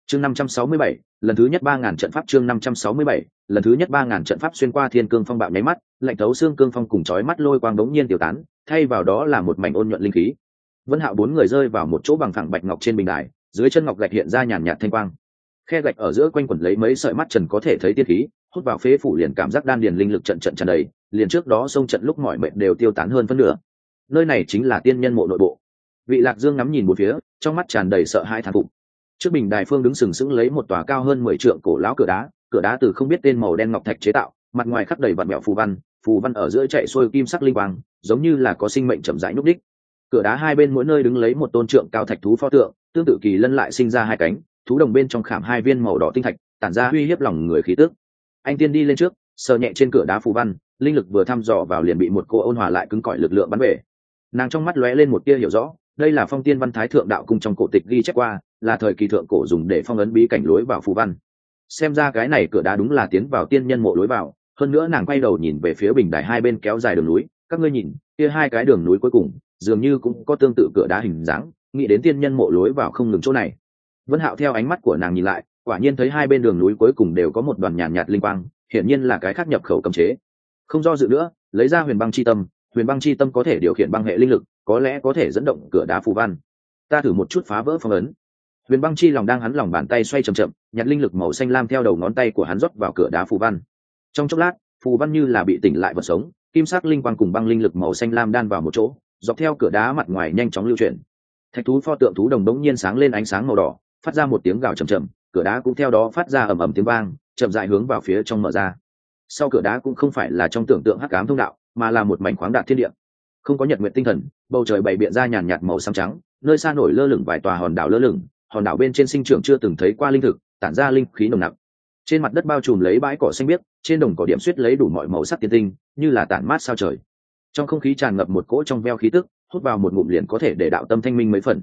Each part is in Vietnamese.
chương 567, lần thứ nhất 3.000 trận pháp. chương 567, lần thứ nhất 3.000 trận pháp. Xuyên qua thiên cương phong bạo nháy mắt, lạnh thấu xương cương phong cùng chói mắt lôi quang đống nhiên tiêu tán, thay vào đó là một mảnh ôn nhuận linh khí. Vân Hạo bốn người rơi vào một chỗ bằng phẳng bạch ngọc trên bình đài, dưới chân ngọc gạch hiện ra nhàn nhạt thanh quang. Khe gạch ở giữa quanh quẩn lấy mấy sợi mắt trần có thể thấy tiên khí, hút vào phế phủ liền cảm giác đan điền linh lực trận trận tràn đầy, liền trước đó xông trận lúc mỏi mệt đều tiêu tán hơn phân nửa. Nơi này chính là tiên nhân mộ nội bộ. Vị Lạc Dương ngắm nhìn một phía, trong mắt tràn đầy sợ hãi thán phục. Trước bình đài phương đứng sừng sững lấy một tòa cao hơn 10 trượng cổ lão cửa đá từ không biết tên màu đen ngọc thạch chế tạo, mặt ngoài khắc đầy vặn vẹo phù văn ở giữa chạy xuôi kim sắc linh quang, giống như là có sinh mệnh chậm rãi nhúc đích. Cửa đá hai bên mỗi nơi đứng lấy một tôn trượng cao thạch thú pho tượng, tương tự kỳ lân lại sinh ra hai cánh, thú đồng bên trong khảm hai viên màu đỏ tinh thạch, tản ra uy hiếp lòng người khí tức. Anh tiên đi lên trước, sờ nhẹ trên cửa đá phù văn, linh lực vừa thăm dò vào liền bị một cô ôn hòa lại cứng cỏi lực lượng bắn về. Nàng trong mắt lóe lên một tia hiểu rõ, đây là phong tiên văn thái thượng đạo cung trong cổ tịch ghi chép qua, là thời kỳ thượng cổ dùng để phong ấn bí cảnh lối vào phù văn. Xem ra cái này cửa đá đúng là tiến vào tiên nhân mộ lối vào. Hơn nữa nàng quay đầu nhìn về phía bình đài hai bên kéo dài đường núi, các ngươi nhìn, kia hai cái đường núi cuối cùng dường như cũng có tương tự cửa đá hình dáng, nghĩ đến tiên nhân mộ lối vào không ngừng chỗ này. Vân Hạo theo ánh mắt của nàng nhìn lại, quả nhiên thấy hai bên đường núi cuối cùng đều có một đoàn nhàn nhạt linh quang, hiển nhiên là cái khác nhập khẩu cấm chế. Không do dự nữa, lấy ra huyền băng chi tâm có thể điều khiển băng hệ linh lực, có lẽ có thể dẫn động cửa đá phù văn. Ta thử một chút phá vỡ phong ấn. Huyền băng chi lòng đang hắn lòng bàn tay xoay chậm chậm, nhặt linh lực màu xanh lam theo đầu ngón tay của hắn rót vào cửa đá phù văn. Trong chốc lát, phù văn như là bị tỉnh lại vật sống, kim sắc linh quang cùng băng linh lực màu xanh lam đan vào một chỗ, dọc theo cửa đá mặt ngoài nhanh chóng lưu chuyển. Thạch thú pho tượng thú đồng đống nhiên sáng lên ánh sáng màu đỏ, phát ra một tiếng gào trầm trầm, cửa đá cũng theo đó phát ra ầm ầm tiếng vang, chậm rãi hướng vào phía trong mở ra. Sau cửa đá cũng không phải là trong tưởng tượng hắc ám thông đạo, mà là một mảnh khoáng đạt thiên địa. Không có nhật nguyện tinh thần, bầu trời bày biện ra nhàn nhạt màu xám trắng, nơi xa nổi lơ lửng vài tòa hòn đảo lơ lửng, hòn đảo bên trên sinh trưởng chưa từng thấy qua linh thực, tản ra linh khí nồng nặc. Trên mặt đất bao trùm lấy bãi cỏ xanh biếc, trên đồng cỏ điểm xuyết lấy đủ mọi màu sắc tiên tinh, như là tản mát sao trời. Trong không khí tràn ngập một cỗ trong veo khí tức, hút vào một ngụm liền có thể để đạo tâm thanh minh mấy phần.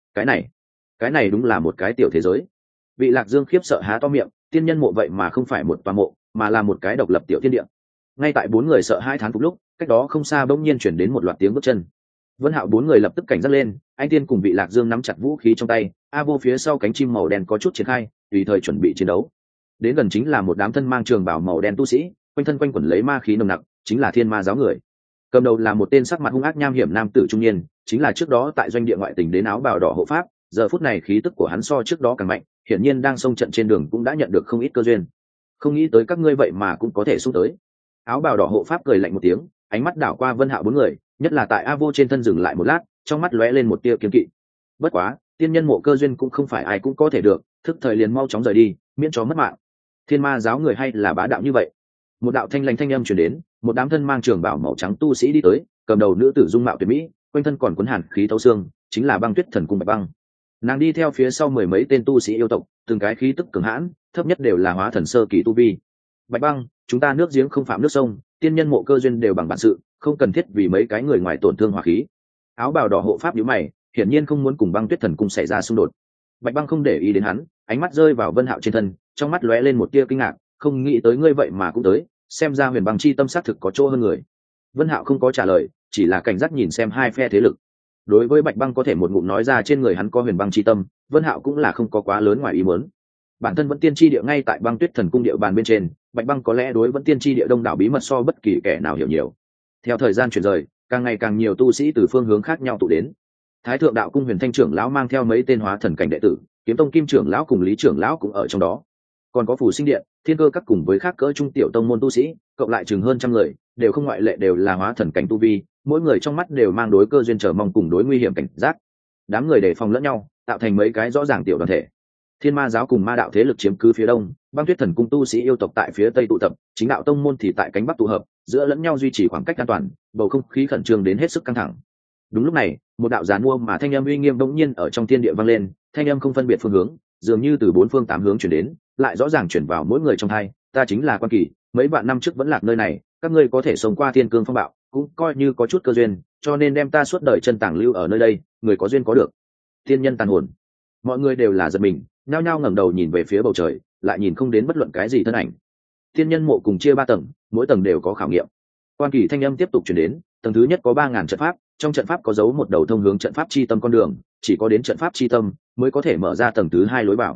Cái này đúng là một cái tiểu thế giới. Vị Lạc Dương khiếp sợ há to miệng, tiên nhân mộ vậy mà không phải một tòa mộ, mà là một cái độc lập tiểu thiên địa. Ngay tại bốn người sợ hai thán phục lúc, cách đó không xa bỗng nhiên chuyển đến một loạt tiếng bước chân. Vân Hạo bốn người lập tức cảnh giác lên, anh tiên cùng Vị Lạc Dương nắm chặt vũ khí trong tay, a vô phía sau cánh chim màu đen có chút triển khai, tùy thời chuẩn bị chiến đấu. Đến gần chính là một đám thân mang trường bào màu đen tu sĩ, quanh thân quanh quẩn lấy ma khí nồng nặc, chính là thiên ma giáo người. Cầm đầu là một tên sắc mặt hung ác nham hiểm nam tử trung niên, chính là trước đó tại doanh địa ngoại tỉnh đến áo bào đỏ hộ pháp, giờ phút này khí tức của hắn so trước đó càng mạnh, hiển nhiên đang xông trận trên đường cũng đã nhận được không ít cơ duyên. Không nghĩ tới các ngươi vậy mà cũng có thể xung tới. Áo bào đỏ hộ pháp cười lạnh một tiếng, ánh mắt đảo qua Vân Hạo bốn người, nhất là tại A Vô trên thân dừng lại một lát, trong mắt lóe lên một tia kiêng kỵ. Bất quá, tiên nhân mộ cơ duyên cũng không phải ai cũng có thể được, thức thời liền mau chóng rời đi, miễn cho mất mạng. Thiên ma giáo người hay là bá đạo như vậy? Một đạo thanh lãnh thanh âm truyền đến, một đám thân mang trường bào màu trắng tu sĩ đi tới, cầm đầu nữ tử dung mạo tuyệt mỹ, quanh thân còn cuốn hàn khí thấu xương, chính là Băng Tuyết Thần Cung Bạch Băng. Nàng đi theo phía sau mười mấy tên tu sĩ yêu tộc, từng cái khí tức cường hãn, thấp nhất đều là hóa thần sơ kỳ tu vi. Bạch Băng, chúng ta nước giếng không phạm nước sông, tiên nhân mộ cơ duyên đều bằng bản sự, không cần thiết vì mấy cái người ngoài tổn thương hòa khí. Áo bào đỏ hộ pháp nhíu mày, hiển nhiên không muốn cùng Băng Tuyết Thần Cung xảy ra xung đột. Bạch Băng không để ý đến hắn, ánh mắt rơi vào Vân Hạo trên thân, trong mắt lóe lên một tia kinh ngạc, không nghĩ tới ngươi vậy mà cũng tới, xem ra huyền băng chi tâm xác thực có chỗ hơn người. Vân Hạo không có trả lời, chỉ là cảnh giác nhìn xem hai phe thế lực. Đối với Bạch Băng có thể một ngụm nói ra trên người hắn có huyền băng chi tâm, Vân Hạo cũng là không có quá lớn ngoài ý muốn. Bản thân vẫn tiên chi địa ngay tại Băng Tuyết Thần Cung địa bàn bên trên, Bạch Băng có lẽ đối vẫn tiên chi địa đông đảo bí mật so bất kỳ kẻ nào hiểu nhiều. Theo thời gian chuyển rời, càng ngày càng nhiều tu sĩ từ phương hướng khác nhau tụ đến. Thái thượng đạo cung Huyền Thanh trưởng lão mang theo mấy tên hóa thần cảnh đệ tử, Kiếm Tông Kim trưởng lão cùng Lý trưởng lão cũng ở trong đó. Còn có Phù Sinh điện, Thiên Cơ các cùng với khác cỡ trung tiểu tông môn tu sĩ, cộng lại chừng hơn trăm người, đều không ngoại lệ đều là hóa thần cảnh tu vi, mỗi người trong mắt đều mang đối cơ duyên chờ mong cùng đối nguy hiểm cảnh giác. Đám người đề phòng lẫn nhau, tạo thành mấy cái rõ ràng tiểu đoàn thể. Thiên ma giáo cùng ma đạo thế lực chiếm cứ phía đông, Băng Tuyết Thần Cung tu sĩ yêu tộc tại phía tây tụ tập, chính đạo tông môn thì tại cánh bắc tụ hợp, giữa lẫn nhau duy trì khoảng cách an toàn, bầu không khí khẩn trương đến hết sức căng thẳng. Đúng lúc này, một đạo giàn mua mà thanh âm uy nghiêm bỗng nhiên ở trong thiên địa vang lên, thanh âm không phân biệt phương hướng, dường như từ bốn phương tám hướng chuyển đến, lại rõ ràng chuyển vào mỗi người trong tai. Ta chính là Quan Kỳ, mấy vạn năm trước vẫn lạc nơi này, các ngươi có thể sống qua thiên cương phong bạo, cũng coi như có chút cơ duyên, cho nên đem ta suốt đời chân tàng lưu ở nơi đây, người có duyên có được. Thiên nhân tàn hồn. Mọi người đều là giật mình, nhao nhao ngẩng đầu nhìn về phía bầu trời, lại nhìn không đến bất luận cái gì thân ảnh. Thiên nhân mộ cùng chia 3 tầng, mỗi tầng đều có khảo nghiệm. Quan Kỳ thanh âm tiếp tục truyền đến, tầng thứ nhất có 3000 trận pháp, trong trận pháp có dấu một đầu thông hướng trận pháp chi tâm con đường, chỉ có đến trận pháp chi tâm mới có thể mở ra tầng thứ 2 lối vào.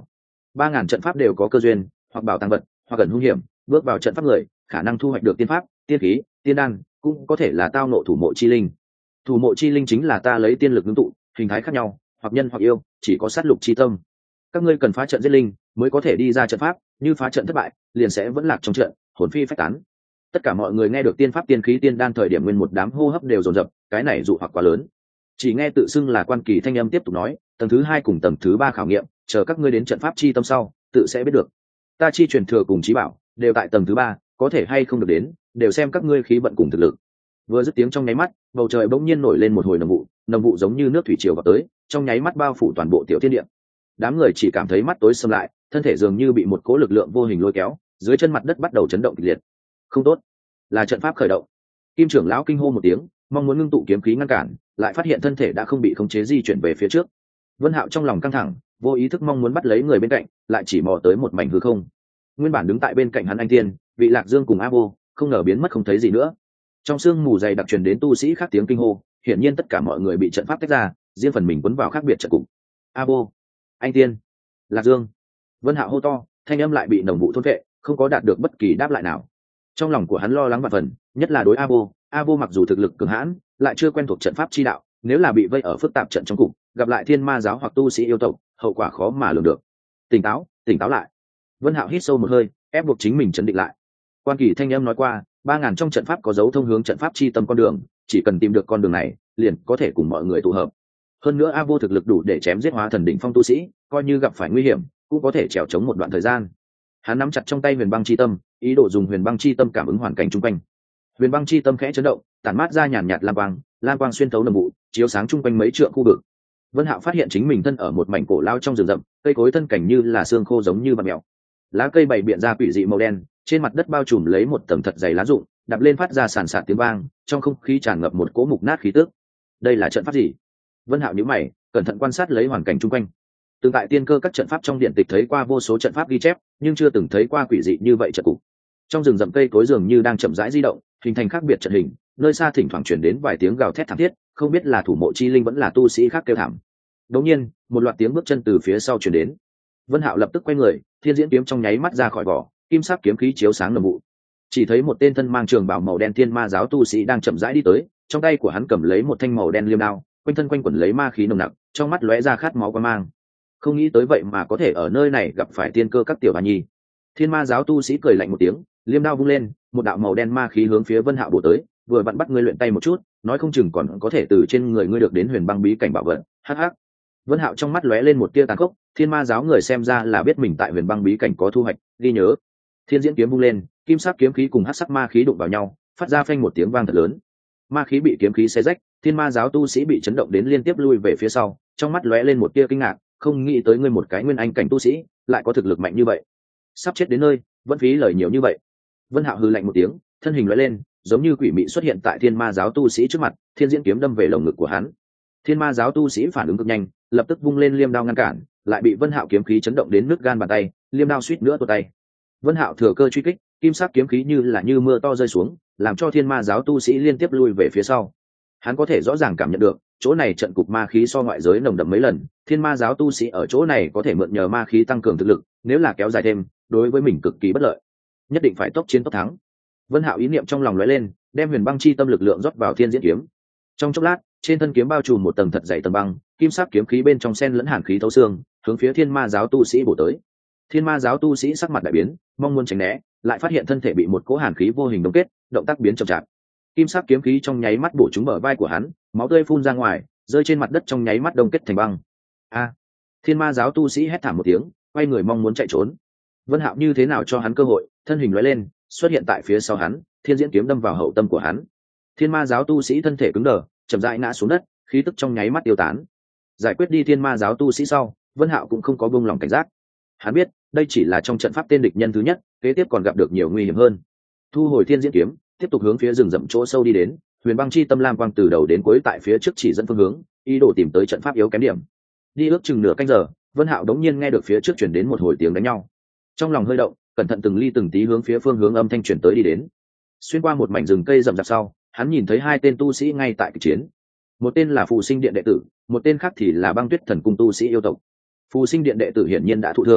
3.000 trận pháp đều có cơ duyên, hoặc bảo tàng vật, hoặc gần hung hiểm, bước vào trận pháp người khả năng thu hoạch được tiên pháp, tiên khí, tiên đan, cũng có thể là tao nộ thủ mộ chi linh. Thủ mộ chi linh chính là ta lấy tiên lực ngưng tụ, hình thái khác nhau, hoặc nhân hoặc yêu, chỉ có sát lục chi tâm. Các ngươi cần phá trận giết linh mới có thể đi ra trận pháp, như phá trận thất bại liền sẽ vẫn lạc trong trận, hồn phi phách tán. Tất cả mọi người nghe được tiên pháp tiên khí tiên đan thời điểm nguyên một đám hô hấp đều dồn dập, cái này dụ hoặc quá lớn. Chỉ nghe tự xưng là quan kỳ thanh âm tiếp tục nói, tầng thứ 2 cùng tầng thứ 3 khảo nghiệm, chờ các ngươi đến trận pháp chi tâm sau tự sẽ biết được. Ta chi truyền thừa cùng chí bảo đều tại tầng thứ 3, có thể hay không được đến đều xem các ngươi khí vận cùng thực lực. Vừa dứt tiếng trong nháy mắt, bầu trời bỗng nhiên nổi lên một hồi nồng vụ giống như nước thủy triều vào tới, trong nháy mắt bao phủ toàn bộ tiểu thiên địa. Đám người chỉ cảm thấy mắt tối sầm lại, thân thể dường như bị một cỗ lực lượng vô hình lôi kéo, dưới chân mặt đất bắt đầu chấn động kịch liệt. Không tốt, là trận pháp khởi động. Kim trưởng lão kinh hô một tiếng, mong muốn ngưng tụ kiếm khí ngăn cản, lại phát hiện thân thể đã không bị khống chế di chuyển về phía trước. Vân Hạo trong lòng căng thẳng, vô ý thức mong muốn bắt lấy người bên cạnh, lại chỉ mò tới một mảnh hư không. Nguyên bản đứng tại bên cạnh hắn anh tiên, vị Lạc Dương cùng A Vô, không ngờ biến mất không thấy gì nữa. Trong sương mù dày đặc truyền đến tu sĩ khác tiếng kinh hô, hiển nhiên tất cả mọi người bị trận pháp tách ra, riêng phần mình quấn vào khác biệt trận cục. A Vô, anh tiên, Lạc Dương. Vân Hạo hô to, thanh âm lại bị nồng vụ thôn vệ, không có đạt được bất kỳ đáp lại nào. Trong lòng của hắn lo lắng vạn phần, nhất là đối A Vô. A Vô mặc dù thực lực cường hãn, lại chưa quen thuộc trận pháp chi đạo, nếu là bị vây ở phức tạp trận trong cục, gặp lại thiên ma giáo hoặc tu sĩ yêu tộc, hậu quả khó mà lường được. Tỉnh táo lại. Vân Hạo hít sâu một hơi, ép buộc chính mình trấn định lại. Quan kỳ thanh âm nói qua, 3.000 trong trận pháp có dấu thông hướng trận pháp chi tâm con đường, chỉ cần tìm được con đường này, liền có thể cùng mọi người tụ hợp. Hơn nữa A Vô thực lực đủ để chém giết hóa thần đỉnh phong tu sĩ, coi như gặp phải nguy hiểm, cũng có thể trèo chống một đoạn thời gian. Hắn nắm chặt trong tay huyền băng chi tâm, ý đồ dùng huyền băng chi tâm cảm ứng hoàn cảnh xung quanh. Huyền băng chi tâm khẽ chấn động, tản mát ra nhàn nhạt lam quang xuyên thấu nồng vụ, chiếu sáng chung quanh mấy trượng khu vực. Vân Hạo phát hiện chính mình thân ở một mảnh cổ lao trong rừng rậm, cây cối thân cảnh như là xương khô giống như bạt mèo. Lá cây bày biện ra quỷ dị màu đen, trên mặt đất bao trùm lấy một tầng thật dày lá rụng, đạp lên phát ra sàn sạt tiếng vang, trong không khí tràn ngập một cỗ mục nát khí tức. Đây là trận pháp gì? Vân Hạo nhíu mày, cẩn thận quan sát lấy hoàn cảnh chung quanh. Từng tại tiên cơ các trận pháp trong điện tịch thấy qua vô số trận pháp ghi chép, nhưng chưa từng thấy qua quỷ dị như vậy trận cục. Trong rừng rậm cây cối dường như đang chậm rãi di động, hình thành khác biệt trận hình, nơi xa thỉnh thoảng truyền đến vài tiếng gào thét thảm thiết, không biết là thủ mộ chi linh vẫn là tu sĩ khác kêu thảm. Đột nhiên, một loạt tiếng bước chân từ phía sau truyền đến. Vân Hạo lập tức quay người, thiên diễn kiếm trong nháy mắt ra khỏi vỏ, kim sắc kiếm khí chiếu sáng nồng vụ. Chỉ thấy một tên thân mang trường bào màu đen thiên ma giáo tu sĩ đang chậm rãi đi tới, trong tay của hắn cầm lấy một thanh màu đen liêm đao, quanh thân quanh quẩn lấy ma khí nồng nặc, trong mắt lóe ra khát máu quan mang. Không nghĩ tới vậy mà có thể ở nơi này gặp phải tiên cơ các tiểu bà nhi. Thiên ma giáo tu sĩ cười lạnh một tiếng, liêm đao vung lên, một đạo màu đen ma khí hướng phía Vân Hạo bổ tới, vừa vặn bắt ngươi luyện tay một chút, nói không chừng còn có thể từ trên người ngươi được đến huyền băng bí cảnh bảo vật. Hắc hắc. Vân Hạo trong mắt lóe lên một tia tàn khốc, thiên ma giáo người xem ra là biết mình tại huyền băng bí cảnh có thu hoạch, ghi nhớ. Thiên diễn kiếm vung lên, kim sắc kiếm khí cùng hắc sắc ma khí đụng vào nhau, phát ra phanh một tiếng vang thật lớn. Ma khí bị kiếm khí xé rách, thiên ma giáo tu sĩ bị chấn động đến liên tiếp lui về phía sau, trong mắt lóe lên một tia kinh ngạc, không nghĩ tới ngươi một cái nguyên anh cảnh tu sĩ, lại có thực lực mạnh như vậy. Sắp chết đến nơi, vẫn phí lời nhiều như vậy. Vân Hạo hừ lạnh một tiếng, thân hình lóe lên, giống như quỷ mị xuất hiện tại thiên ma giáo tu sĩ trước mặt, thiên diễn kiếm đâm về lồng ngực của hắn. Thiên ma giáo tu sĩ phản ứng cực nhanh, lập tức vung lên liêm đao ngăn cản, lại bị Vân Hạo kiếm khí chấn động đến nứt gan bàn tay, liêm đao suýt nữa tuột tay. Vân Hạo thừa cơ truy kích, kim sắc kiếm khí như mưa to rơi xuống, làm cho thiên ma giáo tu sĩ liên tiếp lui về phía sau. Hắn có thể rõ ràng cảm nhận được, chỗ này trận cục ma khí so ngoại giới nồng đậm mấy lần, thiên ma giáo tu sĩ ở chỗ này có thể mượn nhờ ma khí tăng cường thực lực, nếu là kéo dài thêm, đối với mình cực kỳ bất lợi. Nhất định phải tốc chiến tốc thắng. Vân Hạo ý niệm trong lòng lóe lên, đem huyền băng chi tâm lực lượng rót vào thiên diễn kiếm. Trong chốc lát, trên thân kiếm bao trùm một tầng thật dày tầng băng, kim sắc kiếm khí bên trong xen lẫn hàn khí thấu xương, hướng phía thiên ma giáo tu sĩ bổ tới. Thiên ma giáo tu sĩ sắc mặt đại biến, mong muốn tránh né, lại phát hiện thân thể bị một cỗ hàn khí vô hình đông kết, động tác biến chậm chạp. Kim sắc kiếm khí trong nháy mắt bổ trúng bờ vai của hắn, máu tươi phun ra ngoài, rơi trên mặt đất trong nháy mắt đông kết thành băng. A! Thiên ma giáo tu sĩ hét thảm một tiếng, quay người mong muốn chạy trốn. Vân Hạo như thế nào cho hắn cơ hội, thân hình lóe lên, xuất hiện tại phía sau hắn, thiên diễn kiếm đâm vào hậu tâm của hắn. Thiên ma giáo tu sĩ thân thể cứng đờ, chậm rãi ngã xuống đất, khí tức trong nháy mắt tiêu tán. Giải quyết đi thiên ma giáo tu sĩ sau, Vân Hạo cũng không có buông lòng cảnh giác. Hắn biết, đây chỉ là trong trận pháp tên địch nhân thứ nhất, kế tiếp còn gặp được nhiều nguy hiểm hơn. Thu hồi thiên diễn kiếm, tiếp tục hướng phía rừng rậm chỗ sâu đi đến, huyền băng chi tâm lam quang từ đầu đến cuối tại phía trước chỉ dẫn phương hướng, ý đồ tìm tới trận pháp yếu kém điểm. Đi ước chừng nửa canh giờ, Vân Hạo đống nhiên nghe được phía trước truyền đến một hồi tiếng đánh nhau. Trong lòng hơi động, cẩn thận từng ly từng tí hướng phía phương hướng âm thanh truyền tới đi đến. Xuyên qua một mảnh rừng cây rậm rạp sau, hắn nhìn thấy hai tên tu sĩ ngay tại kịch chiến. Một tên là Phù Sinh Điện đệ tử, một tên khác thì là Băng Tuyết Thần Cung tu sĩ yêu tộc. Phù Sinh Điện đệ tử hiển nhiên đã thụ thương,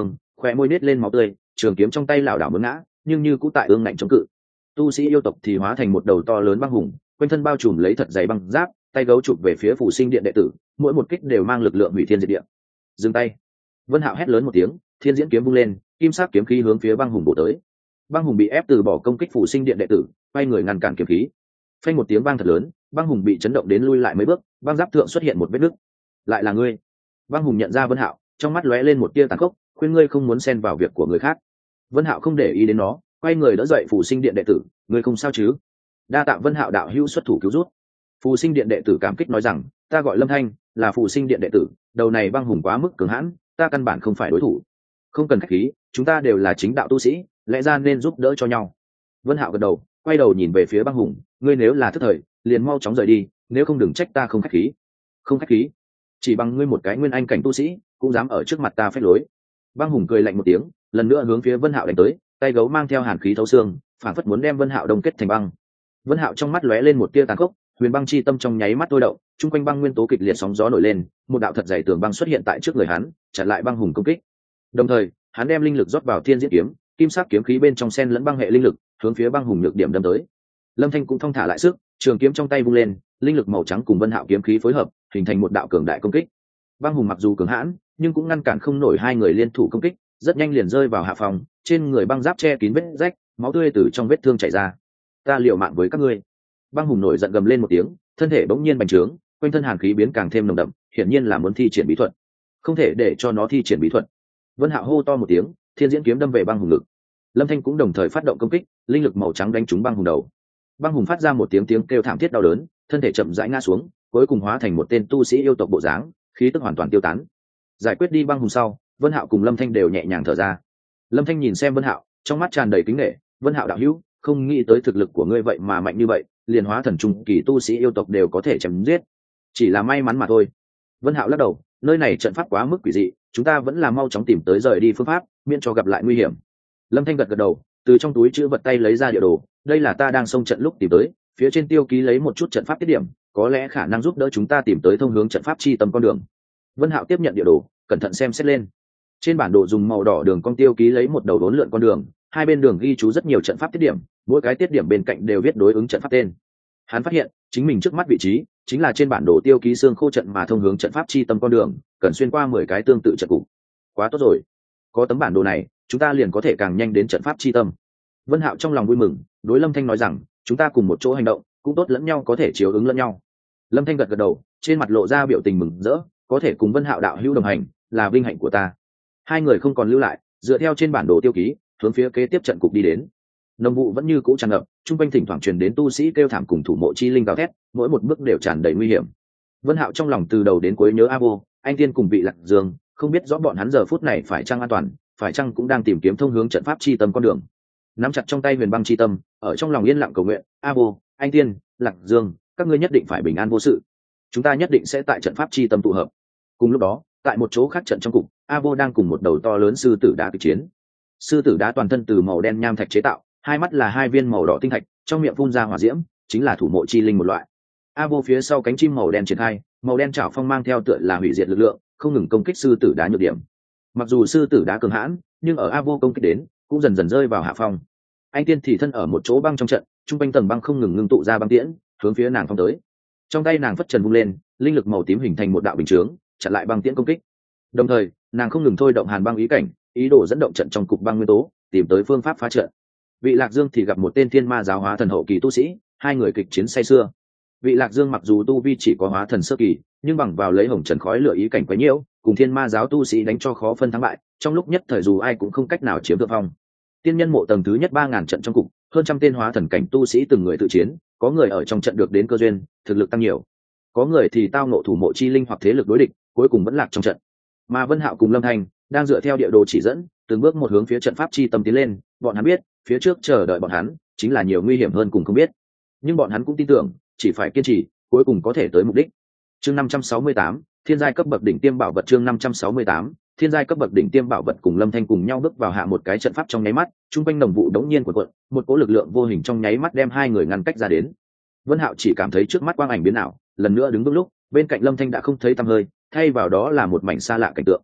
khoe môi nết lên máu tươi, trường kiếm trong tay lảo đảo muốn ngã, nhưng như cũ tại ương ngạnh chống cự. Tu sĩ yêu tộc thì hóa thành một đầu to lớn băng hùng, quanh thân bao trùm lấy thật dày băng giáp, tay gấu chụp về phía Phù Sinh Điện đệ tử, mỗi một kích đều mang lực lượng hủy thiên diệt địa. Dừng tay! Vân Hạo hét lớn một tiếng, thiên diễn kiếm vung lên, kim sắc kiếm khí hướng phía băng hùng bổ tới. Băng hùng bị ép từ bỏ công kích Phù Sinh Điện đệ tử, quay người ngăn cản kiếm khí. Phanh một tiếng vang thật lớn, băng hùng bị chấn động đến lui lại mấy bước, băng giáp thượng xuất hiện một vết nứt. Lại là ngươi! Băng hùng nhận ra Vân Hạo, trong mắt lóe lên một tia tàn khốc, khuyên ngươi không muốn xen vào việc của người khác. Vân Hạo không để ý đến nó, quay người đỡ dậy Phù Sinh Điện đệ tử, ngươi không sao chứ? Đa tạ Vân Hạo đạo hữu xuất thủ cứu rút. Phù Sinh Điện đệ tử cảm kích nói rằng, ta gọi Lâm Thanh, là Phù Sinh Điện đệ tử, đầu này băng hùng quá mức cường hãn, ta căn bản không phải đối thủ. Không cần khách khí, chúng ta đều là chính đạo tu sĩ, lẽ ra nên giúp đỡ cho nhau. Vân Hạo gật đầu, quay đầu nhìn về phía băng hùng, ngươi nếu là thức thời, liền mau chóng rời đi, nếu không đừng trách ta không khách khí. Không khách khí? Chỉ bằng ngươi một cái nguyên anh cảnh tu sĩ, cũng dám ở trước mặt ta phép lối? Băng hùng cười lạnh một tiếng, lần nữa hướng phía Vân Hạo đánh tới, tay gấu mang theo hàn khí thấu xương, phản phất muốn đem Vân Hạo đông kết thành băng. Vân Hạo trong mắt lóe lên một tia tàn khốc, huyền băng chi tâm trong nháy mắt tôi động, trung quanh băng nguyên tố kịch liệt sóng gió nổi lên, một đạo thật dày tường băng xuất hiện tại trước người hắn, chặn lại băng hùng công kích. Đồng thời, hắn đem linh lực rót vào thiên diễn kiếm, kim sắc kiếm khí bên trong xen lẫn băng hệ linh lực, hướng phía băng hùng nhược điểm đâm tới. Lâm Thanh cũng thong thả lại sức, trường kiếm trong tay vung lên, linh lực màu trắng cùng Vân Hạo kiếm khí phối hợp, hình thành một đạo cường đại công kích. Băng hùng mặc dù cường hãn, nhưng cũng ngăn cản không nổi hai người liên thủ công kích, rất nhanh liền rơi vào hạ phòng, trên người băng giáp che kín vết rách, máu tươi từ trong vết thương chảy ra. Ta liều mạng với các ngươi! Băng hùng nổi giận gầm lên một tiếng, thân thể bỗng nhiên bành trướng, quanh thân hàn khí biến càng thêm nồng đậm, hiển nhiên là muốn thi triển bí thuật. Không thể để cho nó thi triển bí thuật. Vân Hạo hô to một tiếng, thiên diễn kiếm đâm về băng hùng ngực. Lâm Thanh cũng đồng thời phát động công kích, linh lực màu trắng đánh trúng băng hùng đầu. Băng hùng phát ra một tiếng kêu thảm thiết đau đớn, thân thể chậm rãi ngã xuống, cuối cùng hóa thành một tên tu sĩ yêu tộc bộ dáng, khí tức hoàn toàn tiêu tán. Giải quyết đi băng hùng sau, Vân Hạo cùng Lâm Thanh đều nhẹ nhàng thở ra. Lâm Thanh nhìn xem Vân Hạo, trong mắt tràn đầy kính nể, Vân Hạo đạo hữu, không nghĩ tới thực lực của ngươi vậy mà mạnh như vậy, liền hóa thần trung kỳ tu sĩ yêu tộc đều có thể chém giết, chỉ là may mắn mà thôi. Vân Hạo lắc đầu, nơi này trận pháp quá mức quỷ dị, chúng ta vẫn là mau chóng tìm tới rời đi phương pháp, miễn cho gặp lại nguy hiểm. Lâm Thanh gật gật đầu, từ trong túi chữ vật tay lấy ra địa đồ, đây là ta đang xông trận lúc tìm tới, phía trên tiêu ký lấy một chút trận pháp tiết điểm, có lẽ khả năng giúp đỡ chúng ta tìm tới thông hướng trận pháp chi tâm con đường. Vân Hạo tiếp nhận địa đồ, cẩn thận xem xét lên. Trên bản đồ dùng màu đỏ đường cong tiêu ký lấy một đầu đốn lượn con đường, hai bên đường ghi chú rất nhiều trận pháp tiết điểm, mỗi cái tiết điểm bên cạnh đều viết đối ứng trận pháp tên. Hắn phát hiện chính mình trước mắt vị trí chính là trên bản đồ tiêu ký xương khô trận mà thông hướng trận pháp chi tâm con đường, cần xuyên qua 10 cái tương tự trận cục. Quá tốt rồi, có tấm bản đồ này, chúng ta liền có thể càng nhanh đến trận pháp chi tâm. Vân Hạo trong lòng vui mừng, đối Lâm Thanh nói rằng, chúng ta cùng một chỗ hành động, cũng tốt lẫn nhau có thể chiếu ứng lẫn nhau. Lâm Thanh gật gật đầu, trên mặt lộ ra biểu tình mừng rỡ, có thể cùng Vân Hạo đạo hữu đồng hành, là vinh hạnh của ta. Hai người không còn lưu lại, dựa theo trên bản đồ tiêu ký, hướng phía kế tiếp trận cục đi đến. Nồng vụ vẫn như cũ tràn ngập, trung quanh thỉnh thoảng truyền đến tu sĩ kêu thảm cùng thủ mộ chi linh gào thét, mỗi một bước đều tràn đầy nguy hiểm. Vân Hạo trong lòng từ đầu đến cuối nhớ A Vô, anh Tiên cùng Vị Lạc Dương, không biết rõ bọn hắn giờ phút này phải chăng an toàn, phải chăng cũng đang tìm kiếm thông hướng trận pháp chi tâm con đường. Nắm chặt trong tay huyền băng chi tâm, ở trong lòng yên lặng cầu nguyện, A Vô, anh Tiên, Lạc Dương, các ngươi nhất định phải bình an vô sự. Chúng ta nhất định sẽ tại trận pháp chi tâm tụ hợp. Cùng lúc đó, tại một chỗ khác trận trong cục, A Vô đang cùng một đầu to lớn sư tử đá kịch chiến. Sư tử đá toàn thân từ màu đen nham thạch chế tạo, hai mắt là hai viên màu đỏ tinh thạch, trong miệng phun ra hỏa diễm, chính là thủ mộ chi linh một loại. A Vô phía sau cánh chim màu đen triển khai, màu đen chảo phong mang theo tựa là hủy diệt lực lượng, không ngừng công kích sư tử đá nhược điểm. Mặc dù sư tử đá cường hãn, nhưng ở A Vô công kích đến, cũng dần dần rơi vào hạ phong. Anh Tiên thì thân ở một chỗ băng trong trận, trung quanh tầng băng không ngừng ngưng tụ ra băng tiễn, hướng phía nàng phong tới. Trong tay nàng phất trần vung lên, linh lực màu tím hình thành một đạo bình chướng, chặn lại băng tiễn công kích. Đồng thời, nàng không ngừng thôi động hàn băng ý cảnh, ý đồ dẫn động trận trong cục băng nguyên tố, tìm tới phương pháp phá trận. Vị Lạc Dương thì gặp một tên thiên ma giáo hóa thần hậu kỳ tu sĩ, hai người kịch chiến say sưa. Vị Lạc Dương mặc dù tu vi chỉ có hóa thần sơ kỳ, nhưng bằng vào lấy hồng trần khói lửa ý cảnh quấy nhiễu, cùng thiên ma giáo tu sĩ đánh cho khó phân thắng bại, trong lúc nhất thời dù ai cũng không cách nào chiếm thượng phong. Tiên nhân mộ tầng thứ nhất 3000 trận trong cục, hơn trăm tên hóa thần cảnh tu sĩ từng người tự chiến, có người ở trong trận được đến cơ duyên, thực lực tăng nhiều. Có người thì tao ngộ thủ mộ chi linh hoặc thế lực đối địch, cuối cùng vẫn lạc trong trận. Mà Vân Hạo cùng Lâm Thanh đang dựa theo địa đồ chỉ dẫn, từng bước một hướng phía trận pháp chi tâm tiến lên, bọn hắn biết, phía trước chờ đợi bọn hắn chính là nhiều nguy hiểm hơn cùng không biết. Nhưng bọn hắn cũng tin tưởng, chỉ phải kiên trì, cuối cùng có thể tới mục đích. Chương 568, thiên giai cấp bậc đỉnh tiêm bảo vật. Chương 568, thiên giai cấp bậc đỉnh tiêm bảo vật. Cùng Lâm Thanh cùng nhau bước vào hạ một cái trận pháp trong nháy mắt, trung quanh đồng vụ đống nhiên cuộn cuộn, một cỗ lực lượng vô hình trong nháy mắt đem hai người ngăn cách ra đến. Vân Hạo chỉ cảm thấy trước mắt quang ảnh biến ảo, lần nữa đứng vững lúc, bên cạnh Lâm Thanh đã không thấy tăm hơi, thay vào đó là một mảnh xa lạ cảnh tượng.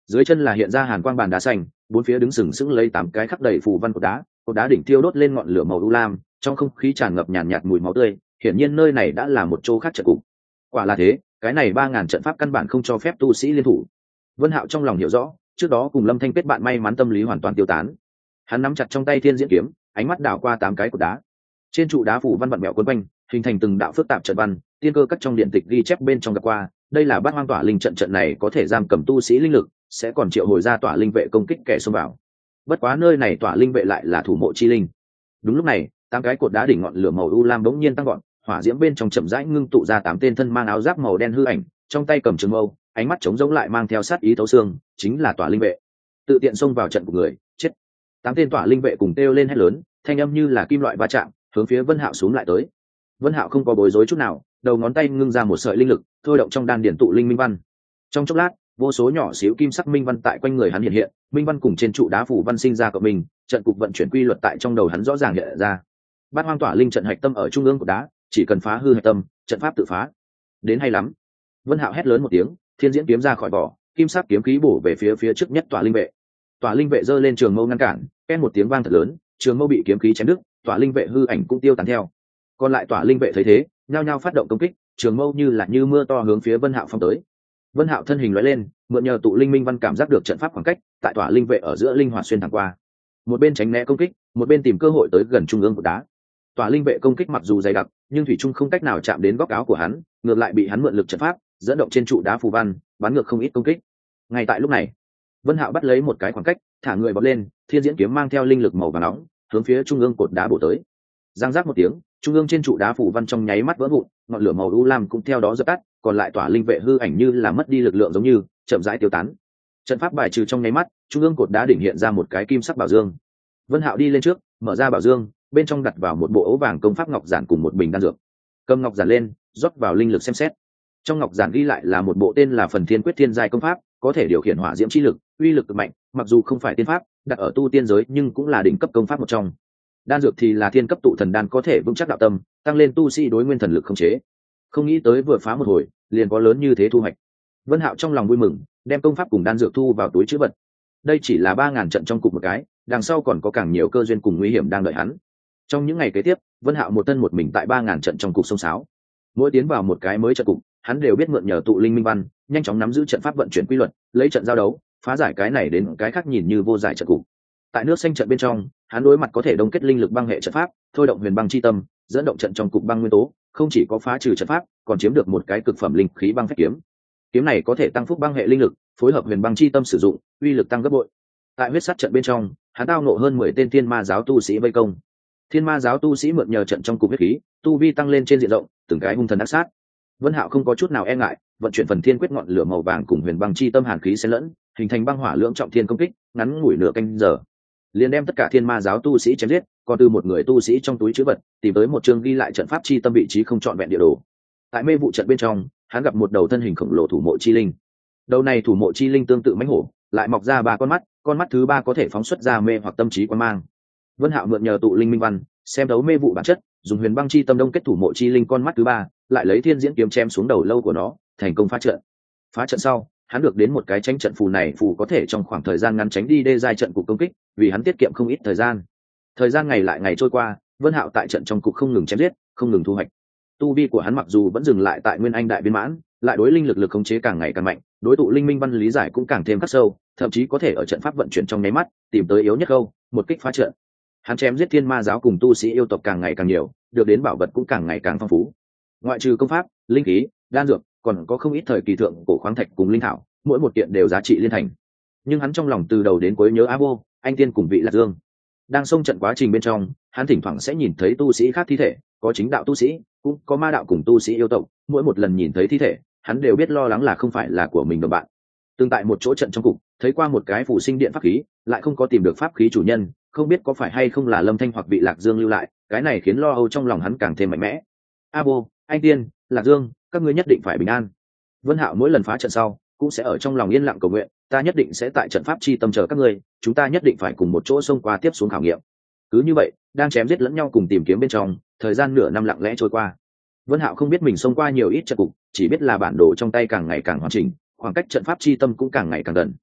dưới chân là hiện ra hàn quang bàn đá xanh, bốn phía đứng sừng sững lấy 8 cái khắc đầy phù văn cột đá đỉnh tiêu đốt lên ngọn lửa màu u lam, trong không khí tràn ngập nhàn nhạt mùi máu tươi, hiển nhiên nơi này đã là một chỗ khác trận cục. Quả là thế, cái này 3000 trận pháp căn bản không cho phép tu sĩ liên thủ. Vân Hạo trong lòng hiểu rõ, trước đó cùng Lâm Thanh kết bạn may mắn tâm lý hoàn toàn tiêu tán. Hắn nắm chặt trong tay Thiên Diễn kiếm, ánh mắt đảo qua 8 cái cột đá. Trên trụ đá phủ văn vặn vẹo quấn quanh, hình thành từng đạo phức tạp trận văn, tiên cơ các trong điện tịch ghi chép bên trong gặp qua, đây là Bát Hoang Tỏa Linh trận, trận này có thể giam cầm tu sĩ linh lực, sẽ còn triệu hồi ra tỏa linh vệ công kích kẻ xông vào. Bất quá nơi này tỏa linh vệ lại là thủ mộ chi linh. Đúng lúc này, 8 cái cột đá đỉnh ngọn lửa màu u lam bỗng nhiên tăng gọn, hỏa diễm bên trong chậm rãi ngưng tụ ra 8 tên thân mang áo giáp màu đen hư ảnh, trong tay cầm trường mâu, ánh mắt trống rỗng lại mang theo sát ý thấu xương, chính là tỏa linh vệ. Tự tiện xông vào trận của người, chết. 8 tên tỏa linh vệ cùng kêu lên hét lớn, thanh âm như là kim loại va chạm, hướng phía Vân Hạo xuống lại tới. Vân Hạo không có bối rối chút nào, đầu ngón tay ngưng ra một sợi linh lực, thôi động trong đan điển tụ linh minh văn. Trong chốc lát, vô số nhỏ xíu kim sắc minh văn tại quanh người hắn hiện hiện, minh văn cùng trên trụ đá phủ văn sinh ra cộng mình, trận cục vận chuyển quy luật tại trong đầu hắn rõ ràng hiện ra. Bát Hoang Tỏa Linh trận hạch tâm ở trung ương của đá, chỉ cần phá hư hạch tâm, trận pháp tự phá. Đến hay lắm. Vân Hạo hét lớn một tiếng, Thiên Diễn kiếm ra khỏi vỏ, kim sắc kiếm khí bổ về phía trước nhất Tỏa Linh vệ. Tỏa Linh vệ giơ lên trường mâu ngăn cản, ken một tiếng vang thật lớn, trường mâu bị kiếm khí chém đứt, Tỏa Linh vệ hư ảnh cũng tiêu tán theo. Còn lại Tỏa Linh vệ thấy thế, nhao nhao phát động công kích, trường mâu như mưa to hướng phía Vân Hạo phong tới. Vân Hạo thân hình lóe lên, mượn nhờ tụ linh minh văn cảm giác được trận pháp khoảng cách, tại Tỏa Linh vệ ở giữa linh hoạt xuyên thẳng qua. Một bên tránh né công kích, một bên tìm cơ hội tới gần trung ương của đá. Tỏa Linh vệ công kích mặc dù dày đặc, nhưng thủy trung không cách nào chạm đến góc áo của hắn, ngược lại bị hắn mượn lực trận pháp dẫn động trên trụ đá phù văn, bắn ngược không ít công kích. Ngay tại lúc này, Vân Hạo bắt lấy một cái khoảng cách, thả người bật lên, Thiên Diễn kiếm mang theo linh lực màu vàng nóng, hướng phía trung ương cột đá bổ tới. Giang giác một tiếng, trung ương trên trụ đá phù văn trong nháy mắt vỡ vụn, ngọn lửa màu u lam cũng theo đó dập tắt, còn lại Tỏa Linh vệ hư ảnh như là mất đi lực lượng giống như chậm rãi tiêu tán. Trận pháp bài trừ trong nháy mắt, trung ương cột đá đỉnh hiện ra một cái kim sắc bảo dương. Vân Hạo đi lên trước, mở ra bảo dương, bên trong đặt vào một bộ ấu vàng công pháp ngọc giản cùng một bình đan dược. Cầm ngọc giản lên, rót vào linh lực xem xét. Trong ngọc giản ghi lại là một bộ tên là Phần Thiên Quyết Thiên giai công pháp, có thể điều khiển hỏa diễm chi lực, uy lực cực mạnh, mặc dù không phải tiên pháp, đặt ở tu tiên giới nhưng cũng là đỉnh cấp công pháp một trong. Đan dược thì là thiên cấp tụ thần đan, có thể vững chắc đạo tâm, tăng lên tu sĩ đối nguyên thần lực khống chế. Không nghĩ tới vừa phá một hồi, liền có lớn như thế thu hoạch. Vân Hạo trong lòng vui mừng, đem công pháp cùng đan dược thu vào túi trữ vật. Đây chỉ là 3000 trận trong cục một cái, đằng sau còn có càng nhiều cơ duyên cùng nguy hiểm đang đợi hắn. Trong những ngày kế tiếp, Vân Hạo một thân một mình tại 3000 trận trong cục sông sáo. Mỗi tiến vào một cái mới trận cục, hắn đều biết mượn nhờ tụ linh minh văn, nhanh chóng nắm giữ trận pháp vận chuyển quy luật, lấy trận giao đấu, phá giải cái này đến cái khác nhìn như vô giải trận cục. Tại nước xanh trận bên trong, hắn đối mặt có thể đông kết linh lực băng hệ trận pháp, thôi động huyền băng chi tâm, dẫn động trận trong cục băng nguyên tố, không chỉ có phá trừ trận pháp, còn chiếm được một cái cực phẩm linh khí băng phách kiếm. Kiếm này có thể tăng phúc băng hệ linh lực, phối hợp huyền băng chi tâm sử dụng, uy lực tăng gấp bội. Tại huyết sát trận bên trong, hắn tao nộ hơn 10 tên thiên ma giáo tu sĩ vây công. Thiên ma giáo tu sĩ mượn nhờ trận trong cục huyết khí, tu vi tăng lên trên diện rộng, từng cái hung thần ác sát. Vân Hạo không có chút nào e ngại, vận chuyển Phần Thiên Quyết ngọn lửa màu vàng cùng huyền băng chi tâm hàn khí xen lẫn, hình thành băng hỏa lưỡng trọng thiên công kích, ngắn ngủi nửa canh giờ, liền đem tất cả thiên ma giáo tu sĩ chém giết. Còn từ một người tu sĩ trong túi trữ vật tìm tới một chương ghi lại trận pháp chi tâm vị trí không trọn vẹn địa đồ. Tại mê vụ trận bên trong, hắn gặp một đầu thân hình khổng lồ thủ mộ chi linh. Đầu này thủ mộ chi linh tương tự mãnh hổ, lại mọc ra 3 con mắt thứ 3 có thể phóng xuất ra mê hoặc tâm trí quan mang. Vân Hạo mượn nhờ tụ linh minh văn, xem đấu mê vụ bản chất, dùng huyền băng chi tâm đông kết thủ mộ chi linh con mắt thứ 3, lại lấy Thiên Diễn kiếm chém xuống đầu lâu của nó, thành công phá trận. Phá trận sau, hắn được đến một cái tranh trận phù, này phù có thể trong khoảng thời gian ngắn tránh đi đê giai trận cục công kích, vì hắn tiết kiệm không ít thời gian. Thời gian ngày lại ngày trôi qua, Vân Hạo tại trận trong cục không ngừng chém giết, không ngừng thu hoạch. Tu vi của hắn mặc dù vẫn dừng lại tại Nguyên Anh đại viên mãn, lại đối linh lực khống chế càng ngày càng mạnh, đối tụ linh minh văn lý giải cũng càng thêm khắc sâu, thậm chí có thể ở trận pháp vận chuyển trong nháy mắt, tìm tới yếu nhất câu, một kích phá trận. Hắn chém giết thiên ma giáo cùng tu sĩ yêu tộc càng ngày càng nhiều, được đến bảo vật cũng càng ngày càng phong phú. Ngoại trừ công pháp, linh khí, đan dược, còn có không ít thời kỳ thượng cổ khoáng thạch cùng linh thảo, mỗi một kiện đều giá trị liên thành. Nhưng hắn trong lòng từ đầu đến cuối nhớ A Vô, anh tiên cùng vị Lạc Dương. Đang xông trận quá trình bên trong, hắn thỉnh thoảng sẽ nhìn thấy tu sĩ khác thi thể, có chính đạo tu sĩ, cũng có ma đạo cùng tu sĩ yêu tộc. Mỗi một lần nhìn thấy thi thể, hắn đều biết lo lắng là không phải là của mình đồng bạn. Từng tại một chỗ trận trong cục, thấy qua một cái phù sinh điện pháp khí, lại không có tìm được pháp khí chủ nhân, không biết có phải hay không là Lâm Thanh hoặc vị Lạc Dương lưu lại. Cái này khiến lo âu trong lòng hắn càng thêm mạnh mẽ. A Vô, anh tiên, Lạc Dương, các ngươi nhất định phải bình an. Vân Hạo mỗi lần phá trận sau, cũng sẽ ở trong lòng yên lặng cầu nguyện, ta nhất định sẽ tại trận pháp chi tâm chờ các ngươi, chúng ta nhất định phải cùng một chỗ xông qua tiếp xuống khảo nghiệm. Cứ như vậy, đang chém giết lẫn nhau cùng tìm kiếm bên trong, thời gian nửa năm lặng lẽ trôi qua. Vân Hạo không biết mình xông qua nhiều ít trận cục, chỉ biết là bản đồ trong tay càng ngày càng hoàn chỉnh, khoảng cách trận pháp chi tâm cũng càng ngày càng gần.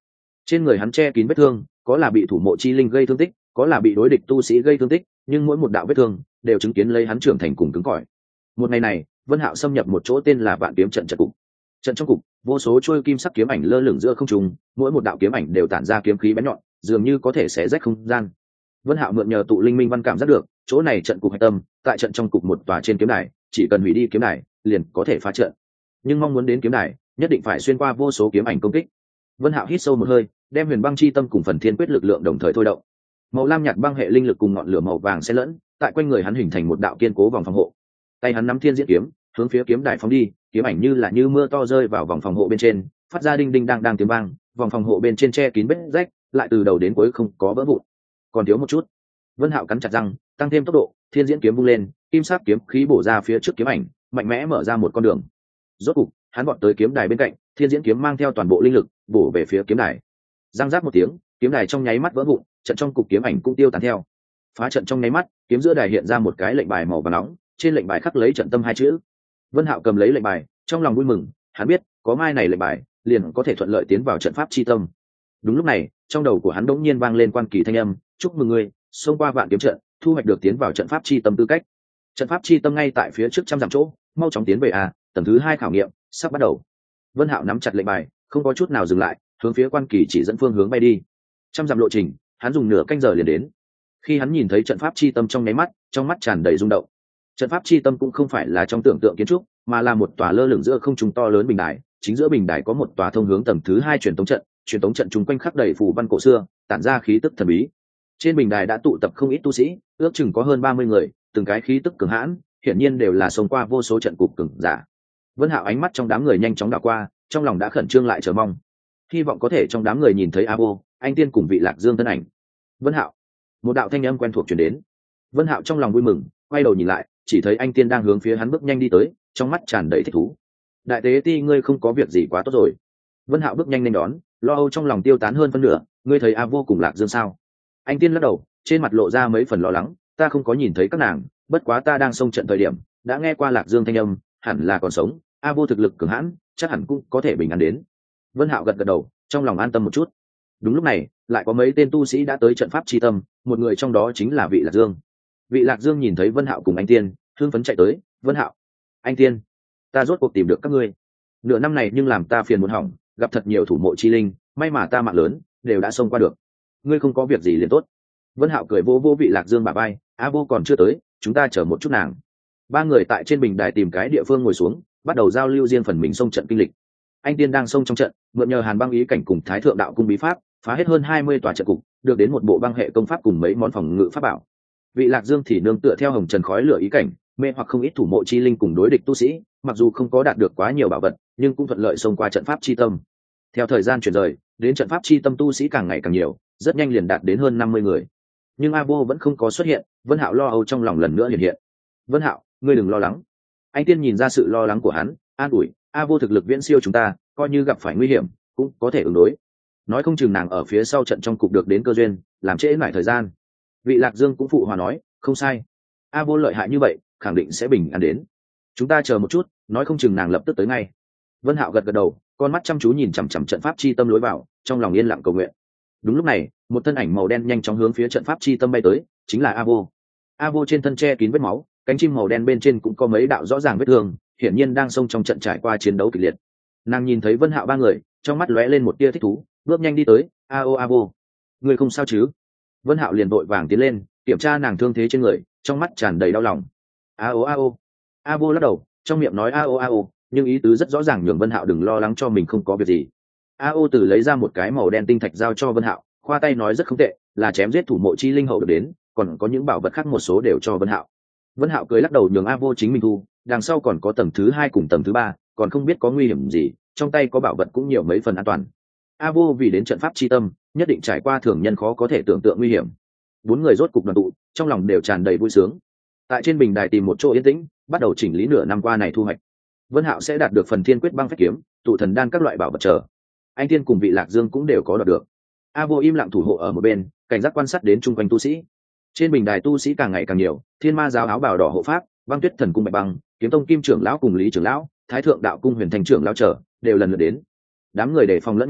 Trên người hắn che kín vết thương, có là bị thủ mộ chi linh gây thương tích, có là bị đối địch tu sĩ gây thương tích, nhưng mỗi một đạo vết thương đều chứng kiến lấy hắn trưởng thành cùng cứng cỏi. Một ngày này, Vân Hạo xâm nhập một chỗ tên là Vạn Kiếm trận trận cục. Trận trong cục, vô số trôi kim sắc kiếm ảnh lơ lửng giữa không trung, mỗi một đạo kiếm ảnh đều tản ra kiếm khí bén nhọn, dường như có thể xé rách không gian. Vân Hạo mượn nhờ tụ linh minh văn cảm giác được, chỗ này trận cục hạch tâm, tại trận trong cục một tòa trên kiếm đài, chỉ cần hủy đi kiếm đài, liền có thể phá trận. Nhưng mong muốn đến kiếm đài, nhất định phải xuyên qua vô số kiếm ảnh công kích. Vân Hạo hít sâu một hơi, đem Huyền Băng Chi Tâm cùng Phần Thiên Quyết lực lượng đồng thời thôi động. Màu lam nhạt băng hệ linh lực cùng ngọn lửa màu vàng xen lẫn, tại quanh người hắn hình thành một đạo kiên cố vòng phòng hộ. Tay hắn nắm Thiên Diễn kiếm, hướng phía kiếm đài phóng đi, kiếm ảnh như mưa to rơi vào vòng phòng hộ bên trên, phát ra đinh đinh đang tiếng vang, vòng phòng hộ bên trên che kín vết rách, lại từ đầu đến cuối không có vỡ vụn. Còn thiếu một chút. Vân Hạo cắn chặt răng, tăng thêm tốc độ, Thiên Diễn kiếm vung lên, kim sắc kiếm khí bổ ra phía trước kiếm ảnh, mạnh mẽ mở ra một con đường. Rốt cục, hắn vọt tới kiếm đài bên cạnh, Thiên Diễn kiếm mang theo toàn bộ linh lực, bổ về phía kiếm đài. Răng rác một tiếng, kiếm đài trong nháy mắt vỡ vụn, trận trong cục kiếm ảnh cũng tiêu tán theo. Phá trận trong nháy mắt, kiếm giữa đài hiện ra một cái lệnh bài màu vàng nóng, trên lệnh bài khắc lấy trận tâm hai chữ. Vân Hạo cầm lấy lệnh bài, trong lòng vui mừng, hắn biết, có mai này lệnh bài, liền có thể thuận lợi tiến vào trận pháp chi tâm. Đúng lúc này, trong đầu của hắn đột nhiên vang lên quan kỳ thanh âm, "Chúc mừng ngươi, xông qua vạn kiếm trận, thu hoạch được tiến vào trận pháp chi tâm tư cách." Trận pháp chi tâm ngay tại phía trước trăm dặm chỗ, mau chóng tiến về tầng thứ 2 khảo nghiệm sắp bắt đầu. Vân Hạo nắm chặt lệnh bài, không có chút nào dừng lại, hướng phía quan kỳ chỉ dẫn phương hướng bay đi. Trăm dặm lộ trình, hắn dùng nửa canh giờ liền đến. Khi hắn nhìn thấy trận pháp chi tâm trong nháy mắt, trong mắt tràn đầy rung động. Trận pháp chi tâm cũng không phải là trong tưởng tượng kiến trúc, mà là một tòa lơ lửng giữa không trung to lớn bình đài, chính giữa bình đài có một tòa thông hướng tầng thứ 2 truyền tống trận chung quanh khắc đầy phù văn cổ xưa, tản ra khí tức thần bí. Trên bình đài đã tụ tập không ít tu sĩ, ước chừng có hơn 30 người, từng cái khí tức cường hãn, hiển nhiên đều là xông qua vô số trận cục cường giả. Vân Hạo ánh mắt trong đám người nhanh chóng đảo qua, trong lòng đã khẩn trương lại chờ mong, hy vọng có thể trong đám người nhìn thấy A Vô, anh tiên cùng vị Lạc Dương thân ảnh. Vân Hạo, một đạo thanh âm quen thuộc truyền đến. Vân Hạo trong lòng vui mừng, quay đầu nhìn lại, chỉ thấy anh tiên đang hướng phía hắn bước nhanh đi tới, trong mắt tràn đầy thích thú. Đại tế ti, ngươi không có việc gì quá tốt rồi. Vân Hạo bước nhanh lên đón, lo âu trong lòng tiêu tán hơn phân nửa. Ngươi thấy A Vô cùng Lạc Dương sao? Anh tiên lắc đầu, trên mặt lộ ra mấy phần lo lắng. Ta không có nhìn thấy các nàng, bất quá ta đang xông trận thời điểm, đã nghe qua Lạc Dương thanh âm, hẳn là còn sống. A Vô thực lực cường hãn, chắc hẳn cũng có thể bình an đến. Vân Hạo gật gật đầu, trong lòng an tâm một chút. Đúng lúc này, lại có mấy tên tu sĩ đã tới trận pháp chi tâm, một người trong đó chính là vị Lạc Dương. Vị Lạc Dương nhìn thấy Vân Hạo cùng anh tiên, hưng phấn chạy tới. Vân Hạo, anh tiên, ta rốt cuộc tìm được các ngươi. Nửa năm này nhưng làm ta phiền muốn hỏng, gặp thật nhiều thủ mộ chi linh, may mà ta mạng lớn, đều đã xông qua được. Ngươi không có việc gì liền tốt. Vân Hạo cười vỗ vỗ vị Lạc Dương bả vai, A Vô còn chưa tới, chúng ta chờ một chút nàng. Ba người tại trên bình đài tìm cái địa phương ngồi xuống, bắt đầu giao lưu riêng phần mình xông trận kinh lịch. Anh tiên đang xông trong trận, mượn nhờ Hàn Băng ý cảnh cùng Thái Thượng Đạo cung bí pháp, phá hết hơn 20 tòa trận cục, được đến một bộ băng hệ công pháp cùng mấy món phòng ngự pháp bảo. Vị Lạc Dương thì nương tựa theo hồng trần khói lửa ý cảnh, mê hoặc không ít thủ mộ chi linh cùng đối địch tu sĩ, mặc dù không có đạt được quá nhiều bảo vật, nhưng cũng thuận lợi xông qua trận pháp chi tâm. Theo thời gian chuyển rời, đến trận pháp chi tâm tu sĩ càng ngày càng nhiều, rất nhanh liền đạt đến hơn 50 người. Nhưng A Vô vẫn không có xuất hiện, Vân Hạo lo âu trong lòng lần nữa hiện hiện. Vân Hạo, ngươi đừng lo lắng. Anh tiên nhìn ra sự lo lắng của hắn, an ủi, A Vô thực lực viễn siêu chúng ta, coi như gặp phải nguy hiểm, cũng có thể ứng đối. Nói không chừng nàng ở phía sau trận trong cục được đến cơ duyên, làm trễ nải thời gian. Vị Lạc Dương cũng phụ hòa nói, không sai. A Vô lợi hại như vậy, khẳng định sẽ bình an đến. Chúng ta chờ một chút, nói không chừng nàng lập tức tới ngay. Vân Hạo gật gật đầu, con mắt chăm chú nhìn chằm chằm trận pháp chi tâm lối vào, trong lòng yên lặng cầu nguyện. Đúng lúc này, một thân ảnh màu đen nhanh chóng hướng phía trận pháp chi tâm bay tới, chính là A Vô. A Vô trên thân che kín vết máu, cánh chim màu đen bên trên cũng có mấy đạo rõ ràng vết thương, hiển nhiên đang xông trong trận trải qua chiến đấu kịch liệt. Nàng nhìn thấy Vân Hạo ba người, trong mắt lóe lên một tia thích thú, bước nhanh đi tới. A Vô, người không sao chứ? Vân Hạo liền vội vàng tiến lên, kiểm tra nàng thương thế trên người, trong mắt tràn đầy đau lòng. A Vô lắc đầu, trong miệng nói a ô, nhưng ý tứ rất rõ ràng nhường Vân Hạo đừng lo lắng cho mình không có việc gì. A Ô từ lấy ra một cái màu đen tinh thạch giao cho Vân Hạo, khoa tay nói rất không tệ, là chém giết thủ mộ chi linh hậu được đến, còn có những bảo vật khác một số đều cho Vân Hạo. Vân Hạo cười lắc đầu nhường A Vô chính mình thu, đằng sau còn có tầng thứ 2 cùng tầng thứ 3, còn không biết có nguy hiểm gì, trong tay có bảo vật cũng nhiều mấy phần an toàn. A Vô vì đến trận pháp chi tâm, nhất định trải qua thường nhân khó có thể tưởng tượng nguy hiểm. Bốn người rốt cục đoàn tụ, trong lòng đều tràn đầy vui sướng. Tại trên bình đài tìm một chỗ yên tĩnh, bắt đầu chỉnh lý nửa năm qua này thu hoạch. Vân Hạo sẽ đạt được phần Thiên Quyết băng phách kiếm, tụ thần đan các loại bảo vật chờ. Anh Thiên cùng vị Lạc Dương cũng đều có đoạt được. A Vô im lặng thủ hộ ở một bên, cảnh giác quan sát đến chung quanh tu sĩ. Trên bình đài tu sĩ càng ngày càng nhiều, Thiên Ma giáo áo bào đỏ hộ pháp, Băng Tuyết thần cung Bạch Băng, Kiếm Tông Kim trưởng lão cùng Lý trưởng lão, Thái Thượng đạo cung Huyền Thành trưởng lão chờ đều lần lượt đến. Đám người đề phòng lẫn nhau,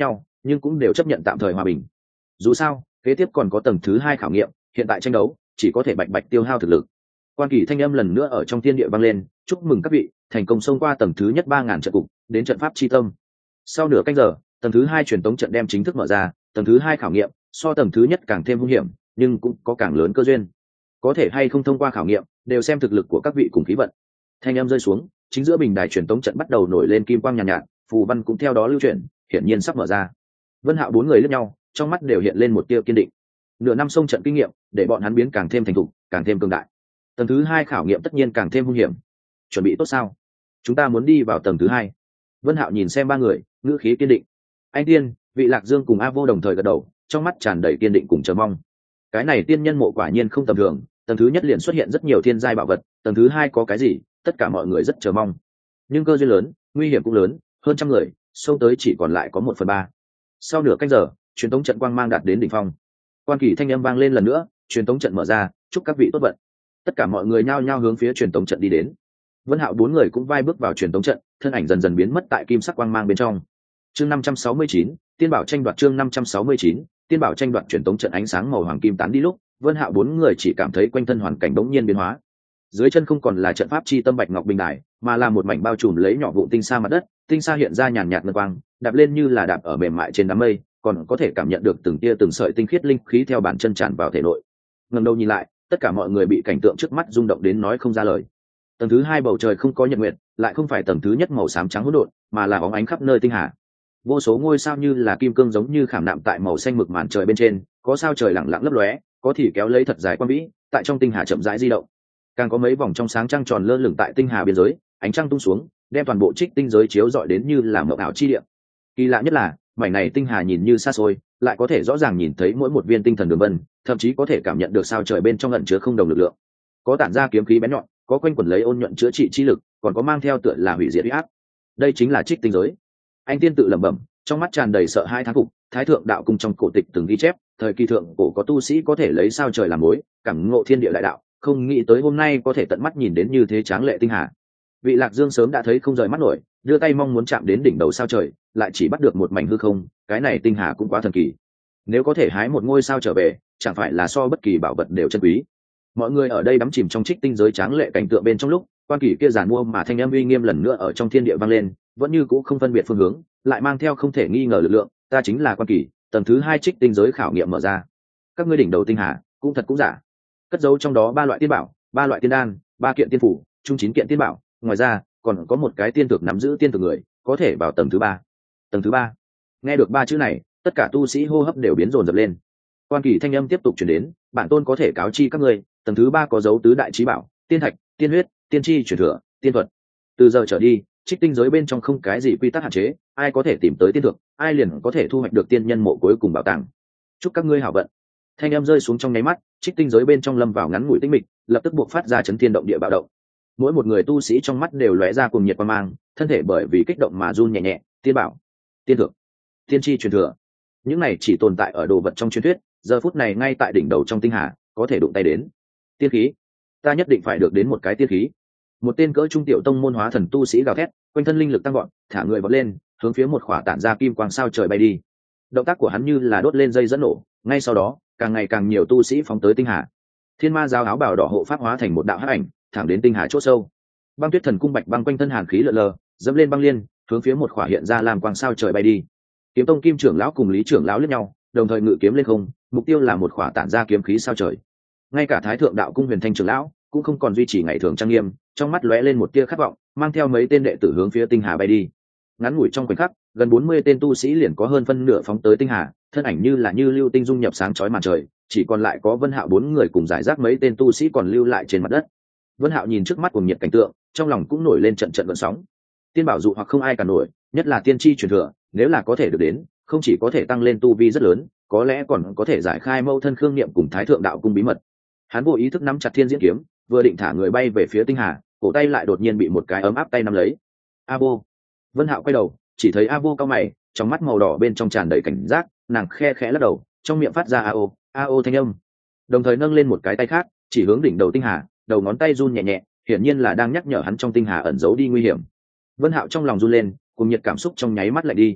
nhưng cũng đều chấp nhận tạm thời hòa bình. Dù sao kế tiếp còn có tầng thứ 2 khảo nghiệm, hiện tại tranh đấu chỉ có thể bạch bạch tiêu hao thực lực. Quan kỳ thanh âm lần nữa ở trong thiên địa vang lên, chúc mừng các vị thành công xông qua tầng thứ nhất 3.000 trận cục, đến trận pháp chi tâm. Sau nửa canh giờ, tầng thứ 2 truyền tống trận đem chính thức mở ra. Tầng thứ 2 khảo nghiệm so tầng thứ nhất càng thêm hung hiểm, nhưng cũng có càng lớn cơ duyên. Có thể hay không thông qua khảo nghiệm đều xem thực lực của các vị cùng khí vận. Thanh âm rơi xuống, chính giữa bình đài truyền tống trận bắt đầu nổi lên kim quang nhàn nhạt, phù văn cũng theo đó lưu chuyển, hiển nhiên sắp mở ra. Vân Hạo bốn người liếc nhau, trong mắt đều hiện lên một tia kiên định. Nửa năm xông trận kinh nghiệm để bọn hắn biến càng thêm thành thục, càng thêm cường đại. Tầng thứ 2 khảo nghiệm tất nhiên càng thêm hung hiểm. Chuẩn bị tốt sao? Chúng ta muốn đi vào tầng thứ 2. Vân Hạo nhìn xem ba người, ngữ khí kiên định. Anh Tiên, Vị Lạc Dương cùng A Vô đồng thời gật đầu, trong mắt tràn đầy kiên định cùng chờ mong. Cái này tiên nhân mộ quả nhiên không tầm thường, tầng thứ nhất liền xuất hiện rất nhiều thiên giai bảo vật, tầng thứ 2 có cái gì, tất cả mọi người rất chờ mong. Nhưng cơ duyên lớn, nguy hiểm cũng lớn, hơn trăm người, xông tới chỉ còn lại có 1/3. Sau nửa canh giờ, truyền tống trận quang mang đạt đến đỉnh phong. Quan kỳ thanh âm vang lên lần nữa, truyền tống trận mở ra, chúc các vị tốt vận. Tất cả mọi người nhao nhao hướng phía truyền tống trận đi đến. Vân Hạo bốn người cũng vai bước vào truyền tống trận, thân ảnh dần dần biến mất tại kim sắc quang mang bên trong. Chương 569, Tiên bảo tranh đoạt. Chương 569, Tiên bảo tranh đoạt. Truyền tống trận ánh sáng màu hoàng kim tán đi lúc, Vân Hạo bốn người chỉ cảm thấy quanh thân hoàn cảnh bỗng nhiên biến hóa. Dưới chân không còn là trận pháp chi tâm bạch ngọc bình đài, mà là một mảnh bao trùm lấy nhỏ vụn tinh sa mặt đất, tinh sa hiện ra nhàn nhạt ngân quang, đạp lên như là đạp ở mềm mại trên đám mây, còn có thể cảm nhận được từng tia từng sợi tinh khiết linh khí theo bàn chân tràn vào thể nội. Ngẩng đầu nhìn lại, tất cả mọi người bị cảnh tượng trước mắt rung động đến nói không ra lời. Tầng thứ 2 bầu trời không có nhật nguyệt, lại không phải tầng thứ nhất màu xám trắng hỗn độn, mà là bóng ánh khắp nơi tinh hà. Vô số ngôi sao như là kim cương giống như khảm nạm tại màu xanh mực màn trời bên trên, có sao trời lặng lặng lấp lóe, có thì kéo lấy thật dài quang vĩ, tại trong tinh hà chậm rãi di động. Càng có mấy vòng trong sáng trăng tròn lơ lửng tại tinh hà biên giới, ánh trăng tung xuống, đem toàn bộ trích tinh giới chiếu rọi đến như là mộng ảo chi địa. Kỳ lạ nhất là, mảnh này tinh hà nhìn như xa xôi, lại có thể rõ ràng nhìn thấy mỗi một viên tinh thần đường vân, thậm chí có thể cảm nhận được sao trời bên trong ẩn chứa không đồng lực lượng. Có tản ra kiếm khí bén nhọn, có quanh quẩn lấy ôn nhuận chữa trị chi lực, còn có mang theo tựa là hủy diệt uy áp. Đây chính là trích tinh giới. Anh tiên tự lẩm bẩm, trong mắt tràn đầy sợ hãi thán phục. Thái thượng đạo cung trong cổ tịch từng ghi chép, thời kỳ thượng cổ có tu sĩ có thể lấy sao trời làm mối, cảm ngộ thiên địa đại đạo, không nghĩ tới hôm nay có thể tận mắt nhìn đến như thế tráng lệ tinh hà. Vị Lạc Dương sớm đã thấy không rời mắt nổi, đưa tay mong muốn chạm đến đỉnh đầu sao trời, lại chỉ bắt được một mảnh hư không. Cái này tinh hà cũng quá thần kỳ. Nếu có thể hái một ngôi sao trở về, chẳng phải là so bất kỳ bảo vật đều chân quý. Mọi người ở đây đắm chìm trong trích tinh giới tráng lệ cảnh tượng bên trong lúc, quan kỳ kia giàn mua mà thanh âm uy nghiêm lần nữa ở trong thiên địa vang lên, vẫn như cũ không phân biệt phương hướng, lại mang theo không thể nghi ngờ lực lượng. Ta chính là quan kỳ, tầng thứ 2 trích tinh giới khảo nghiệm mở ra. Các ngươi đỉnh đầu tinh hà, cũng thật cũng giả. Cất giấu trong đó 3 loại tiên bảo, 3 loại tiên đan, 3 kiện tiên phủ, chung 9 kiện tiên bảo, ngoài ra còn có một cái tiên thực nắm giữ tiên thực người, có thể vào tầng thứ 3. Tầng thứ 3. Nghe được 3 chữ này, tất cả tu sĩ hô hấp đều biến dồn dập lên. Quan kỳ thanh âm tiếp tục truyền đến, bản tôn có thể cáo chi các ngươi, tầng thứ 3 có dấu tứ đại chí bảo, tiên thạch, tiên huyết, tiên chi truyền thừa, tiên thuật. Từ giờ trở đi, trích tinh giới bên trong không cái gì quy tắc hạn chế, ai có thể tìm tới tiên thực, ai liền có thể thu hoạch được tiên nhân mộ cuối cùng bảo tàng. Chúc các ngươi hảo vận. Thanh âm rơi xuống trong nháy mắt, trích tinh giới bên trong lâm vào ngắn ngủi tĩnh mịch, lập tức buộc phát ra chấn thiên động địa bạo động. Mỗi một người tu sĩ trong mắt đều lóe ra cùng nhiệt quang mang, thân thể bởi vì kích động mà run nhẹ nhẹ. Tiên bảo, tiên thực, tiên chi truyền thừa, những này chỉ tồn tại ở đồ vật trong truyền thuyết, giờ phút này ngay tại đỉnh đầu trong tinh hà, có thể đụng tay đến. Tiên khí, ta nhất định phải được đến một cái tiên khí. Một tên cỡ trung tiểu tông môn hóa thần tu sĩ gào thét, quanh thân linh lực tăng gọn, thả người vọt lên, hướng phía một khỏa tản ra kim quang sao trời bay đi. Động tác của hắn như là đốt lên dây dẫn nổ, ngay sau đó, càng ngày càng nhiều tu sĩ phóng tới tinh hà. Thiên ma giáo áo bào đỏ hộ pháp hóa thành một đạo hắc ảnh, thẳng đến tinh hà chỗ sâu. Băng tuyết thần cung bạch băng quanh thân hàn khí lượn lờ, dẫm lên băng liên, hướng phía một khỏa hiện ra làm quang sao trời bay đi. Kiếm tông kim trưởng lão cùng lý trưởng lão liếc nhau, đồng thời ngự kiếm lên không, mục tiêu là một khỏa tản ra kiếm khí sao trời. Ngay cả thái thượng đạo cung huyền thanh trưởng lão cũng không còn duy trì ngày thường trang nghiêm, trong mắt lóe lên một tia khát vọng, mang theo mấy tên đệ tử hướng phía tinh hà bay đi. Ngắn ngủi trong khoảnh khắc, gần 40 tên tu sĩ liền có hơn phân nửa phóng tới tinh hà, thân ảnh như là như lưu tinh dung nhập sáng chói màn trời, chỉ còn lại có Vân Hạo 4 người cùng giải rác mấy tên tu sĩ còn lưu lại trên mặt đất. Vân Hạo nhìn trước mắt cuồng nhiệt cảnh tượng, trong lòng cũng nổi lên trận trận gợn sóng. Tiên bảo dụ hoặc không ai cả nổi, nhất là tiên chi truyền thừa, nếu là có thể được đến, không chỉ có thể tăng lên tu vi rất lớn, có lẽ còn có thể giải khai mâu thân khương niệm cùng thái thượng đạo cung bí mật. Hắn vô ý thức nắm chặt thiên diễn kiếm, vừa định thả người bay về phía tinh hà, cổ tay lại đột nhiên bị một cái ấm áp tay nắm lấy. A Vô. Vân Hạo quay đầu, chỉ thấy A Vô cau mày, trong mắt màu đỏ bên trong tràn đầy cảnh giác, nàng khe khẽ lắc đầu, trong miệng phát ra a ô thanh âm, đồng thời nâng lên một cái tay khác, chỉ hướng đỉnh đầu tinh hà, đầu ngón tay run nhẹ nhẹ, hiển nhiên là đang nhắc nhở hắn trong tinh hà ẩn giấu đi nguy hiểm. Vân Hạo trong lòng run lên, cùng nhiệt cảm xúc trong nháy mắt lại đi.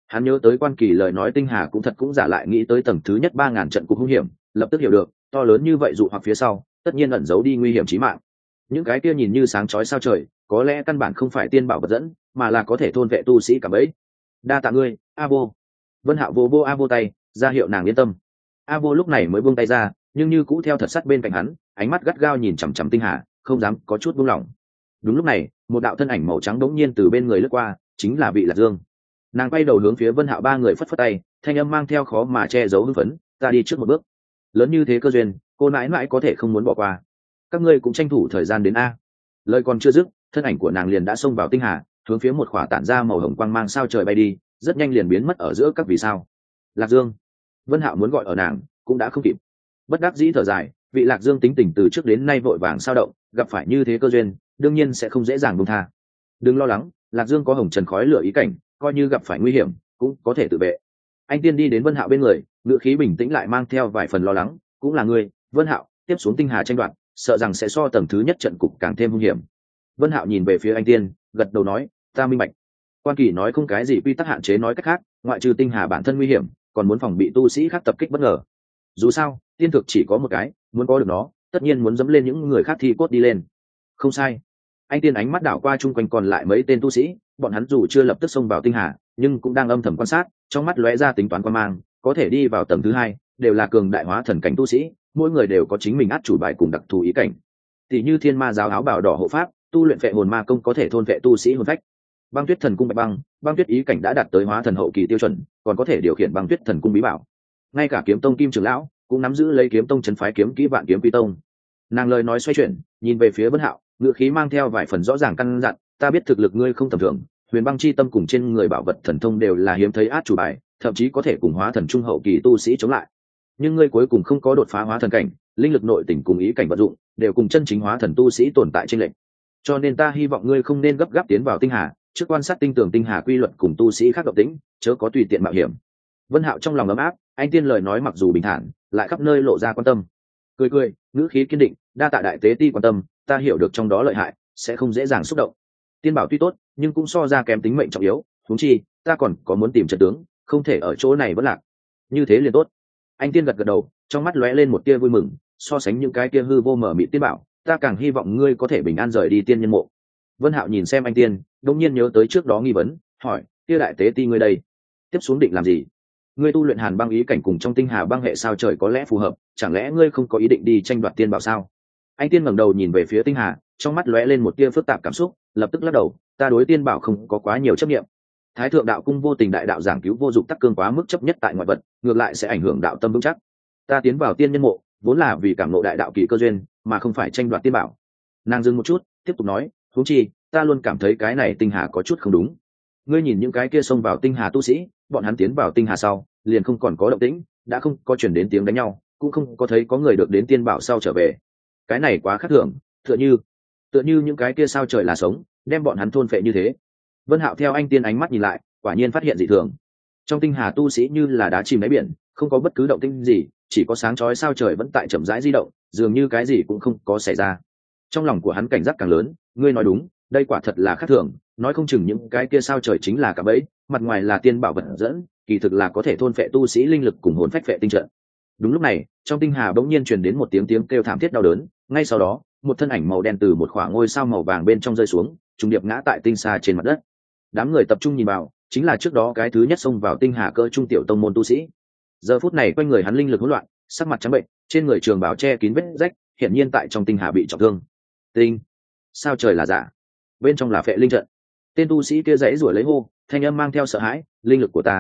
Hắn nhớ tới Quan Kỳ lời nói tinh hà cũng thật cũng giả, lại nghĩ tới tầng thứ nhất 3.000 trận cục hung hiểm, lập tức hiểu được to lớn như vậy dụ hoặc phía sau tất nhiên ẩn giấu đi nguy hiểm chí mạng. Những cái kia nhìn như sáng chói sao trời có lẽ căn bản không phải tiên bảo vật dẫn, mà là có thể thôn vệ tu sĩ cả bấy. Đa tạ ngươi, A Vô. Vân Hạo vô A Vô tay, ra hiệu nàng yên tâm. A Vô lúc này mới buông tay ra, nhưng như cũ theo thật sát bên cạnh hắn, ánh mắt gắt gao nhìn chằm chằm tinh hà, không dám có chút buông lỏng. Đúng lúc này, một đạo thân ảnh màu trắng đống nhiên từ bên người lướt qua, chính là Vị Lạc Dương. Nàng quay đầu hướng phía Vân Hạo ba người phất phất tay, thanh âm mang theo khó mà che giấu hưng phấn, ta đi trước một bước. Lớn như thế cơ duyên, cô nãi nãi có thể không muốn bỏ qua. Các ngươi cũng tranh thủ thời gian đến a. Lời còn chưa dứt, thân ảnh của nàng liền đã xông vào tinh hà, hướng phía một khỏa tản ra màu hồng quang mang sao trời bay đi, rất nhanh liền biến mất ở giữa các vì sao. Lạc Dương. Vân Hạo muốn gọi ở nàng, cũng đã không kịp. Bất đắc dĩ thở dài, Vị Lạc Dương tính tình từ trước đến nay vội vàng sao động, gặp phải như thế cơ duyên, đương nhiên sẽ không dễ dàng buông tha. Đừng lo lắng, Lạc Dương có hồng trần khói lửa ý cảnh, coi như gặp phải nguy hiểm cũng có thể tự vệ. Anh tiên đi đến Vân Hạo bên người, ngữ khí bình tĩnh lại mang theo vài phần lo lắng, cũng là ngươi, Vân Hạo, tiếp xuống tinh hà tranh đoạt, sợ rằng sẽ so tầng thứ nhất trận cục càng thêm hung hiểm. Vân Hạo nhìn về phía anh tiên, gật đầu nói, ta minh bạch. Quan Kỳ nói không cái gì quy tắc hạn chế, nói cách khác, ngoại trừ tinh hà bản thân nguy hiểm, còn muốn phòng bị tu sĩ khác tập kích bất ngờ. Dù sao, tiên thực chỉ có một cái, muốn có được nó, tất nhiên muốn dẫm lên những người khác thi cốt đi lên. Không sai. Anh tiên ánh mắt đảo qua chung quanh còn lại mấy tên tu sĩ, bọn hắn dù chưa lập tức xông vào tinh hà, nhưng cũng đang âm thầm quan sát, trong mắt lóe ra tính toán quan mang, có thể đi vào tầng thứ hai, đều là cường đại hóa thần cảnh tu sĩ, mỗi người đều có chính mình át chủ bài cùng đặc thù ý cảnh. Tỷ như Thiên Ma giáo áo bào đỏ hộ pháp, tu luyện phệ hồn ma công có thể thôn vệ tu sĩ hồn phách. Băng Tuyết thần cung bạch băng, băng tuyết ý cảnh đã đạt tới hóa thần hậu kỳ tiêu chuẩn, còn có thể điều khiển băng tuyết thần cung bí bảo. Ngay cả Kiếm Tông Kim trưởng lão cũng nắm giữ lấy Kiếm Tông trấn phái kiếm kỹ Vạn Kiếm Quy Tông. Nàng lời nói xoay chuyển, nhìn về phía Vân Hạo, ngữ khí mang theo vài phần rõ ràng căn dặn, ta biết thực lực ngươi không tầm thường, Huyền Băng chi tâm cùng trên người bảo vật thần thông đều là hiếm thấy át chủ bài, thậm chí có thể cùng hóa thần trung hậu kỳ tu sĩ chống lại. Nhưng ngươi cuối cùng không có đột phá hóa thần cảnh, linh lực nội tình cùng ý cảnh vận dụng đều cùng chân chính hóa thần tu sĩ tồn tại trên lệnh. Cho nên ta hy vọng ngươi không nên gấp gáp tiến vào tinh hà, trước quan sát tinh tường tinh hà quy luật cùng tu sĩ khác động tĩnh, chớ có tùy tiện mạo hiểm. Vân Hạo trong lòng ấm áp, anh tiên lời nói mặc dù bình thản, lại khắp nơi lộ ra quan tâm. Cười cười, ngữ khí kiên định, đa tạ đại tế ti quan tâm, ta hiểu được trong đó lợi hại, sẽ không dễ dàng xúc động. Tiên bảo tuy tốt, nhưng cũng so ra kém tính mệnh trọng yếu, huống chi, ta còn có muốn tìm trận tướng, không thể ở chỗ này vẫn lạc. Như thế liền tốt. Anh tiên gật gật đầu, trong mắt lóe lên một tia vui mừng, so sánh những cái kia hư vô mở mịt tiên bảo, ta càng hy vọng ngươi có thể bình an rời đi tiên nhân mộ. Vân Hạo nhìn xem anh tiên, đột nhiên nhớ tới trước đó nghi vấn, hỏi, kia đại tế ti ngươi đây, tiếp xuống định làm gì? Ngươi tu luyện Hàn Băng ý cảnh cùng trong tinh hà băng hệ sao trời có lẽ phù hợp, chẳng lẽ ngươi không có ý định đi tranh đoạt tiên bảo sao? Anh tiên ngẩng đầu nhìn về phía tinh hà, trong mắt lóe lên một tia phức tạp cảm xúc, lập tức lắc đầu, ta đối tiên bảo không có quá nhiều chấp niệm. Thái thượng đạo cung vô tình đại đạo giảng cứu vô dụng tắc cương quá mức chấp nhất tại ngoại vật, ngược lại sẽ ảnh hưởng đạo tâm vững chắc. Ta tiến vào tiên nhân mộ vốn là vì cảm ngộ đại đạo kỳ cơ duyên, mà không phải tranh đoạt tiên bảo. Nàng dừng một chút, tiếp tục nói, huống chi ta luôn cảm thấy cái này tinh hà có chút không đúng. Ngươi nhìn những cái kia xông vào tinh hà tu sĩ, bọn hắn tiến vào tinh hà sau liền không còn có động tĩnh, đã không có chuyển đến tiếng đánh nhau, cũng không có thấy có người được đến tiên bảo sau trở về. Cái này quá khác thường, tựa như những cái kia sao trời là sống, đem bọn hắn thôn phệ như thế. Vân Hạo theo anh tiên ánh mắt nhìn lại, quả nhiên phát hiện dị thường. Trong tinh hà tu sĩ như là đá chìm đáy biển, không có bất cứ động tĩnh gì, chỉ có sáng chói sao trời vẫn tại chậm rãi di động, dường như cái gì cũng không có xảy ra. Trong lòng của hắn cảnh giác càng lớn, ngươi nói đúng, đây quả thật là khác thường, nói không chừng những cái kia sao trời chính là cả bẫy, mặt ngoài là tiên bảo vật dẫn, kỳ thực là có thể thôn phệ tu sĩ linh lực cùng hồn phách phệ tinh trận. Đúng lúc này, trong tinh hà bỗng nhiên truyền đến một tiếng kêu thảm thiết đau đớn, ngay sau đó, một thân ảnh màu đen từ một khoảng ngôi sao màu vàng bên trong rơi xuống, trùng điệp ngã tại tinh xa trên mặt đất. Đám người tập trung nhìn vào, chính là trước đó cái thứ nhất xông vào tinh hà cơ trung tiểu tông môn tu sĩ. Giờ phút này quanh người hắn linh lực hỗn loạn, sắc mặt trắng bệnh, trên người trường bào che kín vết rách, hiển nhiên tại trong tinh hà bị trọng thương. Tinh, sao trời là giả, bên trong là phệ linh trận. Tên tu sĩ kia giãy giụa lấy hô, thanh âm mang theo sợ hãi, linh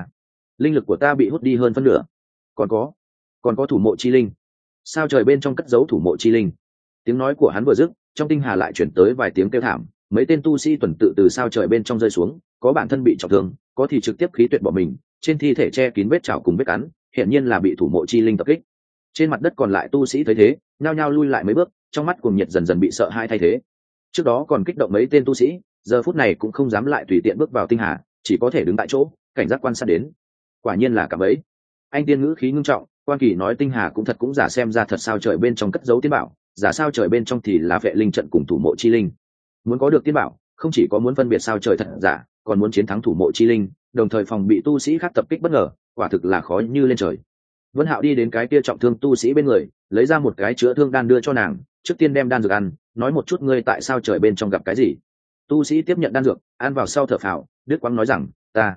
lực của ta bị hút đi hơn phân nửa. Còn có thủ mộ chi linh, sao trời bên trong cất giấu thủ mộ chi linh. Tiếng nói của hắn vừa dứt, trong tinh hà lại chuyển tới vài tiếng kêu thảm, mấy tên tu sĩ tuần tự từ sao trời bên trong rơi xuống, có bản thân bị trọng thương, có thì trực tiếp khí tuyệt bỏ mình, trên thi thể che kín vết trào cùng vết cắn, hiển nhiên là bị thủ mộ chi linh tập kích. Trên mặt đất còn lại tu sĩ thấy thế, nhao nhao lui lại mấy bước, trong mắt cuồng nhiệt dần dần bị sợ hãi thay thế. Trước đó còn kích động mấy tên tu sĩ, giờ phút này cũng không dám lại tùy tiện bước vào tinh hà, chỉ có thể đứng tại chỗ, cảnh giác quan sát đến. Quả nhiên là cả bấy. Anh tiên ngữ khí ngưng trọng, Quan Kỳ nói tinh hà cũng thật cũng giả, xem ra thật sao trời bên trong cất giấu tiên bảo, giả sao trời bên trong thì là vệ linh trận cùng thủ mộ chi linh. Muốn có được tiên bảo, không chỉ có muốn phân biệt sao trời thật giả, còn muốn chiến thắng thủ mộ chi linh, đồng thời phòng bị tu sĩ khác tập kích bất ngờ, quả thực là khó như lên trời. Vân Hạo đi đến cái kia trọng thương tu sĩ bên người, lấy ra một cái chữa thương đan đưa cho nàng, trước tiên đem đan dược ăn, nói một chút ngươi tại sao trời bên trong gặp cái gì. Tu sĩ tiếp nhận đan dược, ăn vào sau thở phào, đứt quãng nói rằng,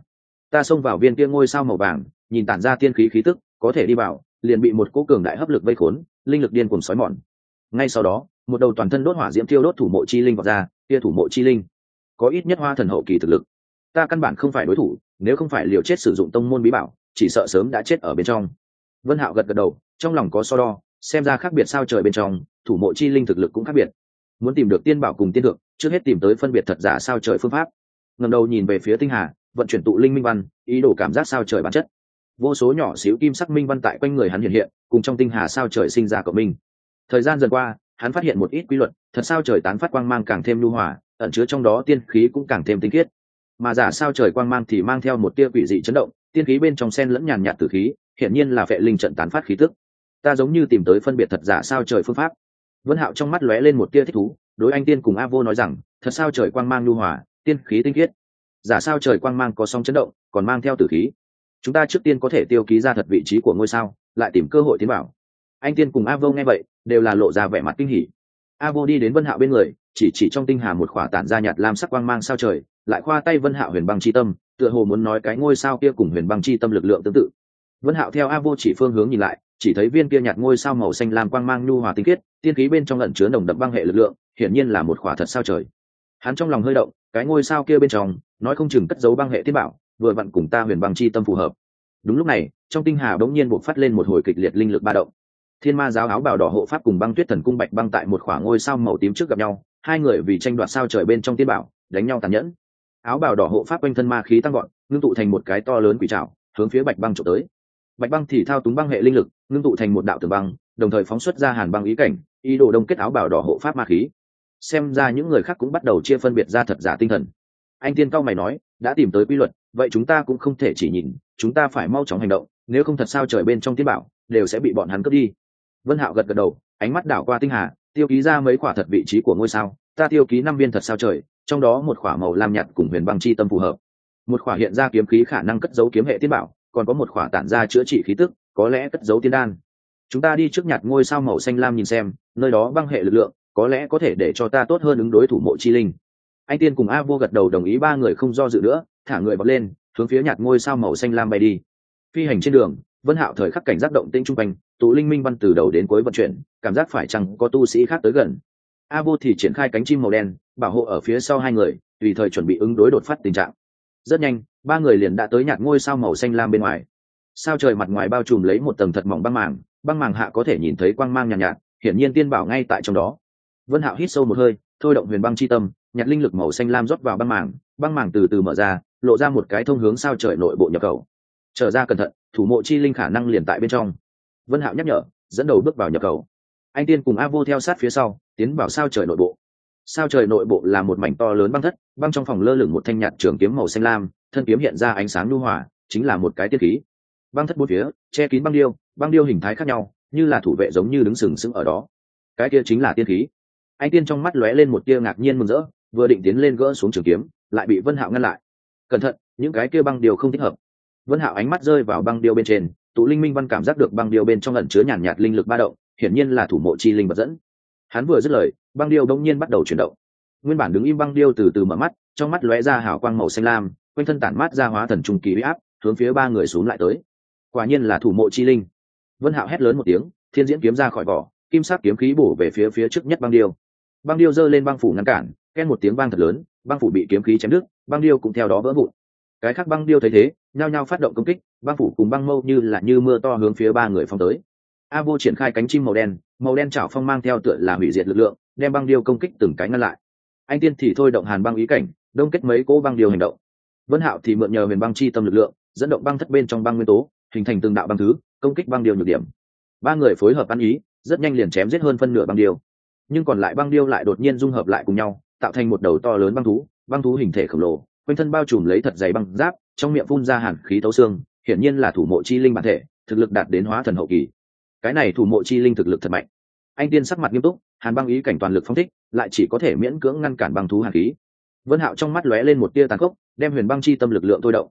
ta xông vào viên kia ngôi sao màu vàng, nhìn tản ra tiên khí khí tức, có thể đi vào, liền bị một cỗ cường đại hấp lực vây khốn, linh lực điên cuồng xói mòn. Ngay sau đó, một đầu toàn thân đốt hỏa diễm thiêu đốt thủ mộ chi linh vọt ra, kia thủ mộ chi linh có ít nhất hoa thần hậu kỳ thực lực. Ta căn bản không phải đối thủ, nếu không phải liều chết sử dụng tông môn bí bảo, chỉ sợ sớm đã chết ở bên trong. Vân Hạo gật gật đầu, trong lòng có so đo, xem ra khác biệt sao trời bên trong, thủ mộ chi linh thực lực cũng khác biệt. Muốn tìm được tiên bảo cùng tiên thượng, trước hết tìm tới phân biệt thật giả sao trời phương pháp. Ngẩng đầu nhìn về phía tinh hà, vận chuyển tụ linh minh văn, ý đồ cảm giác sao trời bản chất. Vô số nhỏ xíu kim sắc minh văn tại quanh người hắn hiện hiện, cùng trong tinh hà sao trời sinh ra cộng minh. Thời gian dần qua, hắn phát hiện một ít quy luật, thật sao trời tán phát quang mang càng thêm nhu hòa, ẩn chứa trong đó tiên khí cũng càng thêm tinh khiết. Mà giả sao trời quang mang thì mang theo một tia quỷ dị chấn động, tiên khí bên trong xen lẫn nhàn nhạt tử khí, hiển nhiên là phệ linh trận tán phát khí tức. Ta giống như tìm tới phân biệt thật giả sao trời phương pháp. Vân Hạo trong mắt lóe lên một tia thích thú, đối anh tiên cùng A Vô nói rằng, thật sao trời quang mang nhu hòa, tiên khí tinh khiết. Giả sao trời quang mang có sóng chấn động, còn mang theo tử khí. Chúng ta trước tiên có thể tiêu ký ra thật vị trí của ngôi sao, lại tìm cơ hội tiến bảo. Anh tiên cùng A Vô nghe vậy, đều là lộ ra vẻ mặt kinh hỉ. A Vô đi đến Vân Hạo bên người, chỉ trong tinh hà một khỏa tản ra nhạt lam sắc quang mang sao trời, lại khoa tay Vân Hạo huyền băng chi tâm, tựa hồ muốn nói cái ngôi sao kia cùng huyền băng chi tâm lực lượng tương tự. Vân Hạo theo A Vô chỉ phương hướng nhìn lại, chỉ thấy viên kia nhạt ngôi sao màu xanh lam quang mang nhu hòa tinh khiết, tiên khí bên trong ẩn chứa nồng đậm băng hệ lực lượng, hiển nhiên là một khỏa thật sao trời. Hắn trong lòng hơi động, cái ngôi sao kia bên trong, nói không chừng cất giấu băng hệ tiên bảo, vừa vặn cùng ta huyền băng chi tâm phù hợp. Đúng lúc này, trong tinh hà bỗng nhiên bộc phát lên một hồi kịch liệt linh lực ba động. Thiên Ma giáo áo bào đỏ hộ pháp cùng Băng Tuyết thần cung Bạch Băng tại một khoảng ngôi sao màu tím trước gặp nhau, hai người vì tranh đoạt sao trời bên trong tiên bảo, đánh nhau tàn nhẫn. Áo bào đỏ hộ pháp quanh thân ma khí tăng gọn, ngưng tụ thành một cái to lớn quỷ trảo, hướng phía Bạch Băng chụp tới. Bạch Băng thì thao túng băng hệ linh lực, ngưng tụ thành một đạo tường băng, đồng thời phóng xuất ra hàn băng ý cảnh, ý đồ đông kết áo bào đỏ hộ pháp ma khí. Xem ra những người khác cũng bắt đầu chia phân biệt ra thật giả tinh thần. Anh tiên cao mày nói, đã tìm tới quy luật, vậy chúng ta cũng không thể chỉ nhìn, chúng ta phải mau chóng hành động, nếu không thật sao trời bên trong tiên bảo đều sẽ bị bọn hắn cướp đi. Vân Hạo gật gật đầu, ánh mắt đảo qua tinh hà, tiêu ký ra mấy quả thật vị trí của ngôi sao, ta tiêu ký 5 viên thật sao trời, trong đó một quả màu lam nhạt cùng huyền băng chi tâm phù hợp, một quả hiện ra kiếm khí khả năng cất giấu kiếm hệ tiên bảo, còn có một quả tản ra chữa trị khí tức, có lẽ cất giấu tiên đan. Chúng ta đi trước nhặt ngôi sao màu xanh lam nhìn xem, nơi đó băng hệ lực lượng, có lẽ có thể để cho ta tốt hơn ứng đối thủ mộ chi linh. Anh tiên cùng A Vô gật đầu đồng ý, ba người không do dự nữa, thả người bật lên, hướng phía nhặt ngôi sao màu xanh lam bay đi. Phi hành trên đường, Vân Hạo thời khắc cảnh giác động tĩnh trung quanh, tụ linh minh văn từ đầu đến cuối vận chuyển, cảm giác phải chăng có tu sĩ khác tới gần. A Vô thì triển khai cánh chim màu đen, bảo hộ ở phía sau hai người, tùy thời chuẩn bị ứng đối đột phát tình trạng. Rất nhanh, ba người liền đã tới nhặt ngôi sao màu xanh lam bên ngoài. Sao trời mặt ngoài bao trùm lấy một tầng thật mỏng băng màng hạ có thể nhìn thấy quang mang nhàn nhạt, hiển nhiên tiên bảo ngay tại trong đó. Vân Hạo hít sâu một hơi, thôi động huyền băng chi tâm, nhặt linh lực màu xanh lam rót vào băng màng từ từ mở ra, lộ ra một cái thông hướng sao trời nội bộ nhập khẩu. Trở ra cẩn thận, thủ mộ chi linh khả năng liền tại bên trong. Vân Hạo nhắc nhở, dẫn đầu bước vào nhập khẩu. Anh tiên cùng A Vô theo sát phía sau, tiến vào sao trời nội bộ. Sao trời nội bộ là một mảnh to lớn băng thất, băng trong phòng lơ lửng một thanh nhạt trường kiếm màu xanh lam, thân kiếm hiện ra ánh sáng nhu hòa, chính là một cái tiên khí. Băng thất bốn phía che kín băng điêu hình thái khác nhau, như là thủ vệ giống như đứng sừng sững ở đó. Cái kia chính là tiên khí. Anh tiên trong mắt lóe lên một tia ngạc nhiên mừng rỡ, vừa định tiến lên gỡ xuống trường kiếm, lại bị Vân Hạo ngăn lại. Cẩn thận, những cái kia băng điêu không thích hợp. Vân Hạo ánh mắt rơi vào băng điêu bên trên, tụ linh minh văn cảm giác được băng điêu bên trong ẩn chứa nhàn nhạt linh lực ba động, hiển nhiên là thủ mộ chi linh vật dẫn. Hắn vừa dứt lời, băng điêu đột nhiên bắt đầu chuyển động. Nguyên bản đứng im băng điêu từ từ mở mắt, trong mắt lóe ra hào quang màu xanh lam, quanh thân tản mát ra hóa thần trung kỳ uy áp, hướng phía ba người xuống lại tới. Quả nhiên là thủ mộ chi linh. Vân Hạo hét lớn một tiếng, thiên diễn kiếm ra khỏi vỏ, kim sắc kiếm khí bổ về phía trước nhất băng điêu. Băng điêu giơ lên băng phủ ngăn cản, ken một tiếng vang thật lớn, băng phủ bị kiếm khí chém đứt, băng điêu cũng theo đó vỡ vụn. Cái khác băng điêu thấy thế, nhao nhao phát động công kích, băng phủ cùng băng mâu như mưa to hướng phía ba người phong tới. A Vô triển khai cánh chim màu đen chảo phong mang theo tựa là hủy diệt lực lượng, đem băng điêu công kích từng cái ngăn lại. Anh tiên thì thôi động hàn băng ý cảnh, đông kết mấy cỗ băng điêu hành động. Vân Hạo thì mượn nhờ huyền băng chi tâm lực lượng, dẫn động băng thất bên trong băng nguyên tố, hình thành từng đạo băng thứ, công kích băng điêu nhược điểm. Ba người phối hợp ăn ý, rất nhanh liền chém giết hơn phân nửa băng điêu. Nhưng còn lại băng điêu lại đột nhiên dung hợp lại cùng nhau, tạo thành một đầu to lớn băng thú hình thể khổng lồ, quanh thân bao trùm lấy thật dày băng giáp, trong miệng phun ra hàn khí thấu xương, hiển nhiên là thủ mộ chi linh bản thể, thực lực đạt đến hóa thần hậu kỳ. Cái này thủ mộ chi linh thực lực thật mạnh. Anh tiên sắc mặt nghiêm túc, hàn băng ý cảnh toàn lực phóng thích, lại chỉ có thể miễn cưỡng ngăn cản băng thú hàn khí. Vân Hạo trong mắt lóe lên một tia tàn khốc, đem huyền băng chi tâm lực lượng thôi động.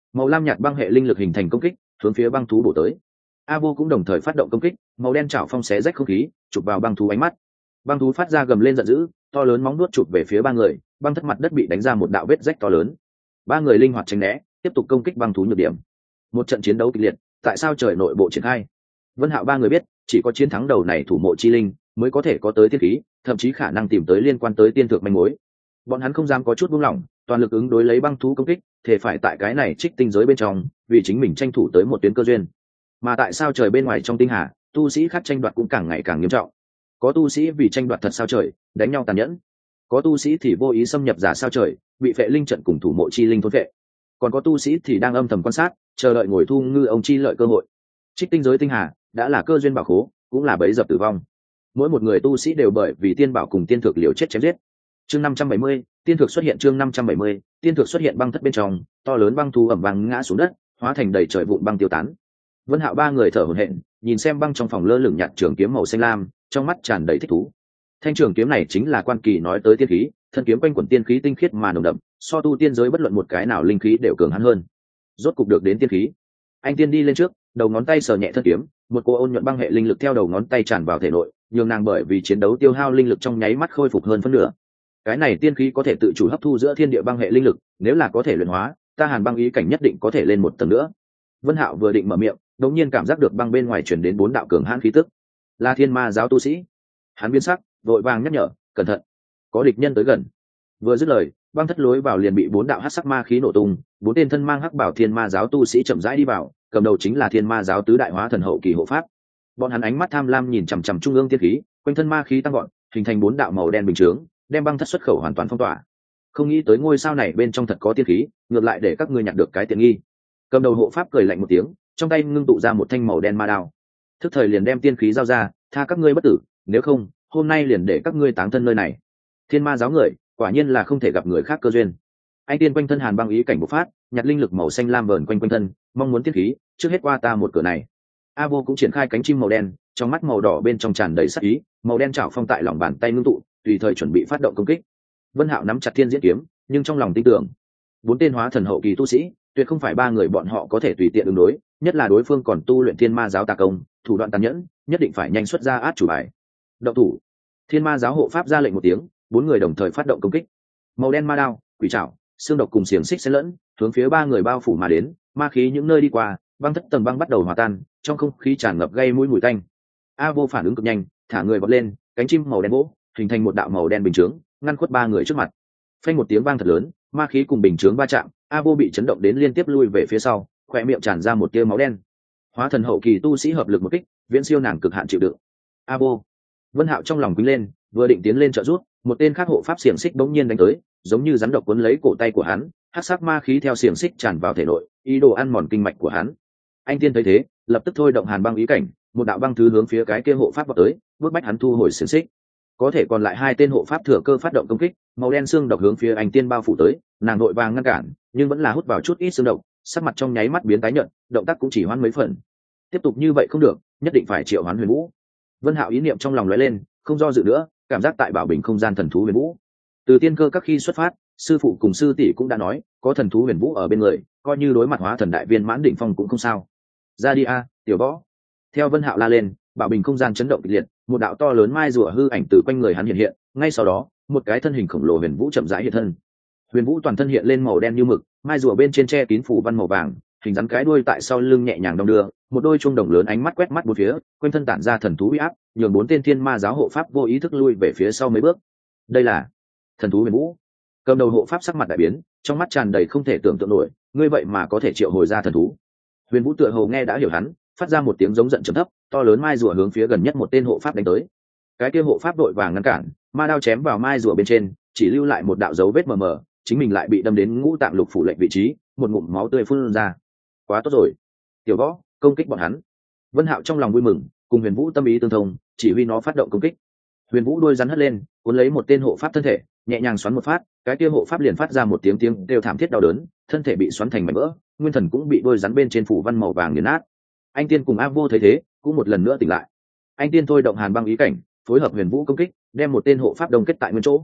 màu lam nhạt băng hệ linh lực hình thành công kích hướng phía băng thú bổ tới. A vô cũng đồng thời phát động công kích, màu đen chảo phong xé rách không khí chụp vào băng thú ánh mắt. Băng thú phát ra gầm lên giận dữ, to lớn móng nuốt chụp về phía ba người, băng thất mặt đất bị đánh ra một đạo vết rách to lớn. Ba người linh hoạt tránh né, tiếp tục công kích băng thú nhược điểm. Một trận chiến đấu kịch liệt, tại sao trời nội bộ triển khai. Vân Hạo ba người biết, chỉ có chiến thắng đầu này thủ mộ chi linh mới có thể có tới tiên khí, thậm chí khả năng tìm tới liên quan tới tiên thượng manh mối. Bọn hắn không dám có chút buông lỏng, toàn lực ứng đối lấy băng thú công kích, thể phải tại cái này trích tinh giới bên trong, vì chính mình tranh thủ tới một tuyến cơ duyên. Mà tại sao trời bên ngoài trong tinh hà, tu sĩ khác tranh đoạt cũng càng ngày càng nghiêm trọng. Có tu sĩ vì tranh đoạt thật sao trời, đánh nhau tàn nhẫn. Có tu sĩ thì vô ý xâm nhập giả sao trời, bị phệ linh trận cùng thủ mộ chi linh thôn phệ. Còn có tu sĩ thì đang âm thầm quan sát, chờ đợi ngồi thu ngư ông chi lợi cơ hội. Trích tinh giới tinh hà đã là cơ duyên bảo khố, cũng là bẫy dập tử vong. Mỗi một người tu sĩ đều bởi vì tiên bảo cùng tiên thực liều chết chém giết. Chương 570, tiên thực xuất hiện. Chương 570, tiên thực xuất hiện. Băng thất bên trong, to lớn băng thú ẩm vang ngã xuống đất, hóa thành đầy trời vụn băng tiêu tán. Vân Hạo ba người thở hổn hển, nhìn xem băng trong phòng lơ lửng nhạt trường kiếm màu xanh lam, trong mắt tràn đầy thích thú. Thanh trường kiếm này chính là quan kỳ nói tới tiên khí, thân kiếm quanh quẩn tiên khí tinh khiết mà nồng đậm, so tu tiên giới bất luận một cái nào linh khí đều cường hắn hơn. Rốt cục được đến tiên khí. Anh tiên đi lên trước, đầu ngón tay sờ nhẹ thân kiếm, một cô ôn nhuận băng hệ linh lực theo đầu ngón tay tràn vào thể nội, nhường nàng bởi vì chiến đấu tiêu hao linh lực trong nháy mắt khôi phục hơn phân nửa. Cái này tiên khí có thể tự chủ hấp thu giữa thiên địa băng hệ linh lực, nếu là có thể luyện hóa, ta Hàn băng ý cảnh nhất định có thể lên một tầng nữa. Vân Hạo vừa định mở miệng, đột nhiên cảm giác được băng bên ngoài truyền đến 4 đạo cường hãn khí tức, là thiên ma giáo tu sĩ. Hắn biến sắc, vội vàng nhắc nhở, cẩn thận, có địch nhân tới gần. Vừa dứt lời, băng thất lối vào liền bị 4 đạo hắc sắc ma khí nổ tung, 4 tên thân mang hắc bảo thiên ma giáo tu sĩ chậm rãi đi vào, cầm đầu chính là thiên ma giáo tứ đại hóa thần hậu kỳ hộ pháp. Bọn hắn ánh mắt tham lam nhìn chằm chằm trung ương tiên khí, quanh thân ma khí tăng gọn, hình thành 4 đạo màu đen bình chướng, đem băng thất xuất khẩu hoàn toàn phong tỏa. Không nghĩ tới ngôi sao này bên trong thật có tiên khí, ngược lại để các ngươi nhặt được cái tiện nghi. Cầm đầu hộ pháp cười lạnh một tiếng, trong tay ngưng tụ ra một thanh màu đen ma đao, thức thời liền đem tiên khí giao ra, tha các ngươi bất tử, nếu không hôm nay liền để các ngươi táng thân nơi này. Thiên ma giáo người quả nhiên là không thể gặp người khác cơ duyên. Anh tiên quanh thân Hàn băng ý cảnh bộc phát, nhặt linh lực màu xanh lam vờn quanh quanh thân, mong muốn tiên khí trước hết qua ta một cửa này. A vô cũng triển khai cánh chim màu đen, trong mắt màu đỏ bên trong tràn đầy sắc ý, màu đen chảo phong tại lòng bàn tay ngưng tụ, tùy thời chuẩn bị phát động công kích. Vân Hạo nắm chặt thiên diễn kiếm, nhưng trong lòng tin tưởng, 4 tên hóa thần hậu kỳ tu sĩ, tuyệt không phải 3 người bọn họ có thể tùy tiện ứng đối, nhất là đối phương còn tu luyện thiên ma giáo tà công, thủ đoạn tàn nhẫn, nhất định phải nhanh xuất ra át chủ bài. Động thủ. Thiên ma giáo hộ pháp ra lệnh một tiếng, 4 người đồng thời phát động công kích. Màu đen ma đao, quỷ trảo, xương độc cùng xiềng xích xen lẫn, hướng phía 3 người bao phủ mà đến, ma khí những nơi đi qua, băng thất tầng băng bắt đầu hòa tan, trong không khí tràn ngập gây mũi mùi tanh. A vô phản ứng cực nhanh, thả người vọt lên, cánh chim màu đen vỗ, hình thành một đạo màu đen bình chướng, ngăn khuất 3 người trước mặt. Phanh một tiếng vang thật lớn, ma khí cùng bình chướng va chạm, A vô bị chấn động đến liên tiếp lui về phía sau, khóe miệng tràn ra một tia máu đen. Hóa thần hậu kỳ tu sĩ hợp lực một kích, viễn siêu nàng cực hạn chịu đựng. A vô. Vân Hạo trong lòng quýnh lên, vừa định tiến lên trợ giúp, một tên khác hộ pháp xiềng xích bỗng nhiên đánh tới, giống như rắn độc cuốn lấy cổ tay của hắn, hắc sắc ma khí theo xiềng xích tràn vào thể nội, ý đồ ăn mòn kinh mạch của hắn. Anh tiên thấy thế, lập tức thôi động Hàn băng ý cảnh, một đạo băng thứ hướng phía cái kia hộ pháp vọt tới, bước bách hắn thu hồi xiềng xích. Có thể còn lại 2 tên hộ pháp thừa cơ phát động công kích, màu đen xương độc hướng phía anh tiên bao phủ tới, nàng đội vàng ngăn cản, nhưng vẫn là hút vào chút ít xương độc, sắc mặt trong nháy mắt biến tái nhợt, động tác cũng chỉ hoãn mấy phần. Tiếp tục như vậy không được, nhất định phải triệu hoán Huyền Vũ. Vân Hạo ý niệm trong lòng lóe lên, không do dự nữa, cảm giác tại bảo bình không gian thần thú Huyền Vũ. Từ tiên cơ các khi xuất phát, sư phụ cùng sư tỷ cũng đã nói, có thần thú Huyền Vũ ở bên người, coi như đối mặt hóa thần đại viên mãn đỉnh phong cũng không sao. Ra đi a, tiểu võ. Theo Vân Hạo la lên, bảo bình không gian chấn động kịch liệt, một đạo to lớn mai rùa hư ảnh từ quanh người hắn hiện hiện, ngay sau đó, một cái thân hình khổng lồ Huyền Vũ chậm rãi hiện thân. Huyền Vũ toàn thân hiện lên màu đen như mực, mai rùa bên trên che kín phủ văn màu vàng, hình rắn cái đuôi tại sau lưng nhẹ nhàng đong đưa, một đôi chuông đồng lớn ánh mắt quét mắt bốn phía, quanh thân tản ra thần thú uy áp, nhường 4 tên thiên ma giáo hộ pháp vô ý thức lui về phía sau mấy bước. Đây là thần thú Huyền Vũ. Cầm đầu hộ pháp sắc mặt đại biến, trong mắt tràn đầy không thể tưởng tượng nổi, ngươi vậy mà có thể triệu hồi ra thần thú. Huyền Vũ tựa hồ nghe đã hiểu hắn, phát ra một tiếng giống giận trầm thấp, to lớn mai rùa hướng phía gần nhất một tên hộ pháp đánh tới. Cái kia hộ pháp đội vàng ngăn cản, ma đao chém vào mai rùa bên trên, chỉ lưu lại một đạo dấu vết mờ mờ, chính mình lại bị đâm đến ngũ tạng lục phủ lệnh vị trí, một ngụm máu tươi phun ra. Quá tốt rồi, tiểu võ, công kích bọn hắn. Vân Hạo trong lòng vui mừng, cùng Huyền Vũ tâm ý tương thông, chỉ huy nó phát động công kích. Huyền Vũ đuôi rắn hất lên, cuốn lấy một tên hộ pháp thân thể, nhẹ nhàng xoắn một phát, cái kia hộ pháp liền phát ra một tiếng kêu thảm thiết đau đớn, thân thể bị xoắn thành mảnh vỡ, nguyên thần cũng bị đuôi rắn bên trên phủ văn màu vàng nghiền nát. Anh tiên cùng A vô thấy thế, cũng một lần nữa tỉnh lại. Anh tiên thôi động Hàn băng ý cảnh, phối hợp Huyền Vũ công kích, đem một tên hộ pháp đông kết tại nguyên chỗ.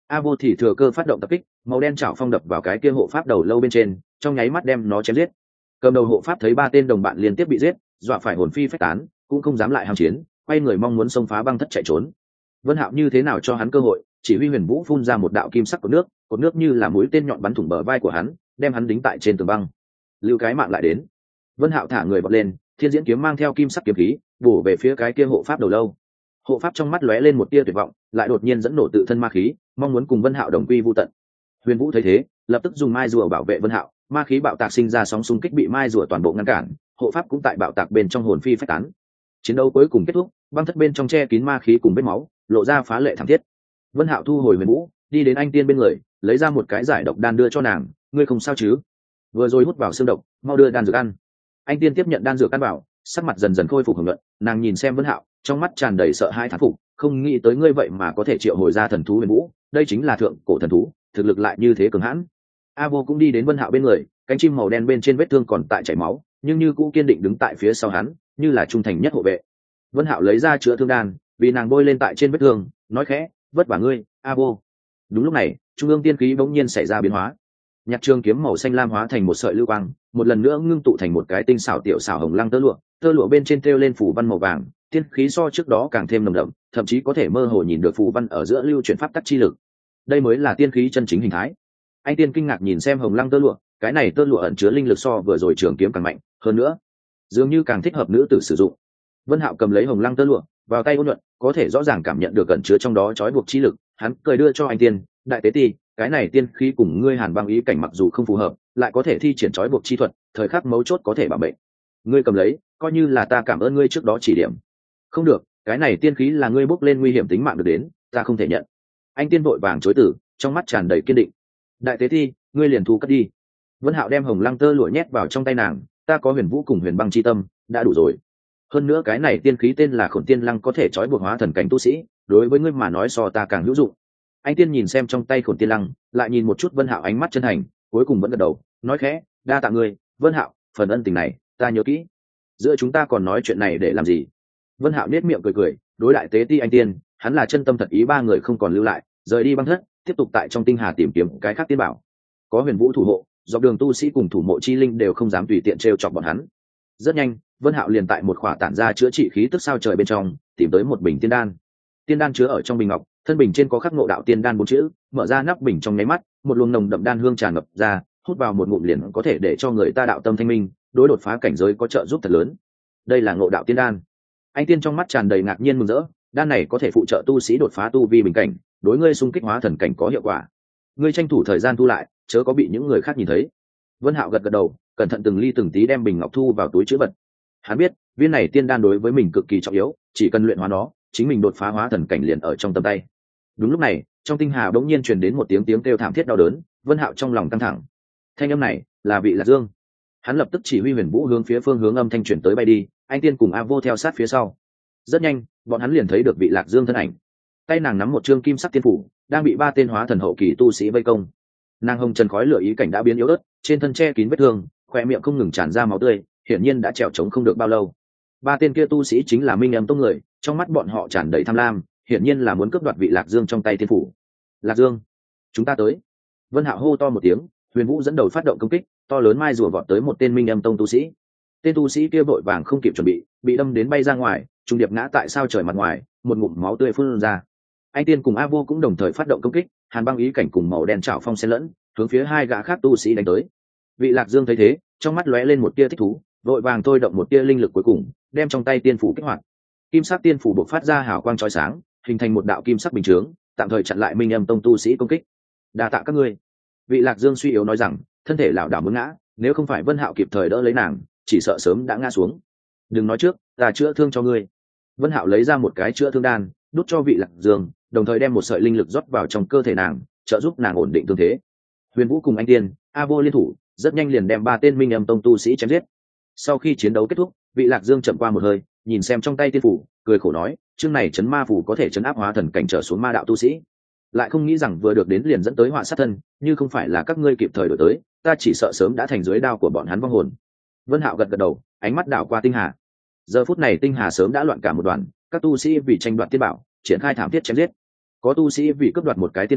A vô thì thừa cơ phát động tập kích, màu đen chảo phong đập vào cái kia hộ pháp đầu lâu bên trên, trong nháy mắt đem nó chém giết. Cầm đầu hộ pháp thấy ba tên đồng bạn liên tiếp bị giết, dọa phải hồn phi phách tán, cũng không dám lại hòng chiến, quay người mong muốn xông phá băng thất chạy trốn. Vân Hạo như thế nào cho hắn cơ hội, chỉ huy Huyền Vũ phun ra một đạo kim sắc cột nước như là mũi tên nhọn bắn thủng bờ vai của hắn, đem hắn đính tại trên tường băng. Lưu cái mạng lại đến. Vân Hạo thả người vọt lên, thiên diễn kiếm mang theo kim sắc kiếm khí, bổ về phía cái kia hộ pháp đầu lâu. Hộ pháp trong mắt lóe lên một tia tuyệt vọng, lại đột nhiên dẫn nổ tự thân ma khí, mong muốn cùng Vân Hạo đồng quy vu tận. Huyền Vũ thấy thế, lập tức dùng mai rùa bảo vệ Vân Hạo, ma khí bạo tạc sinh ra sóng xung kích bị mai rùa toàn bộ ngăn cản, hộ pháp cũng tại bạo tạc bên trong hồn phi phách tán. Chiến đấu cuối cùng kết thúc, băng thất bên trong che kín ma khí cùng vết máu, lộ ra phá lệ thảm thiết. Vân Hạo thu hồi Huyền Vũ, đi đến anh tiên bên người, lấy ra một cái giải độc đan đưa cho nàng, ngươi không sao chứ? Vừa rồi hút vào xương độc, mau đưa đan dược ăn. Anh tiên tiếp nhận đan dược ăn vào, sắc mặt dần dần khôi phục hồng nhuận, nàng nhìn xem Vân Hạo, trong mắt tràn đầy sợ hãi thán phục, không nghĩ tới ngươi vậy mà có thể triệu hồi ra thần thú Huyền Vũ, đây chính là thượng cổ thần thú, thực lực lại như thế cường hãn. A vô cũng đi đến Vân Hạo bên người, cánh chim màu đen bên trên vết thương còn tại chảy máu, nhưng như cũng kiên định đứng tại phía sau hắn, như là trung thành nhất hộ vệ. Vân Hạo lấy ra chữa thương đan, vì nàng bôi lên tại trên vết thương, nói khẽ, vất vả ngươi, A vô. Đúng lúc này, trung ương tiên khí bỗng nhiên xảy ra biến hóa. Nhạc trường kiếm màu xanh lam hóa thành một sợi lưu quang, một lần nữa ngưng tụ thành một cái tinh xảo tiểu xảo hồng lăng tơ lụa bên trên treo lên phủ văn màu vàng, tiên khí so trước đó càng thêm nồng đậm, thậm chí có thể mơ hồ nhìn được phù văn ở giữa lưu chuyển pháp tắc chi lực. Đây mới là tiên khí chân chính hình thái. Anh tiên kinh ngạc nhìn xem hồng lăng tơ lụa, cái này tơ lụa ẩn chứa linh lực so vừa rồi trường kiếm càng mạnh, hơn nữa, dường như càng thích hợp nữ tử sử dụng. Vân Hạo cầm lấy hồng lăng tơ lụa, vào tay ôn nhuận, có thể rõ ràng cảm nhận được ẩn chứa trong đó trói buộc chi lực, hắn cười đưa cho anh tiên, đại tế ti, cái này tiên khí cùng ngươi Hàn băng ý cảnh mặc dù không phù hợp, lại có thể thi triển trói buộc chi thuật, thời khắc mấu chốt có thể bảo mệnh. Ngươi cầm lấy, coi như là ta cảm ơn ngươi trước đó chỉ điểm. Không được, cái này tiên khí là ngươi bốc lên nguy hiểm tính mạng được đến, ta không thể nhận. Anh tiên vội vàng chối từ, trong mắt tràn đầy kiên định. Đại tế ti, ngươi liền thu cất đi. Vân Hạo đem hồng lăng tơ lụa nhét vào trong tay nàng, ta có Huyền Vũ cùng Huyền băng chi tâm, đã đủ rồi. Hơn nữa cái này tiên khí tên là Khổn Tiên Lăng, có thể trói buộc hóa thần cảnh tu sĩ, đối với ngươi mà nói so ta càng hữu dụng. Anh tiên nhìn xem trong tay Khổn Tiên Lăng, lại nhìn một chút Vân Hạo ánh mắt chân thành, cuối cùng vẫn gật đầu, nói khẽ, đa tạ ngươi, Vân Hạo, phần ân tình này ta nhớ kỹ. Giữa chúng ta còn nói chuyện này để làm gì? Vân Hạo nét miệng cười cười, đối đại tế ti anh tiên, hắn là chân tâm thật ý, ba người không còn lưu lại, rời đi băng thất, tiếp tục tại trong tinh hà tìm kiếm cái khác tiên bảo. Có Huyền Vũ thủ hộ, dọc đường tu sĩ cùng thủ mộ chi linh đều không dám tùy tiện trêu chọc bọn hắn. Rất nhanh, Vân Hạo liền tại một khỏa tản ra chữa trị khí tức sao trời bên trong, tìm tới một bình tiên đan. Tiên đan chứa ở trong bình ngọc, thân bình trên có khắc ngộ đạo tiên đan 4 chữ, mở ra nắp bình trong nháy mắt, một luồng nồng đậm đan hương tràn ngập ra, hút vào một ngụm liền có thể để cho người ta đạo tâm thanh minh, đối đột phá cảnh giới có trợ giúp thật lớn. Đây là ngộ đạo tiên đan. Anh tiên trong mắt tràn đầy ngạc nhiên mừng rỡ, đan này có thể phụ trợ tu sĩ đột phá tu vi bình cảnh, đối ngươi xung kích hóa thần cảnh có hiệu quả. Ngươi tranh thủ thời gian thu lại, chớ có bị những người khác nhìn thấy. Vân Hạo gật gật đầu, cẩn thận từng ly từng tí đem bình ngọc thu vào túi trữ vật. Hắn biết, viên này tiên đan đối với mình cực kỳ trọng yếu, chỉ cần luyện hóa nó, chính mình đột phá hóa thần cảnh liền ở trong tầm tay. Đúng lúc này, trong tinh hà bỗng nhiên truyền đến một tiếng kêu thảm thiết đau đớn, Vân Hạo trong lòng căng thẳng. Thanh âm này là vị Lạc Dương. Hắn lập tức chỉ huy Huyền Vũ hướng phía phương hướng âm thanh truyền tới bay đi, anh tiên cùng A Vô theo sát phía sau. Rất nhanh, bọn hắn liền thấy được vị Lạc Dương thân ảnh. Tay nàng nắm một trương kim sắc tiên phủ, đang bị ba tên hóa thần hậu kỳ tu sĩ vây công. Nàng hồng trần khói lửa ý cảnh đã biến yếu ớt, trên thân che kín vết thương, khóe miệng không ngừng tràn ra máu tươi, hiển nhiên đã trèo trống không được bao lâu. Ba tên kia tu sĩ chính là Minh Âm tông người, trong mắt bọn họ tràn đầy tham lam, hiển nhiên là muốn cướp đoạt vị Lạc Dương trong tay tiên phủ. Lạc Dương, chúng ta tới. Vân Hạo hô to một tiếng, Huyền Vũ dẫn đầu phát động công kích, to lớn mai rùa vọt tới một tên Minh Âm tông tu sĩ. Tên tu sĩ kia vội vàng không kịp chuẩn bị đâm đến bay ra ngoài, trùng điệp ngã tại sao trời mặt ngoài, một ngụm máu tươi phun ra. Anh tiên cùng A Vô cũng đồng thời phát động công kích, Hàn băng ý cảnh cùng màu đen chảo phong xen lẫn, hướng phía hai gã khác tu sĩ đánh tới. Vị Lạc Dương thấy thế, trong mắt lóe lên một tia thích thú, vội vàng thôi động một tia linh lực cuối cùng, đem trong tay tiên phủ kích hoạt. Kim sắc tiên phủ bộc phát ra hào quang chói sáng, hình thành một đạo kim sắc bình chướng, tạm thời chặn lại Minh Âm tông tu sĩ công kích. Đa tạ các ngươi. Vị Lạc Dương suy yếu nói rằng, thân thể lảo đảo muốn ngã, nếu không phải Vân Hạo kịp thời đỡ lấy nàng, chỉ sợ sớm đã ngã xuống. Đừng nói trước, ta chữa thương cho ngươi. Vân Hạo lấy ra một cái chữa thương đan, đút cho vị Lạc Dương, đồng thời đem một sợi linh lực rót vào trong cơ thể nàng, trợ giúp nàng ổn định thương thế. Huyền Vũ cùng anh tiên, A Vô liên thủ, rất nhanh liền đem ba tên Minh Âm tông tu sĩ chém giết. Sau khi chiến đấu kết thúc, vị Lạc Dương chậm qua một hơi, nhìn xem trong tay tiên phủ, cười khổ nói, chương này chấn ma phủ có thể chấn áp hóa thần cảnh trở xuống ma đạo tu sĩ, lại không nghĩ rằng vừa được đến liền dẫn tới họa sát thân, như không phải là các ngươi kịp thời đổi tới, ta chỉ sợ sớm đã thành dưới đao của bọn hắn vong hồn. Vân Hạo gật gật đầu, ánh mắt đảo qua tinh hà. Giờ phút này tinh hà sớm đã loạn cả một đoàn, các tu sĩ vì tranh đoạt tiên bảo, triển khai thảm thiết chém giết. Có tu sĩ vì cướp đoạt một cái tiên phủ,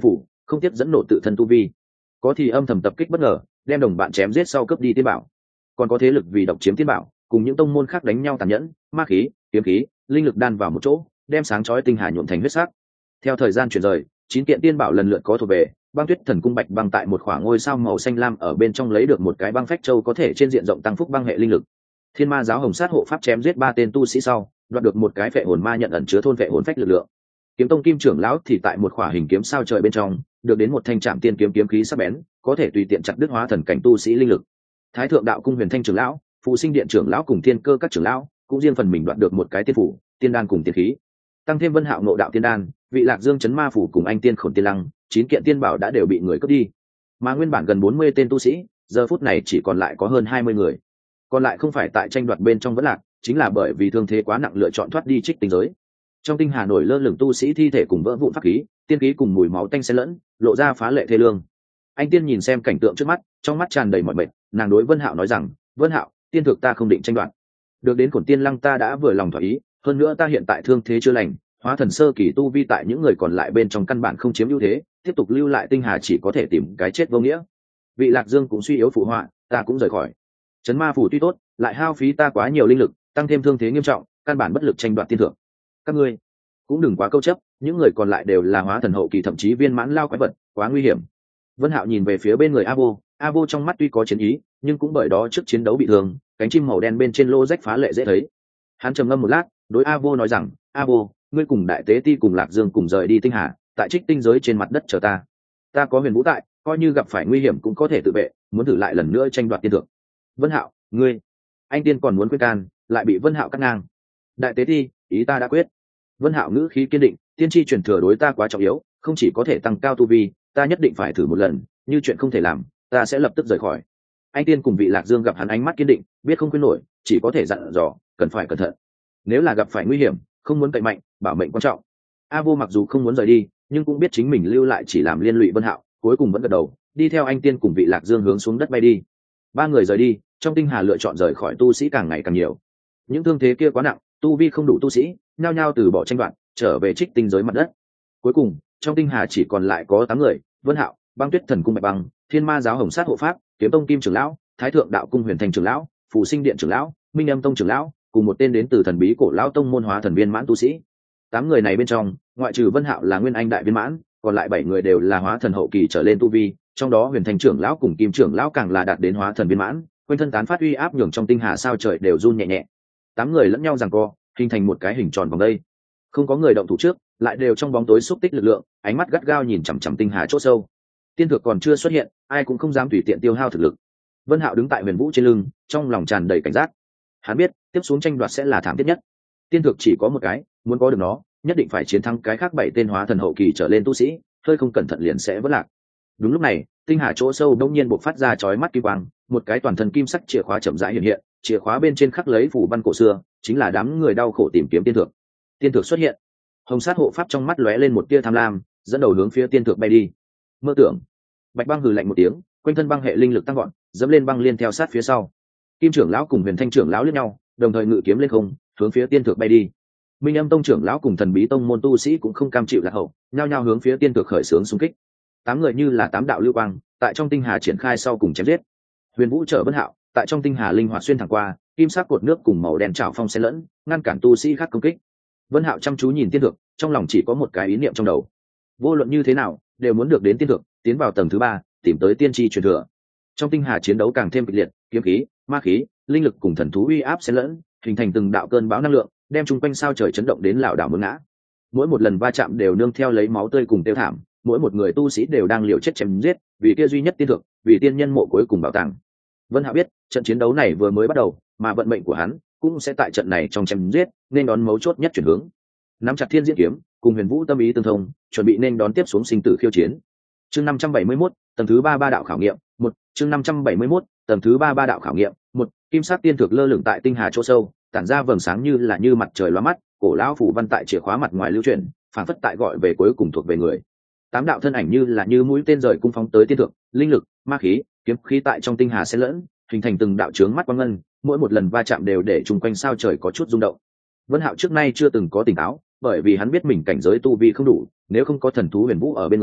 không tiếc dẫn nổ tự thân tu vi, có thì âm thầm tập kích bất ngờ, đem đồng bạn chém giết sau cướp đi tiên bảo, còn có thế lực vì độc chiếm tiên bảo, cùng những tông môn khác đánh nhau tàn nhẫn, ma khí, kiếm khí, linh lực đan vào một chỗ, đem sáng chói tinh hà nhuộm thành huyết sắc. Theo thời gian chuyển rời, 9 kiện tiên bảo lần lượt có thuộc về. Băng Tuyết Thần Cung Bạch Băng tại một khoảng ngôi sao màu xanh lam ở bên trong lấy được một cái băng phách châu có thể trên diện rộng tăng phúc băng hệ linh lực. Thiên Ma giáo Hồng Sát hộ pháp chém giết 3 tên tu sĩ sau, đoạt được một cái phệ hồn ma nhận ẩn chứa thôn phệ hồn phách lực lượng. Kiếm Tông Kim trưởng lão thì tại một khỏa hình kiếm sao trời bên trong, được đến một thanh trảm tiên kiếm kiếm khí sắc bén, có thể tùy tiện chặt đứt hóa thần cảnh tu sĩ linh lực. Thái Thượng Đạo Cung Huyền Thanh trưởng lão, Phù Sinh Điện trưởng lão cùng Thiên Cơ các trưởng lão, cũng riêng phần mình đoạt được một cái tiên phủ, tiên đan cùng tiên khí. Tăng thêm Vân Hạo ngộ đạo tiên đan, vị Lạc Dương chấn ma phủ cùng anh tiên Khổn Tiên Lăng, 9 kiện tiên bảo đã đều bị người cướp đi. Mà nguyên bản gần 40 tên tu sĩ, giờ phút này chỉ còn lại có hơn 20 người. Còn lại không phải tại tranh đoạt bên trong vẫn lạc, chính là bởi vì thương thế quá nặng lựa chọn thoát đi Trích Tinh giới. Trong tinh hà nổi lơ lửng tu sĩ thi thể cùng vỡ vụn pháp khí, tiên khí cùng mùi máu tanh xen lẫn, lộ ra phá lệ thê lương. Anh tiên nhìn xem cảnh tượng trước mắt, trong mắt tràn đầy mỏi mệt, nàng đối Vân Hạo nói rằng, "Vân Hạo, tiên thực ta không định tranh đoạt. Được đến Khổn Tiên Lăng ta đã vừa lòng thỏa ý, hơn nữa ta hiện tại thương thế chưa lành, hóa thần sơ kỳ tu vi tại những người còn lại bên trong căn bản không chiếm ưu thế, tiếp tục lưu lại tinh hà chỉ có thể tìm cái chết vô nghĩa." Vị Lạc Dương cũng suy yếu phụ họa, "Ta cũng rời khỏi. Trấn ma phủ tuy tốt, lại hao phí ta quá nhiều linh lực, tăng thêm thương thế nghiêm trọng, căn bản bất lực tranh đoạt tiên thượng. Các ngươi cũng đừng quá câu chấp, những người còn lại đều là hóa thần hậu kỳ thậm chí viên mãn lao quái vật, quá nguy hiểm." Vân Hạo nhìn về phía bên người A Vô trong mắt tuy có chiến ý, nhưng cũng bởi đó trước chiến đấu bị thương, cánh chim màu đen bên trên lô rách phá lệ dễ thấy. Hắn trầm ngâm một lát, đối A Vô nói rằng, "A Vô, ngươi cùng Đại Tế Ti cùng Lạc Dương cùng rời đi tinh hà, tại Trích Tinh giới trên mặt đất chờ ta. Ta có Huyền Vũ tại, coi như gặp phải nguy hiểm cũng có thể tự vệ, muốn thử lại lần nữa tranh đoạt tiên thượng." Vân Hạo, ngươi, anh tiên còn muốn quyết can, lại bị Vân Hạo cắt ngang. "Đại Tế Ti, ý ta đã quyết." Vân Hạo ngữ khí kiên định, "Tiên tri truyền thừa đối ta quá trọng yếu, không chỉ có thể tăng cao tu vi, ta nhất định phải thử một lần, như chuyện không thể làm, ta sẽ lập tức rời khỏi." Anh tiên cùng vị Lạc Dương gặp hắn ánh mắt kiên định, biết không khuyên nổi, chỉ có thể dặn dò, cần phải cẩn thận. Nếu là gặp phải nguy hiểm, không muốn cậy mạnh, bảo mệnh quan trọng. A Vô mặc dù không muốn rời đi, nhưng cũng biết chính mình lưu lại chỉ làm liên lụy Vân Hạo, cuối cùng vẫn gật đầu, đi theo anh tiên cùng vị Lạc Dương hướng xuống đất bay đi. 3 người rời đi, trong tinh hà lựa chọn rời khỏi tu sĩ càng ngày càng nhiều. Những thương thế kia quá nặng, tu vi không đủ tu sĩ, nhao nhao từ bỏ tranh đoạt, trở về Trích Tinh giới mặt đất. Cuối cùng, trong tinh hà chỉ còn lại có 8 người, Vân Hạo, Băng Tuyết Thần Cung Bạch Băng, Thiên Ma giáo Hồng Sát hộ pháp, Kiếm Tông Kim trưởng lão, Thái Thượng Đạo Cung Huyền Thành trưởng lão, Phù Sinh Điện trưởng lão, Minh Âm Tông trưởng lão, cùng một tên đến từ thần bí cổ lão tông môn hóa thần viên mãn tu sĩ. 8 người này bên trong, ngoại trừ Vân Hạo là nguyên anh đại viên mãn, còn lại 7 người đều là hóa thần hậu kỳ trở lên tu vi, trong đó Huyền Thành trưởng lão cùng Kim trưởng lão càng là đạt đến hóa thần viên mãn, quanh thân tán phát uy áp nhường trong tinh hà sao trời đều run nhẹ nhẹ. 8 người lẫn nhau giằng co, hình thành một cái hình tròn vòng đây. Không có người động thủ trước, lại đều trong bóng tối xúc tích lực lượng, ánh mắt gắt gao nhìn chằm chằm tinh hà chỗ sâu. Tiên thực còn chưa xuất hiện, ai cũng không dám tùy tiện tiêu hao thực lực. Vân Hạo đứng tại Huyền Vũ trên lưng, trong lòng tràn đầy cảnh giác. Hắn biết, tiếp xuống tranh đoạt sẽ là thảm thiết nhất. Tiên thực chỉ có một cái, muốn có được nó, nhất định phải chiến thắng cái khác 7 tên hóa thần hậu kỳ trở lên tu sĩ, hơi không cẩn thận liền sẽ vỡ lạc. Đúng lúc này, tinh hà chỗ sâu đột nhiên bộc phát ra chói mắt kim quang, một cái toàn thân kim sắc chìa khóa chậm rãi hiện hiện, chìa khóa bên trên khắc lấy phù văn cổ xưa, chính là đám người đau khổ tìm kiếm tiên thực. Tiên thực xuất hiện. Hồng Sát hộ pháp trong mắt lóe lên một tia tham lam, dẫn đầu hướng phía tiên thực bay đi. Mơ tưởng. Bạch Băng hừ lạnh một tiếng, quanh thân băng hệ linh lực tăng gọn, dẫm lên băng liên theo sát phía sau. Kim trưởng lão cùng Huyền Thanh trưởng lão liếc nhau, đồng thời ngự kiếm lên không, hướng phía tiên thực bay đi. Minh Âm Tông trưởng lão cùng thần bí tông môn tu sĩ cũng không cam chịu lạc hậu, nhao nhao hướng phía tiên thực khởi xướng xung kích. 8 người như là 8 đạo lưu quang, tại trong tinh hà triển khai sau cùng chém giết. Huyền Vũ trợ Vân Hạo, tại trong tinh hà linh hoạt xuyên thẳng qua, kim sắc cột nước cùng màu đen trảo phong xen lẫn, ngăn cản tu sĩ khác công kích. Vân Hạo chăm chú nhìn tiên thực, trong lòng chỉ có một cái ý niệm trong đầu. Vô luận như thế nào, đều muốn được đến tiên thực, tiến vào tầng thứ 3, tìm tới tiên tri truyền thừa. Trong tinh hà chiến đấu càng thêm kịch liệt, kiếm khí, ma khí, linh lực cùng thần thú uy áp xen lẫn, hình thành từng đạo cơn bão năng lượng, đem chung quanh sao trời chấn động đến lảo đảo muốn ngã. Mỗi một lần va chạm đều nương theo lấy máu tươi cùng tiêu thảm, mỗi một người tu sĩ đều đang liều chết chém giết, vì kia duy nhất tiên thực, vì tiên nhân mộ cuối cùng bảo tàng. Vân Hạo biết, trận chiến đấu này vừa mới bắt đầu, mà vận mệnh của hắn cũng sẽ tại trận này trong chém giết, nên đón mấu chốt nhất chuyển hướng. Nắm chặt Thiên Diễn kiếm, cùng Huyền Vũ tâm ý tương thông, chuẩn bị nên đón tiếp xuống sinh tử khiêu chiến. Chương 571, tầng thứ 3 đạo khảo nghiệm, 1, chương 571, tầng thứ 3 đạo khảo nghiệm, 1, kim sắc tiên thực lơ lửng tại tinh hà chỗ sâu, tản ra vầng sáng như là như mặt trời lóa mắt, cổ lão phủ văn tại chìa khóa mặt ngoài lưu truyền, phản phất tại gọi về cuối cùng thuộc về người. 8 đạo thân ảnh như là như mũi tên rời cung phóng tới tiên thực, linh lực, ma khí, kiếm khí tại trong tinh hà xen lẫn, hình thành từng đạo chướng mắt quang ngân, mỗi một lần va chạm đều để chung quanh sao trời có chút rung động. Vân Hạo trước nay chưa từng có tỉnh táo, bởi vì hắn biết mình cảnh giới tu vi không đủ, nếu không có thần thú Huyền Vũ ở bên người,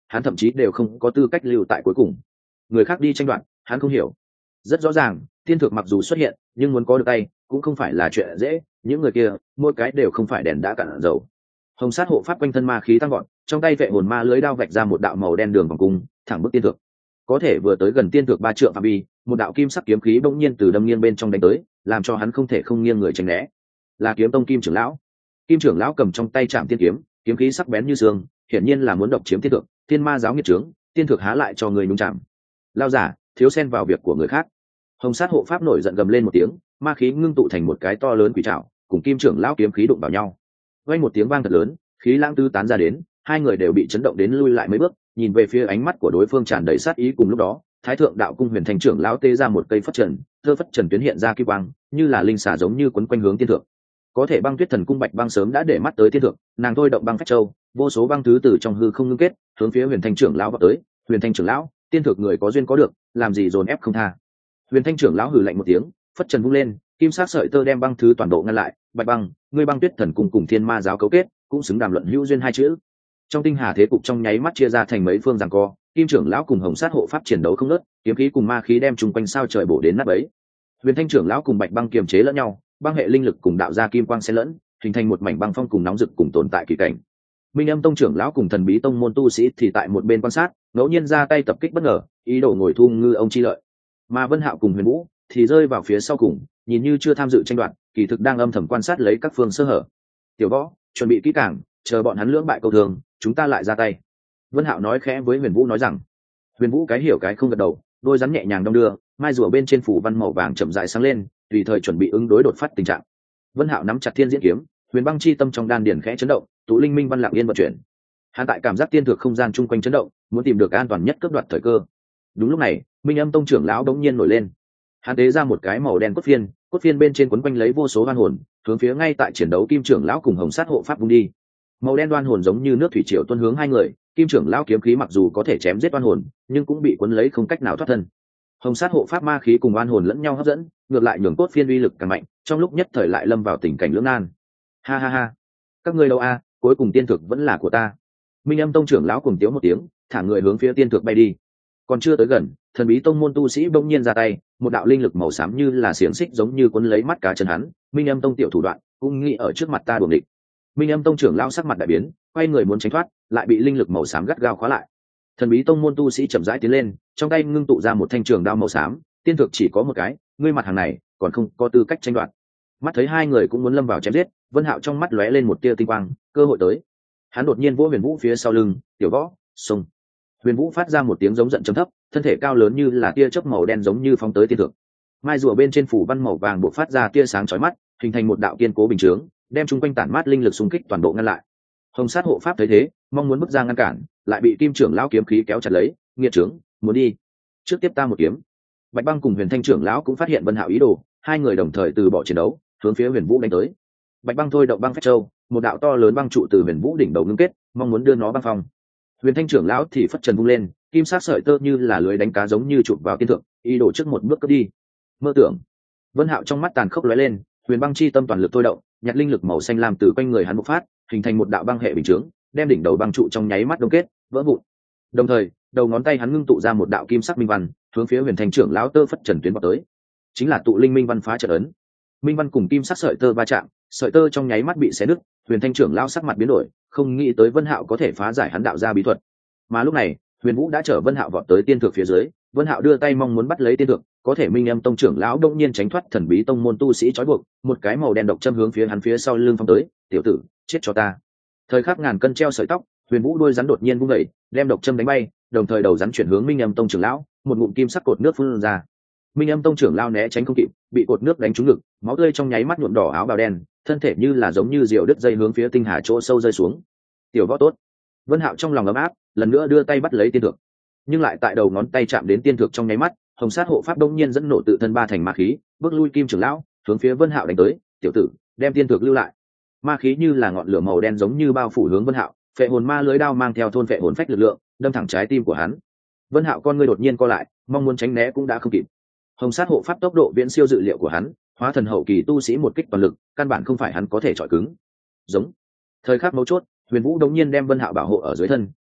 hắn thậm chí đều không có tư cách lưu tại cuối cùng. Người khác đi tranh đoạt, hắn không hiểu. Rất rõ ràng, tiên thực mặc dù xuất hiện, nhưng muốn có được tay cũng không phải là chuyện dễ, những người kia mỗi cái đều không phải đèn đã cạn dầu. Hồng sát hộ pháp quanh thân ma khí tăng gọn, trong tay vệ hồn ma lưới đao vạch ra một đạo màu đen đường vòng cung, thẳng bức tiên thực. Có thể vừa tới gần tiên thực 3 trượng phạm vi, một đạo kim sắc kiếm khí bỗng nhiên từ đâm nghiêng bên trong đánh tới, làm cho hắn không thể không nghiêng người tránh né. Là kiếm tông kim trưởng lão. Kim trưởng lão cầm trong tay trạm tiên kiếm, kiếm khí sắc bén như xương, hiển nhiên là muốn độc chiếm tiên thực. Thiên ma giáo nghiệt trướng, tiên thực há lại cho người nhúng chạm. Lao giả, thiếu xen vào việc của người khác. Hồng sát hộ pháp nổi giận gầm lên một tiếng, ma khí ngưng tụ thành một cái to lớn quỷ trảo, cùng kim trưởng lão kiếm khí đụng vào nhau. Vang một tiếng vang thật lớn, khí lãng tứ tán ra đến, hai người đều bị chấn động đến lui lại mấy bước, nhìn về phía ánh mắt của đối phương tràn đầy sát ý. Cùng lúc đó, Thái thượng đạo cung huyền thành trưởng lão tê ra một cây phất trần, thơ phất trần tuyến hiện ra kim quang, như là linh xà giống như quấn quanh hướng tiên thượng. Có thể băng tuyết thần cung bạch băng sớm đã để mắt tới tiên thượng, nàng thôi động băng phách châu, vô số băng thứ từ trong hư không ngưng kết, hướng phía huyền thành trưởng lão vào tới. Huyền thành trưởng lão, tiên thượng người có duyên có được, làm gì dồn ép không tha. Huyền thanh trưởng lão hừ lạnh một tiếng, phất trần vung lên, kim sắc sợi tơ đem băng thứ toàn bộ ngăn lại. Bạch băng, ngươi băng tuyết thần cung cùng thiên ma giáo cấu kết, cũng xứng đàm luận hữu duyên hai chữ. Trong tinh hà thế cục trong nháy mắt chia ra thành mấy phương giằng co, kim trưởng lão cùng hồng sát hộ pháp chiến đấu không ngớt, kiếm khí cùng ma khí đem chung quanh sao trời bổ đến nát bấy. Huyền thanh trưởng lão cùng bạch băng kiềm chế lẫn nhau, băng hệ linh lực cùng đạo gia kim quang xen lẫn, hình thành một mảnh băng phong cùng nóng rực cùng tồn tại kỳ cảnh. Minh Âm tông trưởng lão cùng thần bí tông môn tu sĩ thì tại một bên quan sát, ngẫu nhiên ra tay tập kích bất ngờ, ý đồ ngồi thu ngư ông chi lợi. Mà Vân Hạo cùng Huyền Vũ thì rơi vào phía sau cùng, nhìn như chưa tham dự tranh đoạt, kỳ thực đang âm thầm quan sát lấy các phương sơ hở. Tiểu Võ, chuẩn bị kỹ càng, chờ bọn hắn lưỡng bại câu thường, chúng ta lại ra tay. Vân Hạo nói khẽ với Huyền Vũ nói rằng. Huyền Vũ cái hiểu cái không gật đầu, đôi rắn nhẹ nhàng đong đưa, mai rùa bên trên phủ văn màu vàng chậm rãi sáng lên, tùy thời chuẩn bị ứng đối đột phát tình trạng. Vân Hạo nắm chặt thiên diễn kiếm, huyền băng chi tâm trong đan điền khẽ chấn động, tụ linh minh văn lặng yên vận chuyển. Hắn tại cảm giác tiên thực không gian chung quanh chấn động, muốn tìm được an toàn nhất cướp đoạt thời cơ. Đúng lúc này, Minh Âm tông trưởng lão đống nhiên nổi lên. Hắn tế ra một cái màu đen cốt phiên bên trên quấn quanh lấy vô số oan hồn, hướng phía ngay tại chiến đấu kim trưởng lão cùng hồng sát hộ pháp vung đi. Màu đen oan hồn giống như nước thủy triều tuôn hướng hai người, kim trưởng lão kiếm khí mặc dù có thể chém giết oan hồn, nhưng cũng bị cuốn lấy không cách nào thoát thân. Hồng sát hộ pháp ma khí cùng oan hồn lẫn nhau hấp dẫn, ngược lại nhường cốt phiên uy lực càng mạnh, trong lúc nhất thời lại lâm vào tình cảnh lưỡng nan. Ha ha ha, các ngươi đâu a, cuối cùng tiên thực vẫn là của ta. Minh Âm tông trưởng lão cùng tiếu một tiếng, thả người hướng phía tiên thực bay đi. Còn chưa tới gần, thần bí tông môn tu sĩ bỗng nhiên ra tay, một đạo linh lực màu xám như là xiềng xích giống như cuốn lấy mắt cá chân hắn. Minh Âm tông tiểu thủ đoạn, cũng nghĩ ở trước mặt ta đuổi địch. Minh Âm tông trưởng lão sắc mặt đại biến, quay người muốn tránh thoát, lại bị linh lực màu xám gắt gao khóa lại. Thần bí tông môn tu sĩ chậm rãi tiến lên, trong tay ngưng tụ ra một thanh trường đao màu xám. Tiên thực chỉ có một cái, ngươi mặt hàng này còn không có tư cách tranh đoạt. Mắt thấy hai người cũng muốn lâm vào chém giết, Vân Hạo trong mắt lóe lên một tia tinh quang, cơ hội tới. Hắn đột nhiên vỗ Huyền Vũ phía sau lưng, "Tiểu Võ, xông!" Huyền Vũ phát ra một tiếng giống giận trầm thấp, thân thể cao lớn như là tia chớp màu đen giống như phóng tới tiên thực. Mai rùa bên trên phủ văn màu vàng bộc phát ra tia sáng chói mắt, hình thành một đạo kiên cố bình chướng, đem chúng quanh tản mát linh lực xung kích toàn bộ ngăn lại. Hồng sát hộ pháp thấy thế, mong muốn bước ra ngăn cản, lại bị kim trưởng lão kiếm khí kéo chặt lấy, "Nghiệt trưởng, muốn đi? Trước tiếp ta một kiếm." Bạch Băng cùng Huyền Thanh trưởng lão cũng phát hiện Vân Hạo ý đồ, hai người đồng thời từ bỏ chiến đấu, hướng phía Huyền Vũ đánh tới. Bạch Băng thôi động băng phách châu, một đạo to lớn băng trụ từ Huyền Vũ đỉnh đầu ngưng kết, mong muốn đưa nó băng phong. Huyền Thanh trưởng lão thì phất trần vung lên, kim sắc sợi tơ như là lưới đánh cá giống như chụp vào tiên thượng, ý đồ trước một bước cướp đi. Mơ tưởng. Vân Hạo trong mắt tàn khốc lóe lên, huyền băng chi tâm toàn lực thôi động, nhặt linh lực màu xanh lam từ quanh người hắn bộc phát, hình thành một đạo băng hệ bình chướng, đem đỉnh đầu băng trụ trong nháy mắt đông kết, vỡ vụn. Đồng thời, đầu ngón tay hắn ngưng tụ ra một đạo kim sắc minh văn, hướng phía Huyền Thanh trưởng lão tơ phất trần tuyến vào tới. Chính là tụ linh minh văn phá trận ấn. Minh văn cùng kim sắc sợi tơ va chạm, sợi tơ trong nháy mắt bị xé nứt, Huyền Thanh trưởng lão sắc mặt biến đổi, không nghĩ tới Vân Hạo có thể phá giải hắn đạo gia bí thuật. Mà lúc này, Huyền Vũ đã chở Vân Hạo vọt tới tiên thượng phía dưới, Vân Hạo đưa tay mong muốn bắt lấy tiên thượng, có thể Minh Âm tông trưởng lão đột nhiên tránh thoát thần bí tông môn tu sĩ trói buộc, một cái màu đen độc châm hướng phía hắn phía sau lưng phóng tới, "Tiểu tử, chết cho ta." Thời khắc ngàn cân treo sợi tóc, Huyền Vũ đuôi rắn đột nhiên vung dậy, đem độc châm đánh bay, đồng thời đầu rắn chuyển hướng Minh Âm tông trưởng lão, một ngụm kim sắc cột nước phun ra. Minh Âm tông trưởng lão né tránh không kịp, bị cột nước đánh trúng ngực, máu tươi trong nháy mắt nhuộm đỏ áo bào đen, thân thể như là giống như diều đứt dây hướng phía tinh hà chỗ sâu rơi xuống. "Tiểu võ tốt." Vân Hạo trong lòng ấm áp, lần nữa đưa tay bắt lấy tiên thượng, nhưng lại tại đầu ngón tay chạm đến tiên thượng trong nháy mắt, Hồng sát hộ pháp đông nhiên dẫn nổ tự thân ba thành ma khí, bước lui kim trưởng lão, hướng phía Vân Hạo đánh tới, "Tiểu tử, đem tiên thượng lưu lại." Ma khí như là ngọn lửa màu đen giống như bao phủ hướng Vân Hạo, phệ hồn ma lưới đao mang theo thôn phệ hồn phách lực lượng, đâm thẳng trái tim của hắn. Vân Hạo con ngươi đột nhiên co lại, mong muốn tránh né cũng đã không kịp. Hồng sát hộ pháp tốc độ viễn siêu dự liệu của hắn, hóa thần hậu kỳ tu sĩ một kích toàn lực, căn bản không phải hắn có thể chọi cứng. Giống. Thời khắc mấu chốt, Huyền Vũ đống nhiên đem Vân Hạo bảo hộ ở dưới thân,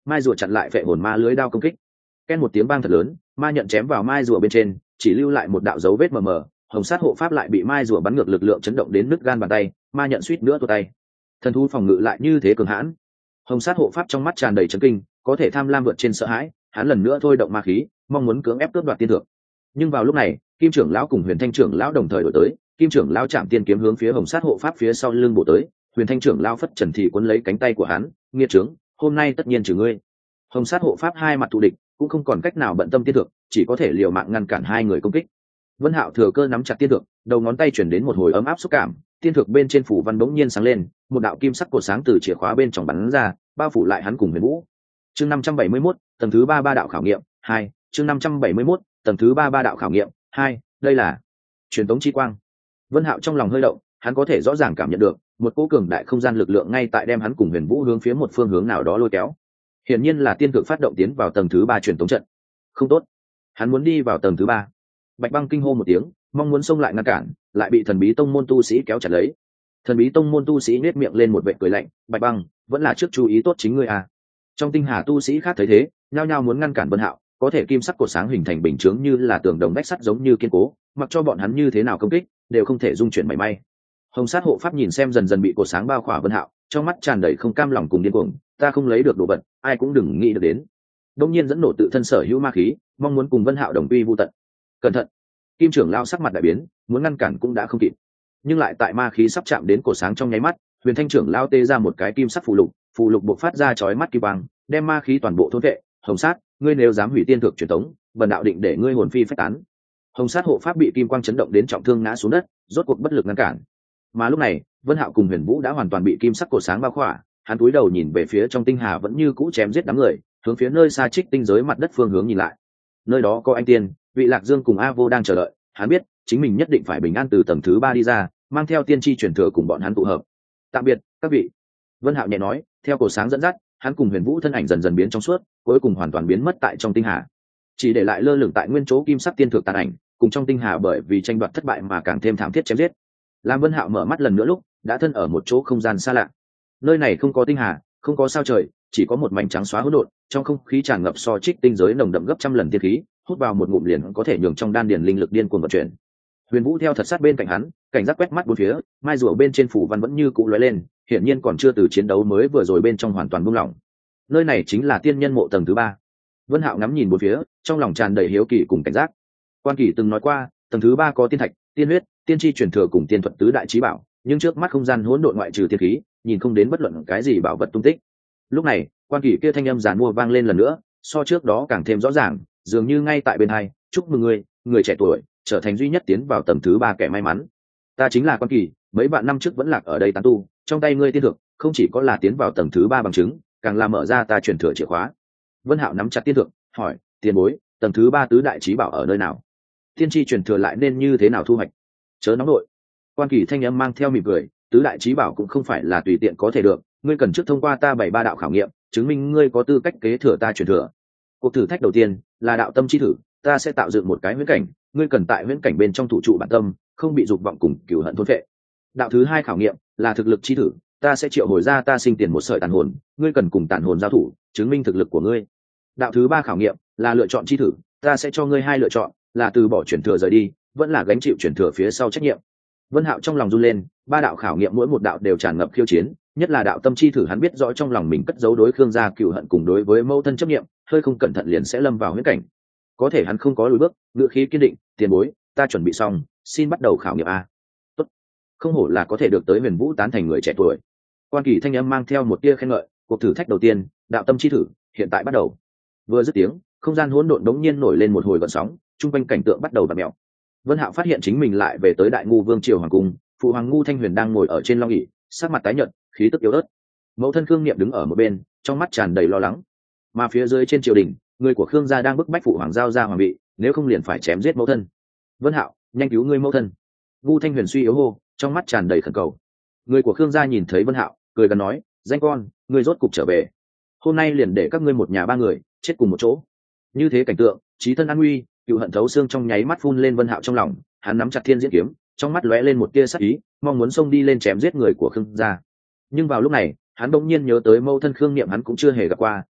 mai rùa chặn lại phệ hồn ma lưới đao công kích. Ken một tiếng vang thật lớn, ma nhận chém vào mai rùa bên trên, chỉ lưu lại một đạo dấu vết mờ mờ. Hồng sát hộ pháp lại bị mai rùa bắn ngược lực lượng chấn động đến nứt gan bàn tay, ma nhận suýt nữa tuột tay. Thần thú phòng ngự lại như thế cường hãn. Hồng sát hộ pháp trong mắt tràn đầy chấn kinh, có thể tham lam vượt trên sợ hãi, hắn lần nữa thôi động ma khí, mong muốn cưỡng ép cướp đoạt tiên thượng. Nhưng vào lúc này, Kim trưởng lão cùng Huyền Thanh trưởng lão đồng thời đổi tới, Kim trưởng lão chạm tiên kiếm hướng phía Hồng sát hộ pháp phía sau lưng bổ tới, Huyền Thanh trưởng lão phất trần thị cuốn lấy cánh tay của hắn, nghiệt trướng, hôm nay tất nhiên trừ ngươi. Hồng sát hộ pháp hai mặt thù địch, cũng không còn cách nào bận tâm tiên thượng, chỉ có thể liều mạng ngăn cản hai người công kích. Vân Hạo thừa cơ nắm chặt tiên thượng, đầu ngón tay chuyển đến một hồi ấm áp xúc cảm, tiên thượng bên trên phủ văn bỗng nhiên sáng lên, một đạo kim sắc cột sáng từ chìa khóa bên trong bắn ra, bao phủ lại hắn cùng Huyền Vũ. Chương 571, tầng thứ 3 đạo khảo nghiệm 2, chương 571, tầng thứ 3 đạo khảo nghiệm 2, đây là truyền tống chi quang. Vân Hạo trong lòng hơi động, hắn có thể rõ ràng cảm nhận được một cỗ cường đại không gian lực lượng ngay tại đem hắn cùng Huyền Vũ hướng phía một phương hướng nào đó lôi kéo. Hiển nhiên là tiên cực phát động tiến vào tầng thứ 3 truyền tống trận. Không tốt, hắn muốn đi vào tầng thứ 3. Bạch Băng kinh hô một tiếng, mong muốn xông lại ngăn cản, lại bị Thần Bí Tông môn tu sĩ kéo chặt lấy. Thần Bí Tông môn tu sĩ nhếch miệng lên một vệt cười lạnh, "Bạch Băng, vẫn là trước chú ý tốt chính ngươi à." Trong tinh hà tu sĩ khác thấy thế, nhao nhao muốn ngăn cản Vân Hạo, có thể kim sắc cột sáng hình thành bình chướng như là tường đồng vách sắt giống như kiên cố, mặc cho bọn hắn như thế nào công kích, đều không thể dung chuyển mảy may. Hồng sát hộ pháp nhìn xem dần dần bị cột sáng bao khỏa Vân Hạo, trong mắt tràn đầy không cam lòng cùng điên cuồng, ta không lấy được đồ vật, ai cũng đừng nghĩ được đến. Đông nhiên dẫn nổ tự thân sở hữu ma khí, mong muốn cùng Vân Hạo đồng quy vu tận. Cẩn thận! Kim trưởng lao sắc mặt đại biến, muốn ngăn cản cũng đã không kịp. Nhưng lại tại ma khí sắp chạm đến cột sáng trong nháy mắt, Huyền Thanh trưởng lao tê ra một cái kim sắc phù lục bộc phát ra chói mắt kim quang, đem ma khí toàn bộ thôn vệ. Hồng sát, ngươi nếu dám hủy tiên thực truyền tống, bần đạo định để ngươi hồn phi phách tán. Hồng sát hộ pháp bị kim quang chấn động đến trọng thương ngã xuống đất, rốt cuộc bất lực ngăn cản. Mà lúc này, Vân Hạo cùng Huyền Vũ đã hoàn toàn bị kim sắc cột sáng bao khỏa, hắn cúi đầu nhìn về phía trong tinh hà vẫn như cũ chém giết đám người, hướng phía nơi xa Trích Tinh giới mặt đất phương hướng nhìn lại. Nơi đó có anh tiên, Vị Lạc Dương cùng A Vô đang chờ đợi, hắn biết, chính mình nhất định phải bình an từ tầng thứ 3 đi ra, mang theo tiên tri truyền thừa cùng bọn hắn tụ hợp. Tạm biệt, các vị. Vân Hạo nhẹ nói, theo cột sáng dẫn dắt, hắn cùng Huyền Vũ thân ảnh dần dần biến trong suốt, cuối cùng hoàn toàn biến mất tại trong tinh hà, chỉ để lại lơ lửng tại nguyên chỗ kim sắc tiên thực tàn ảnh, cùng trong tinh hà bởi vì tranh đoạt thất bại mà càng thêm thảm thiết chém giết. Làm Vân Hạo mở mắt lần nữa lúc, đã thân ở một chỗ không gian xa lạ. Nơi này không có tinh hà, không có sao trời, chỉ có một mảnh trắng xóa hỗn độn, trong không khí tràn ngập so Trích Tinh giới nồng đậm gấp trăm lần tiên khí, hút vào một ngụm liền có thể nhường trong đan điền linh lực điên cuồng vận chuyển. Huyền Vũ theo thật sát bên cạnh hắn, cảnh giác quét mắt bốn phía, mai rùa bên trên phủ văn vẫn như cũ lóe lên, hiển nhiên còn chưa từ chiến đấu mới vừa rồi bên trong hoàn toàn buông lỏng. Nơi này chính là tiên nhân mộ tầng thứ 3. Vân Hạo ngắm nhìn bốn phía, trong lòng tràn đầy hiếu kỳ cùng cảnh giác. Quan Kỳ từng nói qua, tầng thứ 3 có tiên thạch, tiên huyết, tiên chi truyền thừa cùng tiên thuật tứ đại chí bảo, nhưng trước mắt không gian hỗn độn ngoại trừ tiên khí, nhìn không đến bất luận cái gì bảo vật tung tích. Lúc này, Quan Kỳ kia thanh âm giàn mua vang lên lần nữa, so trước đó càng thêm rõ ràng, dường như ngay tại bên hai, chúc mừng ngươi, người trẻ tuổi, trở thành duy nhất tiến vào tầng thứ 3 kẻ may mắn. Ta chính là Quan Kỳ, mấy vạn năm trước vẫn lạc ở đây tán tu, trong tay ngươi tiên thực, không chỉ có là tiến vào tầng thứ 3 bằng chứng, càng là mở ra ta truyền thừa chìa khóa. Vân Hạo nắm chặt tiên thực, hỏi, tiền bối, tầng thứ 3 tứ đại chí bảo ở nơi nào? Tiên tri truyền thừa lại nên như thế nào thu hoạch? Chớ nóng nội. Quan Kỳ thanh âm mang theo mỉm cười, tứ đại chí bảo cũng không phải là tùy tiện có thể được, ngươi cần trước thông qua ta 73 đạo khảo nghiệm, chứng minh ngươi có tư cách kế thừa ta truyền thừa. Cuộc thử thách đầu tiên là đạo tâm chi thử, ta sẽ tạo dựng một cái huyễn cảnh, ngươi cần tại huyễn cảnh bên trong thủ trụ bản tâm, không bị dục vọng cùng cừu hận thôn phệ. Đạo thứ hai khảo nghiệm là thực lực chi thử, ta sẽ triệu hồi ra ta sinh tiền một sợi tàn hồn, ngươi cần cùng tàn hồn giao thủ, chứng minh thực lực của ngươi. Đạo thứ ba khảo nghiệm là lựa chọn chi thử, ta sẽ cho ngươi hai lựa chọn, là từ bỏ chuyển thừa rời đi, vẫn là gánh chịu chuyển thừa phía sau trách nhiệm. Vân Hạo trong lòng run lên, ba đạo khảo nghiệm mỗi một đạo đều tràn ngập khiêu chiến, nhất là đạo tâm chi thử, hắn biết rõ trong lòng mình cất giấu đối Khương gia cừu hận cùng đối với mâu thân chấp nhiệm, hơi không cẩn thận liền sẽ lâm vào huyễn cảnh. Có thể hắn không có lùi bước, ngựa khí kiên định, tiền bối, ta chuẩn bị xong, xin bắt đầu khảo nghiệm a. Tốt, không hổ là có thể được tới Huyền Vũ tán thành người trẻ tuổi. Quan Kỳ thanh âm mang theo một tia khen ngợi, cuộc thử thách đầu tiên, đạo tâm chi thử, hiện tại bắt đầu. Vừa dứt tiếng, không gian hỗn độn đống nhiên nổi lên một hồi gợn sóng, trung quanh cảnh tượng bắt đầu vặn mèo. Vân Hạo phát hiện chính mình lại về tới Đại Ngu Vương triều hoàng cung, phụ hoàng Ngu Thanh Huyền đang ngồi ở trên long ỷ, sắc mặt tái nhợt, khí tức yếu ớt. Mẫu thân Khương Niệm đứng ở một bên, trong mắt tràn đầy lo lắng. Mà phía dưới trên triều đình, người của Khương gia đang bức bách phụ hoàng giao ra hoàng vị, nếu không liền phải chém giết mẫu thân. Vân Hạo, nhanh cứu ngươi mẫu thân. Ngu Thanh Huyền suy yếu hô, trong mắt tràn đầy khẩn cầu. Người của Khương gia nhìn thấy Vân Hạo, cười gần nói, danh con, ngươi rốt cục trở về. Hôm nay liền để các ngươi một nhà ba người chết cùng một chỗ. Như thế cảnh tượng, chí thân an nguy, cựu hận thấu xương trong nháy mắt phun lên Vân Hạo trong lòng, hắn nắm chặt Thiên Diễn kiếm, trong mắt lóe lên một tia sắc ý, mong muốn xông đi lên chém giết người của Khương gia. Nhưng vào lúc này, hắn đột nhiên nhớ tới mâu thân Khương Niệm hắn cũng chưa hề gặp qua,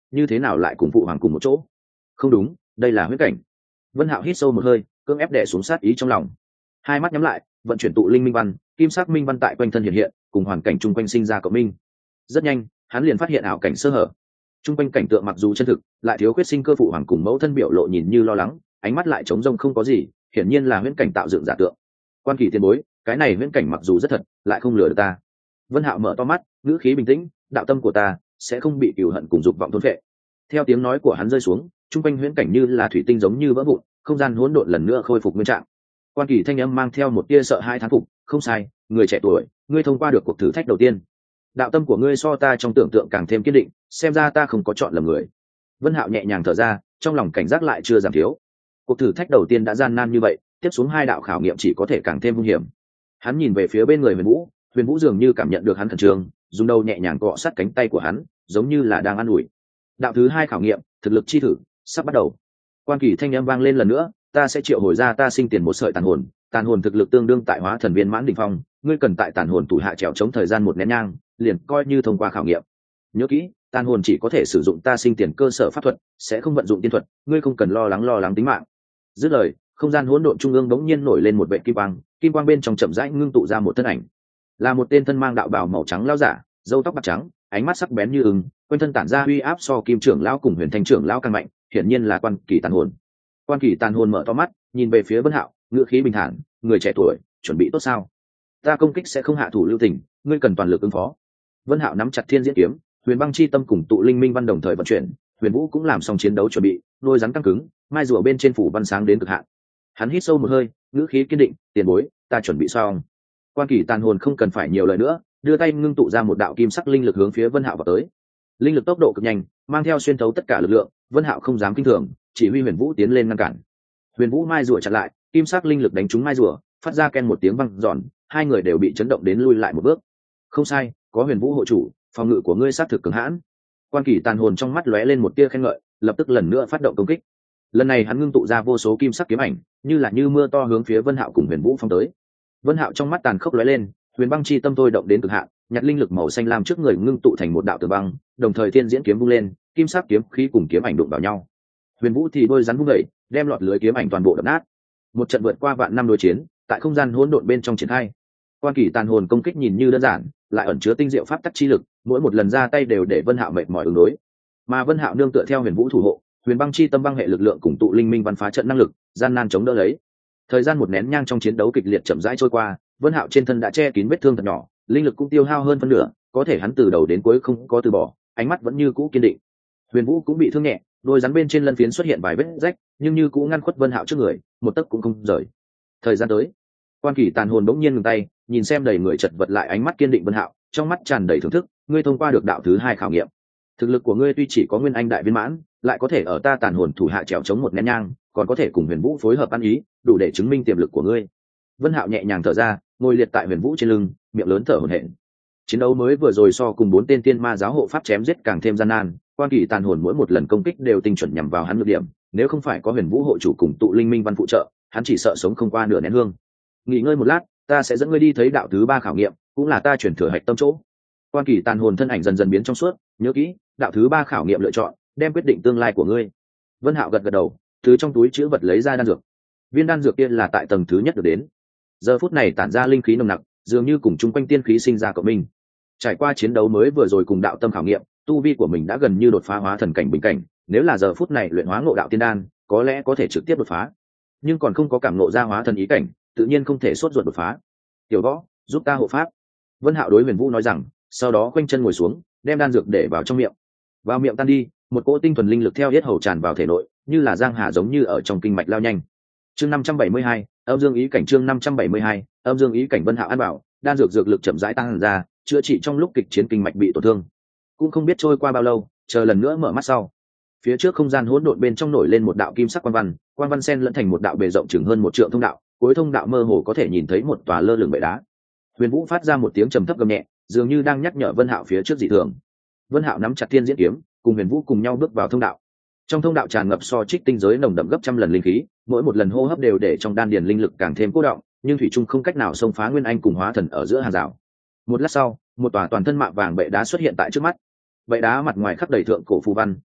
như thế nào lại cùng phụ hoàng cùng một chỗ? Không đúng, đây là huyễn cảnh. Vân Hạo hít sâu một hơi, cưỡng ép đè xuống sát ý trong lòng. Hai mắt nhắm lại, vận chuyển tụ linh minh văn, kim sắc minh văn tại quanh thân hiện hiện, cùng hoàn cảnh chung quanh sinh ra cộng minh. Rất nhanh, hắn liền phát hiện ảo cảnh sơ hở. Chung quanh cảnh tượng mặc dù chân thực, lại thiếu khuyết sinh cơ phụ hoàng cùng mẫu thân biểu lộ nhìn như lo lắng, ánh mắt lại trống rỗng không có gì, hiển nhiên là huyễn cảnh tạo dựng giả tượng. Quan Kỳ tiền bối, cái này huyễn cảnh mặc dù rất thật, lại không lừa được ta. Vân Hạo mở to mắt, ngữ khí bình tĩnh, đạo tâm của ta sẽ không bị cừu hận cùng dục vọng thôn phệ. Theo tiếng nói của hắn rơi xuống, trung quanh huyễn cảnh như là thủy tinh giống như vỡ vụn, không gian hỗn độn lần nữa khôi phục nguyên trạng. Quan Kỳ thanh âm mang theo một tia sợ hãi thán phục, không sai, người trẻ tuổi, ngươi thông qua được cuộc thử thách đầu tiên. Đạo tâm của ngươi so ta trong tưởng tượng càng thêm kiên định, xem ra ta không có chọn lầm người. Vân Hạo nhẹ nhàng thở ra, trong lòng cảnh giác lại chưa giảm thiếu. Cuộc thử thách đầu tiên đã gian nan như vậy, tiếp xuống hai đạo khảo nghiệm chỉ có thể càng thêm hung hiểm. Hắn nhìn về phía bên người Huyền Vũ dường như cảm nhận được hắn khẩn trương, dùng đầu nhẹ nhàng cọ sát cánh tay của hắn, giống như là đang an ủi. Đạo thứ hai khảo nghiệm, thực lực chi thử, sắp bắt đầu. Quan Kỳ thanh âm vang lên lần nữa, ta sẽ triệu hồi ra ta sinh tiền một sợi tàn hồn thực lực tương đương tại hóa thần viên mãn đỉnh phong, ngươi cần tại tàn hồn thủ hạ trèo chống thời gian một nén nhang, liền coi như thông qua khảo nghiệm. Nhớ kỹ, tàn hồn chỉ có thể sử dụng ta sinh tiền cơ sở pháp thuật, sẽ không vận dụng tiên thuật, ngươi không cần lo lắng tính mạng. Dứt lời, không gian hỗn độn trung ương bỗng nhiên nổi lên một vệt kim quang bên trong chậm rãi ngưng tụ ra một thân ảnh. Là một tên thân mang đạo bào màu trắng lão giả, râu tóc bạc trắng, ánh mắt sắc bén như ưng, quanh thân tản ra uy áp so Kim trưởng lão cùng Huyền Thanh trưởng lão càng mạnh, hiển nhiên là Quan Kỳ tàn hồn. Quan Kỳ tàn hồn mở to mắt, nhìn về phía Vân Hạo, ngữ khí bình thản, người trẻ tuổi, chuẩn bị tốt sao? Ta công kích sẽ không hạ thủ lưu tình, ngươi cần toàn lực ứng phó. Vân Hạo nắm chặt Thiên Diễn kiếm, Huyền Băng chi tâm cùng tụ linh minh văn đồng thời vận chuyển, Huyền Vũ cũng làm xong chiến đấu chuẩn bị, đôi rắn căng cứng, mai rùa bên trên phủ văn sáng đến cực hạn. Hắn hít sâu một hơi, ngữ khí kiên định, tiền bối, ta chuẩn bị xong. Quan Kỳ tàn hồn không cần phải nhiều lời nữa, đưa tay ngưng tụ ra một đạo kim sắc linh lực hướng phía Vân Hạo vào tới. Linh lực tốc độ cực nhanh, mang theo xuyên thấu tất cả lực lượng, Vân Hạo không dám kinh thường, chỉ huy Huyền Vũ tiến lên ngăn cản. Huyền Vũ mai rùa chặn lại, kim sắc linh lực đánh trúng mai rùa, phát ra ken một tiếng vang giòn, hai người đều bị chấn động đến lui lại một bước. Không sai, có Huyền Vũ hộ chủ, phòng ngự của ngươi sát thực cường hãn. Quan Kỳ tàn hồn trong mắt lóe lên một tia khen ngợi, lập tức lần nữa phát động công kích. Lần này hắn ngưng tụ ra vô số kim sắc kiếm ảnh, như mưa to hướng phía Vân Hạo cùng Huyền Vũ phóng tới. Vân Hạo trong mắt tàn khốc lóe lên, Huyền Băng chi tâm thôi động đến cực hạn, nhặt linh lực màu xanh lam trước người ngưng tụ thành một đạo tường băng, đồng thời Thiên Diễn kiếm vung lên, kim sắc kiếm khí cùng kiếm ảnh đụng vào nhau. Huyền Vũ thì đôi rắn vung dậy, đem lọt lưới kiếm ảnh toàn bộ đập nát. Một trận vượt qua vạn năm đối chiến, tại không gian hỗn độn bên trong triển khai. Quan Kỳ tàn hồn công kích nhìn như đơn giản, lại ẩn chứa tinh diệu pháp tắc chi lực, mỗi một lần ra tay đều để Vân Hạo mệt mỏi ứng đối. Mà Vân Hạo nương tựa theo Huyền Vũ thủ hộ, Huyền Băng chi tâm băng hệ lực lượng cùng tụ linh minh văn phá trận năng lực, gian nan chống đỡ lấy. Thời gian một nén nhang trong chiến đấu kịch liệt chậm rãi trôi qua, Vân Hạo trên thân đã che kín vết thương thật nhỏ, linh lực cũng tiêu hao hơn phân nửa, có thể hắn từ đầu đến cuối không có từ bỏ, ánh mắt vẫn như cũ kiên định. Huyền Vũ cũng bị thương nhẹ, đôi rắn bên trên lân phiến xuất hiện vài vết rách, nhưng như cũ ngăn khuất Vân Hạo trước người, một tấc cũng không rời. Thời gian tới, Quan Kỳ tàn hồn bỗng nhiên ngừng tay, nhìn xem đầy người chật vật lại ánh mắt kiên định Vân Hạo, trong mắt tràn đầy thưởng thức, ngươi thông qua được đạo thứ hai khảo nghiệm. Thực lực của ngươi tuy chỉ có nguyên anh đại viên mãn, lại có thể ở ta tàn hồn thủ hạ trèo chống một nén nhang, còn có thể cùng Huyền Vũ phối hợp ăn ý, đủ để chứng minh tiềm lực của ngươi. Vân Hạo nhẹ nhàng thở ra, ngồi liệt tại Huyền Vũ trên lưng, miệng lớn thở hổn hển. Chiến đấu mới vừa rồi so cùng 4 tên tiên ma giáo hộ pháp chém giết càng thêm gian nan, Quan Kỳ tàn hồn mỗi một lần công kích đều tinh chuẩn nhắm vào hắn nhược điểm, nếu không phải có Huyền Vũ hộ chủ cùng tụ linh minh văn phụ trợ, hắn chỉ sợ sống không qua nửa nén hương. Nghỉ ngơi một lát, ta sẽ dẫn ngươi đi thấy đạo thứ ba khảo nghiệm, cũng là ta chuyển thừa hạch tâm chỗ. Quan Kỳ tàn hồn thân ảnh dần dần biến trong suốt, nhớ kỹ, đạo thứ ba khảo nghiệm lựa chọn, đem quyết định tương lai của ngươi. Vân Hạo gật gật đầu, từ trong túi trữ vật lấy ra đan dược. Viên đan dược kia là tại tầng thứ nhất được đến. Giờ phút này tản ra linh khí nồng nặc, dường như cùng chung quanh tiên khí sinh ra cộng minh. Trải qua chiến đấu mới vừa rồi cùng đạo tâm khảo nghiệm, tu vi của mình đã gần như đột phá hóa thần cảnh bình cảnh, nếu là giờ phút này luyện hóa ngộ đạo tiên đan, có lẽ có thể trực tiếp đột phá. Nhưng còn không có cảm ngộ ra hóa thần ý cảnh, tự nhiên không thể sốt ruột đột phá. Tiểu Võ, giúp ta hộ pháp. Vân Hạo đối Huyền Vũ nói rằng, sau đó khoanh chân ngồi xuống, đem đan dược để vào trong miệng. Vào miệng tan đi, một cỗ tinh thuần linh lực theo yết hầu tràn vào thể nội, như là giang hà giống như ở trong kinh mạch lao nhanh. Chương 572, âm dương ý cảnh. Chương 572, âm dương ý cảnh. Vân Hạo ăn bảo, đan dược dược lực chậm rãi tăng ra, chữa trị trong lúc kịch chiến kinh mạch bị tổn thương. Cũng không biết trôi qua bao lâu, chờ lần nữa mở mắt sau, phía trước không gian hỗn độn bên trong nổi lên một đạo kim sắc quang văn xen lẫn thành một đạo bề rộng chừng hơn 1 trượng thông đạo, cuối thông đạo mơ hồ có thể nhìn thấy một tòa lơ lửng bệ đá. Huyền Vũ phát ra một tiếng trầm thấp gầm nhẹ, dường như đang nhắc nhở Vân Hạo phía trước dị thường. Vân Hạo nắm chặt Thiên Diễn kiếm, cùng Huyền Vũ cùng nhau bước vào thông đạo. Trong thông đạo tràn ngập so trích tinh giới nồng đậm gấp trăm lần linh khí, mỗi một lần hô hấp đều để trong đan điền linh lực càng thêm cố động, nhưng thủy chung không cách nào xông phá nguyên anh cùng hóa thần ở giữa hàng rào. Một lát sau, một tòa toàn thân mạ vàng bệ đá xuất hiện tại trước mắt. Bệ đá mặt ngoài khắc đầy thượng cổ phù văn,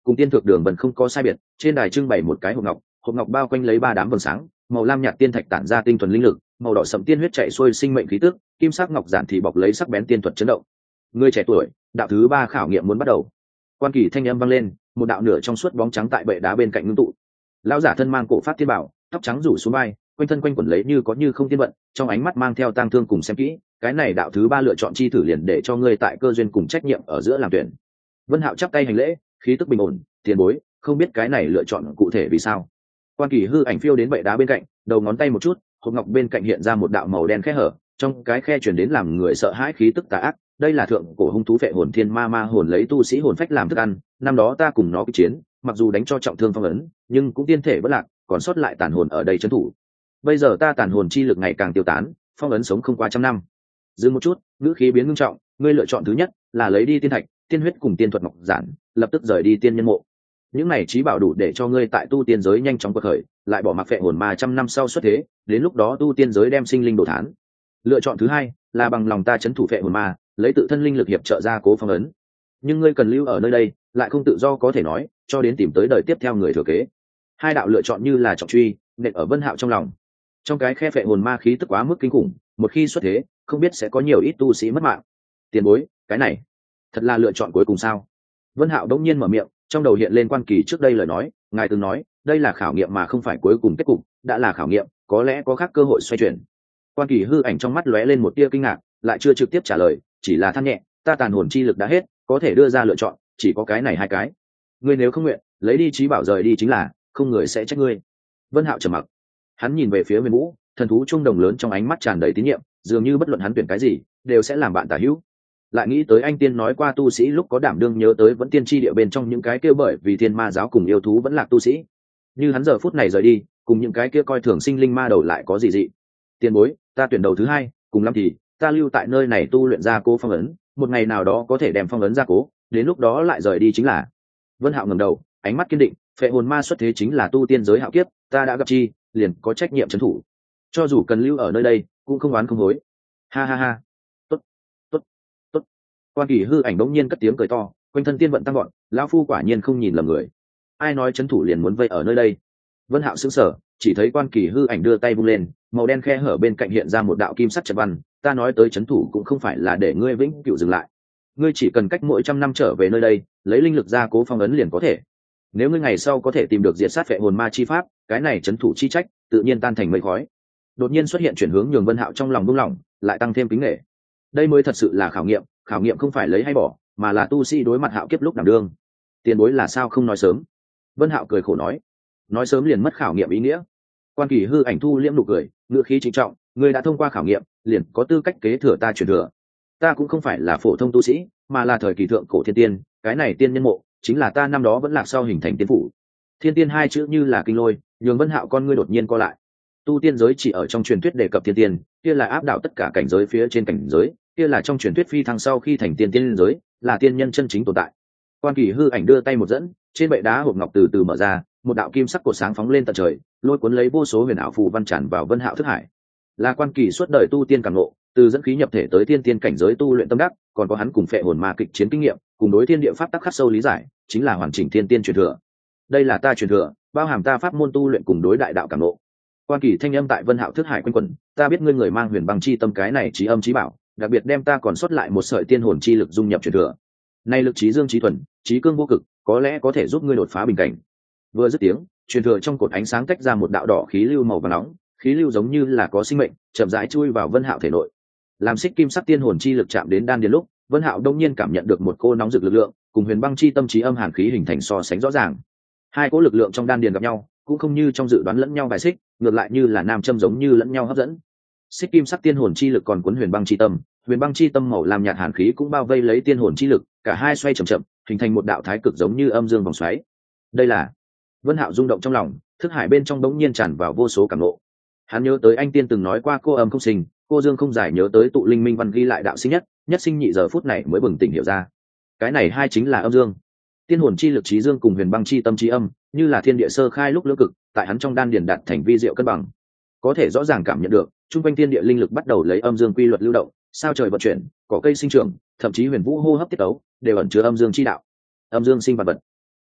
cùng tiên thược đường vần không có sai biệt. Trên đài trưng bày một cái hộp ngọc bao quanh lấy ba đám vầng sáng, màu lam nhạt tiên thạch tản ra tinh thuần linh lực, màu đỏ sẫm tiên huyết chạy xuôi sinh mệnh khí tức, kim sắc ngọc giản thì bọc lấy sắc bén tiên thuật chấn động. Người trẻ tuổi, đạo thứ 3 khảo nghiệm muốn bắt đầu. Quan kỳ thanh âm vang lên, một đạo nửa trong suốt bóng trắng tại bệ đá bên cạnh ngưng tụ. Lão giả thân mang cổ phát tiên bảo, tóc trắng rủ xuống vai, quanh thân quanh quẩn lấy như có như không tiên vận, trong ánh mắt mang theo tang thương cùng xem kỹ. Cái này đạo thứ 3 lựa chọn chi thử liền để cho ngươi tại cơ duyên cùng trách nhiệm ở giữa làm tuyển. Vân Hạo chắp tay hành lễ, khí tức bình ổn, tiền bối, không biết cái này lựa chọn cụ thể vì sao. Quan kỳ hư ảnh phiêu đến bệ đá bên cạnh, đầu ngón tay một chút, hộp ngọc bên cạnh hiện ra một đạo màu đen khe hở, trong cái khe truyền đến làm người sợ hãi khí tức tà ác. Đây là thượng cổ hung thú phệ hồn thiên ma hồn lấy tu sĩ hồn phách làm thức ăn, năm đó ta cùng nó kịch chiến, mặc dù đánh cho trọng thương phong ấn, nhưng cũng tiên thể bất lạc, còn sót lại tàn hồn ở đây trấn thủ. Bây giờ ta tàn hồn chi lực ngày càng tiêu tán, phong ấn sống không qua trăm năm. Dừng một chút, ngữ khí biến ngưng trọng, ngươi lựa chọn thứ nhất là lấy đi tiên thạch, tiên huyết cùng tiên thuật ngọc giản, lập tức rời đi tiên nhân mộ. Những này trí bảo đủ để cho ngươi tại tu tiên giới nhanh chóng quật khởi, lại bỏ mặc phệ hồn ma trăm năm sau xuất thế, đến lúc đó tu tiên giới đem sinh linh đổ thán. Lựa chọn thứ hai là bằng lòng ta trấn thủ phệ hồn ma, lấy tự thân linh lực hiệp trợ ra cố phong ấn. Nhưng ngươi cần lưu ở nơi đây, lại không tự do có thể nói, cho đến tìm tới đời tiếp theo người thừa kế. Hai đạo lựa chọn như là trọng truy, nện ở Vân Hạo trong lòng. Trong cái khe phệ hồn ma khí tức quá mức kinh khủng, một khi xuất thế, không biết sẽ có nhiều ít tu sĩ mất mạng. Tiền bối, cái này thật là lựa chọn cuối cùng sao? Vân Hạo đống nhiên mở miệng, trong đầu hiện lên Quan kỳ trước đây lời nói, ngài từng nói, đây là khảo nghiệm mà không phải cuối cùng kết cục, đã là khảo nghiệm, có lẽ có khác cơ hội xoay chuyển. Quan kỳ hư ảnh trong mắt lóe lên một tia kinh ngạc, lại chưa trực tiếp trả lời, chỉ là than nhẹ, ta tàn hồn chi lực đã hết, có thể đưa ra lựa chọn, chỉ có cái này hai cái. Ngươi nếu không nguyện, lấy đi trí bảo rời đi chính là, không người sẽ trách ngươi. Vân Hạo trầm mặc. Hắn nhìn về phía Huyền Vũ, thần thú trung đồng lớn trong ánh mắt tràn đầy tín nhiệm, dường như bất luận hắn tuyển cái gì, đều sẽ làm bạn tả hữu. Lại nghĩ tới anh tiên nói qua tu sĩ lúc có đảm đương nhớ tới vẫn tiên tri địa bên trong những cái kia bởi vì thiên ma giáo cùng yêu thú vẫn lạc tu sĩ. Như hắn giờ phút này rời đi, cùng những cái kia coi thường sinh linh ma đầu lại có gì dị. Tiền bối, ta tuyển đầu thứ hai, cùng lắm thì ta lưu tại nơi này tu luyện ra cố phong ấn, một ngày nào đó có thể đem phong ấn ra cố, đến lúc đó lại rời đi chính là. Vân Hạo ngẩng đầu, ánh mắt kiên định, phệ hồn ma xuất thế chính là tu tiên giới hạo kiếp, ta đã gặp chi, liền có trách nhiệm trấn thủ. Cho dù cần lưu ở nơi đây, cũng không oán không hối. Ha ha ha. Tốt, tốt, tốt. Quan kỳ hư ảnh bỗng nhiên cất tiếng cười to, quanh thân tiên vận tăng gọn, lão phu quả nhiên không nhìn lầm người. Ai nói trấn thủ liền muốn vây ở nơi đây? Vân Hạo sững sờ, chỉ thấy Quan kỳ hư ảnh đưa tay vung lên, màu đen khe hở bên cạnh hiện ra một đạo kim sắc trận văn, ta nói tới trấn thủ cũng không phải là để ngươi vĩnh cửu dừng lại. Ngươi chỉ cần cách mỗi trăm năm trở về nơi đây, lấy linh lực ra cố phong ấn liền có thể. Nếu ngươi ngày sau có thể tìm được diệt sát phệ hồn ma chi pháp, cái này trấn thủ chi trách tự nhiên tan thành mây khói. Đột nhiên xuất hiện chuyển hướng nhường Vân Hạo trong lòng buông lỏng, lại tăng thêm kính nể. Đây mới thật sự là khảo nghiệm không phải lấy hay bỏ, mà là tu sĩ đối mặt hạo kiếp lúc đảm đương. Tiền bối là sao không nói sớm? Vân Hạo cười khổ nói sớm liền mất khảo nghiệm ý nghĩa. Quan kỳ hư ảnh thu liễm nụ cười, ngữ khí trịnh trọng, ngươi đã thông qua khảo nghiệm, liền có tư cách kế thừa ta truyền thừa. Ta cũng không phải là phổ thông tu sĩ, mà là thời kỳ thượng cổ thiên tiên, cái này tiên nhân mộ chính là ta năm đó vẫn lạc sau hình thành tiên phủ. Thiên tiên hai chữ như là kinh lôi, nhường Vân Hạo con ngươi đột nhiên co lại. Tu tiên giới chỉ ở trong truyền thuyết đề cập thiên tiên, kia là áp đảo tất cả cảnh giới phía trên cảnh giới, kia là trong truyền thuyết phi thăng sau khi thành tiên tiên giới, là tiên nhân chân chính tồn tại. Quan kỳ hư ảnh đưa tay một dẫn, trên bệ đá hộp ngọc từ từ mở ra, một đạo kim sắc cột sáng phóng lên tận trời, lôi cuốn lấy vô số huyền ảo phù văn tràn vào Vân Hạo thức hải. Là Quan kỳ suốt đời tu tiên cảm ngộ, từ dẫn khí nhập thể tới tiên tiên cảnh giới tu luyện tâm đắc, còn có hắn cùng phệ hồn ma kịch chiến kinh nghiệm, cùng đối thiên địa pháp tắc khắc sâu lý giải, chính là hoàn chỉnh tiên tiên truyền thừa. Đây là ta truyền thừa, bao hàm ta pháp môn tu luyện cùng đối đại đạo cảm ngộ. Quan kỳ thanh âm tại Vân Hạo thức hải quanh quẩn, ta biết ngươi người mang huyền băng chi tâm cái này trí âm trí bảo, đặc biệt đem ta còn sót lại một sợi tiên hồn chi lực dung nhập truyền thừa. Nay lực trí dương trí thuần, trí cương vô cực, có lẽ có thể giúp ngươi đột phá bình cảnh. Vừa dứt tiếng, truyền thừa trong cột ánh sáng tách ra một đạo đỏ khí lưu màu vàng nóng, khí lưu giống như là có sinh mệnh, chậm rãi chui vào Vân Hạo thể nội. Làm xích kim sắc tiên hồn chi lực chạm đến đan điền lúc, Vân Hạo đông nhiên cảm nhận được một cô nóng rực lực lượng, cùng huyền băng chi tâm trí âm hàn khí hình thành so sánh rõ ràng. Hai cỗ lực lượng trong đan điền gặp nhau, cũng không như trong dự đoán lẫn nhau bài xích, ngược lại như là nam châm giống như lẫn nhau hấp dẫn. Xích kim sắc tiên hồn chi lực còn cuốn huyền băng chi tâm màu làm nhạt hàn khí cũng bao vây lấy tiên hồn chi lực, cả hai xoay chậm chậm, hình thành một đạo thái cực giống như âm dương vòng xoáy. Đây là Vân Hạo rung động trong lòng, thức hải bên trong đống nhiên tràn vào vô số cảm ngộ. Hắn nhớ tới anh tiên từng nói qua cô âm không sinh, cô dương không giải, nhớ tới tụ linh minh văn ghi lại đạo sinh nhất sinh nhị, giờ phút này mới bừng tỉnh hiểu ra. Cái này hai chính là âm dương. Tiên hồn chi lực trí dương cùng huyền băng chi tâm trí âm, như là thiên địa sơ khai lúc lưỡng cực, tại hắn trong đan điền đạt thành vi diệu cân bằng. Có thể rõ ràng cảm nhận được, trung quanh thiên địa linh lực bắt đầu lấy âm dương quy luật lưu động, sao trời vận chuyển, cỏ cây sinh trưởng, thậm chí huyền vũ hô hấp tiết tấu đều ẩn chứa âm dương chi đạo. Âm dương sinh vật vật,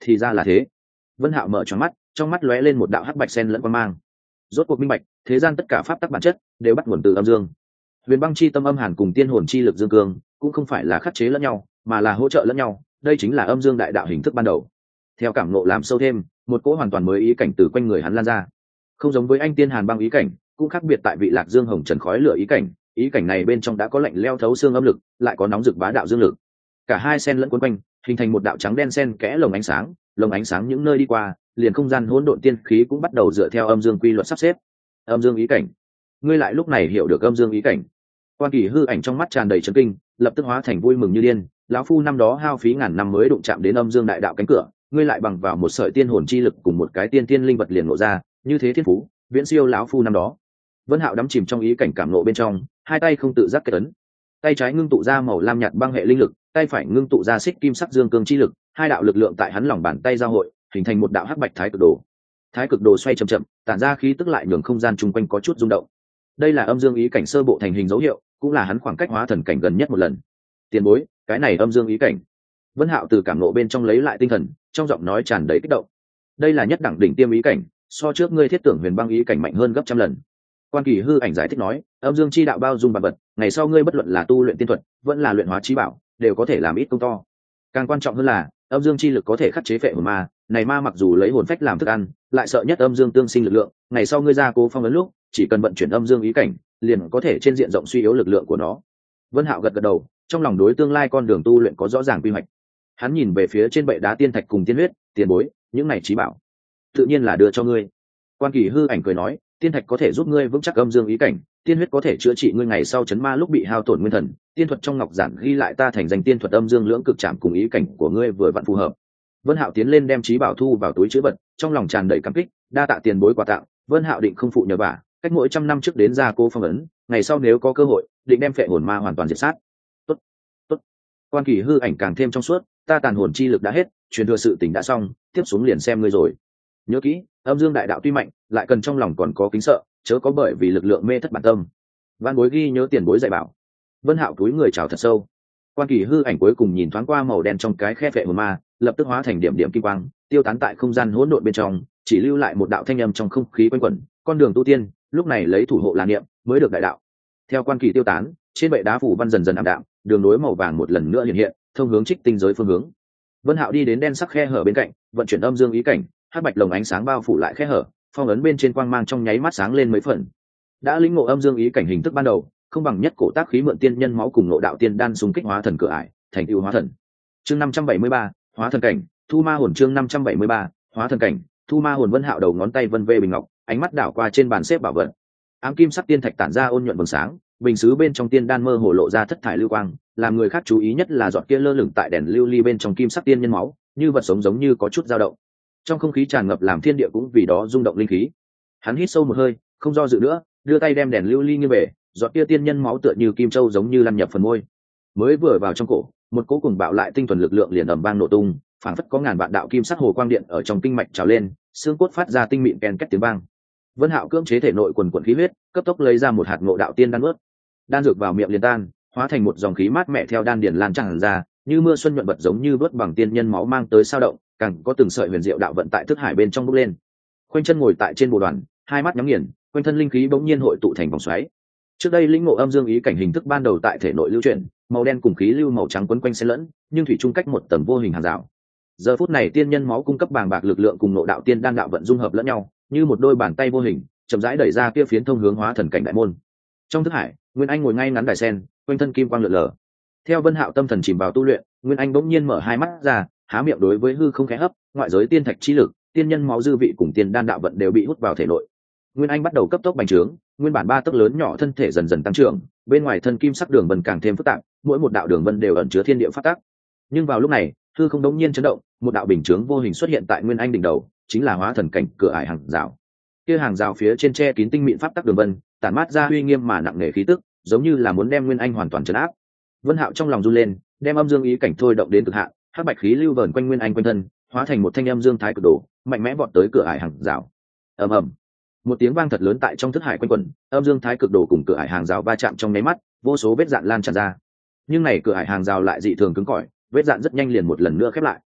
thì ra là thế. Vân Hạo mở tròn mắt, trong mắt lóe lên một đạo hắc bạch sen lẫn quang mang. Rốt cuộc minh bạch, thế gian tất cả pháp tắc bản chất đều bắt nguồn từ âm dương. Huyền băng chi tâm âm hàn cùng tiên hồn chi lực dương cương cũng không phải là khắc chế lẫn nhau, mà là hỗ trợ lẫn nhau, đây chính là âm dương đại đạo hình thức ban đầu. Theo cảm ngộ làm sâu thêm, một cỗ hoàn toàn mới ý cảnh từ quanh người hắn lan ra. Không giống với anh tiên hàn băng ý cảnh, cũng khác biệt tại vị lạc dương hồng trần khói lửa ý cảnh này bên trong đã có lạnh leo thấu xương âm lực, lại có nóng rực bá đạo dương lực. Cả hai sen lẫn quấn quanh, hình thành một đạo trắng đen sen kẽ lồng ánh sáng những nơi đi qua, liền không gian hỗn độn tiên khí cũng bắt đầu dựa theo âm dương quy luật sắp xếp. Âm dương ý cảnh, ngươi lại lúc này hiểu được âm dương ý cảnh. Quan Kỳ hư ảnh trong mắt tràn đầy chấn kinh, lập tức hóa thành vui mừng như điên. Lão phu năm đó hao phí ngàn năm mới đụng chạm đến âm dương đại đạo cánh cửa, ngươi lại bằng vào một sợi tiên hồn chi lực cùng một cái tiên tiên linh vật liền ngộ ra, như thế thiên phú viễn siêu lão phu năm đó. Vân Hạo đắm chìm trong ý cảnh cảm ngộ bên trong, hai tay không tự giác kết ấn, tay trái ngưng tụ ra màu lam nhạt băng hệ linh lực, tay phải ngưng tụ ra xích kim sắc dương cương chi lực, hai đạo lực lượng tại hắn lòng bàn tay giao hội, hình thành một đạo hắc bạch thái cực đồ. Thái cực đồ xoay chậm chậm, tản ra khí tức lại nhường không gian chung quanh có chút rung động. Đây là âm dương ý cảnh sơ bộ thành hình dấu hiệu, cũng là hắn khoảng cách hóa thần cảnh gần nhất một lần. Tiền bối, cái này âm dương ý cảnh. Vân Hạo từ cảm ngộ bên trong lấy lại tinh thần, trong giọng nói tràn đầy kích động. Đây là nhất đẳng đỉnh tiêm ý cảnh, so trước ngươi thiết tưởng huyền băng ý cảnh mạnh hơn gấp trăm lần. Quan Kỳ hư ảnh giải thích nói, âm dương chi đạo bao dung vạn vật, ngày sau ngươi bất luận là tu luyện tiên thuật, vẫn là luyện hóa chí bảo, đều có thể làm ít công to. Càng quan trọng hơn là, âm dương chi lực có thể khắc chế phệ hồn ma, này ma mặc dù lấy hồn phách làm thức ăn, lại sợ nhất âm dương tương sinh lực lượng, ngày sau ngươi ra cố phong ấn lúc, chỉ cần vận chuyển âm dương ý cảnh, liền có thể trên diện rộng suy yếu lực lượng của nó. Vân Hạo gật gật đầu, trong lòng đối tương lai con đường tu luyện có rõ ràng quy hoạch. Hắn nhìn về phía trên bệ đá tiên thạch cùng tiên huyết, tiền bối, những này chí bảo, tự nhiên là đưa cho ngươi. Quan Kỳ hư ảnh cười nói, tiên thạch có thể giúp ngươi vững chắc âm dương ý cảnh, tiên huyết có thể chữa trị ngươi ngày sau chấn ma lúc bị hao tổn nguyên thần, tiên thuật trong ngọc giản ghi lại ta thành danh tiên thuật âm dương lưỡng cực chạm cùng ý cảnh của ngươi vừa vặn phù hợp. Vân Hạo tiến lên đem chí bảo thu vào túi trữ vật, trong lòng tràn đầy cảm kích, đa tạ tiền bối quà tặng. Vân Hạo định không phụ nhờ vả, cách mỗi trăm năm trước đến gia cô phong ấn, ngày sau nếu có cơ hội, định đem phệ hồn ma hoàn toàn diệt sát. Tốt, tốt. Quan Kỳ hư ảnh càng thêm trong suốt, ta tàn hồn chi lực đã hết, truyền thừa sự tình đã xong, tiếp xuống liền xem ngươi rồi. Nhớ kỹ, âm dương đại đạo tuy mạnh, lại cần trong lòng còn có kính sợ, chớ có bởi vì lực lượng mê thất bản tâm. Văn bối ghi nhớ tiền bối dạy bảo. Vân Hạo túi người chào thật sâu. Quan Kỳ hư ảnh cuối cùng nhìn thoáng qua màu đen trong cái khe phệ hồn ma, lập tức hóa thành điểm điểm kim quang, tiêu tán tại không gian hỗn độn bên trong, chỉ lưu lại một đạo thanh âm trong không khí quanh quẩn, con đường tu tiên, lúc này lấy thủ hộ là niệm, mới được đại đạo. Theo Quan Kỳ tiêu tán, trên bệ đá phủ văn dần dần ảm đạm, đường nối màu vàng một lần nữa hiện hiện, thông hướng Trích Tinh giới phương hướng. Vân Hạo đi đến đen sắc khe hở bên cạnh, vận chuyển âm dương ý cảnh, hắc bạch lồng ánh sáng bao phủ lại khe hở, phong ấn bên trên quang mang trong nháy mắt sáng lên mấy phần. Đã lĩnh ngộ âm dương ý cảnh hình thức ban đầu, không bằng nhất cổ tác khí mượn tiên nhân máu cùng ngộ đạo tiên đan xung kích hóa thần cửa ải, thành tựu hóa thần. Chương 573, hóa thần cảnh, thu ma hồn. Chương 573, hóa thần cảnh, thu ma hồn. Vân Hạo đầu ngón tay vân vê bình ngọc, ánh mắt đảo qua trên bàn xếp bảo vật. Ám kim sắc tiên thạch tản ra ôn nhuận vầng sáng, bình sứ bên trong tiên đan mơ hồ lộ ra thất thải lưu quang, làm người khác chú ý nhất là giọt kia lơ lửng tại đèn lưu ly bên trong kim sắc tiên nhân máu, như vật sống giống như có chút dao động. Trong không khí tràn ngập làm thiên địa cũng vì đó rung động linh khí. Hắn hít sâu một hơi, không do dự nữa, đưa tay đem đèn lưu ly nghiêng về, giọt kia tiên nhân máu tựa như kim châu giống như lăn nhập phần môi. Mới vừa vào trong cổ, một cỗ cùng bạo lại tinh thuần lực lượng liền ầm vang nổ tung, phảng phất có ngàn vạn đạo kim sắc hồ quang điện ở trong kinh mạch trào lên, xương cốt phát ra tinh mịn ken két tiếng vang. Vân Hạo cưỡng chế thể nội quần quần khí huyết, cấp tốc lấy ra một hạt ngộ đạo tiên đan nuốt. Đan dược vào miệng liền tan, hóa thành một dòng khí mát mẻ theo đan điền lan tràn ra, như mưa xuân nhuận bật giống như vớt bằng tiên nhân máu mang tới sao động, càng có từng sợi huyền diệu đạo vận tại thức hải bên trong bốc lên. Khoanh chân ngồi tại trên bồ đoàn, hai mắt nhắm nghiền, quanh thân linh khí bỗng nhiên hội tụ thành vòng xoáy. Trước đây lĩnh ngộ âm dương ý cảnh hình thức ban đầu tại thể nội lưu chuyển, màu đen cùng khí lưu màu trắng quấn quanh xen lẫn, nhưng thủy chung cách một tầng vô hình hàng rào. Giờ phút này tiên nhân máu cung cấp bàng bạc lực lượng cùng ngộ đạo tiên đan đạo vận dung hợp lẫn nhau, như một đôi bàn tay vô hình, chậm rãi đẩy ra kia phiến thông hướng hóa thần cảnh đại môn. Trong thức hải, Nguyên Anh ngồi ngay ngắn đài sen, quanh thân kim quang lượn lờ. Theo Vân Hạo tâm thần chìm vào tu luyện, Nguyên Anh bỗng nhiên mở hai mắt ra, há miệng đối với hư không khẽ hấp, ngoại giới tiên thạch chi lực, tiên nhân máu dư vị cùng tiên đan đạo vận đều bị hút vào thể nội. Nguyên Anh bắt đầu cấp tốc bành trướng, nguyên bản 3 tấc lớn nhỏ thân thể dần dần tăng trưởng, bên ngoài thân kim sắc đường vân càng thêm phức tạp, mỗi một đạo đường vân đều ẩn chứa thiên địa pháp tắc. Nhưng vào lúc này, hư không đống nhiên chấn động, một đạo bình chướng vô hình xuất hiện tại Nguyên Anh đỉnh đầu, chính là hóa thần cảnh cửa ải hàng rào. Kia hàng rào phía trên che kín tinh mịn pháp tắc đường vân, tản mát ra uy nghiêm mà nặng nề khí tức, giống như là muốn đem Nguyên Anh hoàn toàn trấn áp. Vân Hạo trong lòng run lên, đem âm dương ý cảnh thôi động đến cực hạn, hắc bạch khí lưu vờn quanh Nguyên Anh quanh thân, hóa thành một thanh âm dương thái cực đồ, mạnh mẽ vọt tới cửa ải hàng rào. Ầm ầm. Một tiếng vang thật lớn tại trong thức hải quanh quẩn, âm dương thái cực đồ cùng cửa ải hàng rào va chạm trong nháy mắt, vô số vết dạn lan tràn ra. Nhưng này cửa ải hàng rào lại dị thường cứng cỏi, vết dạn rất nhanh liền một lần nữa khép lại.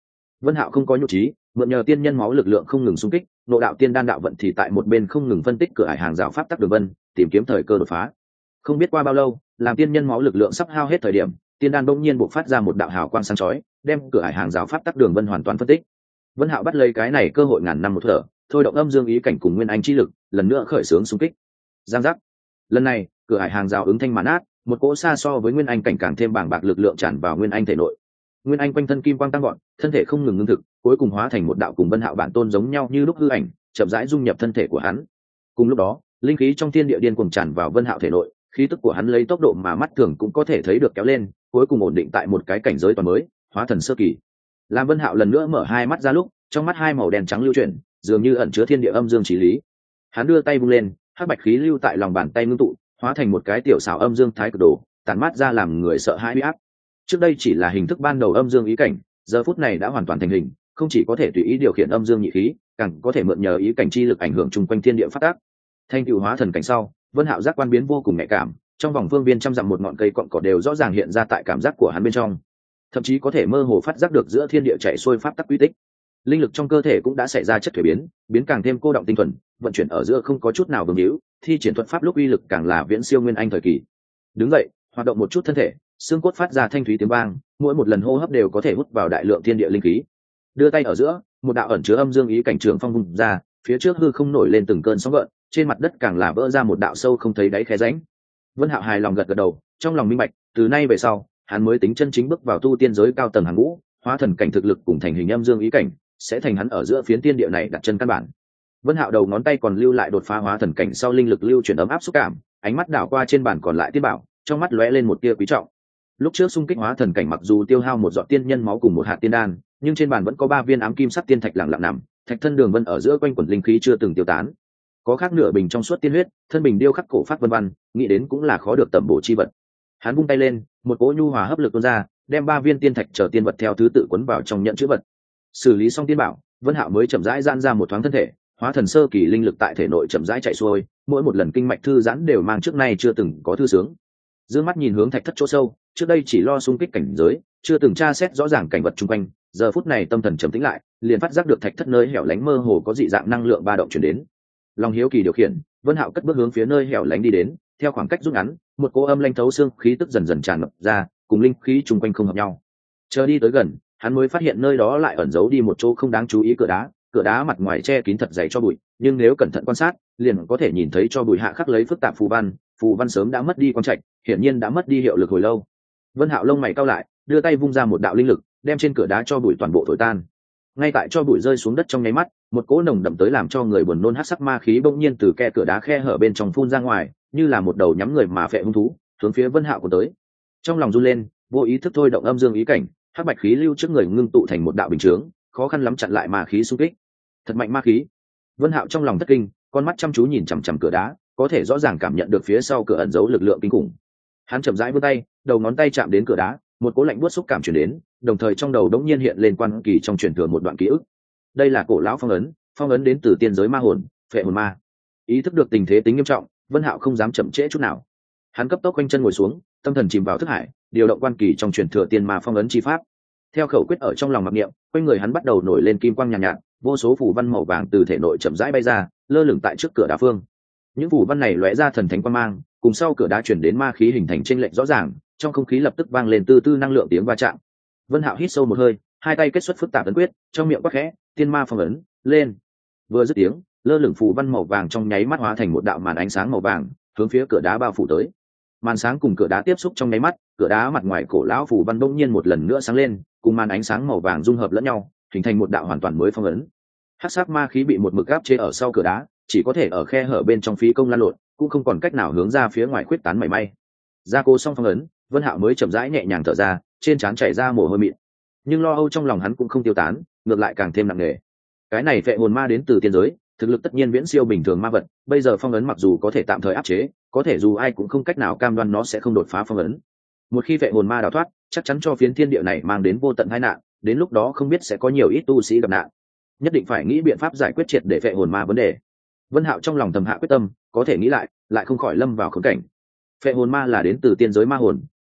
Vân Hạo không có nhục trí, mượn nhờ tiên nhân máu lực lượng không ngừng xung kích, nộ đạo tiên đan đạo vận thì tại một bên không ngừng phân tích cửa ải hàng rào pháp tắc đường vân, tìm kiếm thời cơ đột phá. Không biết qua bao lâu, làm tiên nhân máu lực lượng sắp hao hết thời điểm, tiên đan bỗng nhiên bộc phát ra một đạo hào quang sáng chói, đem cửa ải hàng rào pháp tắc đường vân hoàn toàn phân tích. Vân Hạo bắt lấy cái này cơ hội ngàn năm một thở, thôi động âm dương ý cảnh cùng nguyên anh chi lực, lần nữa khởi xướng xung kích. Giang giác. Lần này, cửa ải hàng rào ứng thanh màn át, một cỗ xa so với nguyên anh cảnh càng thêm bàng bạc lực lượng tràn vào nguyên anh thể nội. Nguyên anh quanh thân kim quang tăng gọn, thân thể không ngừng ngưng thực, cuối cùng hóa thành một đạo cùng Vân Hạo bản tôn giống nhau như lúc hư ảnh, chậm rãi dung nhập thân thể của hắn. Cùng lúc đó, linh khí trong thiên địa điên cuồng tràn vào Vân Hạo thể nội, khí tức của hắn lấy tốc độ mà mắt thường cũng có thể thấy được kéo lên, cuối cùng ổn định tại một cái cảnh giới toàn mới, hóa thần sơ kỳ. Làm Vân Hạo lần nữa mở hai mắt ra lúc, trong mắt hai màu đen trắng lưu chuyển, dường như ẩn chứa thiên địa âm dương chí lý. Hắn đưa tay vung lên, hắc bạch khí lưu tại lòng bàn tay ngưng tụ, hóa thành một cái tiểu xảo âm dương thái cực đồ, tản mát ra làm người sợ hãi uy áp. Trước đây chỉ là hình thức ban đầu âm dương ý cảnh, giờ phút này đã hoàn toàn thành hình, không chỉ có thể tùy ý điều khiển âm dương nhị khí, càng có thể mượn nhờ ý cảnh chi lực ảnh hưởng chung quanh thiên địa phát tác. Thành tựu hóa thần cảnh sau, Vân Hạo giác quan biến vô cùng nhạy cảm, trong vòng phương viên trăm dặm một ngọn cây cọn cỏ đều rõ ràng hiện ra tại cảm giác của hắn bên trong, thậm chí có thể mơ hồ phát giác được giữa thiên địa chảy xuôi pháp tắc quy tích. Linh lực trong cơ thể cũng đã xảy ra chất thuế biến, biến càng thêm cô động tinh thuần, vận chuyển ở giữa không có chút nào vương hữu, thi triển thuật pháp lúc uy lực càng là viễn siêu nguyên anh thời kỳ. Đứng dậy, hoạt động một chút thân thể, xương cốt phát ra thanh thúy tiếng vang, mỗi một lần hô hấp đều có thể hút vào đại lượng thiên địa linh khí. Đưa tay ở giữa, một đạo ẩn chứa âm dương ý cảnh trường phong vùng ra, phía trước hư không nổi lên từng cơn sóng gợn, trên mặt đất càng là vỡ ra một đạo sâu không thấy đáy khe rãnh. Vân Hạo hài lòng gật gật đầu, trong lòng minh bạch, từ nay về sau, hắn mới tính chân chính bước vào tu tiên giới cao tầng hàng ngũ, hóa thần cảnh thực lực cùng thành hình âm dương ý cảnh, sẽ thành hắn ở giữa phiến thiên địa này đặt chân căn bản. Vân Hạo đầu ngón tay còn lưu lại đột phá hóa thần cảnh sau linh lực lưu chuyển ấm áp xúc cảm, ánh mắt đảo qua trên bàn còn lại tiên bảo, trong mắt lóe lên một tia quý trọng. Lúc trước xung kích hóa thần cảnh mặc dù tiêu hao một giọt tiên nhân máu cùng một hạt tiên đan, nhưng trên bàn vẫn có 3 viên ám kim sắc tiên thạch lặng lặng nằm, thạch thân đường vân ở giữa quanh quẩn linh khí chưa từng tiêu tán. Có khác nửa bình trong suốt tiên huyết, thân bình điêu khắc cổ phát vân vân, nghĩ đến cũng là khó được tẩm bổ chi vật. Hắn vung tay lên, một cỗ nhu hòa hấp lực tuôn ra, đem 3 viên tiên thạch trở tiên vật theo thứ tự quấn vào trong nhận chữ vật. Xử lý xong tiên bảo, Vân Hạo mới chậm rãi giãn ra một thoáng thân thể, hóa thần sơ kỳ linh lực tại thể nội chậm rãi chạy xuôi, mỗi một lần kinh mạch thư giãn đều mang trước nay chưa từng có thư sướng. Dương mắt nhìn hướng thạch thất chỗ sâu, trước đây chỉ lo xung kích cảnh giới, chưa từng tra xét rõ ràng cảnh vật xung quanh, giờ phút này tâm thần trầm tĩnh lại, liền phát giác được thạch thất nơi hẻo lánh mơ hồ có dị dạng năng lượng ba động truyền đến. Lòng hiếu kỳ điều khiển, Vân Hạo cất bước hướng phía nơi hẻo lánh đi đến, theo khoảng cách rút ngắn, một cỗ âm lanh thấu xương khí tức dần dần tràn ngập ra, cùng linh khí xung quanh không hợp nhau. Chờ đi tới gần, hắn mới phát hiện nơi đó lại ẩn giấu đi một chỗ không đáng chú ý cửa đá mặt ngoài che kín thật dày cho bụi, nhưng nếu cẩn thận quan sát, liền có thể nhìn thấy cho bụi hạ khắc lấy phức tạp phù văn sớm đã mất đi quang trạch, hiển nhiên đã mất đi hiệu lực hồi lâu. Vân Hạo lông mày cau lại, đưa tay vung ra một đạo linh lực, đem trên cửa đá cho bụi toàn bộ thổi tan. Ngay tại cho bụi rơi xuống đất trong nháy mắt, một cỗ nồng đậm tới làm cho người buồn nôn hắc sắc ma khí bỗng nhiên từ khe cửa đá khe hở bên trong phun ra ngoài, như là một đầu nhắm người mà phệ hung thú, hướng phía Vân Hạo của tới. Trong lòng run lên, vô ý thức thôi động âm dương ý cảnh, hắc bạch khí lưu trước người ngưng tụ thành một đạo bình chướng, khó khăn lắm chặn lại ma khí xung kích. Thật mạnh ma khí. Vân Hạo trong lòng thất kinh, con mắt chăm chú nhìn chằm chằm cửa đá, có thể rõ ràng cảm nhận được phía sau cửa ẩn giấu lực lượng kinh khủng. Hắn chậm rãi vươn tay, đầu ngón tay chạm đến cửa đá, một cỗ lạnh buốt xúc cảm truyền đến, đồng thời trong đầu đống nhiên hiện lên quan kỳ trong truyền thừa một đoạn ký ức. Đây là cổ lão phong ấn đến từ tiên giới ma hồn, phệ hồn ma. Ý thức được tình thế tính nghiêm trọng, Vân Hạo không dám chậm trễ chút nào. Hắn cấp tốc quanh chân ngồi xuống, tâm thần chìm vào thức hải, điều động quan kỳ trong truyền thừa tiên ma phong ấn chi pháp. Theo khẩu quyết ở trong lòng mặc niệm, quanh người hắn bắt đầu nổi lên kim quang nhàn nhạt, vô số phù văn màu vàng từ thể nội chậm rãi bay ra, lơ lửng tại trước cửa đá phương. Những phù văn này lóe ra thần thánh quang mang, cùng sau cửa đá chuyển đến ma khí hình thành chênh lệch rõ ràng, trong không khí lập tức vang lên từ từ năng lượng tiếng va chạm. Vân Hạo hít sâu một hơi, hai tay kết xuất phức tạp ấn quyết, trong miệng quát khẽ, tiên ma phong ấn, lên. Vừa dứt tiếng, lơ lửng phù văn màu vàng trong nháy mắt hóa thành một đạo màn ánh sáng màu vàng, hướng phía cửa đá bao phủ tới. Màn sáng cùng cửa đá tiếp xúc trong nháy mắt, cửa đá mặt ngoài cổ lão phù văn bỗng nhiên một lần nữa sáng lên, cùng màn ánh sáng màu vàng dung hợp lẫn nhau, hình thành một đạo hoàn toàn mới phong ấn. Hắc sắc ma khí bị một mực áp chế ở sau cửa đá, chỉ có thể ở khe hở bên trong phí công lan lộn, cũng không còn cách nào hướng ra phía ngoài khuyết tán mảy may. Gia cố xong phong ấn, Vân Hạo mới chậm rãi nhẹ nhàng thở ra, trên trán chảy ra mồ hôi mịn. Nhưng lo âu trong lòng hắn cũng không tiêu tán, ngược lại càng thêm nặng nề. Cái này phệ hồn ma đến từ tiên giới, thực lực tất nhiên viễn siêu bình thường ma vật, bây giờ phong ấn mặc dù có thể tạm thời áp chế, có thể dù ai cũng không cách nào cam đoan nó sẽ không đột phá phong ấn. Một khi phệ hồn ma đào thoát, chắc chắn cho phiến thiên địa này mang đến vô tận tai nạn, đến lúc đó không biết sẽ có nhiều ít tu sĩ gặp nạn. Nhất định phải nghĩ biện pháp giải quyết triệt để phệ hồn ma vấn đề. Vân Hạo trong lòng thầm hạ quyết tâm, có thể nghĩ lại không khỏi lâm vào khốn cảnh. Phệ hồn ma là đến từ tiên giới ma hồn,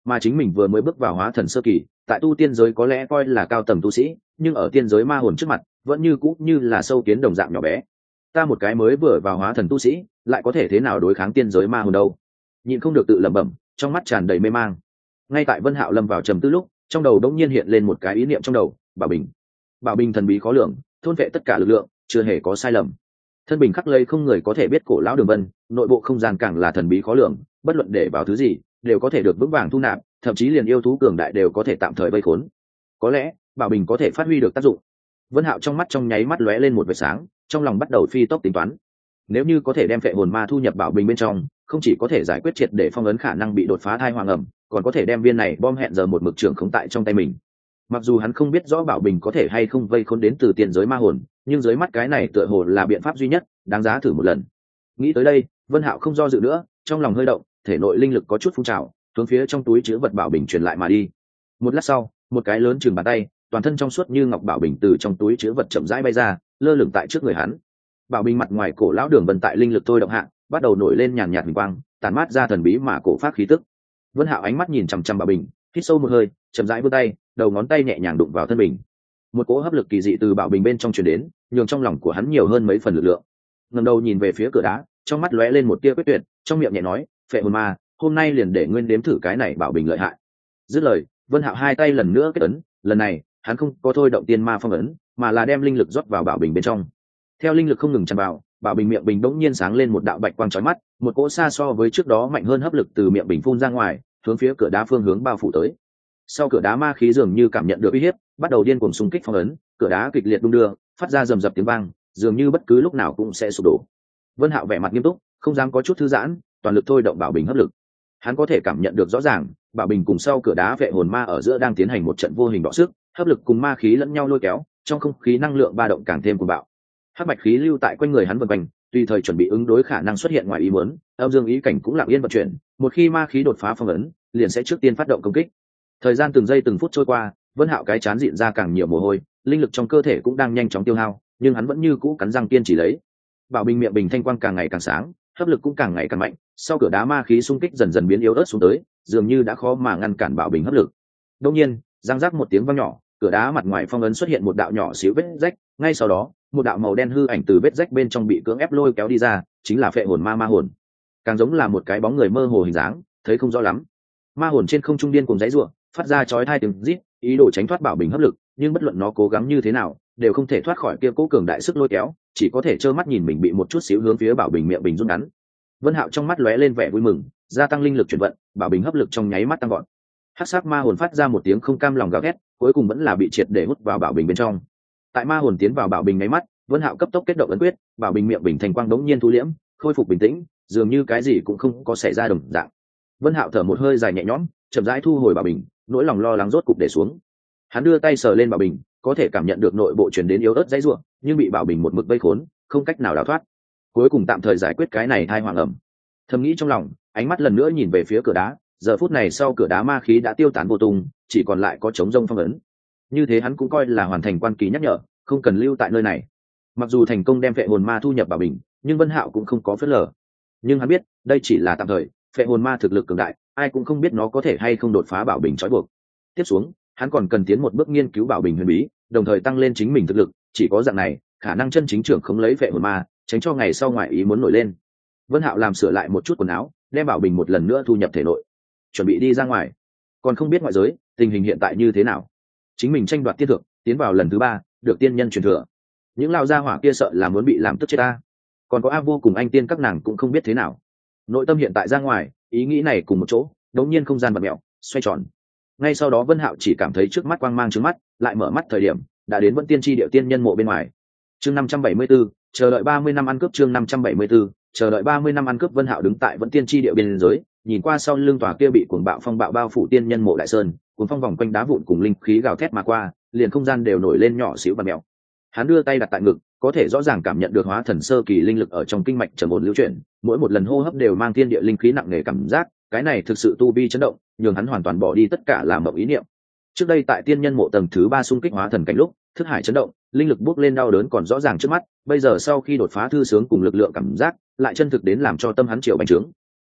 mà chính mình vừa mới bước vào hóa thần sơ kỳ, tại tu tiên giới có lẽ coi là cao tầng tu sĩ, nhưng ở tiên giới ma hồn trước mặt vẫn như cũ như là sâu kiến đồng dạng nhỏ bé. Ta một cái mới vừa vào hóa thần tu sĩ lại có thể thế nào đối kháng tiên giới ma hồn đâu? Nhịn không được tự lẩm bẩm, trong mắt tràn đầy mê mang. Ngay tại Vân Hạo lâm vào trầm tư lúc, trong đầu đống nhiên hiện lên một cái ý niệm trong đầu: bảo bình thần bí khó lường, thôn vệ tất cả lực lượng, chưa hề có sai lầm. Thân bình khắc lây không người có thể biết cổ lão đường vân, nội bộ không gian càng là thần bí khó lường, bất luận để vào thứ gì đều có thể được vững vàng thu nạp, thậm chí liền yêu thú cường đại đều có thể tạm thời vây khốn. Có lẽ bảo bình có thể phát huy được tác dụng. Vân Hạo trong mắt trong nháy mắt lóe lên một vệt sáng, trong lòng bắt đầu phi tốc tính toán. Nếu như có thể đem phệ hồn ma thu nhập bảo bình bên trong, không chỉ có thể giải quyết triệt để phong ấn khả năng bị đột phá thai hoàng ẩm, còn có thể đem viên này bom hẹn giờ một mực trưởng khống tại trong tay mình. Mặc dù hắn không biết rõ bảo bình có thể hay không vây khốn đến từ tiền giới ma hồn, nhưng dưới mắt cái này tựa hồ là biện pháp duy nhất, đáng giá thử một lần. Nghĩ tới đây, Vân Hạo không do dự nữa, trong lòng hơi động, thể nội linh lực có chút phun trào, hướng phía trong túi chứa vật bảo bình truyền lại mà đi. Một lát sau, một cái lớn chừng bàn tay, toàn thân trong suốt như ngọc bảo bình từ trong túi chứa vật chậm rãi bay ra, lơ lửng tại trước người hắn. Bảo bình mặt ngoài cổ lão đường vân tại linh lực thôi động hạ, bắt đầu nổi lên nhàn nhạt huỳnh quang, tản mát ra thần bí mà cổ pháp khí tức. Vân Hạo ánh mắt nhìn chằm chằm bảo bình, hít sâu một hơi, chậm rãi vươn tay, đầu ngón tay nhẹ nhàng đụng vào thân bình. Một cỗ hấp lực kỳ dị từ bảo bình bên trong truyền đến, nhường trong lòng của hắn nhiều hơn mấy phần lực lượng. Ngẩng đầu nhìn về phía cửa đá, trong mắt lóe lên một tia quyết tuyệt, trong miệng nhẹ nói: "Phệ hồn ma, hôm nay liền để nguyên đếm thử cái này bảo bình lợi hại." Dứt lời, Vân Hạo hai tay lần nữa kết ấn, lần này, hắn không có thôi động tiên ma phong ấn, mà là đem linh lực rót vào bảo bình bên trong. Theo linh lực không ngừng tràn vào, bảo bình miệng bình bỗng nhiên sáng lên một đạo bạch quang chói mắt, một cỗ xa so với trước đó mạnh hơn hấp lực từ miệng bình phun ra ngoài, hướng phía cửa đá phương hướng bao phủ tới. Sau cửa đá ma khí dường như cảm nhận được uy hiếp, bắt đầu điên cuồng xung kích phong ấn, cửa đá kịch liệt đung đưa, phát ra rầm rập tiếng vang, dường như bất cứ lúc nào cũng sẽ sụp đổ. Vân Hạo vẻ mặt nghiêm túc, không dám có chút thư giãn, toàn lực thôi động bảo bình hấp lực. Hắn có thể cảm nhận được rõ ràng, bảo bình cùng sau cửa đá vệ hồn ma ở giữa đang tiến hành một trận vô hình bạo sức, hấp lực cùng ma khí lẫn nhau lôi kéo, trong không khí năng lượng ba động càng thêm cuồng bạo. Hắc bạch khí lưu tại quanh người hắn vần quanh, tùy thời chuẩn bị ứng đối khả năng xuất hiện ngoài ý muốn, âm dương ý cảnh cũng lặng yên vận chuyển, một khi ma khí đột phá phong ấn, liền sẽ trước tiên phát động công kích. Thời gian từng giây từng phút trôi qua, Vân Hạo cái chán rịn ra càng nhiều mồ hôi, linh lực trong cơ thể cũng đang nhanh chóng tiêu hao, nhưng hắn vẫn như cũ cắn răng kiên trì lấy. Bảo bình miệng bình thanh quang càng ngày càng sáng, hấp lực cũng càng ngày càng mạnh, sau cửa đá ma khí xung kích dần dần biến yếu ớt xuống tới, dường như đã khó mà ngăn cản bảo bình hấp lực. Đột nhiên, răng rắc một tiếng vang nhỏ, cửa đá mặt ngoài phong ấn xuất hiện một đạo nhỏ xíu vết rách, ngay sau đó, một đạo màu đen hư ảnh từ vết rách bên trong bị cưỡng ép lôi kéo đi ra, chính là phệ hồn ma hồn. Càng giống là một cái bóng người mơ hồ hình dáng, thấy không rõ lắm. Ma hồn trên không trung điên cuồng giãy giụa, phát ra chói tai tiếng rít, ý đồ tránh thoát bảo bình hấp lực, nhưng bất luận nó cố gắng như thế nào, đều không thể thoát khỏi kia cố cường đại sức lôi kéo, chỉ có thể trơ mắt nhìn mình bị một chút xíu hướng phía bảo bình miệng bình rút ngắn. Vân Hạo trong mắt lóe lên vẻ vui mừng, gia tăng linh lực chuyển vận, bảo bình hấp lực trong nháy mắt tăng vọt. Hắc sắc ma hồn phát ra một tiếng không cam lòng gào thét, cuối cùng vẫn là bị triệt để hút vào bảo bình bên trong. Tại ma hồn tiến vào bảo bình nháy mắt, Vân Hạo cấp tốc kết động ấn quyết, bảo bình miệng bình thành quang đống nhiên thu liễm, khôi phục bình tĩnh, dường như cái gì cũng không có xảy ra đồng dạng. Vân Hạo thở một hơi dài nhẹ nhõm, chậm rãi thu hồi bảo bình, nỗi lòng lo lắng rốt cục để xuống. Hắn đưa tay sờ lên bảo bình, có thể cảm nhận được nội bộ truyền đến yếu ớt dãy rủa, nhưng bị bảo bình một mực vây khốn, không cách nào đào thoát. Cuối cùng tạm thời giải quyết cái này thai hoàng ẩm. Thầm nghĩ trong lòng, ánh mắt lần nữa nhìn về phía cửa đá, giờ phút này sau cửa đá ma khí đã tiêu tán vô tung, chỉ còn lại có trống rông phong ấn. Như thế hắn cũng coi là hoàn thành quan kỳ nhắc nhở, không cần lưu tại nơi này. Mặc dù thành công đem phệ hồn ma thu nhập bảo bình, nhưng Vân Hạo cũng không có phớt lờ. Nhưng hắn biết, đây chỉ là tạm thời, phệ hồn ma thực lực cường đại, ai cũng không biết nó có thể hay không đột phá bảo bình trói buộc. Tiếp xuống, hắn còn cần tiến một bước nghiên cứu bảo bình huyền bí, đồng thời tăng lên chính mình thực lực, chỉ có dạng này, khả năng chân chính trưởng không lấy phệ hồn ma, tránh cho ngày sau ngoại ý muốn nổi lên. Vân Hạo làm sửa lại một chút quần áo, đem bảo bình một lần nữa thu nhập thể nội, chuẩn bị đi ra ngoài. Còn không biết ngoại giới tình hình hiện tại như thế nào. Chính mình tranh đoạt tiên thượng, tiến vào lần thứ 3, được tiên nhân truyền thừa. Những lão gia hỏa kia sợ là muốn bị làm tức chết ta. Còn có A Vô cùng anh tiên các nàng cũng không biết thế nào. Nội tâm hiện tại ra ngoài, ý nghĩ này cùng một chỗ, đột nhiên không gian bật mèo, xoay tròn. Ngay sau đó Vân Hạo chỉ cảm thấy trước mắt quang mang trước mắt, lại mở mắt thời điểm, đã đến Vẫn Tiên Chi Địa tiên nhân mộ bên ngoài. Chương 574, chờ đợi 30 năm ăn cướp. Chương 574, chờ đợi 30 năm ăn cướp. Vân Hạo đứng tại Vẫn Tiên Chi Địa biên giới, nhìn qua sau lưng tòa kia bị cuồng bạo phong bạo bao phủ tiên nhân mộ đại sơn, cuốn phong vòng quanh đá vụn cùng linh khí gào thét mà qua, liền không gian đều nổi lên nhỏ xíu và mèo. Hắn đưa tay đặt tại ngực, có thể rõ ràng cảm nhận được hóa thần sơ kỳ linh lực ở trong kinh mạch trầm ổn lưu chuyển, mỗi một lần hô hấp đều mang thiên địa linh khí nặng nề cảm giác, cái này thực sự tu vi chấn động, nhường hắn hoàn toàn bỏ đi tất cả làm mộng ý niệm. Trước đây tại tiên nhân mộ tầng thứ 3 xung kích hóa thần cảnh lúc, thức hải chấn động, linh lực bốc lên đau đớn còn rõ ràng trước mắt, bây giờ sau khi đột phá thư sướng cùng lực lượng cảm giác, lại chân thực đến làm cho tâm hắn chịu bành trướng.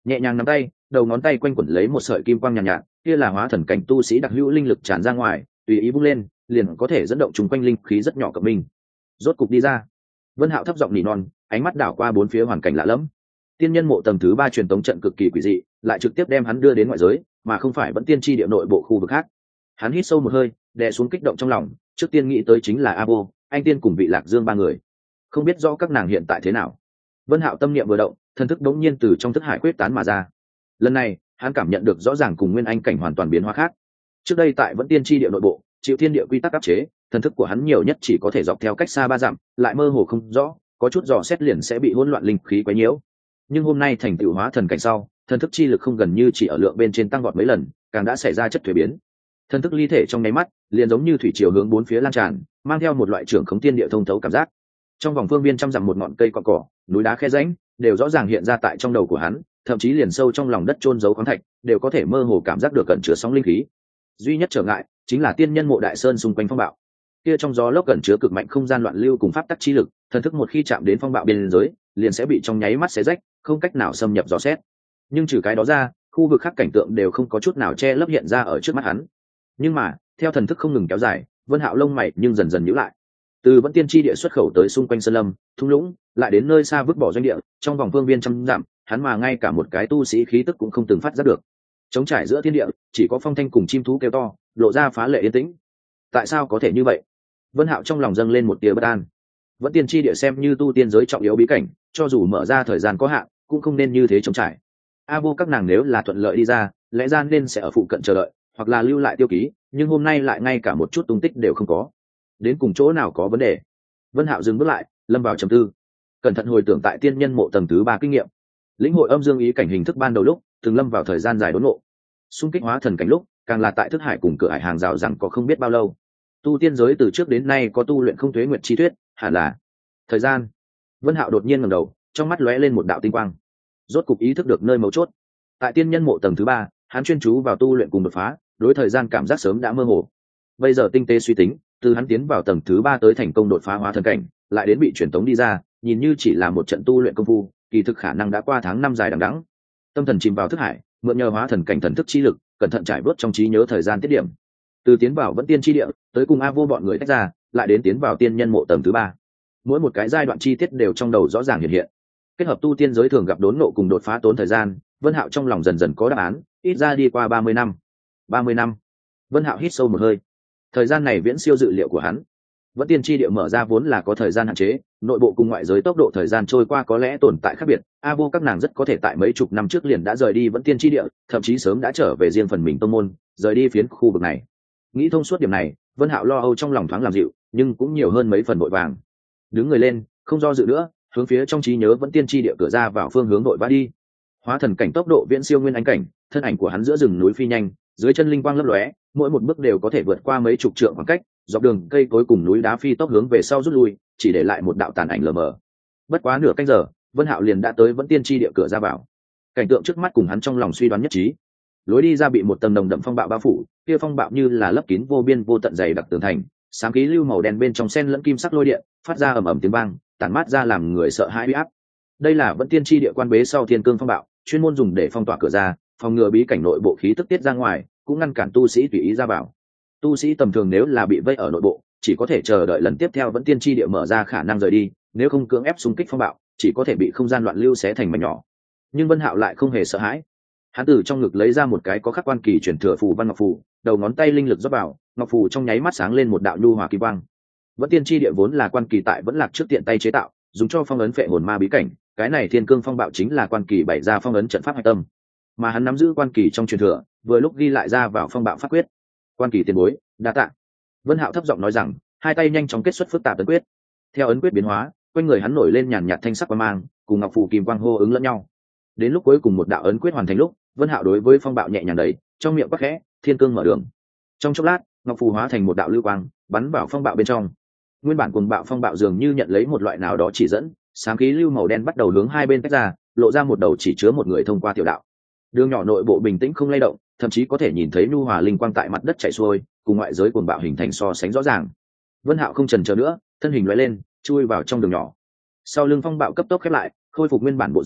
nhẹ nhàng nắm tay, đầu ngón tay quanh quẩn lấy một sợi kim quang nhàn nhạt, kia là hóa thần cảnh tu sĩ đặc hữu linh lực tràn ra ngoài, tùy ý bung lên liền có thể dẫn động chung quanh linh khí rất nhỏ cộng minh. Rốt cục đi ra. Vân Hạo thấp giọng nỉ non, ánh mắt đảo qua bốn phía hoàn cảnh lạ lẫm. Tiên nhân mộ tầng thứ 3 truyền tống trận cực kỳ quỷ dị, lại trực tiếp đem hắn đưa đến ngoại giới, mà không phải vẫn tiên tri địa nội bộ khu vực khác. Hắn hít sâu một hơi, đè xuống kích động trong lòng, trước tiên nghĩ tới chính là Abo, anh tiên cùng vị Lạc Dương ba người. Không biết rõ các nàng hiện tại thế nào. Vân Hạo tâm niệm vừa động, thần thức đống nhiên từ trong thức hải quyết tán mà ra. Lần này, hắn cảm nhận được rõ ràng cùng nguyên anh cảnh hoàn toàn biến hóa khác. Trước đây tại vẫn tiên tri địa nội bộ, chịu thiên địa quy tắc áp chế, thần thức của hắn nhiều nhất chỉ có thể dọc theo cách xa 3 dặm, lại mơ hồ không rõ, có chút dò xét liền sẽ bị hỗn loạn linh khí quấy nhiễu. Nhưng hôm nay thành tựu hóa thần cảnh sau, thần thức chi lực không gần như chỉ ở lượng bên trên tăng vọt mấy lần, càng đã xảy ra chất thuế biến. Thần thức ly thể trong nháy mắt, liền giống như thủy triều hướng bốn phía lan tràn, mang theo một loại trưởng khống thiên địa thông thấu cảm giác. Trong vòng phương viên trăm dặm một ngọn cây cọn cỏ, núi đá khe rãnh, đều rõ ràng hiện ra tại trong đầu của hắn, thậm chí liền sâu trong lòng đất chôn giấu khoáng thạch, đều có thể mơ hồ cảm giác được cẩn chứa sóng linh khí. Duy nhất trở ngại chính là tiên nhân mộ đại sơn xung quanh phong bạo. Kia trong gió lốc cẩn chứa cực mạnh không gian loạn lưu cùng pháp tắc chi lực, thần thức một khi chạm đến phong bạo biên giới, liền sẽ bị trong nháy mắt xé rách, không cách nào xâm nhập dò xét. Nhưng trừ cái đó ra, khu vực khác cảnh tượng đều không có chút nào che lấp hiện ra ở trước mắt hắn. Nhưng mà, theo thần thức không ngừng kéo dài, Vân Hạo lông mày nhưng dần dần nhíu lại. Từ vẫn tiên tri địa xuất khẩu tới xung quanh sơn lâm, thung lũng, lại đến nơi xa vứt bỏ doanh địa, trong vòng phương viên trăm dặm, hắn mà ngay cả một cái tu sĩ khí tức cũng không từng phát giác được. Trống trải giữa thiên địa, chỉ có phong thanh cùng chim thú kêu to, lộ ra phá lệ yên tĩnh. Tại sao có thể như vậy? Vân Hạo trong lòng dâng lên một tia bất an. Vẫn tiên tri địa xem như tu tiên giới trọng yếu bí cảnh, cho dù mở ra thời gian có hạn, cũng không nên như thế trống trải. Abo các nàng nếu là thuận lợi đi ra, lẽ ra nên sẽ ở phụ cận chờ đợi, hoặc là lưu lại tiêu ký, nhưng hôm nay lại ngay cả một chút tung tích đều không có. Đến cùng chỗ nào có vấn đề? Vân Hạo dừng bước lại, lâm vào trầm tư, cẩn thận hồi tưởng tại tiên nhân mộ tầng thứ 3 kinh nghiệm. Lĩnh hội âm dương ý cảnh hình thức ban đầu lúc, từng lâm vào thời gian dài đốn ngộ. Xung kích hóa thần cảnh lúc, càng là tại thức hải cùng cửa hải hàng rào rằng có không biết bao lâu. Tu tiên giới từ trước đến nay có tu luyện không tuế nguyệt chi thuyết, hẳn là thời gian. Vân Hạo đột nhiên ngẩng đầu, trong mắt lóe lên một đạo tinh quang. Rốt cục ý thức được nơi mấu chốt. Tại tiên nhân mộ tầng thứ 3, hắn chuyên chú vào tu luyện cùng đột phá, đối thời gian cảm giác sớm đã mơ hồ. Bây giờ tinh tế suy tính, từ hắn tiến vào tầng thứ 3 tới thành công đột phá hóa thần cảnh, lại đến bị truyền tống đi ra, nhìn như chỉ là một trận tu luyện công phu, kỳ thực khả năng đã qua tháng năm dài đằng đẵng. Tâm thần chìm vào thức hải, mượn nhờ hóa thần cảnh thần thức chi lực, cẩn thận trải vớt trong trí nhớ thời gian tiết điểm. Từ tiến vào vẫn tiên chi địa, tới cùng A Vô bọn người tách ra, lại đến tiến vào tiên nhân mộ tầng thứ 3. Mỗi một cái giai đoạn chi tiết đều trong đầu rõ ràng hiện hiện. Kết hợp tu tiên giới thường gặp đốn ngộ cùng đột phá tốn thời gian, Vân Hạo trong lòng dần dần có đáp án, ít ra đi qua 30 năm. 30 năm. Vân Hạo hít sâu một hơi. Thời gian này viễn siêu dự liệu của hắn. Vẫn tiên tri địa mở ra vốn là có thời gian hạn chế, nội bộ cùng ngoại giới tốc độ thời gian trôi qua có lẽ tồn tại khác biệt. A Vô các nàng rất có thể tại mấy chục năm trước liền đã rời đi vẫn tiên tri địa, thậm chí sớm đã trở về riêng phần mình tông môn, rời đi phiến khu vực này. Nghĩ thông suốt điểm này, Vân Hạo lo âu trong lòng thoáng làm dịu, nhưng cũng nhiều hơn mấy phần vội vàng. Đứng người lên, không do dự nữa, hướng phía trong trí nhớ vẫn tiên tri địa cửa ra vào phương hướng đội vã đi. Hóa thần cảnh tốc độ viễn siêu nguyên anh cảnh, thân ảnh của hắn giữa rừng núi phi nhanh, dưới chân linh quang lấp lóe, mỗi một bước đều có thể vượt qua mấy chục trượng khoảng cách, dọc đường cây cối cùng núi đá phi tốc hướng về sau rút lui, chỉ để lại một đạo tàn ảnh lờ mờ. Bất quá nửa canh giờ, Vân Hạo liền đã tới vẫn tiên tri địa cửa ra vào. Cảnh tượng trước mắt cùng hắn trong lòng suy đoán nhất trí. Lối đi ra bị một tầng nồng đậm phong bạo bao phủ, kia phong bạo như là lấp kín vô biên vô tận dày đặc tường thành, sáng khí lưu màu đen bên trong xen lẫn kim sắc lôi điện, phát ra ầm ầm tiếng vang, tản mát ra làm người sợ hãi uy áp. Đây là vẫn tiên tri địa quan bế sau thiên cương phong bạo, chuyên môn dùng để phong tỏa cửa ra, phòng ngừa bí cảnh nội bộ khí tức tiết ra ngoài, cũng ngăn cản tu sĩ tùy ý ra vào. Tu sĩ tầm thường nếu là bị vây ở nội bộ, chỉ có thể chờ đợi lần tiếp theo vẫn tiên tri địa mở ra khả năng rời đi, nếu không cưỡng ép xung kích phong bạo, chỉ có thể bị không gian loạn lưu xé thành mảnh nhỏ. Nhưng Vân Hạo lại không hề sợ hãi. Hắn từ trong ngực lấy ra một cái có khắc quan kỳ truyền thừa phù văn ngọc phù, đầu ngón tay linh lực rót vào, ngọc phù trong nháy mắt sáng lên một đạo nhu hòa kỳ quang. Vẫn tiên tri địa vốn là quan kỳ tại vẫn lạc trước tiện tay chế tạo, dùng cho phong ấn phệ hồn ma bí cảnh, cái này thiên cương phong bạo chính là quan kỳ bày ra phong ấn trận pháp hạch tâm, mà hắn nắm giữ quan kỳ trong truyền thừa, vừa lúc ghi lại ra vào phong bạo pháp quyết. Quan kỳ tiền bối, đa tạ. Vân Hạo thấp giọng nói rằng, hai tay nhanh chóng kết xuất phức tạp ấn quyết. Theo ấn quyết biến hóa, quanh người hắn nổi lên nhàn nhạt thanh sắc quang mang, cùng ngọc phù kim quang hô ứng lẫn nhau. Đến lúc cuối cùng một đạo ấn quyết hoàn thành lúc, Vân Hạo đối với phong bạo nhẹ nhàng đẩy, trong miệng quát khẽ, thiên cương mở đường. Trong chốc lát, ngọc phù hóa thành một đạo lưu quang, bắn vào phong bạo bên trong. Nguyên bản cuồng bạo phong bạo dường như nhận lấy một loại nào đó chỉ dẫn, sáng khí lưu màu đen bắt đầu hướng hai bên tách ra, lộ ra một đầu chỉ chứa một người thông qua tiểu đạo. Đường nhỏ nội bộ bình tĩnh không lay động, thậm chí có thể nhìn thấy nhu hòa linh quang tại mặt đất chảy xuôi, cùng ngoại giới cuồng bạo hình thành so sánh rõ ràng. Vân Hạo không chần chờ nữa, thân hình lóe lên, chui vào trong đường nhỏ. Sau lưng phong bạo cấp tốc khép lại, khôi phục nguyên bản bộ dáng,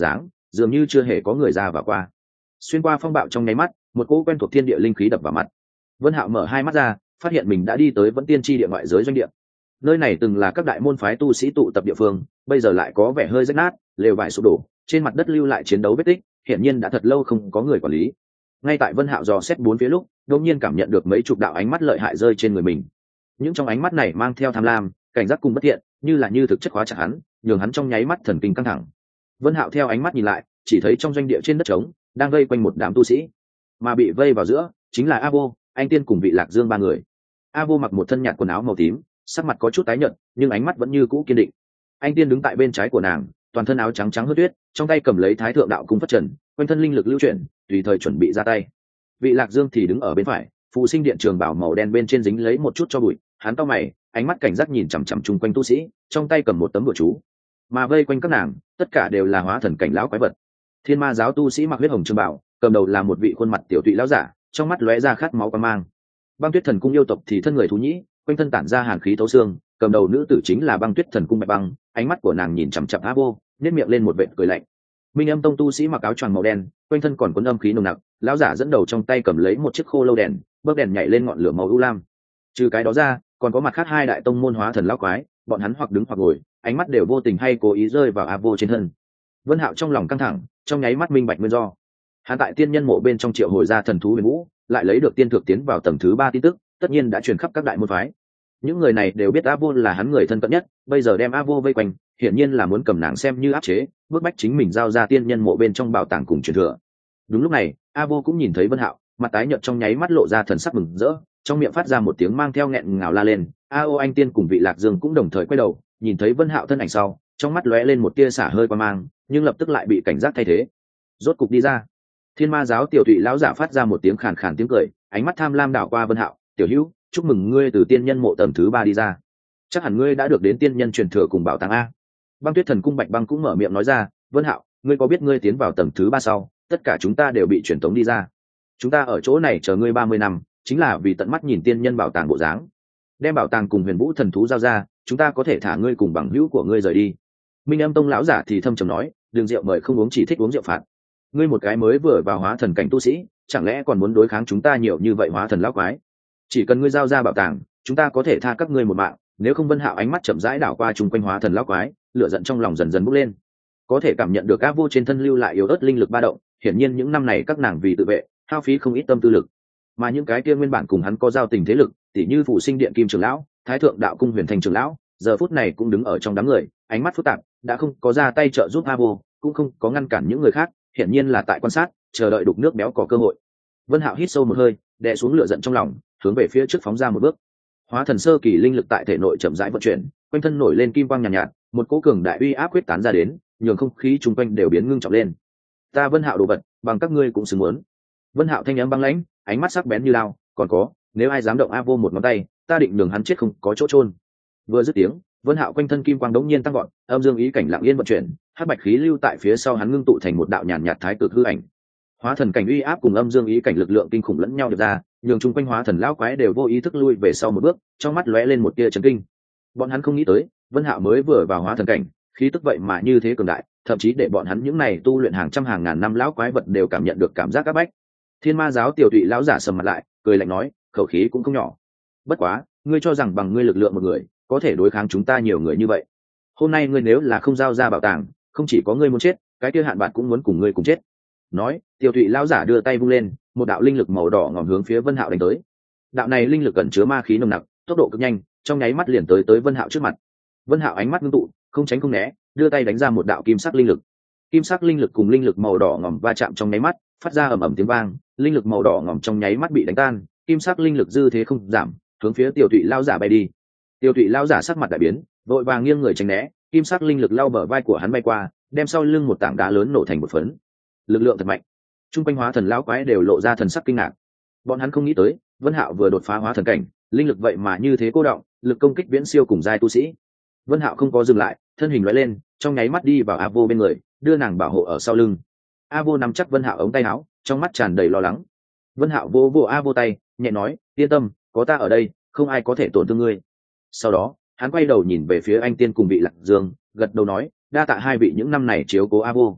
dường như chưa hề có người ra và qua. Xuyên qua phong bạo trong nháy mắt, một cỗ quen thuộc thiên địa linh khí đập vào mặt. Vân Hạo mở hai mắt ra, phát hiện mình đã đi tới Vẫn Tiên Chi địa ngoại giới doanh địa. Nơi này từng là các đại môn phái tu sĩ tụ tập địa phương, bây giờ lại có vẻ hơi rách nát, lều vải sụp đổ, trên mặt đất lưu lại chiến đấu vết tích, hiển nhiên đã thật lâu không có người quản lý. Ngay tại Vân Hạo dò xét bốn phía lúc, đột nhiên cảm nhận được mấy chục đạo ánh mắt lợi hại rơi trên người mình. Những trong ánh mắt này mang theo tham lam, cảnh giác cùng bất thiện, như thực chất khóa chặt hắn, nhường hắn trong nháy mắt thần kinh căng thẳng. Vân Hạo theo ánh mắt nhìn lại, chỉ thấy trong doanh địa trên đất trống đang vây quanh một đám tu sĩ, mà bị vây vào giữa chính là A Vô, Anh Tiên cùng Vị Lạc Dương ba người. A Vô mặc một thân nhạt quần áo màu tím, sắc mặt có chút tái nhợt, nhưng ánh mắt vẫn như cũ kiên định. Anh Tiên đứng tại bên trái của nàng, toàn thân áo trắng trắng hớt tuyết, trong tay cầm lấy Thái Thượng Đạo Cung phất trần, quanh thân linh lực lưu chuyển, tùy thời chuẩn bị ra tay. Vị Lạc Dương thì đứng ở bên phải, phù sinh điện trường bảo màu đen bên trên dính lấy một chút cho bụi, hắn cau mày, ánh mắt cảnh giác nhìn chằm chằm chung quanh tu sĩ, trong tay cầm một tấm bùa chú. Mà vây quanh các nàng, tất cả đều là hóa thần cảnh lão quái vật. Thiên Ma giáo tu sĩ mặc huyết hồng trường bảo, cầm đầu là một vị khuôn mặt tiểu tụy lão giả, trong mắt lóe ra khát máu quan mang. Băng Tuyết Thần Cung yêu tộc thì thân người thú nhĩ, quanh thân tản ra hàn khí thấu xương, cầm đầu nữ tử chính là Băng Tuyết Thần Cung Bạch Băng, ánh mắt của nàng nhìn chằm chằm A Vô, nhếch miệng lên một vệt cười lạnh. Minh Âm Tông tu sĩ mặc áo choàng màu đen, quanh thân còn cuốn âm khí nồng nặc, lão giả dẫn đầu trong tay cầm lấy một chiếc khô lâu đèn, bấc đèn nhảy lên ngọn lửa màu u lam. Trừ cái đó ra, còn có mặt khác hai đại tông môn hóa thần lão quái, bọn hắn hoặc đứng hoặc ngồi, ánh mắt đều vô tình hay cố ý rơi vào A Vô trên thân. Vân Hạo trong lòng căng thẳng, trong nháy mắt minh bạch nguyên do. Hắn tại tiên nhân mộ bên trong triệu hồi ra thần thú huyền vũ, lại lấy được tiên thực tiến vào tầng thứ 3 tin tức, tất nhiên đã truyền khắp các đại môn phái. Những người này đều biết A Vô là hắn người thân cận nhất, bây giờ đem A Vô vây quanh, hiển nhiên là muốn cầm nàng xem như áp chế, bức bách chính mình giao ra tiên nhân mộ bên trong bảo tàng cùng truyền thừa. Đúng lúc này, A Vô cũng nhìn thấy Vân Hạo, mặt tái nhợt trong nháy mắt lộ ra thần sắc mừng rỡ, trong miệng phát ra một tiếng mang theo nghẹn ngào la lên. A Ô Anh Tiên cùng Vị Lạc Dương cũng đồng thời quay đầu, nhìn thấy Vân Hạo thân ảnh sau, trong mắt lóe lên một tia xả hơi qua mang, nhưng lập tức lại bị cảnh giác thay thế. Rốt cục đi ra. Thiên Ma giáo tiểu tụy lão giả phát ra một tiếng khàn khàn tiếng cười, ánh mắt tham lam đảo qua Vân Hạo, "Tiểu Hữu, chúc mừng ngươi từ tiên nhân mộ tầng thứ 3 đi ra. Chắc hẳn ngươi đã được đến tiên nhân truyền thừa cùng bảo tàng a." Băng Tuyết Thần Cung Bạch Băng cũng mở miệng nói ra, "Vân Hạo, ngươi có biết ngươi tiến vào tầng thứ 3 sau, tất cả chúng ta đều bị truyền tống đi ra. Chúng ta ở chỗ này chờ ngươi 30 năm, chính là vì tận mắt nhìn tiên nhân bảo tàng bộ dáng. Đem bảo tàng cùng Huyền Vũ thần thú giao ra, chúng ta có thể thả ngươi cùng bằng hữu của ngươi rời đi." Minh Âm Tông lão giả thì thâm trầm nói, "Đường rượu mời không uống, chỉ thích uống rượu phạt. Ngươi một cái mới vừa vào hóa thần cảnh tu sĩ, chẳng lẽ còn muốn đối kháng chúng ta nhiều như vậy hóa thần lão quái? Chỉ cần ngươi giao ra bảo tàng, chúng ta có thể tha các ngươi một mạng, nếu không." Vân Hạo ánh mắt chậm rãi đảo qua chung quanh hóa thần lão quái, lửa giận trong lòng dần dần bốc lên. Có thể cảm nhận được A Vô trên thân lưu lại yếu ớt linh lực ba động, hiển nhiên những năm này các nàng vì tự vệ, hao phí không ít tâm tư lực. Mà những cái kia nguyên bản cùng hắn có giao tình thế lực, tỉ như Phủ Sinh Điện Kim trưởng lão, Thái Thượng Đạo Cung Huyền Thành trưởng lão, giờ phút này cũng đứng ở trong đám người, ánh mắt phức tạp, đã không có ra tay trợ giúp A Vô, cũng không có ngăn cản những người khác, hiển nhiên là tại quan sát, chờ đợi đục nước béo có cơ hội. Vân Hạo hít sâu một hơi, đè xuống lửa giận trong lòng, hướng về phía trước phóng ra một bước. Hóa thần sơ kỳ linh lực tại thể nội chậm rãi vận chuyển, quanh thân nổi lên kim quang nhàn nhạt, một cỗ cường đại uy áp quyết tán ra đến, nhường không khí chung quanh đều biến ngưng trọng lên. "Ta Vân Hạo đồ vật, bằng các ngươi cũng xứng muốn." Vân Hạo thanh âm băng lãnh, ánh mắt sắc bén như lao, "Còn có, nếu ai dám động A Vô một ngón tay, ta định nhường hắn chết không có chỗ chôn." Vừa dứt tiếng, Vân Hạo quanh thân kim quang đống nhiên tăng vọt, âm dương ý cảnh lặng yên vận chuyển, hắc bạch khí lưu tại phía sau hắn ngưng tụ thành một đạo nhàn nhạt thái cực hư ảnh. Hóa thần cảnh uy áp cùng âm dương ý cảnh lực lượng kinh khủng lẫn nhau được ra, nhường chung quanh hóa thần lão quái đều vô ý thức lui về sau một bước, trong mắt lóe lên một tia chấn kinh. Bọn hắn không nghĩ tới, Vân Hạo mới vừa vào hóa thần cảnh, khí tức vậy mà như thế cường đại, thậm chí để bọn hắn những này tu luyện hàng trăm hàng ngàn năm lão quái vật đều cảm nhận được cảm giác áp bách. Thiên Ma giáo tiểu tụy lão giả sầm mặt lại, cười lạnh nói, "Khẩu khí cũng không nhỏ. Bất quá, ngươi cho rằng bằng ngươi lực lượng một người, có thể đối kháng chúng ta nhiều người như vậy? Hôm nay ngươi nếu là không giao ra bảo tàng, không chỉ có ngươi muốn chết, cái kia Hạn Bạt cũng muốn cùng ngươi cùng chết." Nói, tiểu tụy lão giả đưa tay vung lên, một đạo linh lực màu đỏ ngòm hướng phía Vân Hạo đánh tới. Đạo này linh lực ẩn chứa ma khí nồng nặc, tốc độ cực nhanh, trong nháy mắt liền tới Vân Hạo trước mặt. Vân Hạo ánh mắt ngưng tụ, không tránh không né, đưa tay đánh ra một đạo kim sắc linh lực. Kim sắc linh lực cùng linh lực màu đỏ ngòm va chạm trong nháy mắt, phát ra ầm ầm tiếng vang, linh lực màu đỏ ngòm trong nháy mắt bị đánh tan, kim sắc linh lực dư thế không giảm, hướng phía tiểu tụy lão giả bay đi. Tiểu tụy lão giả sắc mặt đại biến, vội vàng nghiêng người tránh né, kim sắc linh lực lao bờ vai của hắn bay qua, đem sau lưng một tảng đá lớn nổ thành một phấn. Lực lượng thật mạnh. Trung quanh hóa thần lão quái đều lộ ra thần sắc kinh ngạc. Bọn hắn không nghĩ tới, Vân Hạo vừa đột phá hóa thần cảnh, linh lực vậy mà như thế cô động, lực công kích viễn siêu cùng giai tu sĩ. Vân Hạo không có dừng lại, thân hình lóe lên, trong nháy mắt đi vào A Vô bên người, đưa nàng bảo hộ ở sau lưng. A Vô nắm chắc Vân Hạo ống tay áo, trong mắt tràn đầy lo lắng. Vân Hạo vô vô A Vô tay, nhẹ nói, "Yên tâm, có ta ở đây, không ai có thể tổn thương ngươi." Sau đó, hắn quay đầu nhìn về phía Anh Tiên cùng Vị Lạc Dương, gật đầu nói, "Đa tạ hai vị những năm này chiếu cố A Vô."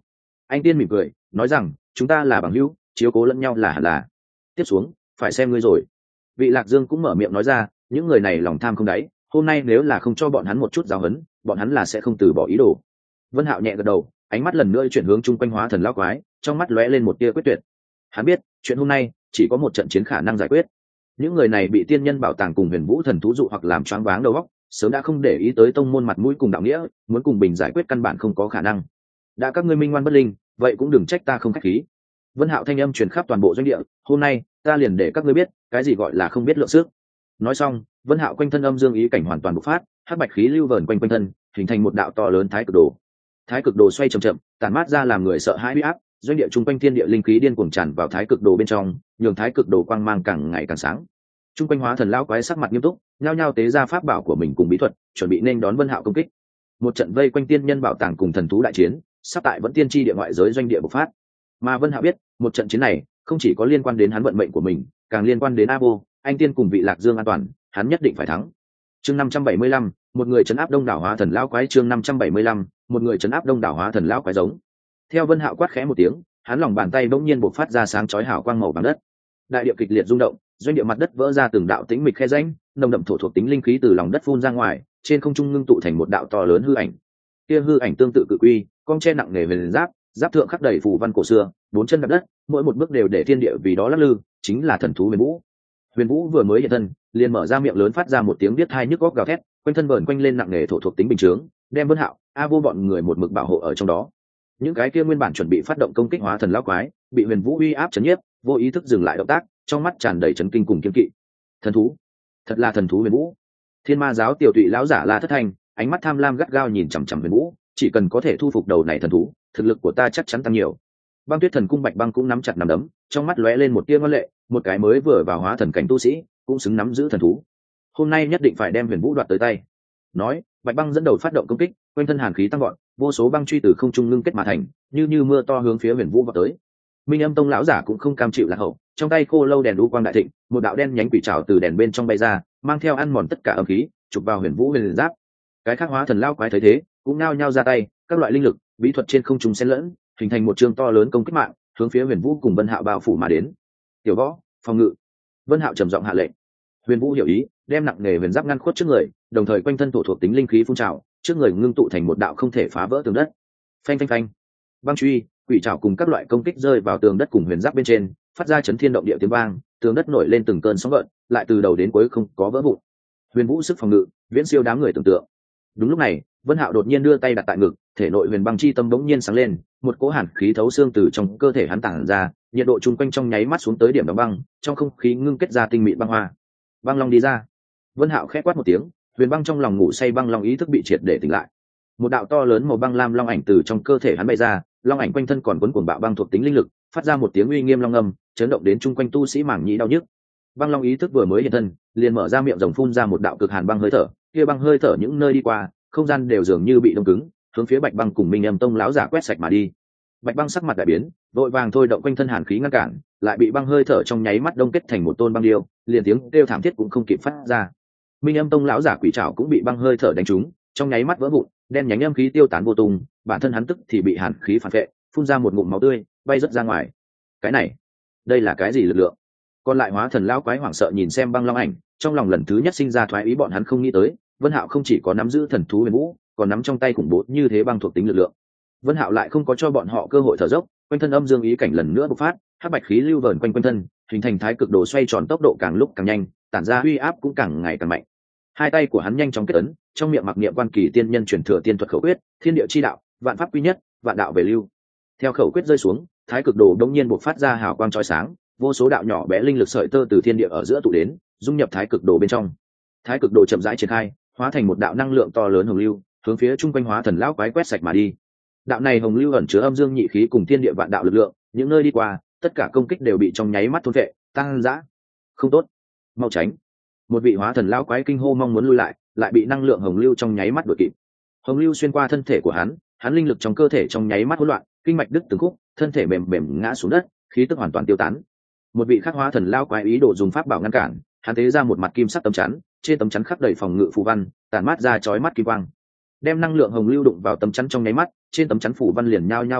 Anh tiên mỉm cười nói rằng chúng ta là bằng hữu, chiếu cố lẫn nhau là hẳn là. Tiếp xuống phải xem ngươi rồi. Vị Lạc Dương cũng mở miệng nói ra, những người này lòng tham không đáy, hôm nay nếu là không cho bọn hắn một chút giáo huấn, bọn hắn là sẽ không từ bỏ ý đồ. Vân Hạo nhẹ gật đầu, ánh mắt lần nữa chuyển hướng chung quanh hóa thần lão quái, trong mắt lóe lên một tia quyết tuyệt. Hắn biết chuyện hôm nay chỉ có một trận chiến khả năng giải quyết. Những người này bị tiên nhân bảo tàng cùng huyền vũ thần thú dụ hoặc làm choáng váng đầu óc, sớm đã không để ý tới tông môn mặt mũi cùng đạo nghĩa, muốn cùng bình giải quyết căn bản không có khả năng. Đã các ngươi minh ngoan bất linh, vậy cũng đừng trách ta không khách khí. Vân Hạo thanh âm truyền khắp toàn bộ doanh địa, hôm nay ta liền để các ngươi biết cái gì gọi là không biết lượng sức. Nói xong, Vân Hạo quanh thân âm dương ý cảnh hoàn toàn bộc phát, hắc bạch khí lưu vờn quanh quanh thân, hình thành một đạo to lớn thái cực đồ. Thái cực đồ xoay chậm chậm, tản mát ra làm người sợ hãi uy áp, doanh địa trung quanh thiên địa linh khí điên cuồng tràn vào thái cực đồ bên trong, nhường thái cực đồ quang mang càng ngày càng sáng. Trung quanh hóa thần lão quái sắc mặt nghiêm túc, nhao nhao tế ra pháp bảo của mình cùng bí thuật, chuẩn bị nên đón Vân Hạo công kích. Một trận vây quanh tiên nhân bảo tàng cùng thần thú đại chiến, sắp tại vẫn tiên tri địa ngoại giới doanh địa bộc phát. Mà Vân Hạo biết, một trận chiến này không chỉ có liên quan đến hắn vận mệnh của mình, càng liên quan đến A Vô, anh tiên cùng vị Lạc Dương an toàn, hắn nhất định phải thắng. Chương 575, một người trấn áp đông đảo hóa thần lão quái. Chương 575, một người trấn áp đông đảo hóa thần lão quái giống. Theo Vân Hạo quát khẽ một tiếng, hắn lòng bàn tay bỗng nhiên bộc phát ra sáng chói hào quang màu vàng đất. Đại địa kịch liệt rung động, doanh địa mặt đất vỡ ra từng đạo tĩnh mịch khe rãnh, nồng đậm thổ thuộc tính linh khí từ lòng đất phun ra ngoài, trên không trung ngưng tụ thành một đạo to lớn hư ảnh. Kia hư ảnh tương tự cự quy, cong che nặng nề về liền giáp, giáp thượng khắc đầy phù văn cổ xưa, bốn chân đạp đất, mỗi một bước đều để thiên địa vì đó lắc lư, chính là thần thú Huyền Vũ. Huyền Vũ vừa mới hiện thân, liền mở ra miệng lớn phát ra một tiếng biết hai nhức góc gào thét, quanh thân vờn quanh lên nặng nề thổ thuộc tính bình chướng, đem Vân Hạo, A Vô bọn người một mực bảo hộ ở trong đó. Những cái kia nguyên bản chuẩn bị phát động công kích hóa thần lão quái, bị Huyền Vũ uy áp chấn nhiếp, vô ý thức dừng lại động tác, trong mắt tràn đầy chấn kinh cùng kiêng kỵ. Thần thú, thật là thần thú Huyền Vũ. Thiên Ma giáo tiểu tụy lão giả La Thất Thanh, ánh mắt tham lam gắt gao nhìn chằm chằm Huyền Vũ, chỉ cần có thể thu phục đầu này thần thú, thực lực của ta chắc chắn tăng nhiều. Băng Tuyết Thần Cung Bạch Băng cũng nắm chặt nắm đấm, trong mắt lóe lên một tia ngoan lệ, một cái mới vừa vào hóa thần cảnh tu sĩ, cũng xứng nắm giữ thần thú. Hôm nay nhất định phải đem Huyền Vũ đoạt tới tay. Nói, Bạch Băng dẫn đầu phát động công kích, quanh thân hàn khí tăng vọt, vô số băng truy từ không trung ngưng kết mà thành, như mưa to hướng phía Huyền Vũ vọt tới. Minh Âm Tông lão giả cũng không cam chịu lạc hậu, trong tay khô lâu đèn đu quang đại thịnh, một đạo đen nhánh quỷ trảo từ đèn bên trong bay ra, mang theo ăn mòn tất cả âm khí, chụp vào Huyền Vũ huyền giáp. Cái khác hóa thần lão quái thấy thế, cũng nao nhao ra tay, các loại linh lực, bí thuật trên không trung xen lẫn, hình thành một trường to lớn công kích mạng, hướng phía Huyền Vũ cùng Vân Hạo bao phủ mà đến. Tiểu Võ, phòng ngự. Vân Hạo trầm giọng hạ lệnh. Huyền Vũ hiểu ý, đem nặng nề huyền giáp ngăn khuất trước người, đồng thời quanh thân thổ thuộc tính linh khí phun trào, trước người ngưng tụ thành một đạo không thể phá vỡ tường đất. Phanh phanh phanh. Băng truy, quỷ trảo cùng các loại công kích rơi vào tường đất cùng huyền giáp bên trên, phát ra chấn thiên động địa tiếng vang, tường đất nổi lên từng cơn sóng gợn, lại từ đầu đến cuối không có vỡ vụn. Huyền Vũ sức phòng ngự, viễn siêu đám người tưởng tượng. Đúng lúc này, Vân Hạo đột nhiên đưa tay đặt tại ngực, thể nội huyền băng chi tâm bỗng nhiên sáng lên, một cỗ hàn khí thấu xương từ trong cơ thể hắn tản ra, nhiệt độ chung quanh trong nháy mắt xuống tới điểm đóng băng, trong không khí ngưng kết ra tinh mịn băng hoa. Băng long đi ra. Vân Hạo khẽ quát một tiếng, huyền băng trong lòng ngủ say băng long ý thức bị triệt để tỉnh lại. Một đạo to lớn màu băng lam long ảnh từ trong cơ thể hắn bay ra, long ảnh quanh thân còn quấn cuồng bạo băng thuộc tính linh lực, phát ra một tiếng uy nghiêm long âm, chấn động đến chung quanh tu sĩ mảng nhĩ đau nhức. Băng long ý thức vừa mới hiện thân, liền mở ra miệng rồng phun ra một đạo cực hàn băng hơi thở, kia băng hơi thở những nơi đi qua, không gian đều dường như bị đông cứng, hướng phía Bạch Băng cùng Minh Âm Tông lão giả quét sạch mà đi. Bạch Băng sắc mặt đại biến, vội vàng thôi động quanh thân hàn khí ngăn cản, lại bị băng hơi thở trong nháy mắt đông kết thành một tôn băng điêu, liền tiếng kêu thảm thiết cũng không kịp phát ra. Minh Âm Tông lão giả quỷ trảo cũng bị băng hơi thở đánh trúng, trong nháy mắt vỡ vụn, đen nhánh âm khí tiêu tán vô tung, bản thân hắn tức thì bị hàn khí phản vệ, phun ra một ngụm máu tươi, bay rất ra ngoài. Cái này, đây là cái gì lực lượng? Còn lại hóa thần lão quái hoảng sợ nhìn xem băng long ảnh, trong lòng lần thứ nhất sinh ra thoái ý, bọn hắn không nghĩ tới, Vân Hạo không chỉ có nắm giữ thần thú Huyền Vũ, còn nắm trong tay khủng bố như thế băng thuộc tính lực lượng. Vân Hạo lại không có cho bọn họ cơ hội thở dốc, quanh thân âm dương ý cảnh lần nữa bộc phát, hắc bạch khí lưu vờn quanh quanh thân, hình thành thái cực đồ xoay tròn tốc độ càng lúc càng nhanh, tản ra uy áp cũng càng ngày càng mạnh. Hai tay của hắn nhanh chóng kết ấn, trong miệng mặc niệm quan kỳ tiên nhân truyền thừa tiên thuật khẩu quyết, thiên địa chi đạo, vạn pháp quy nhất, vạn đạo về lưu. Theo khẩu quyết rơi xuống, thái cực đồ đống nhiên bộc phát ra hào quang chói sáng, vô số đạo nhỏ bé linh lực sợi tơ từ thiên địa ở giữa tụ đến, dung nhập thái cực đồ bên trong. Thái cực đồ chậm rãi triển khai, hóa thành một đạo năng lượng to lớn hồng lưu, hướng phía trung quanh hóa thần lão quái quét sạch mà đi. Đạo này hồng lưu ẩn chứa âm dương nhị khí cùng thiên địa vạn đạo lực lượng, những nơi đi qua, tất cả công kích đều bị trong nháy mắt thôn phệ, tăng dã. Không tốt, mau tránh! Một vị hóa thần lão quái kinh hô mong muốn lui lại, lại bị năng lượng hồng lưu trong nháy mắt đuổi kịp. Hồng lưu xuyên qua thân thể của hắn, hắn linh lực trong cơ thể trong nháy mắt hỗn loạn, kinh mạch đứt từng khúc, thân thể mềm mềm ngã xuống đất, khí tức hoàn toàn tiêu tán. Một vị khắc hóa thần lão quái ý đồ dùng pháp bảo ngăn cản, hắn tế ra một mặt kim sắc tấm chắn, trên tấm chắn khắc đầy phòng ngự phù văn, tản mát ra chói mắt kim quang. Đem năng lượng hồng lưu đụng vào tấm chắn trong nháy mắt, trên tấm chắn phù văn liền nhao nhao vỡ vụn,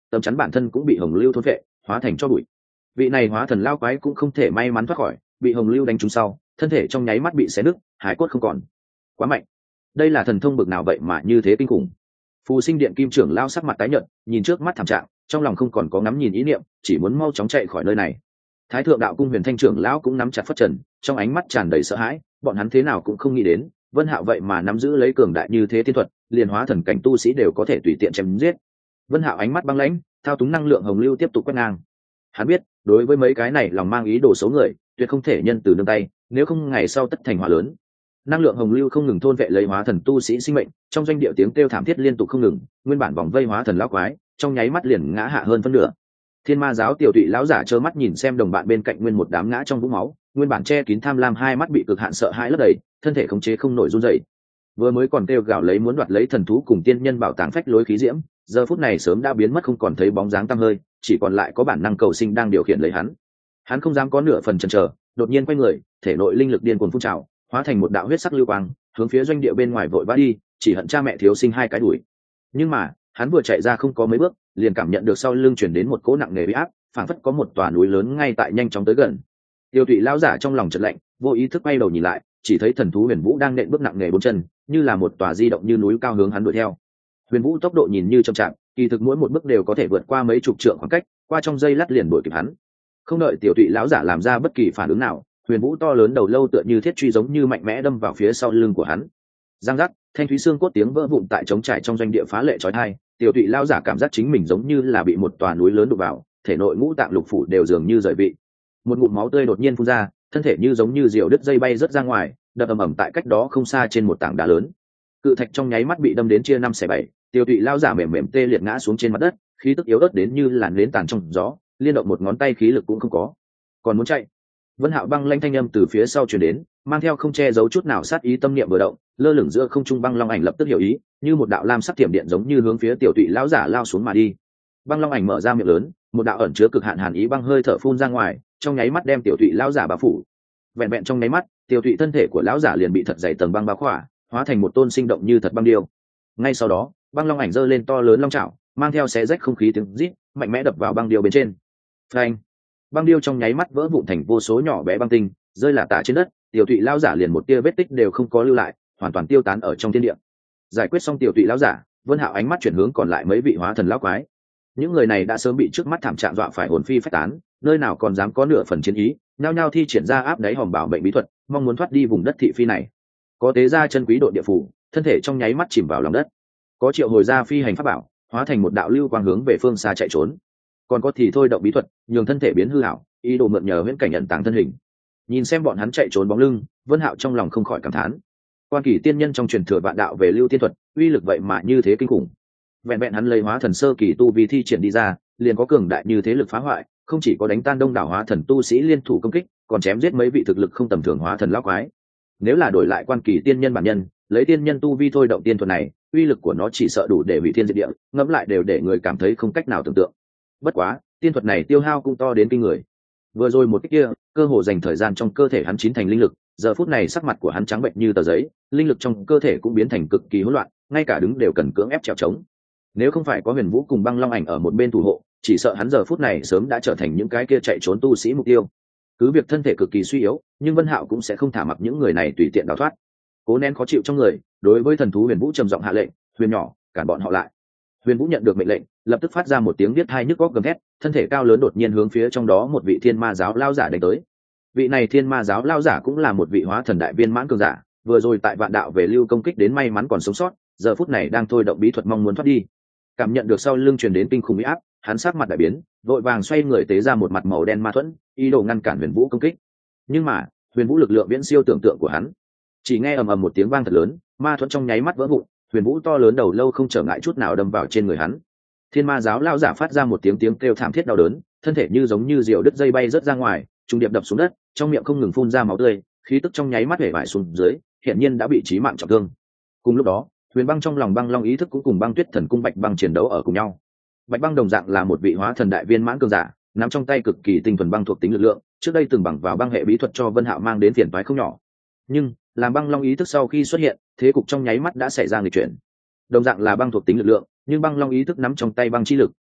tấm chắn bản thân cũng bị hồng lưu thôn vệ hóa thành cho bụi. Vị này hóa thần lao quái cũng không thể may mắn thoát khỏi, bị hồng lưu đánh trúng sau thân thể trong nháy mắt bị xé nứt, hải cốt không còn. Quá mạnh, đây là thần thông bực nào vậy mà như thế kinh khủng. Phù Sinh Điện kim trưởng lao sắc mặt tái nhợt, nhìn trước mắt thảm trạng, trong lòng không còn có ngắm nhìn ý niệm, chỉ muốn mau chóng chạy khỏi nơi này. Thái thượng đạo cung Huyền Thanh trưởng lão cũng nắm chặt phất trần, trong ánh mắt tràn đầy sợ hãi, bọn hắn thế nào cũng không nghĩ đến Vân Hạo vậy mà nắm giữ lấy cường đại như thế tiên thuật, liền hóa thần cảnh tu sĩ đều có thể tùy tiện chém giết. Vân Hạo ánh mắt băng lãnh, thao túng năng lượng hồng lưu tiếp tục quét ngang. Hắn biết, đối với mấy cái này lòng mang ý đồ xấu người, tuyệt không thể nhân từ nương tay, nếu không ngày sau tất thành họa lớn. Năng lượng hồng lưu không ngừng thôn vệ lấy hóa thần tu sĩ sinh mệnh, trong doanh địa tiếng kêu thảm thiết liên tục không ngừng, nguyên bản vòng vây hóa thần lão quái, trong nháy mắt liền ngã hạ hơn phân nửa. Thiên Ma giáo tiểu tụy lão giả trơ mắt nhìn xem đồng bạn bên cạnh nguyên một đám ngã trong vũng máu, nguyên bản che kín tham lam hai mắt bị cực hạn sợ hãi lấp đầy, thân thể khống chế không nổi run rẩy. Vừa mới còn kêu gào lấy muốn đoạt lấy thần thú cùng tiên nhân bảo tàng phách lối khí diễm, giờ phút này sớm đã biến mất không còn thấy bóng dáng tăm hơi, chỉ còn lại có bản năng cầu sinh đang điều khiển lấy hắn. Hắn không dám có nửa phần chần chờ, đột nhiên quay người, thể nội linh lực điên cuồng phun trào, hóa thành một đạo huyết sắc lưu quang, hướng phía doanh địa bên ngoài vội vã đi, chỉ hận cha mẹ thiếu sinh hai cái đuổi. Nhưng mà, hắn vừa chạy ra không có mấy bước, liền cảm nhận được sau lưng chuyển đến một cỗ nặng nề uy áp, phảng phất có một tòa núi lớn ngay tại nhanh chóng tới gần. Tiêu Tụy lão giả trong lòng chợt lạnh, vô ý thức quay đầu nhìn lại, chỉ thấy thần thú Huyền Vũ đang nện bước nặng nề bốn chân, như là một tòa di động như núi cao hướng hắn đuổi theo. Huyền Vũ tốc độ nhìn như chậm chạp, kỳ thực mỗi một bước đều có thể vượt qua mấy chục trượng khoảng cách, qua trong giây lát liền đuổi kịp hắn. Không đợi Tiểu Tụy lão giả làm ra bất kỳ phản ứng nào, Huyền Vũ to lớn đầu lâu tựa như thiết truy giống như mạnh mẽ đâm vào phía sau lưng của hắn. Giang giác, thanh thúy xương cốt tiếng vỡ vụn tại trống trải trong doanh địa phá lệ chói tai, Tiểu Tụy lão giả cảm giác chính mình giống như là bị một tòa núi lớn đụng vào, thể nội ngũ tạng lục phủ đều dường như rời vị. Một ngụm máu tươi đột nhiên phun ra, thân thể như giống như diều đứt dây bay rớt ra ngoài, đập ầm ầm tại cách đó không xa trên một tảng đá lớn. Cự thạch trong nháy mắt bị đâm đến chia năm xẻ bảy, Tiêu Tụy lão giả mềm mềm tê liệt ngã xuống trên mặt đất, khí tức yếu ớt đến như làn nến tàn trong gió, liên động một ngón tay khí lực cũng không có. Còn muốn chạy? Vân Hạo băng lanh thanh âm từ phía sau truyền đến, mang theo không che giấu chút nào sát ý, tâm niệm vừa động, lơ lửng giữa không trung băng long ảnh lập tức hiểu ý, như một đạo lam sắc thiểm điện giống như hướng phía Tiểu Tụy lão giả lao xuống mà đi. Băng long ảnh mở ra miệng lớn, một đạo ẩn chứa cực hạn hàn ý băng hơi thở phun ra ngoài, trong nháy mắt đem Tiểu Tụy lão giả bao phủ. Vẹn vẹn trong nháy mắt, Tiểu Tụy thân thể của lão giả liền bị thật dày tầng băng bao khỏa, hóa thành một tôn sinh động như thật băng điêu. Ngay sau đó, băng long ảnh giơ lên to lớn long chảo, mang theo xé rách không khí tiếng rít, mạnh mẽ đập vào băng điêu bên trên. Phanh! Băng điêu trong nháy mắt vỡ vụn thành vô số nhỏ bé băng tinh, rơi lả tả trên đất. Tiểu Tụy lão giả liền một tia vết tích đều không có lưu lại, hoàn toàn tiêu tán ở trong thiên địa. Giải quyết xong Tiểu Tụy lão giả, Vân Hạo ánh mắt chuyển hướng còn lại mấy vị hóa thần lão quái. Những người này đã sớm bị trước mắt thảm trạng dọa phải hồn phi phách tán, nơi nào còn dám có nửa phần chiến ý, nhao nhao thi triển ra áp đáy hòm bảo bệnh bí thuật, mong muốn thoát đi vùng đất thị phi này. Có tế ra chân quý độ địa phủ, thân thể trong nháy mắt chìm vào lòng đất. Có triệu hồi ra phi hành pháp bảo, hóa thành một đạo lưu quang hướng về phương xa chạy trốn. Còn có thì thôi động bí thuật, nhường thân thể biến hư ảo, ý đồ mượn nhờ huyễn cảnh ẩn tàng thân hình. Nhìn xem bọn hắn chạy trốn bóng lưng, Vân Hạo trong lòng không khỏi cảm thán. Quan Kỳ tiên nhân trong truyền thừa vạn đạo về lưu tiên thuật, uy lực vậy mà như thế kinh khủng. Vẹn vẹn hắn lấy hóa thần sơ kỳ tu vi thi triển đi ra, liền có cường đại như thế lực phá hoại, không chỉ có đánh tan đông đảo hóa thần tu sĩ liên thủ công kích, còn chém giết mấy vị thực lực không tầm thường hóa thần lão quái. Nếu là đổi lại Quan Kỳ tiên nhân bản nhân, lấy tiên nhân tu vi thôi động tiên thuật này, uy lực của nó chỉ sợ đủ để hủy thiên diệt địa, ngẫm lại đều để người cảm thấy không cách nào tưởng tượng. Bất quá, tiên thuật này tiêu hao cũng to đến kinh người. Vừa rồi một cái kia, cơ hồ dành thời gian trong cơ thể hắn chín thành linh lực, giờ phút này sắc mặt của hắn trắng bệnh như tờ giấy, linh lực trong cơ thể cũng biến thành cực kỳ hỗn loạn, ngay cả đứng đều cần cưỡng ép trèo trống. Nếu không phải có Huyền Vũ cùng Băng Long ảnh ở một bên thủ hộ, chỉ sợ hắn giờ phút này sớm đã trở thành những cái kia chạy trốn tu sĩ mục tiêu. Cứ việc thân thể cực kỳ suy yếu, nhưng Vân Hạo cũng sẽ không thả mặc những người này tùy tiện đào thoát. Cố nén khó chịu trong người, đối với thần thú Huyền Vũ trầm giọng hạ lệnh, "Huyền nhỏ, cản bọn họ lại." Huyền Vũ nhận được mệnh lệnh, lập tức phát ra một tiếng biết hai nhức óc gầm thét, thân thể cao lớn đột nhiên hướng phía trong đó một vị Thiên Ma giáo lão giả đánh tới. Vị này Thiên Ma giáo lão giả cũng là một vị hóa thần đại viên mãn cường giả, vừa rồi tại vạn đạo về lưu công kích đến may mắn còn sống sót, giờ phút này đang thôi động bí thuật mong muốn thoát đi. Cảm nhận được sau lưng truyền đến kinh khủng uy áp, hắn sắc mặt đại biến, vội vàng xoay người tế ra một mặt màu đen ma thuẫn, ý đồ ngăn cản Huyền Vũ công kích. Nhưng mà, Huyền Vũ lực lượng viễn siêu tưởng tượng của hắn. Chỉ nghe ầm ầm một tiếng vang thật lớn, ma thuẫn trong nháy mắt vỡ vụn, Huyền Vũ to lớn đầu lâu không trở ngại chút nào đâm vào trên người hắn. Thiên Ma giáo lão giả phát ra một tiếng kêu thảm thiết đau đớn, thân thể như giống như diều đứt dây bay rớt ra ngoài, trùng điệp đập xuống đất, trong miệng không ngừng phun ra máu tươi, khí tức trong nháy mắt hể vải xuống dưới, hiện nhiên đã bị chí mạng trọng thương. Cùng lúc đó, Huyền Băng trong lòng Băng Long ý thức cũng cùng Băng Tuyết Thần cung Bạch Băng chiến đấu ở cùng nhau. Bạch Băng đồng dạng là một vị hóa thần đại viên mãn cường giả, nắm trong tay cực kỳ tinh thuần băng thuộc tính lực lượng, trước đây từng bằng vào băng hệ bí thuật cho Vân Hạo mang đến phiền toái không nhỏ. Nhưng, làm Băng Long ý thức sau khi xuất hiện, thế cục trong nháy mắt đã xảy ra nghịch chuyển. Đồng dạng là băng thuộc tính lực lượng, nhưng Băng Long ý thức nắm trong tay băng chi lực,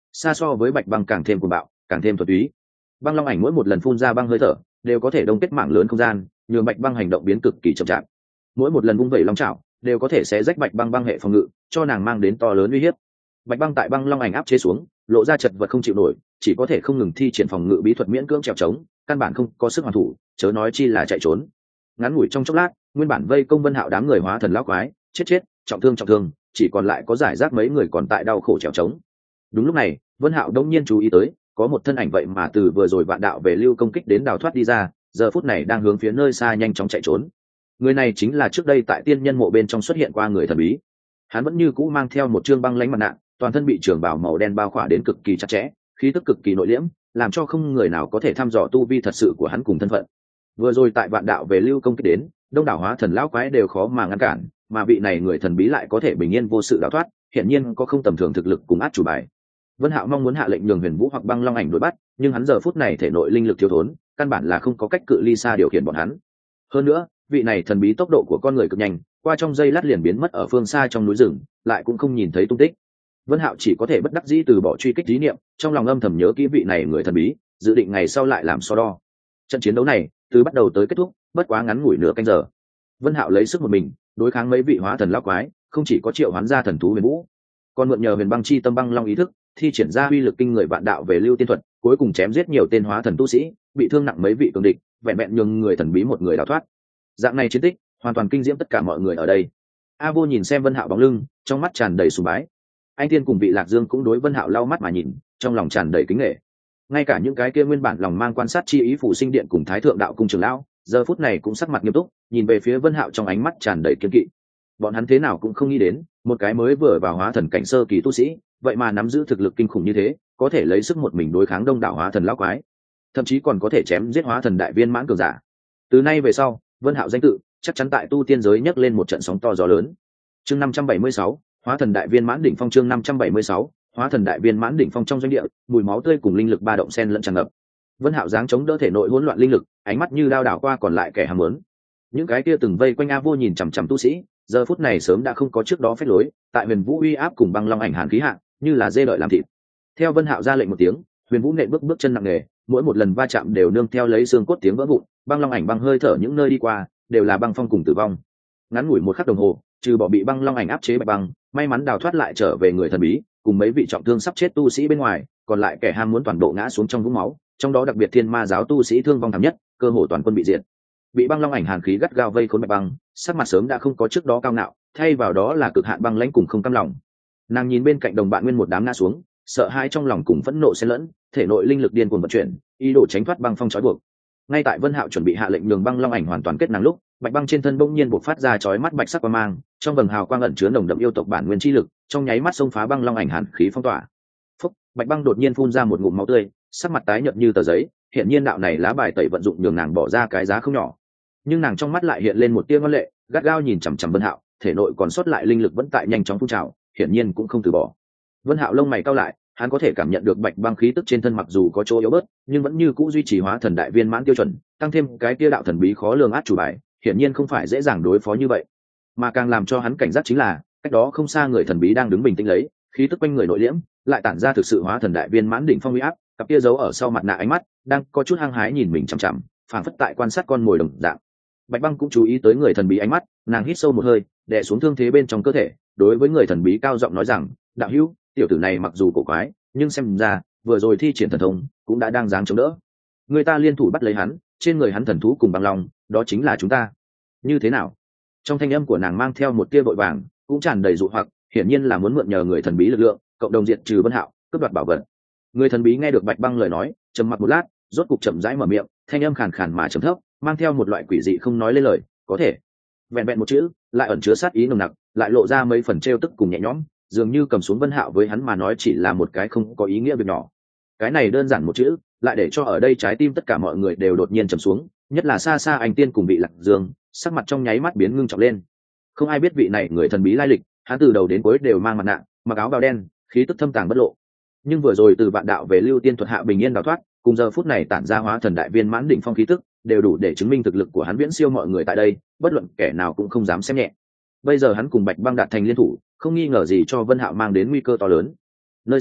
xa so với bạch băng càng thêm cuồng bạo, càng thêm thuần túy. Băng long ảnh mỗi một lần phun ra băng hơi thở đều có thể đông kết mảng lớn không gian, nhường bạch băng hành động biến cực kỳ chậm chạp. Mỗi một lần vung vẩy long chảo đều có thể xé rách bạch băng băng hệ phòng ngự, cho nàng mang đến to lớn uy hiếp. Bạch băng tại băng long ảnh áp chế xuống lộ ra chật vật không chịu nổi, chỉ có thể không ngừng thi triển phòng ngự bí thuật miễn cưỡng trèo trống, căn bản không có sức hoàn thủ, chớ nói chi là chạy trốn. Ngắn ngủi trong chốc lát, nguyên bản vây công Vân Hạo đám người hóa thần lão quái chết, trọng thương, chỉ còn lại có giải rác mấy người còn tại đau khổ trèo trống. Đúng lúc này, Vân Hạo đống nhiên chú ý tới, có một thân ảnh vậy mà từ vừa rồi vạn đạo về lưu công kích đến đào thoát đi ra, giờ phút này đang hướng phía nơi xa nhanh chóng chạy trốn. Người này chính là trước đây tại tiên nhân mộ bên trong xuất hiện qua người thần bí. Hắn vẫn như cũ mang theo một trương băng lãnh mặt nạ, toàn thân bị trường bào màu đen bao khỏa đến cực kỳ chặt chẽ, khí tức cực kỳ nội liễm, làm cho không người nào có thể thăm dò tu vi thật sự của hắn cùng thân phận. Vừa rồi tại vạn đạo về lưu công kích đến, đông đảo hóa thần lão quái đều khó mà ngăn cản, mà vị này người thần bí lại có thể bình yên vô sự đào thoát, hiển nhiên có không tầm thường thực lực cùng át chủ bài. Vân Hạo mong muốn hạ lệnh nhường Huyền Vũ hoặc Băng Long ảnh đuổi bắt, nhưng hắn giờ phút này thể nội linh lực thiếu thốn, căn bản là không có cách cự ly xa điều khiển bọn hắn. Hơn nữa, vị này thần bí tốc độ của con người cực nhanh, qua trong giây lát liền biến mất ở phương xa trong núi rừng, lại cũng không nhìn thấy tung tích. Vân Hạo chỉ có thể bất đắc dĩ từ bỏ truy kích ý niệm, trong lòng âm thầm nhớ kỹ vị này người thần bí, dự định ngày sau lại làm so đo. Trận chiến đấu này, từ bắt đầu tới kết thúc, bất quá ngắn ngủi nửa canh giờ. Vân Hạo lấy sức một mình, đối kháng mấy vị hóa thần lão quái, không chỉ có triệu hoán ra thần thú Huyền Vũ, còn mượn nhờ Huyền Băng chi tâm băng long ý thức, thi triển ra uy lực kinh người vạn đạo về lưu tiên thuật, cuối cùng chém giết nhiều tên hóa thần tu sĩ, bị thương nặng mấy vị cường địch, vẹn vẹn nhường người thần bí một người đào thoát. Dạng này chiến tích, hoàn toàn kinh diễm tất cả mọi người ở đây. A Vô nhìn xem Vân Hạo bóng lưng, trong mắt tràn đầy sùng bái. Anh Tiên cùng vị Lạc Dương cũng đối Vân Hạo lau mắt mà nhìn, trong lòng tràn đầy kính nể. Ngay cả những cái kia nguyên bản lòng mang quan sát chi ý phụ sinh điện cùng Thái thượng đạo cung trưởng lão, giờ phút này cũng sắc mặt nghiêm túc, nhìn về phía Vân Hạo trong ánh mắt tràn đầy kiên kỵ. Bọn hắn thế nào cũng không nghĩ đến, một cái mới vừa vào hóa thần cảnh sơ kỳ tu sĩ, vậy mà nắm giữ thực lực kinh khủng như thế, có thể lấy sức một mình đối kháng đông đảo hóa thần lão quái, thậm chí còn có thể chém giết hóa thần đại viên mãn cường giả. Từ nay về sau, Vân Hạo danh tự chắc chắn tại tu tiên giới nhấc lên một trận sóng to gió lớn. Chương 576, hóa thần đại viên mãn đỉnh phong. Chương 576, hóa thần đại viên mãn đỉnh phong. Trong doanh địa, mùi máu tươi cùng linh lực ba động xen lẫn tràn ngập. Vân Hạo giáng chống đỡ thể nội hỗn loạn linh lực, ánh mắt như đao đảo qua còn lại kẻ ham muốn. Những cái kia từng vây quanh A Vô nhìn chằm chằm tu sĩ, giờ phút này sớm đã không có trước đó phép lối, tại Huyền Vũ uy áp cùng băng long ảnh hàn khí hạ, như là dê đợi làm thịt. Theo Vân Hạo ra lệnh một tiếng, Huyền Vũ nện bước chân nặng nề, mỗi một lần va chạm đều nương theo lấy xương cốt tiếng vỡ vụn, băng long ảnh băng hơi thở những nơi đi qua, đều là băng phong cùng tử vong. Ngắn ngủi một khắc đồng hồ, trừ bỏ bị băng long ảnh áp chế bạch băng, may mắn đào thoát lại trở về người thần bí, cùng mấy vị trọng thương sắp chết tu sĩ bên ngoài, còn lại kẻ ham muốn toàn bộ ngã xuống trong vũng máu, trong đó đặc biệt Thiên Ma giáo tu sĩ thương vong thảm nhất, cơ hồ toàn quân bị diệt. Bị băng long ảnh hàn khí gắt gao vây khốn bạch băng, sắc mặt sớm đã không có trước đó cao ngạo, thay vào đó là cực hạn băng lãnh cùng không cam lòng. Nàng nhìn bên cạnh đồng bạn nguyên một đám ngã xuống, sợ hãi trong lòng cùng phẫn nộ xen lẫn, thể nội linh lực điên cuồng vận chuyển, ý đồ tránh thoát băng phong trói buộc. Ngay tại Vân Hạo chuẩn bị hạ lệnh nhường băng long ảnh hoàn toàn kết nàng lúc, bạch băng trên thân bỗng nhiên bộc phát ra chói mắt bạch sắc quang mang, trong vầng hào quang ẩn chứa nồng đậm yêu tộc bản nguyên chi lực, trong nháy mắt xông phá băng long ảnh hàn khí phong tỏa. Phúc, bạch băng đột nhiên phun ra một ngụm máu tươi, sắc mặt tái nhợt như tờ giấy, hiện nhiên đạo này lá bài tẩy vận dụng nhường nàng bỏ ra cái giá không nhỏ. Nhưng nàng trong mắt lại hiện lên một tia ngoan lệ, gắt gao nhìn chằm chằm Vân Hạo, thể nội còn sót lại linh lực vẫn tại nhanh chóng phun trào, hiển nhiên cũng không từ bỏ. Vân Hạo lông mày cau lại, hắn có thể cảm nhận được bạch băng khí tức trên thân mặc dù có chỗ yếu bớt, nhưng vẫn như cũ duy trì hóa thần đại viên mãn tiêu chuẩn, tăng thêm cái tia đạo thần bí khó lường át chủ bài, hiển nhiên không phải dễ dàng đối phó như vậy. Mà càng làm cho hắn cảnh giác chính là, cách đó không xa người thần bí đang đứng bình tĩnh lấy, khí tức quanh người nội liễm, lại tản ra thực sự hóa thần đại viên mãn đỉnh phong uy áp, cặp kia giấu ở sau mặt nạ ánh mắt, đang có chút hăng hái nhìn mình chằm chằm, phảng phất tại quan sát con mồi đồng dạng. Bạch băng cũng chú ý tới người thần bí ánh mắt, nàng hít sâu một hơi, đè xuống thương thế bên trong cơ thể, đối với người thần bí cao giọng nói rằng, đạo hữu, tiểu tử này mặc dù cổ quái, nhưng xem ra vừa rồi thi triển thần thông cũng đã đang dáng chống đỡ. Người ta liên thủ bắt lấy hắn, trên người hắn thần thú cùng băng long, đó chính là chúng ta. Như thế nào? Trong thanh âm của nàng mang theo một tia vội vàng, cũng tràn đầy dụ hoặc, hiển nhiên là muốn mượn nhờ người thần bí lực lượng, cộng đồng diệt trừ Vân Hạo, cướp đoạt bảo vật. Người thần bí nghe được Bạch Băng lời nói, trầm mặc một lát, rốt cục chậm rãi mở miệng, thanh âm khàn khàn mà trầm thấp, mang theo một loại quỷ dị không nói lên lời, có thể. Vẹn vẹn một chữ, lại ẩn chứa sát ý nồng nặc, lại lộ ra mấy phần trêu tức cùng nhẹ nhõm, dường như cầm xuống Vân Hạo với hắn mà nói chỉ là một cái không có ý nghĩa việc nhỏ. Cái này đơn giản một chữ, lại để cho ở đây trái tim tất cả mọi người đều đột nhiên trầm xuống, nhất là xa xa Anh Tiên cùng vị Lạc Dương, sắc mặt trong nháy mắt biến ngưng trọng lên. Không ai biết vị này người thần bí lai lịch, hắn từ đầu đến cuối đều mang mặt nạ, mặc áo bào đen, khí tức thâm tàng bất lộ. Nhưng vừa rồi từ vạn đạo về lưu tiên thuật hạ bình yên đào thoát, cùng giờ phút này tản ra hóa thần đại viên mãn đỉnh phong khí tức, đều đủ để chứng minh thực lực của hắn viễn siêu mọi người tại đây, bất luận kẻ nào cũng không dám xem nhẹ. Bây giờ hắn cùng Bạch Băng đạt thành liên thủ, không nghi ngờ gì cho Vân Hạo mang đến nguy cơ to lớn. Nơi xa,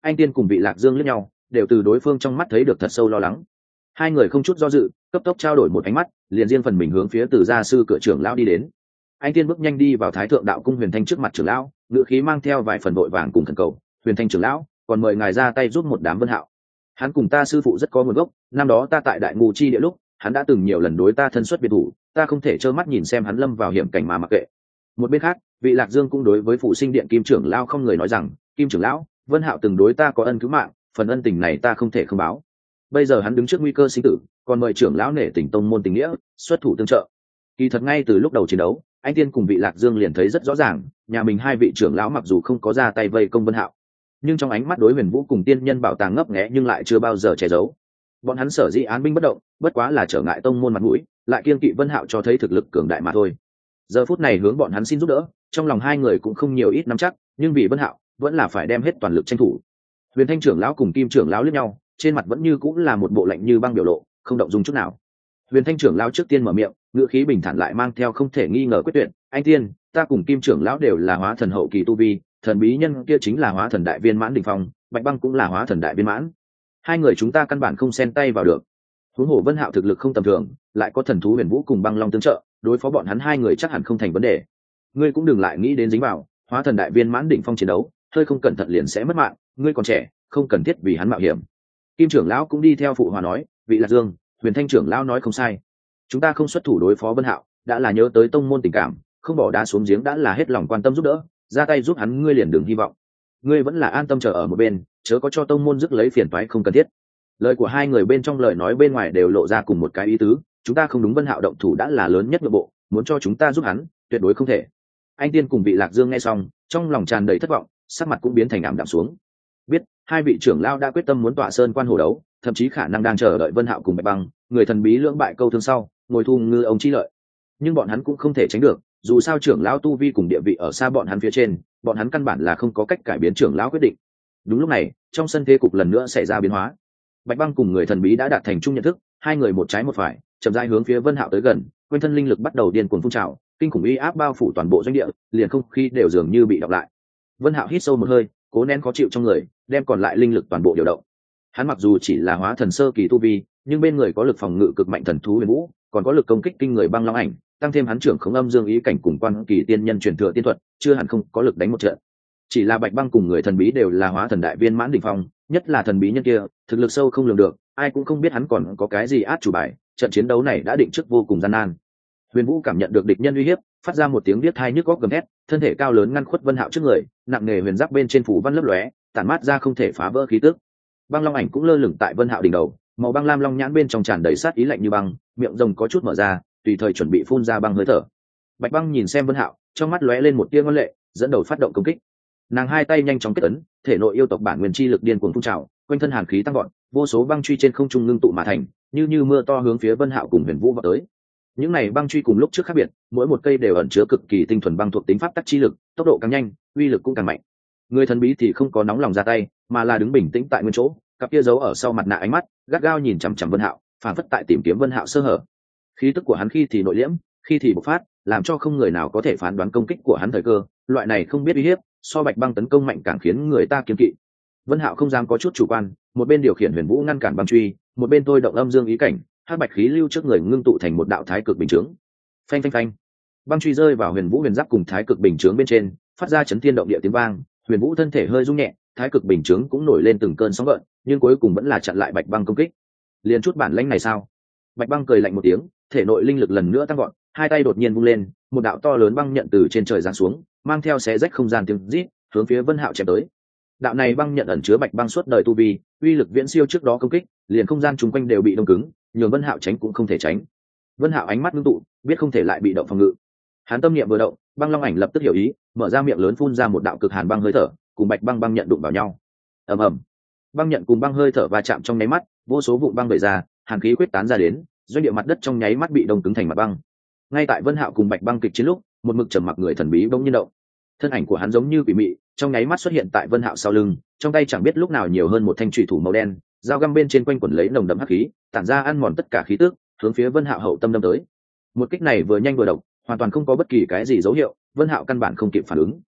Anh Tiên cùng Vị Lạc Dương liếc nhau, đều từ đối phương trong mắt thấy được thật sâu lo lắng. Hai người không chút do dự, cấp tốc trao đổi một ánh mắt, liền riêng phần mình hướng phía Từ gia sư cửa trưởng lão đi đến. Anh Tiên bước nhanh đi vào Thái Thượng Đạo cung Huyền Thanh trước mặt trưởng lão, ngữ khí mang theo vài phần vội vàng cùng thần cầu. Huyền Thanh trưởng lão, còn mời ngài ra tay giúp một đám Vân Hạo. Hắn cùng ta sư phụ rất có nguồn gốc, năm đó ta tại Đại Ngù Chi địa lúc, hắn đã từng nhiều lần đối ta thân xuất biệt thủ, ta không thể trơ mắt nhìn xem hắn lâm vào hiểm cảnh mà mặc kệ. Một bên khác, Vị Lạc Dương cũng đối với phụ sinh điện Kim trưởng lão không người nói rằng, Kim trưởng lão, Vân Hạo từng đối ta có ân cứu mạng, phần ân tình này ta không thể không báo. Bây giờ hắn đứng trước nguy cơ sinh tử, còn mời trưởng lão nể tình tông môn tình nghĩa, xuất thủ tương trợ. Kỳ thật ngay từ lúc đầu chiến đấu, anh Tiên cùng Vị Lạc Dương liền thấy rất rõ ràng, nhà mình hai vị trưởng lão mặc dù không có ra tay vây công Vân Hạo, nhưng trong ánh mắt đối Huyền Vũ cùng tiên nhân bảo tàng ngấp nghé nhưng lại chưa bao giờ che giấu. Bọn hắn sở dĩ án binh bất động, bất quá là trở ngại tông môn mặt mũi, lại kiên kỵ Vân Hạo cho thấy thực lực cường đại mà thôi. Giờ phút này hướng bọn hắn xin giúp đỡ, trong lòng hai người cũng không nhiều ít nắm chắc, nhưng vì Vân Hạo, vẫn là phải đem hết toàn lực tranh thủ. Huyền Thanh trưởng lão cùng Kim trưởng lão liếc nhau, trên mặt vẫn như cũng là một bộ lạnh như băng biểu lộ, không động dung chút nào. Huyền Thanh trưởng lão trước tiên mở miệng, ngữ khí bình thản lại mang theo không thể nghi ngờ quyết tuyệt, "Anh Tiên, ta cùng Kim trưởng lão đều là hóa thần hậu kỳ tu vi, thần bí nhân kia chính là hóa thần đại viên mãn đỉnh phong, Bạch Băng cũng là hóa thần đại viên mãn. Hai người chúng ta căn bản không xen tay vào được. Huống hồ Vân Hạo thực lực không tầm thường, lại có thần thú Huyền Vũ cùng Băng Long tương trợ, đối phó bọn hắn hai người chắc hẳn không thành vấn đề. Ngươi cũng đừng lại nghĩ đến dính vào, hóa thần đại viên mãn đỉnh phong chiến đấu, hơi không cẩn thận liền sẽ mất mạng, ngươi còn trẻ, không cần thiết vì hắn mạo hiểm." Kim trưởng lão cũng đi theo phụ hòa nói, "Vị Lạc Dương, Huyền Thanh trưởng lão nói không sai. Chúng ta không xuất thủ đối phó Vân Hạo, đã là nhớ tới tông môn tình cảm, không bỏ đá xuống giếng đã là hết lòng quan tâm giúp đỡ, ra tay giúp hắn ngươi liền đừng hy vọng. Ngươi vẫn là an tâm chờ ở một bên, chớ có cho tông môn rước lấy phiền toái không cần thiết." Lời của hai người bên trong lời nói bên ngoài đều lộ ra cùng một cái ý tứ, chúng ta không đúng Vân Hạo động thủ đã là lớn nhất nội bộ, muốn cho chúng ta giúp hắn, tuyệt đối không thể. Anh Tiên cùng Vị Lạc Dương nghe xong, trong lòng tràn đầy thất vọng, sắc mặt cũng biến thành ảm đạm xuống. Biết, hai vị trưởng lão đã quyết tâm muốn tọa sơn quan hồ đấu, thậm chí khả năng đang chờ đợi Vân Hạo cùng Bạch Băng, người thần bí lưỡng bại câu thương sau, ngồi thu ngư ông chi lợi. Nhưng bọn hắn cũng không thể tránh được, dù sao trưởng lão tu vi cùng địa vị ở xa bọn hắn phía trên, bọn hắn căn bản là không có cách cải biến trưởng lão quyết định. Đúng lúc này, trong sân thế cục lần nữa xảy ra biến hóa. Bạch Băng cùng người thần bí đã đạt thành chung nhận thức, hai người một trái một phải, chậm rãi hướng phía Vân Hạo tới gần, quanh thân linh lực bắt đầu điên cuồng phun trào, kinh khủng uy áp bao phủ toàn bộ doanh địa, liền không khí đều dường như bị đọc lại. Vân Hạo hít sâu một hơi, cố nén khó chịu trong người, đem còn lại linh lực toàn bộ điều động. Hắn mặc dù chỉ là hóa thần sơ kỳ tu vi, nhưng bên người có lực phòng ngự cực mạnh thần thú Huyền Vũ, còn có lực công kích kinh người Băng Long ảnh, tăng thêm hắn trưởng khống âm dương ý cảnh cùng quan kỳ tiên nhân truyền thừa tiên thuật, chưa hẳn không có lực đánh một trận. Chỉ là Bạch Băng cùng người thần bí đều là hóa thần đại viên mãn đỉnh phong, nhất là thần bí nhân kia, thực lực sâu không lường được, ai cũng không biết hắn còn có cái gì át chủ bài, trận chiến đấu này đã định trước vô cùng gian nan. Huyền Vũ cảm nhận được địch nhân uy hiếp, phát ra một tiếng điếc tai nhức óc gầm thét, thân thể cao lớn ngăn khuất Vân Hạo trước người, nặng nề huyền giáp bên trên phủ văn lấp lóe, tản mát ra không thể phá vỡ khí tức. Băng Long ảnh cũng lơ lửng tại Vân Hạo đỉnh đầu, màu băng lam long nhãn bên trong tràn đầy sát ý lạnh như băng, miệng rồng có chút mở ra, tùy thời chuẩn bị phun ra băng hơi thở. Bạch Băng nhìn xem Vân Hạo, trong mắt lóe lên một tia ngoan lệ, dẫn đầu phát động công kích. Nàng hai tay nhanh chóng kết ấn, thể nội yêu tộc bản nguyên chi lực điên cuồng phun trào, quanh thân hàn khí tăng vọt, vô số băng truy trên không trung ngưng tụ mà thành, như mưa to hướng phía Vân Hạo cùng Huyền Vũ vọt tới. Những này băng truy cùng lúc trước khác biệt, mỗi một cây đều ẩn chứa cực kỳ tinh thuần băng thuộc tính pháp tắc chi lực, tốc độ càng nhanh, uy lực cũng càng mạnh. Người thần bí thì không có nóng lòng ra tay, mà là đứng bình tĩnh tại nguyên chỗ, cặp kia giấu ở sau mặt nạ ánh mắt, gắt gao nhìn chằm chằm Vân Hạo, phảng phất tại tìm kiếm Vân Hạo sơ hở. Khí tức của hắn khi thì nội liễm, khi thì bộc phát, làm cho không người nào có thể phán đoán công kích của hắn thời cơ, loại này không biết uy hiếp, so Bạch Băng tấn công mạnh càng khiến người ta kiêng kỵ. Vân Hạo không dám có chút chủ quan, một bên điều khiển Huyền Vũ ngăn cản băng truy, một bên thôi động âm dương ý cảnh, hắc bạch khí lưu trước người ngưng tụ thành một đạo thái cực bình chướng. Phanh phanh phanh, băng truy rơi vào Huyền Vũ huyền giáp cùng thái cực bình chướng bên trên, phát ra chấn thiên động địa tiếng vang. Huyền Vũ thân thể hơi rung nhẹ, thái cực bình chướng cũng nổi lên từng cơn sóng gợn, nhưng cuối cùng vẫn là chặn lại Bạch Băng công kích. Liền chút bản lĩnh này sao? Bạch Băng cười lạnh một tiếng, thể nội linh lực lần nữa tăng vọt, hai tay đột nhiên vung lên, một đạo to lớn băng nhận từ trên trời giáng xuống, mang theo xé rách không gian tiếng rít, hướng phía Vân Hạo chém tới. Đạo này băng nhận ẩn chứa Bạch Băng suốt đời tu vi, uy lực viễn siêu trước đó công kích, liền không gian chung quanh đều bị đông cứng, nhường Vân Hạo tránh cũng không thể tránh. Vân Hạo ánh mắt ngưng tụ, biết không thể lại bị động phòng ngự. Hắn tâm niệm vừa động, Băng Long ảnh lập tức hiểu ý, mở ra miệng lớn phun ra một đạo cực hàn băng hơi thở, cùng Bạch Băng băng nhận đụng vào nhau. Ầm ầm. Băng nhận cùng băng hơi thở va chạm trong nháy mắt, vô số vụn băng vẩy ra, hàn khí quyết tán ra đến, doanh địa mặt đất trong nháy mắt bị đông cứng thành mặt băng. Ngay tại Vân Hạo cùng Bạch Băng kịch chiến lúc, một mực trầm mặc người thần bí bỗng nhiên động. Thân ảnh của hắn giống như quỷ mị, trong nháy mắt xuất hiện tại Vân Hạo sau lưng, trong tay chẳng biết lúc nào nhiều hơn một thanh chủy thủ màu đen, dao găm bên trên quanh quẩn lấy nồng đậm hắc khí, tản ra ăn mòn tất cả khí tức, hướng phía Vân Hạo hậu tâm đâm tới. Một kích này vừa nhanh vừa độc, hoàn toàn không có bất kỳ cái gì dấu hiệu, Vân Hạo căn bản không kịp phản ứng.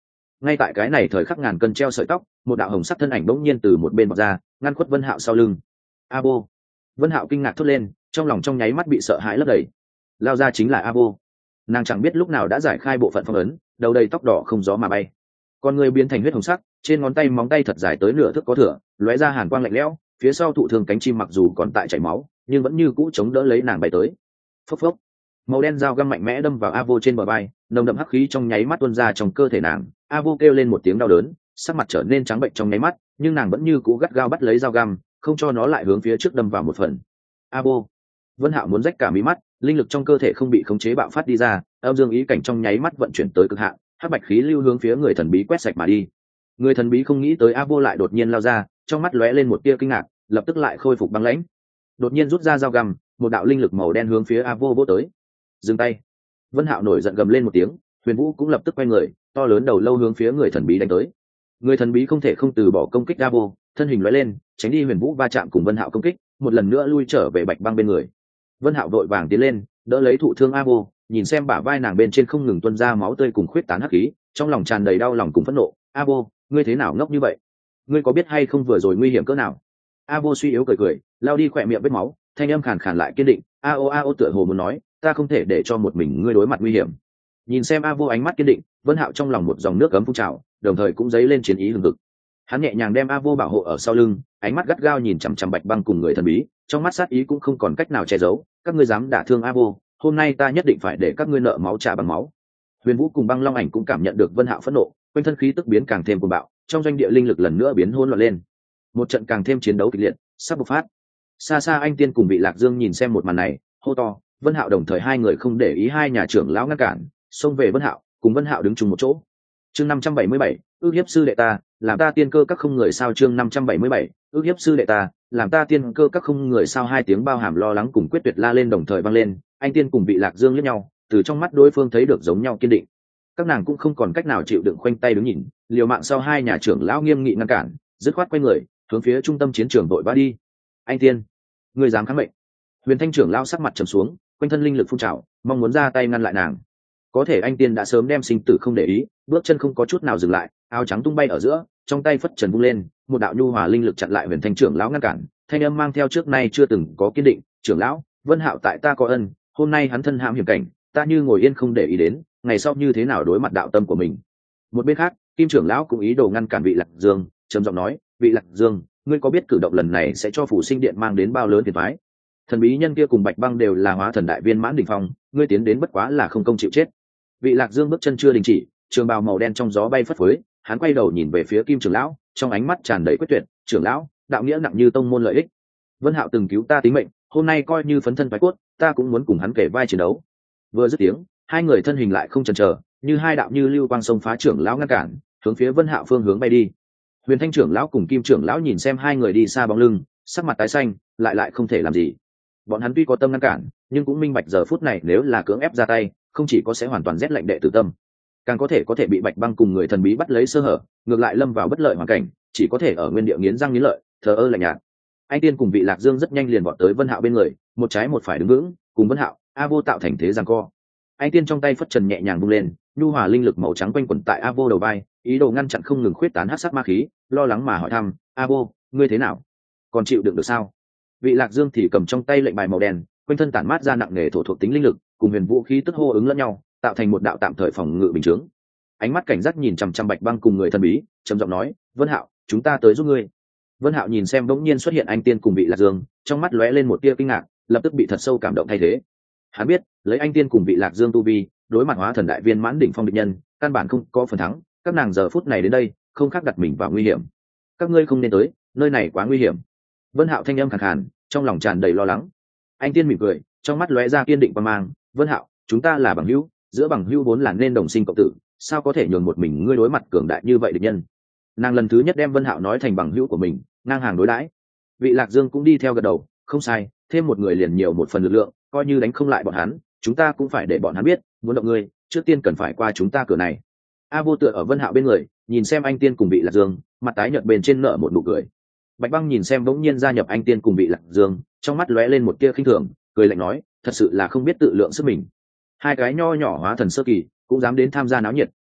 ngay tại cái này thời khắc ngàn cân treo sợi tóc, một đạo hồng sắc thân ảnh bỗng nhiên từ một bên vọt ra, ngăn khuất Vân Hạo sau lưng. A Vô! Vân Hạo kinh ngạc thốt lên, trong lòng trong nháy mắt bị sợ hãi lấp đầy. Lao ra chính là A Vô. Nàng chẳng biết lúc nào đã giải khai bộ phận phong ấn, đầu đầy tóc đỏ không gió mà bay, con người biến thành huyết hồng sắc, trên ngón tay móng tay thật dài tới nửa thước có thửa, lóe ra hàn quang lạnh lẽo, phía sau thụ thương cánh chim mặc dù còn tại chảy máu, nhưng vẫn như cũ chống đỡ lấy nàng bay tới. Phốc phốc, màu đen dao găm mạnh mẽ đâm vào A Vô trên bờ vai, nồng đậm hắc khí trong nháy mắt tuôn ra trong cơ thể nàng. A Vô kêu lên một tiếng đau đớn, sắc mặt trở nên trắng bệnh trong nháy mắt, nhưng nàng vẫn như cũ gắt gao bắt lấy dao găm, không cho nó lại hướng phía trước đâm vào một phần. A Vô! Vân Hạo muốn rách cả mí mắt, linh lực trong cơ thể không bị khống chế bạo phát đi ra, âm dương ý cảnh trong nháy mắt vận chuyển tới cực hạn, hắc bạch khí lưu hướng phía người thần bí quét sạch mà đi. Người thần bí không nghĩ tới A Vô lại đột nhiên lao ra, trong mắt lóe lên một tia kinh ngạc, lập tức lại khôi phục băng lãnh. Đột nhiên rút ra dao găm, một đạo linh lực màu đen hướng phía A Vô vỗ tới. Dừng tay! Vân Hạo nổi giận gầm lên một tiếng, Huyền Vũ cũng lập tức quay người, to lớn đầu lâu hướng phía người thần bí đánh tới. Người thần bí không thể không từ bỏ công kích A Vô, thân hình lóe lên, tránh đi Huyền Vũ va chạm cùng Vân Hạo công kích, một lần nữa lui trở về Bạch Băng bên người. Vân Hạo đội vàng tiến lên, đỡ lấy thụ thương A Vô, nhìn xem bả vai nàng bên trên không ngừng tuôn ra máu tươi cùng khuyết tán hắc khí, trong lòng tràn đầy đau lòng cùng phẫn nộ. A Vô, ngươi thế nào ngốc như vậy? Ngươi có biết hay không vừa rồi nguy hiểm cỡ nào? A Vô suy yếu cười cười, lao đi khỏe miệng vết máu, thanh âm khàn khàn lại kiên định. A ô tựa hồ muốn nói, ta không thể để cho một mình ngươi đối mặt nguy hiểm. Nhìn xem A Vô ánh mắt kiên định, Vân Hạo trong lòng một dòng nước ấm phun trào, đồng thời cũng dấy lên chiến ý hừng hực. Hắn nhẹ nhàng đem A Vô bảo hộ ở sau lưng, ánh mắt gắt gao nhìn chằm chằm Bạch Băng cùng người thần bí, trong mắt sát ý cũng không còn cách nào che giấu. Các ngươi dám đả thương A Vô, hôm nay ta nhất định phải để các ngươi nợ máu trả bằng máu. Huyền Vũ cùng Băng Long Ảnh cũng cảm nhận được Vân Hạo phẫn nộ, quanh thân khí tức biến càng thêm cuồng bạo, trong doanh địa linh lực lần nữa biến hỗn loạn lên. Một trận càng thêm chiến đấu kịch liệt sắp bộc phát. Xa xa Anh Tiên cùng Vị Lạc Dương nhìn xem một màn này, hô to. Vân Hạo đồng thời hai người không để ý hai nhà trưởng lão ngăn cản, xông về Vân Hạo, cùng Vân Hạo đứng chung một chỗ. Chương 577, ước hiếp sư đệ ta, làm ta tiên cơ các không người sao. Chương 577, ước hiếp sư đệ ta, làm ta tiên cơ các không người sao. Hai tiếng bao hàm lo lắng cùng quyết tuyệt la lên đồng thời vang lên, Anh Tiên cùng Vị Lạc Dương liếc nhau, từ trong mắt đối phương thấy được giống nhau kiên định. Các nàng cũng không còn cách nào chịu đựng khoanh tay đứng nhìn, liều mạng sau hai nhà trưởng lão nghiêm nghị ngăn cản, dứt khoát quay người, hướng phía trung tâm chiến trường đội vã đi. Anh Tiên, ngươi dám kháng mệnh? Huyền Thanh trưởng lão sắc mặt trầm xuống, quanh thân linh lực phun trào, mong muốn ra tay ngăn lại nàng. Có thể Anh Tiên đã sớm đem sinh tử không để ý, bước chân không có chút nào dừng lại, áo trắng tung bay ở giữa, trong tay phất trần vung lên, một đạo nhu hòa linh lực chặn lại Huyền Thanh trưởng lão ngăn cản, thanh âm mang theo trước nay chưa từng có kiên định. Trưởng lão, Vân Hạo tại ta có ân, hôm nay hắn thân hãm hiểm cảnh, ta như ngồi yên không để ý đến, ngày sau như thế nào đối mặt đạo tâm của mình. Một bên khác, Kim trưởng lão cũng ý đồ ngăn cản Vị Lạc Dương, trầm giọng nói, Vị Lạc Dương, ngươi có biết cử động lần này sẽ cho phủ sinh điện mang đến bao lớn phiền toái? Thần bí nhân kia cùng Bạch Băng đều là hóa thần đại viên mãn đỉnh phong, ngươi tiến đến bất quá là không công chịu chết. Vị Lạc Dương bước chân chưa đình chỉ, trường bào màu đen trong gió bay phất phới, hắn quay đầu nhìn về phía Kim trưởng lão, trong ánh mắt tràn đầy quyết tuyệt. Trưởng lão, đạo nghĩa nặng như tông môn lợi ích. Vân Hạo từng cứu ta tính mệnh, hôm nay coi như phấn thân phái cốt, ta cũng muốn cùng hắn kể vai chiến đấu. Vừa dứt tiếng, hai người thân hình lại không chần chờ, như hai đạo như lưu quang sông phá trưởng lão ngăn cản, hướng phía Vân Hạo phương hướng bay đi. Huyền Thanh trưởng lão cùng Kim trưởng lão nhìn xem hai người đi xa bóng lưng, sắc mặt tái xanh, lại không thể làm gì. Bọn hắn tuy có tâm ngăn cản, nhưng cũng minh bạch giờ phút này nếu là cưỡng ép ra tay, không chỉ có sẽ hoàn toàn rét lạnh đệ tử tâm, càng có thể bị Bạch Băng cùng người thần bí bắt lấy sơ hở, ngược lại lâm vào bất lợi hoàn cảnh, chỉ có thể ở nguyên địa nghiến răng nghiến lợi, thờ ơ lạnh nhạt. Anh Tiên cùng Vị Lạc Dương rất nhanh liền vọt tới Vân Hạo bên người, một trái một phải đứng vững, cùng Vân Hạo, A Vô tạo thành thế giằng co. Anh Tiên trong tay phất trần nhẹ nhàng vung lên, nhu hòa linh lực màu trắng quanh quẩn tại A Vô đầu vai, ý đồ ngăn chặn không ngừng khuyết tán hắc sắc ma khí, lo lắng mà hỏi thăm, A Vô, ngươi thế nào? Còn chịu đựng được sao? Vị Lạc Dương thì cầm trong tay lệnh bài màu đen, quanh thân tản mát ra nặng nề thổ thuộc tính linh lực, cùng huyền vũ khí tức hô ứng lẫn nhau, tạo thành một đạo tạm thời phòng ngự bình chướng. Ánh mắt cảnh giác nhìn chằm chằm Bạch Băng cùng người thần bí, trầm giọng nói, Vân Hạo, chúng ta tới giúp ngươi. Vân Hạo nhìn xem bỗng nhiên xuất hiện Anh Tiên cùng Vị Lạc Dương, trong mắt lóe lên một tia kinh ngạc, lập tức bị thật sâu cảm động thay thế. Hắn biết, lấy Anh Tiên cùng Vị Lạc Dương tu vi, đối mặt hóa thần đại viên mãn đỉnh phong địch nhân, căn bản không có phần thắng, các nàng giờ phút này đến đây, không khác đặt mình vào nguy hiểm. Các ngươi không nên tới, nơi này quá nguy hiểm. Vân Hạo thanh âm khàn khàn, trong lòng tràn đầy lo lắng. Anh Tiên mỉm cười, trong mắt lóe ra kiên định và mang, Vân Hạo, chúng ta là bằng hữu, giữa bằng hữu vốn là nên đồng sinh cộng tử, sao có thể nhường một mình ngươi đối mặt cường đại như vậy địch nhân. Nàng lần thứ nhất đem Vân Hạo nói thành bằng hữu của mình, ngang hàng đối đãi. Vị Lạc Dương cũng đi theo gật đầu, không sai, thêm một người liền nhiều một phần lực lượng, coi như đánh không lại bọn hắn, chúng ta cũng phải để bọn hắn biết, muốn động ngươi, trước tiên cần phải qua chúng ta cửa này. A Vô tựa ở Vân Hạo bên người, nhìn xem Anh Tiên cùng Vị Lạc Dương, mặt tái nhợt bên trên nở một nụ cười. Bạch Băng nhìn xem bỗng nhiên gia nhập Anh Tiên cùng Vị Lạc Dương, trong mắt lóe lên một tia khinh thường, cười lạnh nói, thật sự là không biết tự lượng sức mình. Hai cái nho nhỏ hóa thần sơ kỳ cũng dám đến tham gia náo nhiệt,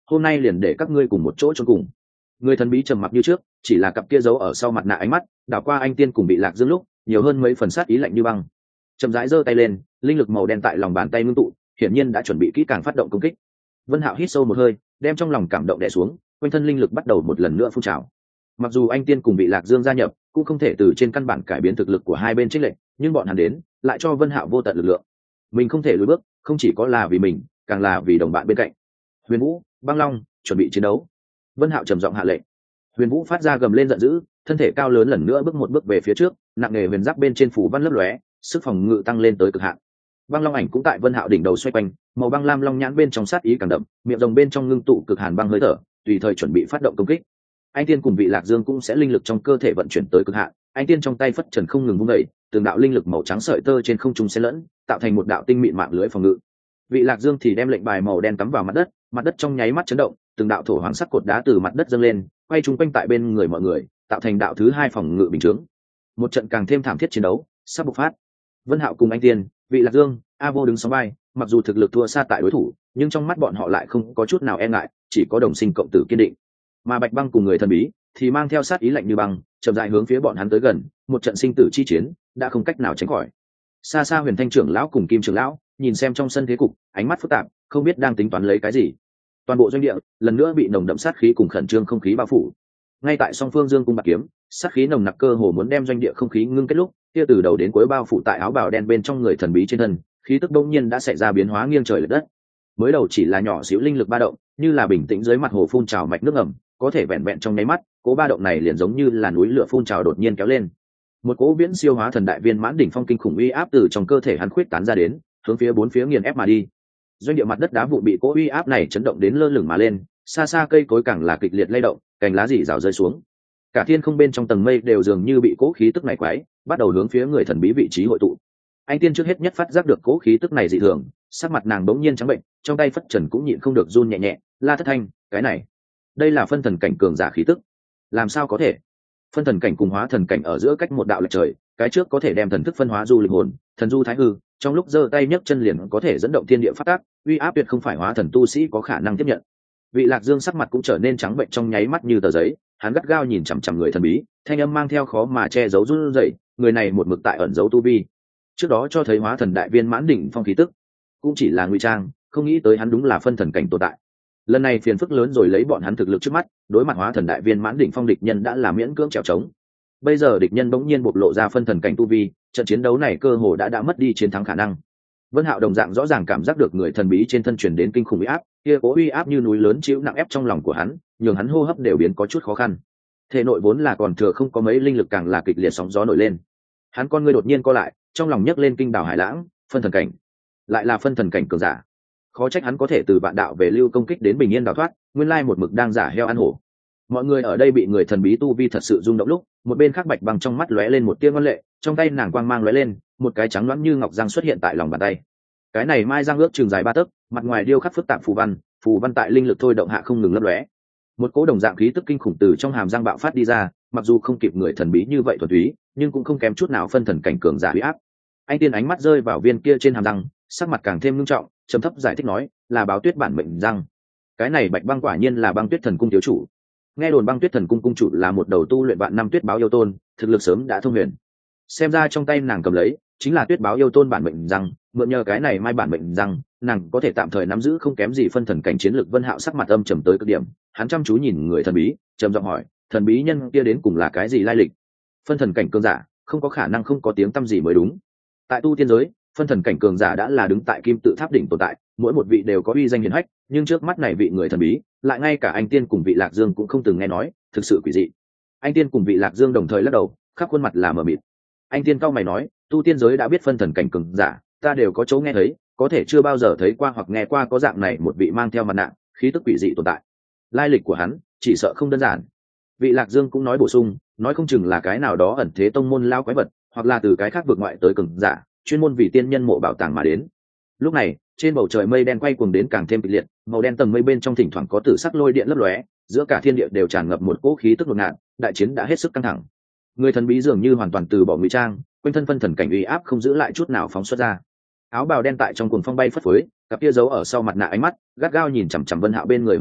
hôm nay liền để các ngươi cùng một chỗ chôn cùng. Người thần bí trầm mặc như trước, chỉ là cặp kia giấu ở sau mặt nạ ánh mắt đảo qua anh tiên cùng bị Lạc Dương lúc nhiều hơn mấy phần sát ý lạnh như băng. Chậm rãi giơ tay lên, linh lực màu đen tại lòng bàn tay ngưng tụ, hiển nhiên đã chuẩn bị kỹ càng phát động công kích. Vân Hạo hít sâu một hơi, đem trong lòng cảm động đè xuống, quanh thân linh lực bắt đầu một lần nữa phun trào. Mặc dù anh tiên cùng bị Lạc Dương gia nhập, cũng không thể từ trên căn bản cải biến thực lực của hai bên chênh lệch, nhưng bọn hắn đến, lại cho Vân Hạo vô tận lực lượng. Mình không thể lùi bước, không chỉ có là vì mình, càng là vì đồng bạn bên cạnh. Huyền Vũ, Băng Long, chuẩn bị chiến đấu. Vân Hạo trầm giọng hạ lệnh. Huyền Vũ phát ra gầm lên giận dữ, thân thể cao lớn lần nữa bước một bước về phía trước, nặng nề huyền giáp bên trên phủ văn lấp lóe, sức phòng ngự tăng lên tới cực hạn. Băng Long ảnh cũng tại Vân Hạo đỉnh đầu xoay quanh, màu băng lam long nhãn bên trong sát ý càng đậm, miệng rồng bên trong ngưng tụ cực hàn băng hơi thở, tùy thời chuẩn bị phát động công kích. Anh tiên cùng vị Lạc Dương cũng sẽ linh lực trong cơ thể vận chuyển tới cực hạn, anh tiên trong tay phất trần không ngừng vung đẩy, từng đạo linh lực màu trắng sợi tơ trên không trung xen lẫn, tạo thành một đạo tinh mịn mạng lưới phòng ngự. Vị Lạc Dương thì đem lệnh bài màu đen cắm vào mặt đất trong nháy mắt chấn động, từng đạo thổ hoàng sắc cột đá từ mặt đất dâng lên, quay chung quanh tại bên người mọi người, tạo thành đạo thứ hai phòng ngự bình chướng. Một trận càng thêm thảm thiết chiến đấu sắp bộc phát. Vân Hạo cùng anh tiên, vị Lạc Dương, A Vô đứng sóng vai, mặc dù thực lực thua xa tại đối thủ, nhưng trong mắt bọn họ lại không có chút nào e ngại, chỉ có đồng sinh cộng tử kiên định. Mà Bạch Băng cùng người thần bí thì mang theo sát ý lạnh như băng, chậm rãi hướng phía bọn hắn tới gần, một trận sinh tử chi chiến đã không cách nào tránh khỏi. Xa xa Huyền Thanh trưởng lão cùng Kim trưởng lão nhìn xem trong sân thế cục, ánh mắt phức tạp, không biết đang tính toán lấy cái gì. Toàn bộ doanh địa lần nữa bị nồng đậm sát khí cùng khẩn trương không khí bao phủ. Ngay tại song phương dương cung bạc kiếm, sát khí nồng nặc cơ hồ muốn đem doanh địa không khí ngưng kết lúc, kia từ đầu đến cuối bao phủ tại áo bào đen bên trong người thần bí trên thân, khí tức bỗng nhiên đã xảy ra biến hóa nghiêng trời lệch đất. Mới đầu chỉ là nhỏ xíu linh lực ba động, như là bình tĩnh dưới mặt hồ phun trào mạch nước ngầm, có thể vẹn vẹn trong nháy mắt, cố ba động này liền giống như là núi lửa phun trào đột nhiên kéo lên. Một cỗ viễn siêu hóa thần đại viên mãn đỉnh phong kinh khủng uy áp từ trong cơ thể hắn khuyết tán ra đến, hướng phía bốn phía nghiền ép mà đi. Doanh địa mặt đất đá vụn bị cỗ uy áp này chấn động đến lơ lửng mà lên, xa xa cây cối càng là kịch liệt lay động, cành lá rỉ rào rơi xuống. Cả thiên không bên trong tầng mây đều dường như bị cỗ khí tức này quấy, bắt đầu hướng phía người thần bí vị trí hội tụ. Anh tiên trước hết nhất phát giác được cỗ khí tức này dị thường, sắc mặt nàng bỗng nhiên trắng bệnh, trong tay phất trần cũng nhịn không được run nhẹ nhẹ. La Thất Thanh, cái này, đây là phân thần cảnh cường giả khí tức, làm sao có thể? Phân thần cảnh cùng hóa thần cảnh ở giữa cách một đạo lệch trời, cái trước có thể đem thần thức phân hóa du linh hồn, thần du thái hư, trong lúc giơ tay nhấc chân liền có thể dẫn động thiên địa phát tác, uy áp tuyệt không phải hóa thần tu sĩ có khả năng tiếp nhận. Vị Lạc Dương sắc mặt cũng trở nên trắng bệnh trong nháy mắt như tờ giấy, hắn gắt gao nhìn chằm chằm người thần bí, thanh âm mang theo khó mà che giấu run rẩy, người này một mực tại ẩn giấu tu vi. Trước đó cho thấy hóa thần đại viên mãn đỉnh phong khí tức, cũng chỉ là ngụy trang, không nghĩ tới hắn đúng là phân thần cảnh tồn tại. Lần này phiền phức lớn rồi, lấy bọn hắn thực lực trước mắt, đối mặt hóa thần đại viên mãn đỉnh phong địch nhân đã là miễn cưỡng trèo trống. Bây giờ địch nhân bỗng nhiên bộc lộ ra phân thần cảnh tu vi, trận chiến đấu này cơ hồ đã mất đi chiến thắng khả năng. Vân Hạo đồng dạng rõ ràng cảm giác được người thần bí trên thân truyền đến kinh khủng uy áp, kia cố uy áp như núi lớn chịu nặng ép trong lòng của hắn, nhường hắn hô hấp đều biến có chút khó khăn. Thể nội vốn là còn thừa không có mấy linh lực càng là kịch liệt sóng gió nổi lên. Hắn con ngươi đột nhiên co lại, trong lòng nhấc lên kinh đảo hải lãng, phân thần cảnh, lại là phân thần cảnh cường giả. Khó trách hắn có thể từ vạn đạo về lưu công kích đến bình yên đào thoát, nguyên lai một mực đang giả heo ăn hổ. Mọi người ở đây bị người thần bí tu vi thật sự rung động lúc, một bên khác Bạch Băng trong mắt lóe lên một tia ngoan lệ, trong tay nàng quang mang lóe lên, một cái trắng loãng như ngọc răng xuất hiện tại lòng bàn tay. Cái này mai răng ước chừng dài 3 tấc, mặt ngoài điêu khắc phức tạp phù văn tại linh lực thôi động hạ không ngừng lấp lóe. Một cỗ đồng dạng khí tức kinh khủng từ trong hàm răng bạo phát đi ra, mặc dù không kịp người thần bí như vậy thuần túy, nhưng cũng không kém chút nào phân thần cảnh cường giả uy áp. Anh tiên ánh mắt rơi vào viên kia trên hàm răng, sắc mặt càng thêm nghiêm trọng, trầm thấp giải thích nói, là báo tuyết bản mệnh răng. Cái này Bạch Băng quả nhiên là Băng Tuyết Thần Cung thiếu chủ. Nghe đồn Băng Tuyết Thần Cung cung chủ là một đầu tu luyện vạn năm tuyết báo yêu tôn, thực lực sớm đã thông huyền. Xem ra trong tay nàng cầm lấy chính là tuyết báo yêu tôn bản mệnh răng, mượn nhờ cái này mai bản mệnh răng, nàng có thể tạm thời nắm giữ không kém gì phân thần cảnh chiến lược. Vân Hạo sắc mặt âm trầm tới cực điểm, hắn chăm chú nhìn người thần bí, trầm giọng hỏi, thần bí nhân kia đến cùng là cái gì lai lịch? Phân thần cảnh cường giả, không có khả năng không có tiếng tăm gì mới đúng. Tại tu tiên giới, phân thần cảnh cường giả đã là đứng tại kim tự tháp đỉnh tồn tại, mỗi một vị đều có uy danh hiển hách, nhưng trước mắt này vị người thần bí, lại ngay cả anh tiên cùng vị Lạc Dương cũng không từng nghe nói, thực sự quỷ dị. Anh tiên cùng vị Lạc Dương đồng thời lắc đầu, khắp khuôn mặt là mờ mịt. Anh tiên cau mày nói, tu tiên giới đã biết phân thần cảnh cường giả, ta đều có chỗ nghe thấy, có thể chưa bao giờ thấy qua hoặc nghe qua có dạng này một vị mang theo mặt nạ, khí tức quỷ dị tồn tại. Lai lịch của hắn, chỉ sợ không đơn giản. Vị Lạc Dương cũng nói bổ sung, nói không chừng là cái nào đó ẩn thế tông môn lao quái vật, hoặc là từ cái khác vượt ngoại tới cường giả, chuyên môn vì tiên nhân mộ bảo tàng mà đến. Lúc này, trên bầu trời mây đen quay cuồng đến càng thêm kịch liệt, màu đen tầng mây bên trong thỉnh thoảng có tử sắc lôi điện lấp lóe, giữa cả thiên địa đều tràn ngập một cỗ khí tức ngột ngạt, đại chiến đã hết sức căng thẳng. Người thần bí dường như hoàn toàn từ bỏ ngụy trang, quanh thân phân thần cảnh uy áp không giữ lại chút nào phóng xuất ra. Áo bào đen tại trong cuồng phong bay phất phới, cặp kia giấu ở sau mặt nạ ánh mắt gắt gao nhìn chằm chằm Vân Hạo bên người Huyền Vũ,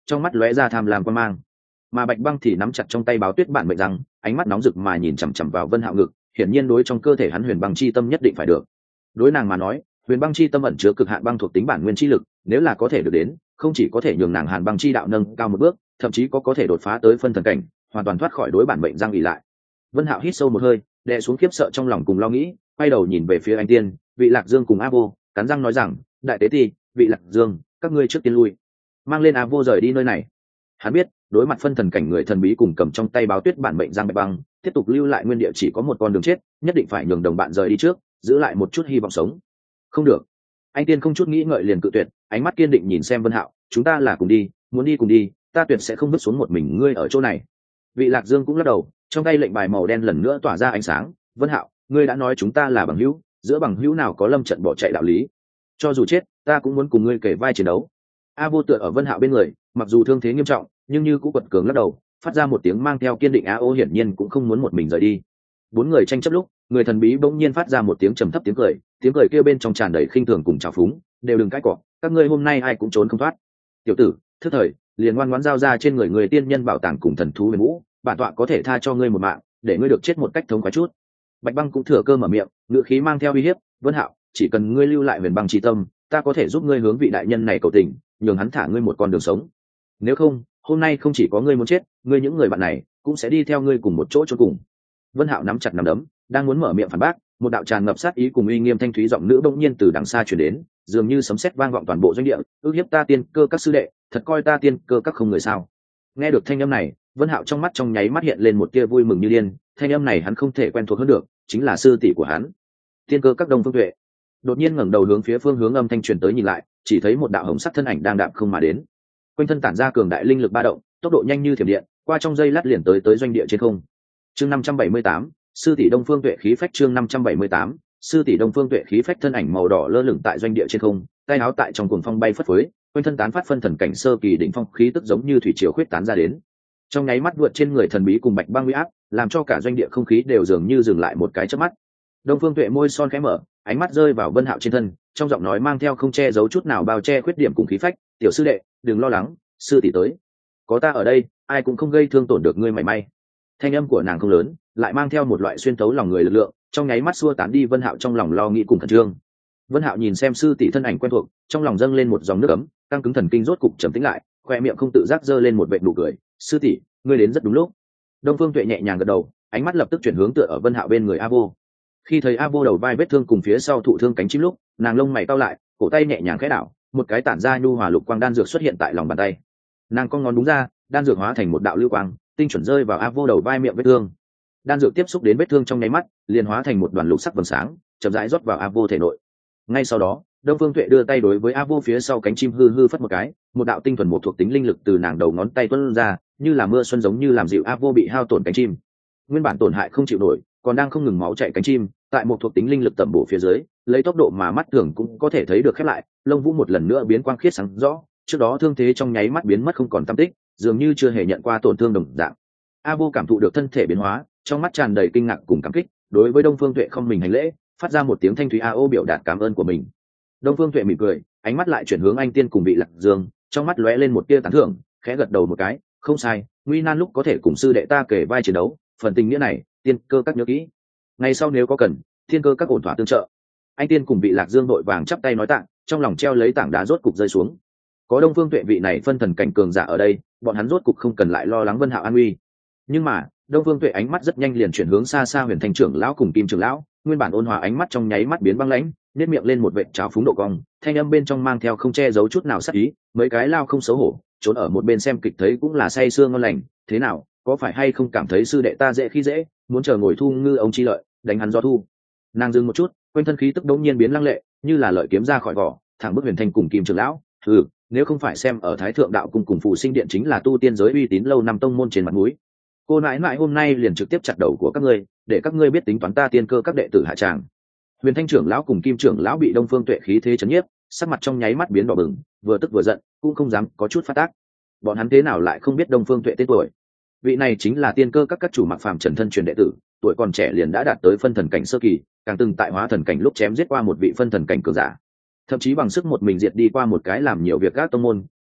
trong mắt lóe ra tham lam quan mang. Mà Bạch Băng thì nắm chặt trong tay báo tuyết bản mệnh rằng, ánh mắt nóng rực mà nhìn chằm chằm vào Vân Hạo ngực, hiển nhiên đối trong cơ thể hắn huyền băng chi tâm nhất định phải được. Đối nàng mà nói, huyền băng chi tâm ẩn chứa cực hạn băng thuộc tính bản nguyên chi lực, nếu là có thể được đến, không chỉ có thể nhường nàng hàn băng chi đạo nâng cao một bước, thậm chí có thể đột phá tới phân thần cảnh, hoàn toàn thoát khỏi đối bản mệnh răng ỷ lại. Vân Hạo hít sâu một hơi, đè xuống khiếp sợ trong lòng cùng lo nghĩ, quay đầu nhìn về phía anh tiên, Vị Lạc Dương cùng A Vô, cắn răng nói rằng, đại tế ti, Vị Lạc Dương, các ngươi trước tiên lui, mang lên A Vô rời đi nơi này. Hắn biết, đối mặt phân thần cảnh người thần bí cùng cầm trong tay báo tuyết bản mệnh giang Bạch Băng, tiếp tục lưu lại nguyên địa chỉ có một con đường chết, nhất định phải nhường đồng bạn rời đi trước, giữ lại một chút hy vọng sống. Không được. Anh tiên không chút nghĩ ngợi liền cự tuyệt, ánh mắt kiên định nhìn xem Vân Hạo, chúng ta là cùng đi, muốn đi cùng đi, ta tuyệt sẽ không vứt xuống một mình ngươi ở chỗ này. Vị Lạc Dương cũng lắc đầu, trong tay lệnh bài màu đen lần nữa tỏa ra ánh sáng. Vân Hạo, ngươi đã nói chúng ta là bằng hữu, giữa bằng hữu nào có lâm trận bỏ chạy đạo lý? Cho dù chết, ta cũng muốn cùng ngươi kể vai chiến đấu. A Vô tựa ở Vân Hạo bên người, mặc dù thương thế nghiêm trọng, nhưng như cũng quật cường lắc đầu, phát ra một tiếng mang theo kiên định a ô, hiển nhiên cũng không muốn một mình rời đi. Bốn người tranh chấp lúc, người thần bí bỗng nhiên phát ra một tiếng trầm thấp tiếng cười kia bên trong tràn đầy khinh thường cùng trào phúng, đều đừng cãi cọ, các ngươi hôm nay ai cũng trốn không thoát. Tiểu tử, thức thời, liền ngoan ngoãn giao ra trên người người tiên nhân bảo tàng cùng thần thú huyền vũ, bản tọa có thể tha cho ngươi một mạng, để ngươi được chết một cách thống khoái chút. Bạch Băng cũng thừa cơ mở miệng, ngữ khí mang theo uy hiếp, Vân Hạo, chỉ cần ngươi lưu lại huyền băng chi tâm, ta có thể giúp ngươi hướng vị đại nhân này cầu tình, nhường hắn thả ngươi một con đường sống. Nếu không, hôm nay không chỉ có ngươi muốn chết, ngươi những người bạn này cũng sẽ đi theo ngươi cùng một chỗ chôn cùng. Vân Hạo nắm chặt nắm đấm, đang muốn mở miệng phản bác, một đạo tràn ngập sát ý cùng uy nghiêm thanh thúy giọng nữ bỗng nhiên từ đằng xa truyền đến, dường như sấm sét vang vọng toàn bộ doanh địa, ước hiếp ta tiên cơ các sư đệ, thật coi ta tiên cơ các không người sao? Nghe được thanh âm này, Vân Hạo trong mắt trong nháy mắt hiện lên một tia vui mừng như điên, thanh âm này hắn không thể quen thuộc hơn được, chính là sư tỷ của hắn, tiên cơ các Đông Phương Tuệ. Đột nhiên ngẩng đầu hướng phía phương hướng âm thanh truyền tới nhìn lại, chỉ thấy một đạo hồng sắc thân ảnh đang đạp không mà đến, quanh thân tản ra cường đại linh lực ba động, tốc độ nhanh như thiểm điện, qua trong giây lát liền tới doanh địa trên không. Chương 578, sư tỷ Đông Phương Tuệ khí phách. Chương 578, sư tỷ Đông Phương Tuệ khí phách, thân ảnh màu đỏ lơ lửng tại doanh địa trên không, tay áo tại trong cuồng phong bay phất phới, quanh thân tán phát phân thần cảnh sơ kỳ đỉnh phong khí tức giống như thủy triều khuyết tán ra đến. Trong nháy mắt vượt trên người thần bí cùng Bạch Băng uy áp, làm cho cả doanh địa không khí đều dường như dừng lại một cái chớp mắt. Đông Phương Tuệ môi son khẽ mở, ánh mắt rơi vào Vân Hạo trên thân, trong giọng nói mang theo không che giấu chút nào bao che khuyết điểm cùng khí phách, "Tiểu sư đệ, đừng lo lắng, sư tỷ tới. Có ta ở đây, ai cũng không gây thương tổn được ngươi mảy may." Thanh âm của nàng không lớn, lại mang theo một loại xuyên tấu lòng người lực lượng, trong nháy mắt xua tán đi Vân Hạo trong lòng lo nghĩ cùng khẩn trương. Vân Hạo nhìn xem sư tỷ thân ảnh quen thuộc, trong lòng dâng lên một dòng nước ấm, căng cứng thần kinh rốt cục trầm tĩnh lại, khoe miệng không tự giác giơ lên một vệt nụ cười, "Sư tỷ, ngươi đến rất đúng lúc." Đông Phương Tuệ nhẹ nhàng gật đầu, ánh mắt lập tức chuyển hướng tựa ở Vân Hạo bên người A Vô. Khi thấy A Vô đầu vai vết thương cùng phía sau thụ thương cánh chim lúc, nàng lông mày cau lại, cổ tay nhẹ nhàng khẽ đảo, một cái tản ra nhu hòa lục quang đan dược xuất hiện tại lòng bàn tay. Nàng cong ngón đúng ra, đan dược hóa thành một đạo lưu quang, tinh chuẩn rơi vào A Vô đầu vai miệng vết thương. Đan dược tiếp xúc đến vết thương trong nháy mắt, liền hóa thành một đoàn lục sắc vầng sáng, chậm rãi rót vào A Vô thể nội. Ngay sau đó, Đông Phương Tuệ đưa tay đối với A Vô phía sau cánh chim hư hư phất một cái, một đạo tinh thuần một thuộc tính linh lực từ nàng đầu ngón tay tuôn ra, như là mưa xuân giống như làm dịu A Vô bị hao tổn cánh chim. Nguyên bản tổn hại không chịu nổi, còn đang không ngừng máu chảy cánh chim, tại một thuộc tính linh lực tầm bổ phía dưới, lấy tốc độ mà mắt thường cũng có thể thấy được khép lại, lông vũ một lần nữa biến quang khiết sáng rõ, trước đó thương thế trong nháy mắt biến mất không còn tăm tích, dường như chưa hề nhận qua tổn thương đồng dạng. A Vô cảm thụ được thân thể biến hóa, trong mắt tràn đầy kinh ngạc cùng cảm kích, đối với Đông Phương Tuệ không mình hành lễ, phát ra một tiếng thanh thúy a ô biểu đạt cảm ơn của mình. Đông Phương Tuệ mỉm cười, ánh mắt lại chuyển hướng anh tiên cùng Vị Lạc Dương, trong mắt lóe lên một tia tán thưởng, khẽ gật đầu một cái, không sai, nguy nan lúc có thể cùng sư đệ ta kể vai chiến đấu, phần tình nghĩa này, tiên cơ các nhớ kỹ. Ngày sau nếu có cần, thiên cơ các ổn thỏa tương trợ. Anh tiên cùng Vị Lạc Dương đội vàng chắp tay nói tạ, trong lòng treo lấy tảng đá rốt cục rơi xuống. Có Đông Phương Tuệ vị này phân thần cảnh cường giả ở đây, bọn hắn rốt cục không cần lại lo lắng Vân Hạo an nguy. Nhưng mà, Đông Phương Tuệ ánh mắt rất nhanh liền chuyển hướng xa xa Huyền Thanh trưởng lão cùng Kim trưởng lão, nguyên bản ôn hòa ánh mắt trong nháy mắt biến băng lãnh, nét miệng lên một vệt trào phúng độ cong, thanh âm bên trong mang theo không che giấu chút nào sát ý, mấy cái lao không xấu hổ, trốn ở một bên xem kịch thấy cũng là say sưa ngon lành, thế nào, có phải hay không cảm thấy sư đệ ta dễ khi dễ, muốn chờ ngồi thu ngư ông chi lợi, đánh hắn do thu. Nàng dừng một chút, quanh thân khí tức đống nhiên biến lăng lệ, như là lợi kiếm ra khỏi vỏ, thẳng bức Huyền Thanh cùng Kim trưởng lão. Nếu không phải xem ở Thái Thượng đạo cung cùng Phù Sinh điện chính là tu tiên giới uy tín lâu năm tông môn trên mặt mũi, cô nãi nãi hôm nay liền trực tiếp chặt đầu của các ngươi, để các ngươi biết tính toán ta tiên cơ các đệ tử hạ tràng. Huyền Thanh trưởng lão cùng Kim trưởng lão bị Đông Phương Tuệ khí thế chấn nhiếp, sắc mặt trong nháy mắt biến đỏ bừng, vừa tức vừa giận, cũng không dám có chút phát tác. Bọn hắn thế nào lại không biết Đông Phương Tuệ tên tuổi? Vị này chính là tiên cơ các chủ Mặc Phàm Trần thân truyền đệ tử, tuổi còn trẻ liền đã đạt tới phân thần cảnh sơ kỳ, càng từng tại hóa thần cảnh lúc chém giết qua một vị phân thần cảnh cường giả, thậm chí bằng sức một mình diệt đi qua một cái làm nhiều việc các tông môn,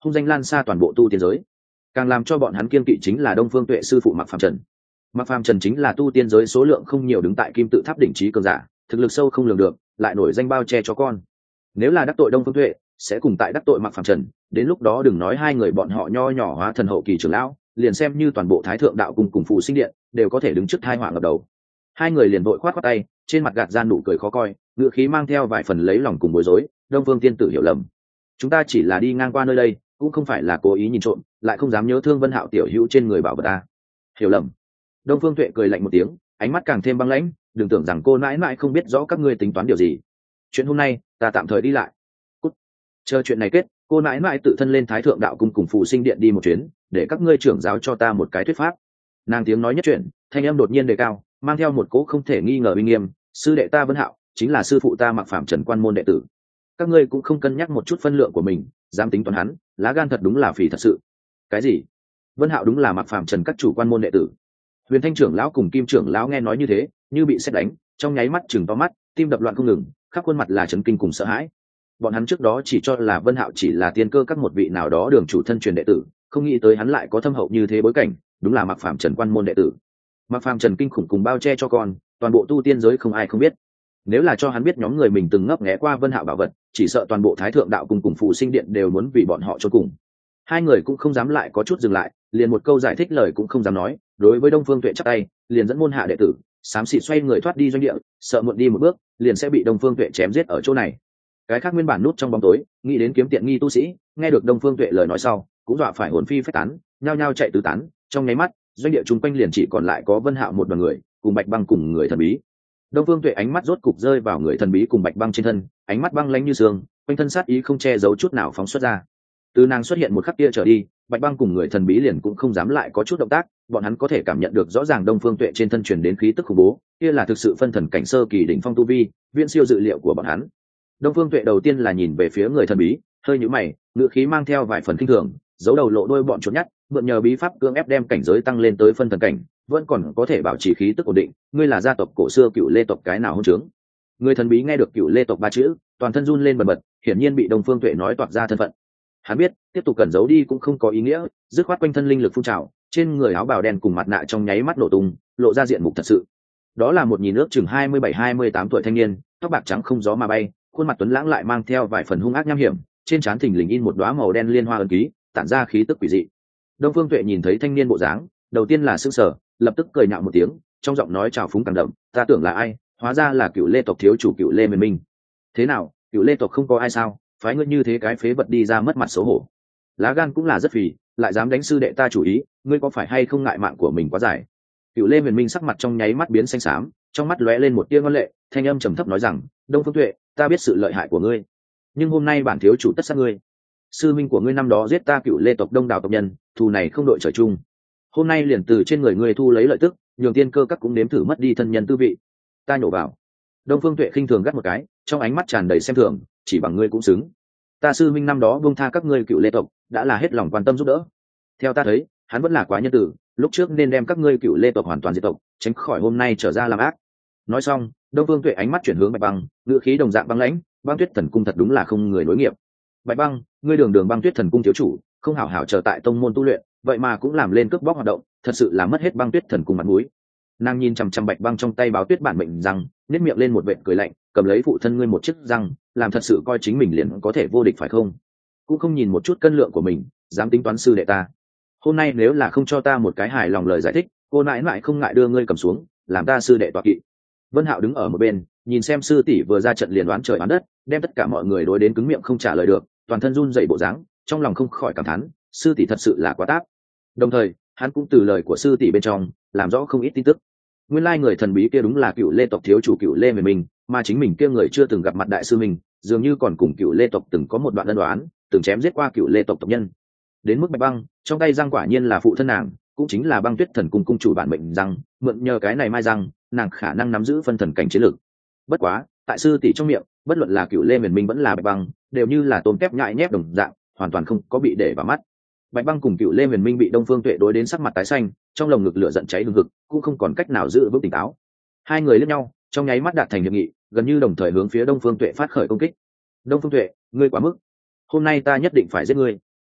hung danh lan xa toàn bộ tu tiên giới. Càng làm cho bọn hắn kiên kỵ chính là Đông Phương Tuệ sư phụ Mạc Phàm Trần. Mạc Phàm Trần chính là tu tiên giới số lượng không nhiều đứng tại kim tự tháp đỉnh trí cường giả, thực lực sâu không lường được, lại nổi danh bao che chó con. Nếu là đắc tội Đông Phương Tuệ, sẽ cùng tại đắc tội Mạc Phàm Trần, đến lúc đó đừng nói hai người bọn họ nho nhỏ hóa thần hậu kỳ trưởng lão, liền xem như toàn bộ Thái Thượng đạo cùng Phù Sinh Điện, đều có thể đứng trước tai họa ngập đầu. Hai người liền vội khoát tay, trên mặt gạt ra nụ cười khó coi, ngựa khí mang theo vài phần lấy lòng cùng bối rối. Đông Phương tiên tử hiểu lầm, chúng ta chỉ là đi ngang qua nơi đây, cũng không phải là cố ý nhìn trộm, lại không dám nhớ thương Vân Hạo tiểu hữu trên người bảo vật ta. Hiểu lầm. Đông Phương Tuệ cười lạnh một tiếng, ánh mắt càng thêm băng lãnh, đừng tưởng rằng cô nãi nãi không biết rõ các ngươi tính toán điều gì. Chuyện hôm nay ta tạm thời đi lại. Cút. Chờ chuyện này kết, cô nãi nãi tự thân lên Thái Thượng đạo cung cùng Phù Sinh Điện đi một chuyến, để các ngươi trưởng giáo cho ta một cái thuyết pháp. Nàng tiếng nói nhất chuyện, thanh âm đột nhiên đề cao, mang theo một cỗ không thể nghi ngờ uy nghiêm. Sư đệ ta Vân Hạo chính là sư phụ ta Mạc Phàm Trần quan môn đệ tử. Các ngươi cũng không cân nhắc một chút phân lượng của mình, dám tính toán hắn, lá gan thật đúng là phì thật sự. Cái gì? Vân Hạo đúng là Mạc Phàm Trần các chủ quan môn đệ tử? Huyền Thanh trưởng lão cùng Kim trưởng lão nghe nói như thế, như bị sét đánh, trong nháy mắt chừng to mắt, tim đập loạn không ngừng, khắp khuôn mặt là chấn kinh cùng sợ hãi. Bọn hắn trước đó chỉ cho là Vân Hạo chỉ là tiên cơ các một vị nào đó đường chủ thân truyền đệ tử, không nghĩ tới hắn lại có thâm hậu như thế bối cảnh, đúng là Mạc Phàm Trần quan môn đệ tử. Mạc Phàm Trần kinh khủng cùng bao che cho con, toàn bộ tu tiên giới không ai không biết. Nếu là cho hắn biết nhóm người mình từng ngấp nghé qua Vân Hạo bảo vật, chỉ sợ toàn bộ Thái Thượng đạo cùng Phù Sinh Điện đều muốn vì bọn họ chôn cùng. Hai người cũng không dám lại có chút dừng lại, liền một câu giải thích lời cũng không dám nói. Đối với Đông Phương Tuệ chắp tay, liền dẫn môn hạ đệ tử xám xịt xoay người thoát đi doanh địa, sợ muộn đi một bước liền sẽ bị Đông Phương Tuệ chém giết ở chỗ này. Cái khác nguyên bản nút trong bóng tối, nghĩ đến kiếm tiện nghi tu sĩ, nghe được Đông Phương Tuệ lời nói sau, cũng dọa phải hồn phi phách tán, nhao nhao chạy tứ tán. Trong nháy mắt, doanh địa chung quanh liền chỉ còn lại có Vân Hạo một đoàn người, cùng Bạch Băng cùng người thần bí. Đông Phương Tuệ ánh mắt rốt cục rơi vào người thần bí cùng Bạch Băng trên thân, ánh mắt băng lãnh như sương, quanh thân sát ý không che giấu chút nào phóng xuất ra. Từ nàng xuất hiện một khắc kia trở đi, Bạch Băng cùng người thần bí liền cũng không dám lại có chút động tác, bọn hắn có thể cảm nhận được rõ ràng Đông Phương Tuệ trên thân truyền đến khí tức khủng bố, kia là thực sự phân thần cảnh sơ kỳ đỉnh phong tu vi, viễn siêu dự liệu của bọn hắn. Đông Phương Tuệ đầu tiên là nhìn về phía người thần bí, hơi nhíu mày, ngữ khí mang theo vài phần kinh thường, giấu đầu lộ đuôi bọn chuột nhắt, mượn nhờ bí pháp cưỡng ép đem cảnh giới tăng lên tới phân thần cảnh, vẫn còn có thể bảo trì khí tức ổn định. Ngươi là gia tộc cổ xưa Cựu Lê tộc cái nào hỗn trướng? Người thần bí nghe được Cựu Lê tộc ba chữ, toàn thân run lên bần bật, hiển nhiên bị Đông Phương Tuệ nói toạc ra thân phận. Hắn biết tiếp tục cẩn giấu đi cũng không có ý nghĩa, dứt khoát quanh thân linh lực phun trào, trên người áo bào đen cùng mặt nạ trong nháy mắt nổ tung, lộ ra diện mục thật sự. Đó là một nhìn ước chừng 27-28 tuổi thanh niên, tóc bạc trắng không gió mà bay, khuôn mặt tuấn lãng lại mang theo vài phần hung ác nham hiểm, trên trán thình lình in một đóa màu đen liên hoa ấn ký, tản ra khí tức quỷ dị. Đông Phương Tuệ nhìn thấy thanh niên bộ dáng, đầu tiên là sững sờ, lập tức cười nhạo một tiếng, trong giọng nói trào phúng càng đậm, ta tưởng là ai, hóa ra là Cựu Lê tộc thiếu chủ Cựu Lê Miền Minh. Thế nào, Cựu Lê tộc không có ai sao? Phái ngươi như thế cái phế vật đi ra mất mặt xấu hổ. Lá gan cũng là rất phì, lại dám đánh sư đệ ta chủ ý, ngươi có phải hay không ngại mạng của mình quá dài? Cựu Lê Miền Minh sắc mặt trong nháy mắt biến xanh xám, trong mắt lóe lên một tia ngoan lệ, thanh âm trầm thấp nói rằng, Đông Phương Tuệ, ta biết sự lợi hại của ngươi, nhưng hôm nay bản thiếu chủ tất sát ngươi. Sư minh của ngươi năm đó giết ta Cựu Lê tộc đông đảo tộc nhân, thù này không đội trời chung. Hôm nay liền từ trên người ngươi thu lấy lợi tức, nhường tiên cơ các cũng nếm thử mất đi thân nhân tư vị. Ta nhổ vào. Đông Phương Tuệ khinh thường gắt một cái, trong ánh mắt tràn đầy xem thường, chỉ bằng ngươi cũng xứng. Ta sư minh năm đó buông tha các ngươi Cựu Lê tộc, đã là hết lòng quan tâm giúp đỡ. Theo ta thấy, hắn vẫn là quá nhân tử, lúc trước nên đem các ngươi Cựu Lê tộc hoàn toàn diệt tộc, tránh khỏi hôm nay trở ra làm ác. Nói xong, Đông Phương Tuệ ánh mắt chuyển hướng Bạch Băng, ngữ khí đồng dạng băng lãnh, Băng Tuyết Thần Cung thật đúng là không người nối nghiệp. Bạch Băng, ngươi đường đường Băng Tuyết Thần Cung thiếu chủ, không hảo hảo chờ tại tông môn tu luyện, vậy mà cũng làm lên cướp bóc hoạt động, thật sự là mất hết Băng Tuyết Thần Cung mặt mũi. Nàng nhìn chằm chằm Bạch Băng trong tay báo tuyết bản mệnh răng, nhếch miệng lên một vệt cười lạnh, cầm lấy phụ thân ngươi một chiếc răng, làm thật sự coi chính mình liền có thể vô địch phải không? Cũng không nhìn một chút cân lượng của mình, dám tính toán sư đệ ta. Hôm nay nếu là không cho ta một cái hài lòng lời giải thích, cô nãi nãi không ngại đưa ngươi cầm xuống, làm ta sư đệ tọa kỵ. Vân Hạo đứng ở một bên, nhìn xem sư tỷ vừa ra trận liền đoán trời đoán đất, đem tất cả mọi người đối đến cứng miệng không trả lời được, toàn thân run rẩy bộ dáng, trong lòng không khỏi cảm thán, sư tỷ thật sự là quá táp. Đồng thời, hắn cũng từ lời của sư tỷ bên trong làm rõ không ít tin tức. Nguyên lai người thần bí kia đúng là Cựu Lê tộc thiếu chủ Cựu Lê mình, mà chính mình kia người chưa từng gặp mặt đại sư mình, dường như còn cùng Cựu Lê tộc từng có một đoạn ân oán, từng chém giết qua Cựu Lê tộc tộc nhân. Đến mức Bạch Băng, trong tay răng quả nhiên là phụ thân nàng, cũng chính là Băng Tuyết Thần Cung cung chủ bản mệnh răng, mượn nhờ cái này mai răng, nàng khả năng nắm giữ phân thần cảnh chiến lược. Bất quá, tại sư tỷ trong miệng, bất luận là Cựu Lê Miền vẫn là Bạch Băng, đều như là tôm tép nhại nhép đồng dạng, hoàn toàn không có bị để vào mắt. Bạch Băng cùng Cựu Lê Miền bị Đông Phương Tuệ đối đến sắc mặt tái xanh, trong lồng ngực lửa giận cháy hừng hực, cũng không còn cách nào giữ vững tỉnh táo. Hai người liếc nhau, trong nháy mắt đạt thành hiệp nghị, gần như đồng thời hướng phía Đông Phương Tuệ phát khởi công kích. Đông Phương Tuệ, ngươi quá mức, hôm nay ta nhất định phải giết ngươi.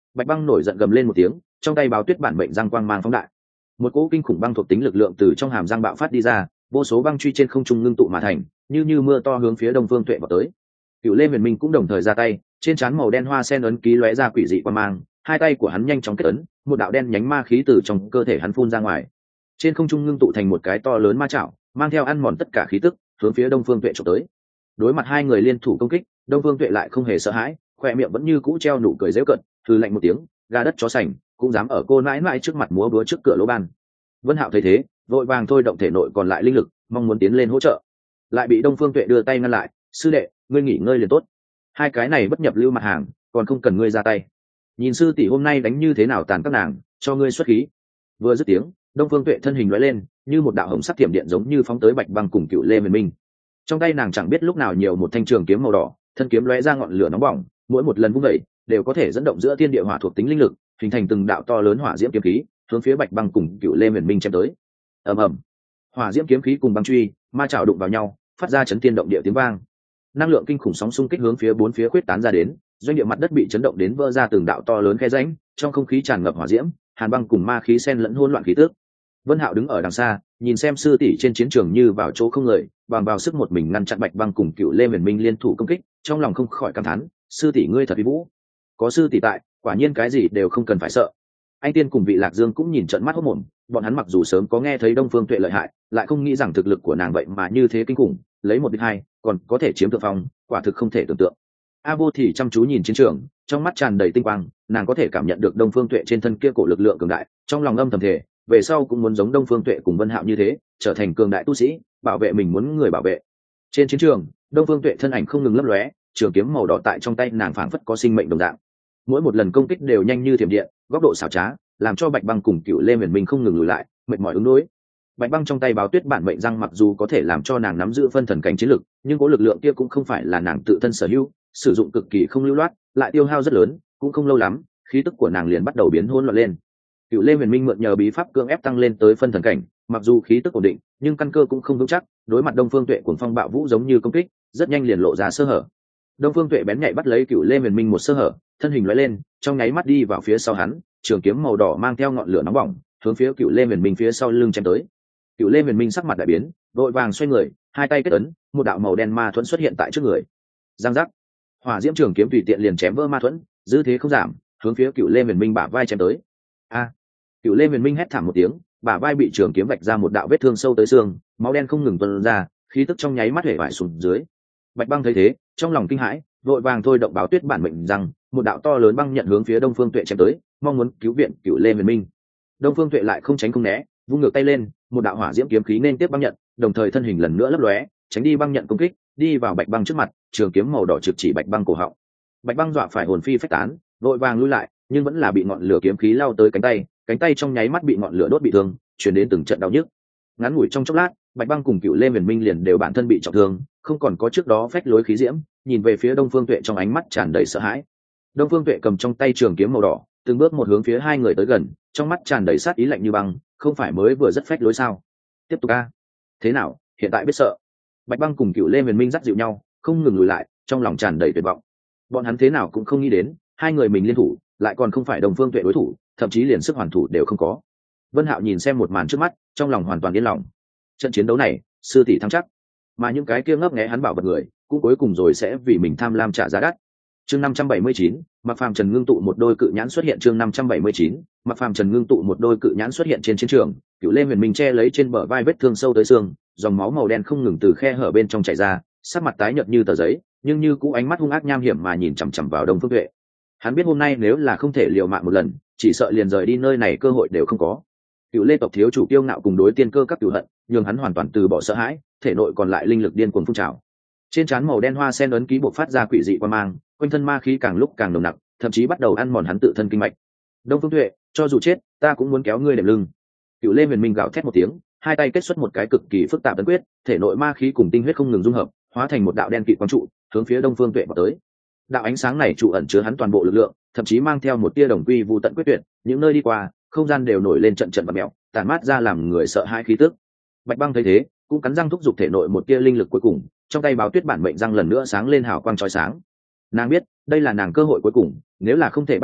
Bạch băng nổi giận gầm lên một tiếng, trong tay báo tuyết bản mệnh răng quang mang phóng đại, một cỗ kinh khủng băng thuộc tính lực lượng từ trong hàm răng bạo phát đi ra, vô số băng truy trên không trung ngưng tụ mà thành, như mưa to hướng phía Đông Phương Tuệ vào tới. Cựu Lê Huyền Minh cũng đồng thời ra tay, trên trán màu đen hoa sen ấn ký lóe ra quỷ dị quang mang, hai tay của hắn nhanh chóng kết ấn, một đạo đen nhánh ma khí từ trong cơ thể hắn phun ra ngoài, trên không trung ngưng tụ thành một cái to lớn ma chảo, mang theo ăn mòn tất cả khí tức, hướng phía Đông Phương Tuệ chụp tới. Đối mặt hai người liên thủ công kích, Đông Phương Tuệ lại không hề sợ hãi, khoe miệng vẫn như cũ treo nụ cười giễu cợt, hừ lạnh một tiếng, gà đất chó sành, cũng dám ở cô nãi nãi trước mặt múa búa trước cửa lỗ ban. Vân Hạo thấy thế, vội vàng thôi động thể nội còn lại linh lực, mong muốn tiến lên hỗ trợ, lại bị Đông Phương Tuệ đưa tay ngăn lại. Sư đệ, ngươi nghỉ ngơi liền tốt, hai cái này bất nhập lưu mặt hàng, còn không cần ngươi ra tay. Nhìn sư tỷ hôm nay đánh như thế nào tàn các nàng, cho ngươi xuất khí. Vừa dứt tiếng, Đông Phương Tuệ thân hình lóe lên, như một đạo hồng sắc thiểm điện giống như phóng tới Bạch Băng cùng Cựu Lê Huyền Minh. Trong tay nàng chẳng biết lúc nào nhiều một thanh trường kiếm màu đỏ, thân kiếm lóe ra ngọn lửa nóng bỏng, mỗi một lần vung dậy đều có thể dẫn động giữa thiên địa hỏa thuộc tính linh lực, hình thành từng đạo to lớn hỏa diễm kiếm khí, hướng phía Bạch Băng cùng Cựu Lê Huyền Minh chém tới. Ầm ầm, hỏa diễm kiếm khí cùng băng truy ma chảo đụng vào nhau, phát ra chấn thiên động địa tiếng vang. Năng lượng kinh khủng sóng xung kích hướng phía bốn phía khuyết tán ra đến, doanh địa mặt đất bị chấn động đến vỡ ra từng đạo to lớn khe rãnh, trong không khí tràn ngập hỏa diễm, hàn băng cùng ma khí xen lẫn hỗn loạn khí tức. Vân Hạo đứng ở đằng xa, nhìn xem sư tỷ trên chiến trường như vào chỗ không người, bằng vào sức một mình ngăn chặn Bạch Băng cùng Cựu Lê Huyền Minh liên thủ công kích, trong lòng không khỏi cảm thán, sư tỷ ngươi thật uy vũ. Có sư tỷ tại, quả nhiên cái gì đều không cần phải sợ. Anh Tiên cùng Vị Lạc Dương cũng nhìn trợn mắt hốt mồm, bọn hắn mặc dù sớm có nghe thấy Đông Phương Tuệ lợi hại, lại không nghĩ rằng thực lực của nàng vậy mà như thế kinh khủng, lấy một địch hai, còn có thể chiếm thượng phong, quả thực không thể tưởng tượng. A Vô thì chăm chú nhìn chiến trường, trong mắt tràn đầy tinh quang, nàng có thể cảm nhận được Đông Phương Tuệ trên thân kia cổ lực lượng cường đại, trong lòng âm thầm thề, về sau cũng muốn giống Đông Phương Tuệ cùng Vân Hạo như thế, trở thành cường đại tu sĩ, bảo vệ mình muốn người bảo vệ. Trên chiến trường, Đông Phương Tuệ thân ảnh không ngừng lấp lóe, trường kiếm màu đỏ tại trong tay nàng phảng phất có sinh mệnh đồng dạng. Mỗi một lần công kích đều nhanh như thiểm điện, góc độ xảo trá, làm cho Bạch Băng cùng Cựu Lê Huyền Minh không ngừng lùi lại, mệt mỏi ứng đối. Bạch Băng trong tay báo tuyết bản mệnh răng mặc dù có thể làm cho nàng nắm giữ phân thần cảnh chiến lực, nhưng có lực lượng kia cũng không phải là nàng tự thân sở hữu, sử dụng cực kỳ không lưu loát, lại tiêu hao rất lớn, cũng không lâu lắm, khí tức của nàng liền bắt đầu biến hỗn loạn lên. Cựu Lê Huyền Minh mượn nhờ bí pháp cưỡng ép tăng lên tới phân thần cảnh, mặc dù khí tức ổn định, nhưng căn cơ cũng không vững chắc, đối mặt Đông Phương Tuệ cuồng phong bạo vũ giống như công kích, rất nhanh liền lộ ra sơ hở. Đông Phương Tuệ bén nhạy bắt lấy Cựu Lê Huyền Minh một sơ hở, thân hình lóe lên, trong nháy mắt đi vào phía sau hắn, trường kiếm màu đỏ mang theo ngọn lửa nóng bỏng, hướng phía Cựu Lê Huyền Minh phía sau lưng chém tới. Cựu Lê Huyền Minh sắc mặt đại biến, vội vàng xoay người, hai tay kết ấn, một đạo màu đen ma thuẫn xuất hiện tại trước người. Giang giác, hỏa diễm trường kiếm tùy tiện liền chém vỡ ma thuẫn, dư thế không giảm, hướng phía Cựu Lê Huyền Minh bả vai chém tới. A! Cựu Lê Huyền Minh hét thảm một tiếng, bả vai bị trường kiếm vạch ra một đạo vết thương sâu tới xương, máu đen không ngừng tuôn ra, khí tức trong nháy mắt hể vải xuống dưới. Bạch Băng thấy thế, trong lòng kinh hãi, vội vàng thôi động báo tuyết bản mệnh rằng, một đạo to lớn băng nhận hướng phía Đông Phương Tuệ chém tới, mong muốn cứu viện Cựu Lê Huyền Minh. Đông Phương Tuệ lại không tránh không né, vung ngược tay lên, một đạo hỏa diễm kiếm khí nên tiếp băng nhận, đồng thời thân hình lần nữa lấp lóe, tránh đi băng nhận công kích, đi vào Bạch Băng trước mặt, trường kiếm màu đỏ trực chỉ Bạch Băng cổ họng. Bạch Băng dọa phải hồn phi phách tán, vội vàng lui lại, nhưng vẫn là bị ngọn lửa kiếm khí lao tới cánh tay trong nháy mắt bị ngọn lửa đốt bị thương, truyền đến từng trận đau nhức. Ngắn ngủi trong chốc lát, Bạch Băng cùng Cựu Lê Huyền Minh liền đều bản thân bị trọng thương, không còn có trước đó phách lối khí diễm, nhìn về phía Đông Phương Tuệ trong ánh mắt tràn đầy sợ hãi. Đông Phương Tuệ cầm trong tay trường kiếm màu đỏ, từng bước một hướng phía hai người tới gần, trong mắt tràn đầy sát ý lạnh như băng, không phải mới vừa rất phách lối sao? Tiếp tục a. Thế nào, hiện tại biết sợ? Bạch Băng cùng Cựu Lê Huyền Minh dắt dịu nhau, không ngừng lùi lại, trong lòng tràn đầy tuyệt vọng. Bọn hắn thế nào cũng không nghĩ đến, hai người mình liên thủ, lại còn không phải Đông Phương Tuệ đối thủ, thậm chí liền sức hoàn thủ đều không có. Vân Hạo nhìn xem một màn trước mắt, trong lòng hoàn toàn yên lòng. Trận chiến đấu này, sư tỷ thắng chắc, mà những cái kia ngấp nghé hắn bảo vật người, cũng cuối cùng rồi sẽ vì mình tham lam trả giá đắt. Chương 579, Mạc Phàm Trần ngưng tụ một đôi cự nhãn xuất hiện. Chương 579, Mạc Phàm Trần ngưng tụ một đôi cự nhãn xuất hiện trên chiến trường. Cựu Lê Huyền Minh che lấy trên bờ vai vết thương sâu tới xương, dòng máu màu đen không ngừng từ khe hở bên trong chảy ra, sắc mặt tái nhợt như tờ giấy, nhưng như cũ ánh mắt hung ác nham hiểm mà nhìn chằm chằm vào Đông Phương Tuệ. Hắn biết hôm nay nếu là không thể liều mạng một lần, chỉ sợ liền rời đi nơi này cơ hội đều không có. Cựu Lê tộc thiếu chủ kiêu ngạo cùng đối tiên cơ các cửu hận, nhưng hắn hoàn toàn từ bỏ sợ hãi, thể nội còn lại linh lực điên cuồng phun trào. Trên trán màu đen hoa sen ấn ký bộc phát ra quỷ dị quang mang, quanh thân ma khí càng lúc càng nồng nặc, thậm chí bắt đầu ăn mòn hắn tự thân kinh mạch. Đông Phương Tuệ, cho dù chết, ta cũng muốn kéo ngươi đệm lưng. Cựu Lê Huyền Minh gào thét một tiếng, hai tay kết xuất một cái cực kỳ phức tạp ấn quyết, thể nội ma khí cùng tinh huyết không ngừng dung hợp, hóa thành một đạo đen kịt quang trụ, hướng phía Đông Phương Tuệ vào tới. Đạo ánh sáng này trụ ẩn chứa hắn toàn bộ lực lượng, thậm chí mang theo một tia đồng quy vu tận quyết tuyệt, những nơi đi qua, không gian đều nổi lên trận trận bạt mèo, tản mát ra làm người sợ hãi khí tức. Bạch Băng thấy thế, cũng cắn răng thúc giục thể nội một tia linh lực cuối cùng, trong tay báo tuyết bản mệnh răng lần nữa sáng lên hào quang chói sáng. Nàng biết, đây là nàng cơ hội cuối cùng, nếu là không thể bắt ở,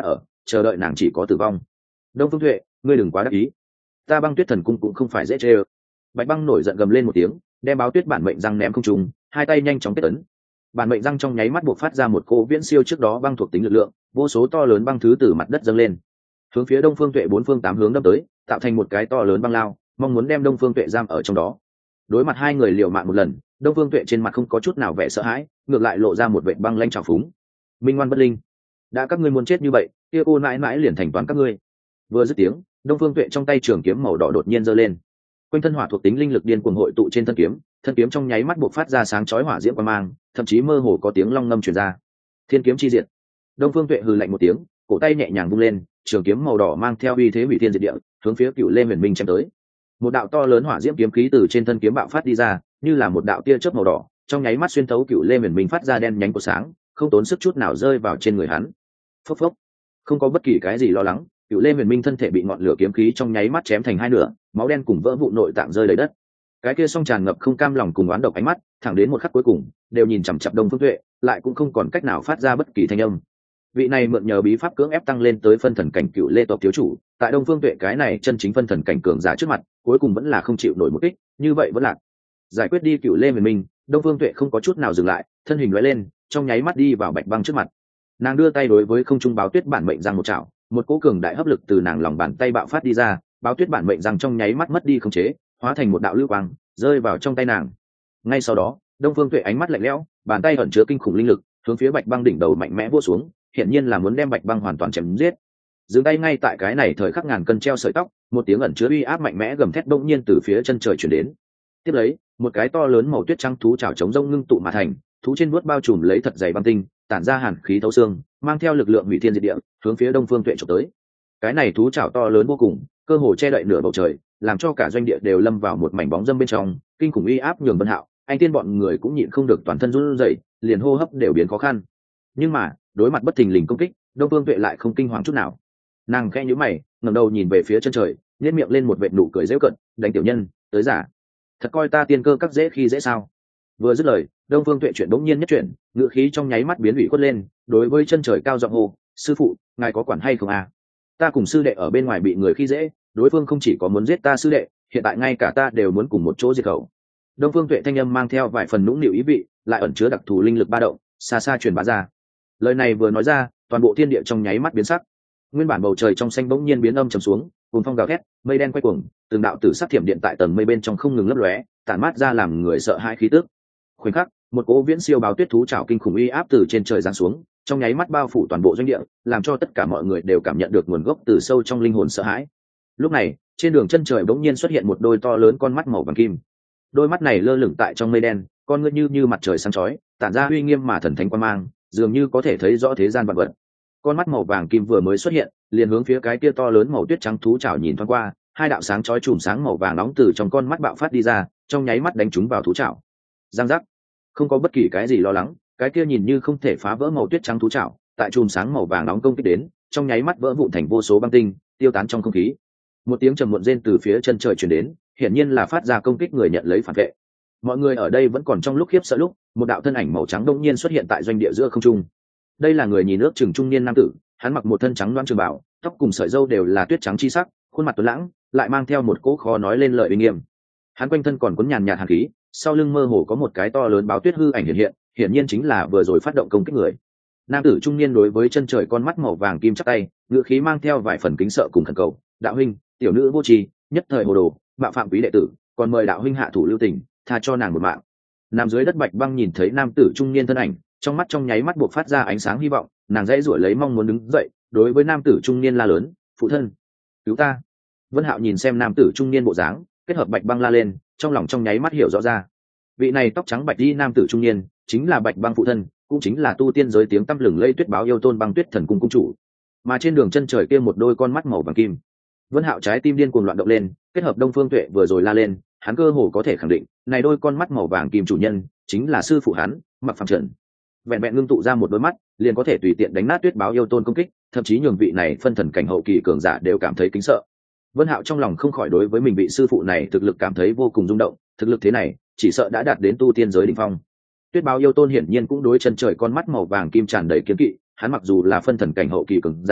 chờ đợi nàng chỉ có tử vong. Đông Phương Tuệ, ngươi đừng quá đắc ý, ta Băng Tuyết Thần Cung cũng không phải dễ chơi. Bạch Băng nổi giận gầm lên một tiếng, đem báo tuyết bản mệnh răng ném không trung, hai tay nhanh chóng kết ấn. Bản mệnh răng trong nháy mắt buộc phát ra một cỗ viễn siêu trước đó băng thuộc tính lực lượng, vô số to lớn băng thứ từ mặt đất dâng lên, hướng phía Đông Phương Tuệ bốn phương tám hướng đâm tới, tạo thành một cái to lớn băng lao, mong muốn đem Đông Phương Tuệ giam ở trong đó. Đối mặt hai người liều mạng một lần, Đông Phương Tuệ trên mặt không có chút nào vẻ sợ hãi, ngược lại lộ ra một vệt băng lanh trào phúng. Minh ngoan bất linh, đã các ngươi muốn chết như vậy, kia cô mãi mãi liền thành toán các ngươi. Vừa dứt tiếng, Đông Phương Tuệ trong tay trường kiếm màu đỏ đột nhiên giơ lên, quanh thân hỏa thuộc tính linh lực điên cuồng hội tụ trên thân kiếm trong nháy mắt buộc phát ra sáng chói hỏa diễm quang mang, thậm chí mơ hồ có tiếng long ngâm truyền ra. Thiên kiếm chi diệt. Đông Phương Tuệ hừ lạnh một tiếng, cổ tay nhẹ nhàng vung lên, trường kiếm màu đỏ mang theo uy thế hủy thiên diệt địa, hướng phía Cựu Lê Huyền Minh chém tới. Một đạo to lớn hỏa diễm kiếm khí từ trên thân kiếm bạo phát đi ra, như là một đạo tia chớp màu đỏ, trong nháy mắt xuyên thấu Cựu Lê Huyền Minh phát ra đen nhánh của sáng, không tốn sức chút nào rơi vào trên người hắn. Phốc phốc. Không có bất kỳ cái gì lo lắng, Cựu Lê Huyền Minh thân thể bị ngọn lửa kiếm khí trong nháy mắt chém thành hai nửa, máu đen cùng vỡ vụ nội tạng rơi đầy đất. Cái kia song tràn ngập không cam lòng cùng oán độc ánh mắt, thẳng đến một khắc cuối cùng, đều nhìn chằm chằm Đông Phương Tuệ, lại cũng không còn cách nào phát ra bất kỳ thanh âm. Vị này mượn nhờ bí pháp cưỡng ép tăng lên tới phân thần cảnh Cựu Lê tộc thiếu chủ, tại Đông Phương Tuệ cái này chân chính phân thần cảnh cường giả trước mặt, cuối cùng vẫn là không chịu nổi một kích, như vậy vẫn lạc. Giải quyết đi Cựu Lê Huyền Minh, Đông Phương Tuệ không có chút nào dừng lại, thân hình lóe lên, trong nháy mắt đi vào Bạch Băng trước mặt. Nàng đưa tay đối với không trung báo tuyết bản mệnh răng một chảo, một cỗ cường đại hấp lực từ nàng lòng bàn tay bạo phát đi ra, báo tuyết bản mệnh răng trong nháy mắt mất đi khống chế, hóa thành một đạo lưu quang, rơi vào trong tay nàng. Ngay sau đó, Đông Phương Tuệ ánh mắt lạnh lẽo, bàn tay ẩn chứa kinh khủng linh lực, hướng phía Bạch Băng đỉnh đầu mạnh mẽ vỗ xuống, hiển nhiên là muốn đem Bạch Băng hoàn toàn chém giết. Dừng tay ngay tại cái này thời khắc ngàn cân treo sợi tóc, một tiếng ẩn chứa uy áp mạnh mẽ gầm thét bỗng nhiên từ phía chân trời truyền đến. Tiếp lấy, một cái to lớn màu tuyết trắng thú chảo chống rông ngưng tụ mà thành, thú trên vuốt bao trùm lấy thật dày băng tinh, tản ra hàn khí thấu xương, mang theo lực lượng hủy thiên diệt địa, hướng phía Đông Phương Tuệ chụp tới. Cái này thú chảo to lớn vô cùng, cơ hồ che đậy nửa bầu trời, làm cho cả doanh địa đều lâm vào một mảnh bóng dâm bên trong, kinh khủng uy áp nhường Vân Hạo, anh tiên bọn người cũng nhịn không được toàn thân run rẩy, liền hô hấp đều biến khó khăn. Nhưng mà, đối mặt bất thình lình công kích, Đông Phương Tuệ lại không kinh hoàng chút nào. Nàng khẽ nhíu mày, ngẩng đầu nhìn về phía chân trời, nhếch miệng lên một vệt nụ cười giễu cợt, "Đánh tiểu nhân, tới giả. Thật coi ta tiên cơ các dễ khi dễ sao?" Vừa dứt lời, Đông Phương Tuệ chuyển bỗng nhiên nhất chuyển, ngữ khí trong nháy mắt biến ủy khuất lên, đối với chân trời cao giọng hô, "Sư phụ, ngài có quản hay không à? Ta cùng sư đệ ở bên ngoài bị người khi dễ, đối phương không chỉ có muốn giết ta sư đệ, hiện tại ngay cả ta đều muốn cùng một chỗ diệt khẩu." Đông Phương Tuệ thanh âm mang theo vài phần nũng nịu ý vị, lại ẩn chứa đặc thù linh lực ba động, xa xa truyền bá ra. Lời này vừa nói ra, toàn bộ thiên địa trong nháy mắt biến sắc. Nguyên bản bầu trời trong xanh bỗng nhiên biến âm trầm xuống, cuồng phong gào thét, mây đen quay cuồng, từng đạo tử sắc thiểm điện tại tầng mây bên trong không ngừng lấp lóe, tản mát ra làm người sợ hãi khí tức. Khoảnh khắc, một cỗ viễn siêu báo tuyết thú trảo kinh khủng uy áp từ trên trời giáng xuống, trong nháy mắt bao phủ toàn bộ doanh địa, làm cho tất cả mọi người đều cảm nhận được nguồn gốc từ sâu trong linh hồn sợ hãi. Lúc này, trên đường chân trời bỗng nhiên xuất hiện một đôi to lớn con mắt màu vàng kim. Đôi mắt này lơ lửng tại trong mây đen, con ngươi như mặt trời sáng chói, tản ra uy nghiêm mà thần thánh quang mang, dường như có thể thấy rõ thế gian vạn vật. Con mắt màu vàng kim vừa mới xuất hiện, liền hướng phía cái kia to lớn màu tuyết trắng thú chảo nhìn thoáng qua, hai đạo sáng chói chùm sáng màu vàng nóng từ trong con mắt bạo phát đi ra, trong nháy mắt đánh trúng vào thú chảo. Giang giác, không có bất kỳ cái gì lo lắng, cái kia nhìn như không thể phá vỡ màu tuyết trắng thú chảo, tại chùm sáng màu vàng nóng công kích đến, trong nháy mắt vỡ vụn thành vô số băng tinh, tiêu tán trong không khí. Một tiếng trầm muộn rên từ phía chân trời truyền đến, hiển nhiên là phát ra công kích người nhận lấy phản vệ. Mọi người ở đây vẫn còn trong lúc khiếp sợ lúc, một đạo thân ảnh màu trắng đột nhiên xuất hiện tại doanh địa giữa không trung. Đây là người nhìn nước chừng trung niên nam tử, hắn mặc một thân trắng loáng trường bào, tóc cùng sợi râu đều là tuyết trắng chi sắc, khuôn mặt tuấn lãng, lại mang theo một cỗ khó nói lên lời uy nghiêm. Hắn quanh thân còn cuốn nhàn nhạt hàn khí, sau lưng mơ hồ có một cái to lớn báo tuyết hư ảnh hiện hiện, hiển nhiên chính là vừa rồi phát động công kích người. Nam tử trung niên đối với chân trời con mắt màu vàng kim chắp tay, ngữ khí mang theo vài phần kính sợ cùng khẩn cầu, "Đạo huynh, tiểu nữ vô tri, nhất thời hồ đồ, mạo phạm quý đệ tử, còn mời đạo huynh hạ thủ lưu tình, tha cho nàng một mạng." Nằm dưới đất Bạch Băng nhìn thấy nam tử trung niên thân ảnh, trong mắt trong nháy mắt buộc phát ra ánh sáng hy vọng, nàng dãy giụa lấy mong muốn đứng dậy, đối với nam tử trung niên la lớn, "Phụ thân, cứu ta!" Vân Hạo nhìn xem nam tử trung niên bộ dáng, kết hợp Bạch Băng la lên, trong lòng trong nháy mắt hiểu rõ ra. Vị này tóc trắng bạch đi nam tử trung niên, chính là Bạch Băng phụ thân, cũng chính là tu tiên giới tiếng tăm lừng lẫy Tuyết Báo yêu tôn Băng Tuyết Thần cung cung chủ. Mà trên đường chân trời kia một đôi con mắt màu vàng kim. Vân Hạo trái tim điên cuồng loạn động lên, kết hợp Đông Phương Tuệ vừa rồi la lên, hắn cơ hồ có thể khẳng định, này đôi con mắt màu vàng kim chủ nhân chính là sư phụ hắn, Mặc Phàm Trần. Vẹn vẹn ngưng tụ ra một đôi mắt, liền có thể tùy tiện đánh nát Tuyết Báo yêu tôn công kích, thậm chí nhường vị này phân thần cảnh hậu kỳ cường giả đều cảm thấy kính sợ. Vân Hạo trong lòng không khỏi đối với mình vị sư phụ này thực lực cảm thấy vô cùng rung động, thực lực thế này, chỉ sợ đã đạt đến tu tiên giới đỉnh phong. Tuyết Báo yêu tôn hiển nhiên cũng đối chân trời con mắt màu vàng kim tràn đầy kiêng kỵ, hắn mặc dù là phân thần cảnh hậu kỳ cường giả,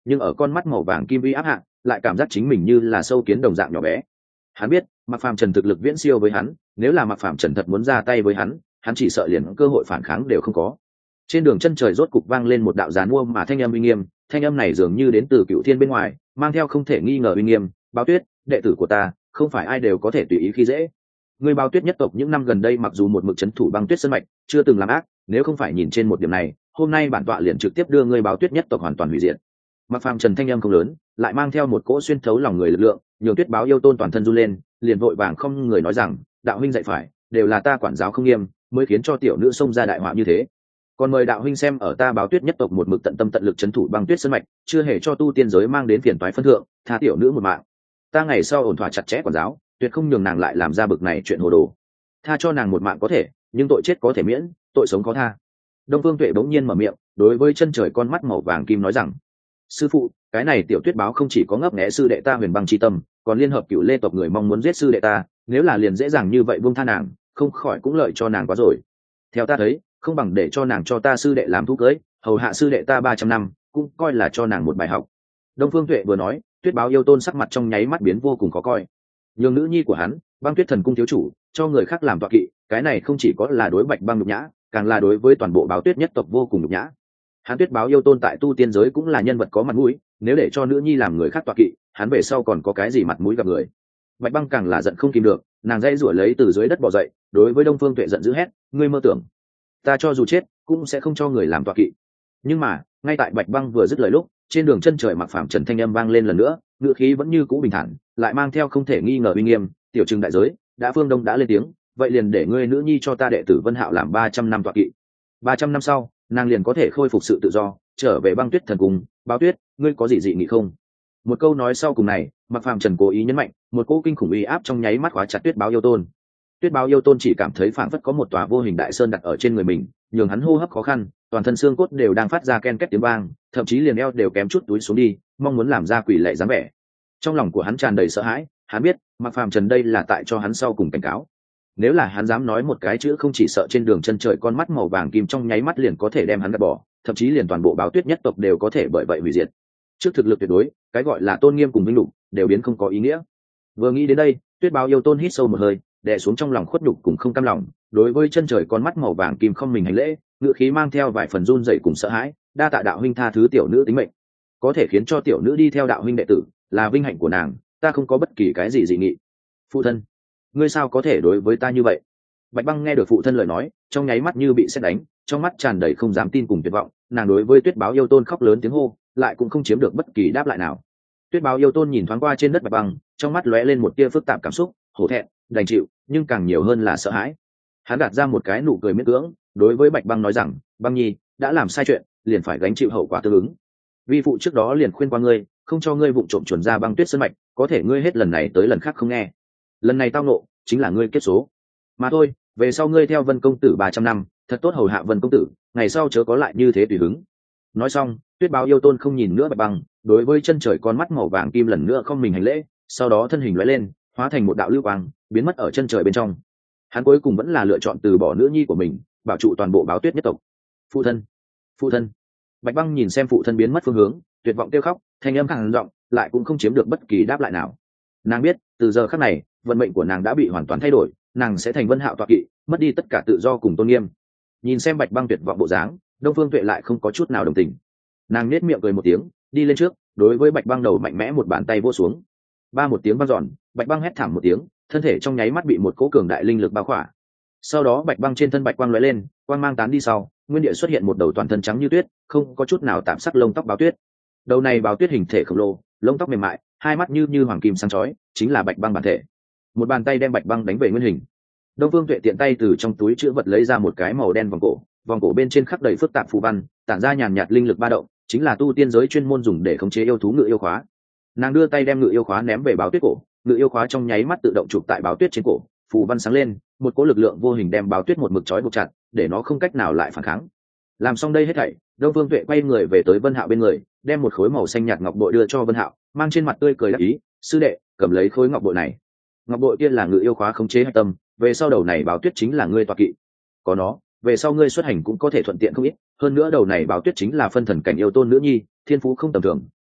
nhưng ở con mắt màu vàng kim uy áp hạ lại cảm giác chính mình như là sâu kiến đồng dạng nhỏ bé. Hắn biết Mạc Phàm Trần thực lực viễn siêu với hắn, nếu là Mạc Phàm Trần thật muốn ra tay với hắn chỉ sợ liền cơ hội phản kháng đều không có. Trên đường chân trời rốt cục vang lên một đạo giàn mua mà thanh âm uy nghiêm, thanh âm này dường như đến từ Cựu Thiên bên ngoài, mang theo không thể nghi ngờ uy nghiêm. Báo Tuyết, đệ tử của ta, không phải ai đều có thể tùy ý khi dễ. Người Báo Tuyết nhất tộc những năm gần đây mặc dù một mực trấn thủ băng tuyết sơn mạch, chưa từng làm ác, nếu không phải nhìn trên một điểm này, hôm nay bản tọa liền trực tiếp đưa ngươi Báo Tuyết nhất tộc hoàn toàn hủy diệt. Mạc Phàm Trần thanh âm không lớn, lại mang theo một cỗ xuyên thấu lòng người lực lượng, nhường Tuyết Báo yêu tôn toàn thân run lên, liền vội vàng không người nói rằng, đạo huynh dạy phải, đều là ta quản giáo không nghiêm, mới khiến cho tiểu nữ xông ra đại họa như thế. Còn mời đạo huynh xem ở ta Báo Tuyết nhất tộc một mực tận tâm tận lực trấn thủ băng tuyết sơn mạch, chưa hề cho tu tiên giới mang đến phiền toái phân thượng, tha tiểu nữ một mạng. Ta ngày sau ổn thỏa chặt chẽ quản giáo, tuyệt không nhường nàng lại làm ra bực này chuyện hồ đồ. Tha cho nàng một mạng có thể, nhưng tội chết có thể miễn, tội sống khó tha. Đông Phương Tuệ bỗng nhiên mở miệng, đối với chân trời con mắt màu vàng kim nói rằng: sư phụ, cái này tiểu Tuyết Báo không chỉ có ngấp nghé sư đệ ta Huyền Băng chi tâm, còn liên hợp Cửu Lê tộc người mong muốn giết sư đệ ta, nếu là liền dễ dàng như vậy buông tha nàng, không khỏi cũng lợi cho nàng quá rồi. Theo ta thấy, không bằng để cho nàng cho ta sư đệ làm thú cưới, hầu hạ sư đệ ta 300 năm, cũng coi là cho nàng một bài học. Đông Phương Tuệ vừa nói, Tuyết Báo yêu tôn sắc mặt trong nháy mắt biến vô cùng khó coi. Nhường nữ nhi của hắn, Băng Tuyết Thần cung thiếu chủ, cho người khác làm tọa kỵ, cái này không chỉ có là đối Bạch Băng nhục nhã, càng là đối với toàn bộ Báo Tuyết nhất tộc vô cùng nhục nhã. Hắn Tuyết Báo yêu tôn tại tu tiên giới cũng là nhân vật có mặt mũi, nếu để cho nữ nhi làm người khác tọa kỵ, hắn về sau còn có cái gì mặt mũi gặp người. Bạch Băng càng là giận không kìm được, nàng dây rủa lấy từ dưới đất bò dậy, đối với Đông Phương Tuệ giận dữ hét: ngươi mơ tưởng, ta cho dù chết cũng sẽ không cho người làm tọa kỵ. Nhưng mà ngay tại Bạch Băng vừa dứt lời lúc, trên đường chân trời Mạc Phàm Trần thanh âm vang lên lần nữa, ngữ khí vẫn như cũ bình thản, lại mang theo không thể nghi ngờ uy nghiêm: tiểu trừng đại giới, đã Phương Đông đã lên tiếng, vậy liền để ngươi nữ nhi cho ta đệ tử Vân Hạo làm 300 năm tọa kỵ. 300 năm sau, nàng liền có thể khôi phục sự tự do, trở về Băng Tuyết Thần cung. Báo Tuyết, ngươi có gì dị nghị không? Một câu nói sau cùng này, Mạc Phàm Trần cố ý nhấn mạnh, một cỗ kinh khủng uy áp trong nháy mắt khóa chặt Tuyết Báo yêu tôn. Tuyết Báo yêu tôn chỉ cảm thấy phảng phất có một tòa vô hình đại sơn đặt ở trên người mình, nhường hắn hô hấp khó khăn, toàn thân xương cốt đều đang phát ra ken két tiếng vang, thậm chí liền eo đều kém chút túi xuống đi, mong muốn làm ra quỷ lệ dáng vẻ. Trong lòng của hắn tràn đầy sợ hãi, hắn biết Mạc Phàm Trần đây là tại cho hắn sau cùng cảnh cáo. Nếu là hắn dám nói một cái chữ không, chỉ sợ trên đường chân trời con mắt màu vàng kim trong nháy mắt liền có thể đem hắn gạt bỏ, thậm chí liền toàn bộ Báo Tuyết nhất tộc đều có thể bởi vậy hủy diệt. Trước thực lực tuyệt đối, cái gọi là tôn nghiêm cùng vinh lục đều biến không có ý nghĩa. Vừa nghĩ đến đây, Tuyết Báo yêu tôn hít sâu một hơi, đè xuống trong lòng khuất nhục cùng không cam lòng, đối với chân trời con mắt màu vàng kim không mình hành lễ, ngữ khí mang theo vài phần run rẩy cùng sợ hãi: đa tạ đạo huynh tha thứ tiểu nữ tính mệnh, có thể khiến cho tiểu nữ đi theo đạo huynh đệ tử là vinh hạnh của nàng, ta không có bất kỳ cái gì dị nghị. Phụ thân, ngươi sao có thể đối với ta như vậy? Bạch Băng nghe được phụ thân lời nói, trong nháy mắt như bị sét đánh, trong mắt tràn đầy không dám tin cùng tuyệt vọng, nàng đối với Tuyết Báo yêu tôn khóc lớn tiếng hô, lại cũng không chiếm được bất kỳ đáp lại nào. Tuyết Báo yêu tôn nhìn thoáng qua trên đất Bạch Băng, trong mắt lóe lên một tia phức tạp cảm xúc, hổ thẹn, đành chịu, nhưng càng nhiều hơn là sợ hãi. Hắn gạt ra một cái nụ cười miễn cưỡng, đối với Bạch Băng nói rằng: Băng nhi, đã làm sai chuyện, liền phải gánh chịu hậu quả tương ứng. Vi phụ trước đó liền khuyên qua ngươi, không cho ngươi vụng trộm chuẩn ra băng tuyết sơn mạch, có thể ngươi hết lần này tới lần khác không nghe. Lần này tao nộ, chính là ngươi kết số. Mà thôi, về sau ngươi theo Vân công tử 300 năm, thật tốt hầu hạ Vân công tử, ngày sau chớ có lại như thế tùy hứng. Nói xong, Tuyết Báo yêu tôn không nhìn nữa Bạch Băng, đối với chân trời con mắt màu vàng kim lần nữa không mình hành lễ, sau đó thân hình lóe lên, hóa thành một đạo lưu quang, biến mất ở chân trời bên trong. Hắn cuối cùng vẫn là lựa chọn từ bỏ nữ nhi của mình, bảo trụ toàn bộ Báo Tuyết nhất tộc. Phụ thân, phụ thân. Bạch Băng nhìn xem phụ thân biến mất phương hướng, tuyệt vọng kêu khóc, thanh âm khàn giọng, lại cũng không chiếm được bất kỳ đáp lại nào. Nàng biết, từ giờ khắc này, vận mệnh của nàng đã bị hoàn toàn thay đổi, nàng sẽ thành Vân Hạo tọa kỵ, mất đi tất cả tự do cùng tôn nghiêm. Nhìn xem Bạch Băng tuyệt vọng bộ dáng, Đông Phương Tuệ lại không có chút nào đồng tình. Nàng nhếch miệng cười một tiếng, đi lên trước, đối với Bạch Băng đầu mạnh mẽ một bàn tay vỗ xuống. Ba một tiếng vang dọn, Bạch Băng hét thảm một tiếng, thân thể trong nháy mắt bị một cỗ cường đại linh lực bao khỏa. Sau đó Bạch Băng trên thân bạch quang lóe lên, quang mang tán đi sau, nguyên địa xuất hiện một đầu toàn thân trắng như tuyết, không có chút nào tạm sắc lông tóc báo tuyết. Đầu này báo tuyết hình thể khổng lồ, lông tóc mềm mại, hai mắt như hoàng kim sáng chói, chính là Bạch Băng bản thể. Một bàn tay đem Bạch Băng đánh về nguyên hình. Đông Phương Tuệ tiện tay từ trong túi trữ vật lấy ra một cái màu đen vòng cổ bên trên khắc đầy phức tạp phù văn, tản ra nhàn nhạt linh lực ba động, chính là tu tiên giới chuyên môn dùng để khống chế yêu thú ngự yêu khóa. Nàng đưa tay đem ngự yêu khóa ném về báo tuyết cổ, ngự yêu khóa trong nháy mắt tự động chụp tại báo tuyết trên cổ, phù văn sáng lên, một cỗ lực lượng vô hình đem báo tuyết một mực trói buộc chặt, để nó không cách nào lại phản kháng. Làm xong đây hết thảy, Đông Phương Tuệ quay người về tới Vân Hạo bên người, đem một khối màu xanh nhạt ngọc bội đưa cho Vân Hạo, mang trên mặt tươi cười đáp ý: sư đệ, cầm lấy khối ngọc bội này. Ngọc bội kia là ngự yêu khóa khống chế hạch tâm, về sau đầu này báo tuyết chính là ngươi tọa kỵ. Có nó, về sau ngươi xuất hành cũng có thể thuận tiện không ít, hơn nữa đầu này báo tuyết chính là phân thần cảnh yêu tôn nữ nhi, thiên phú không tầm thường,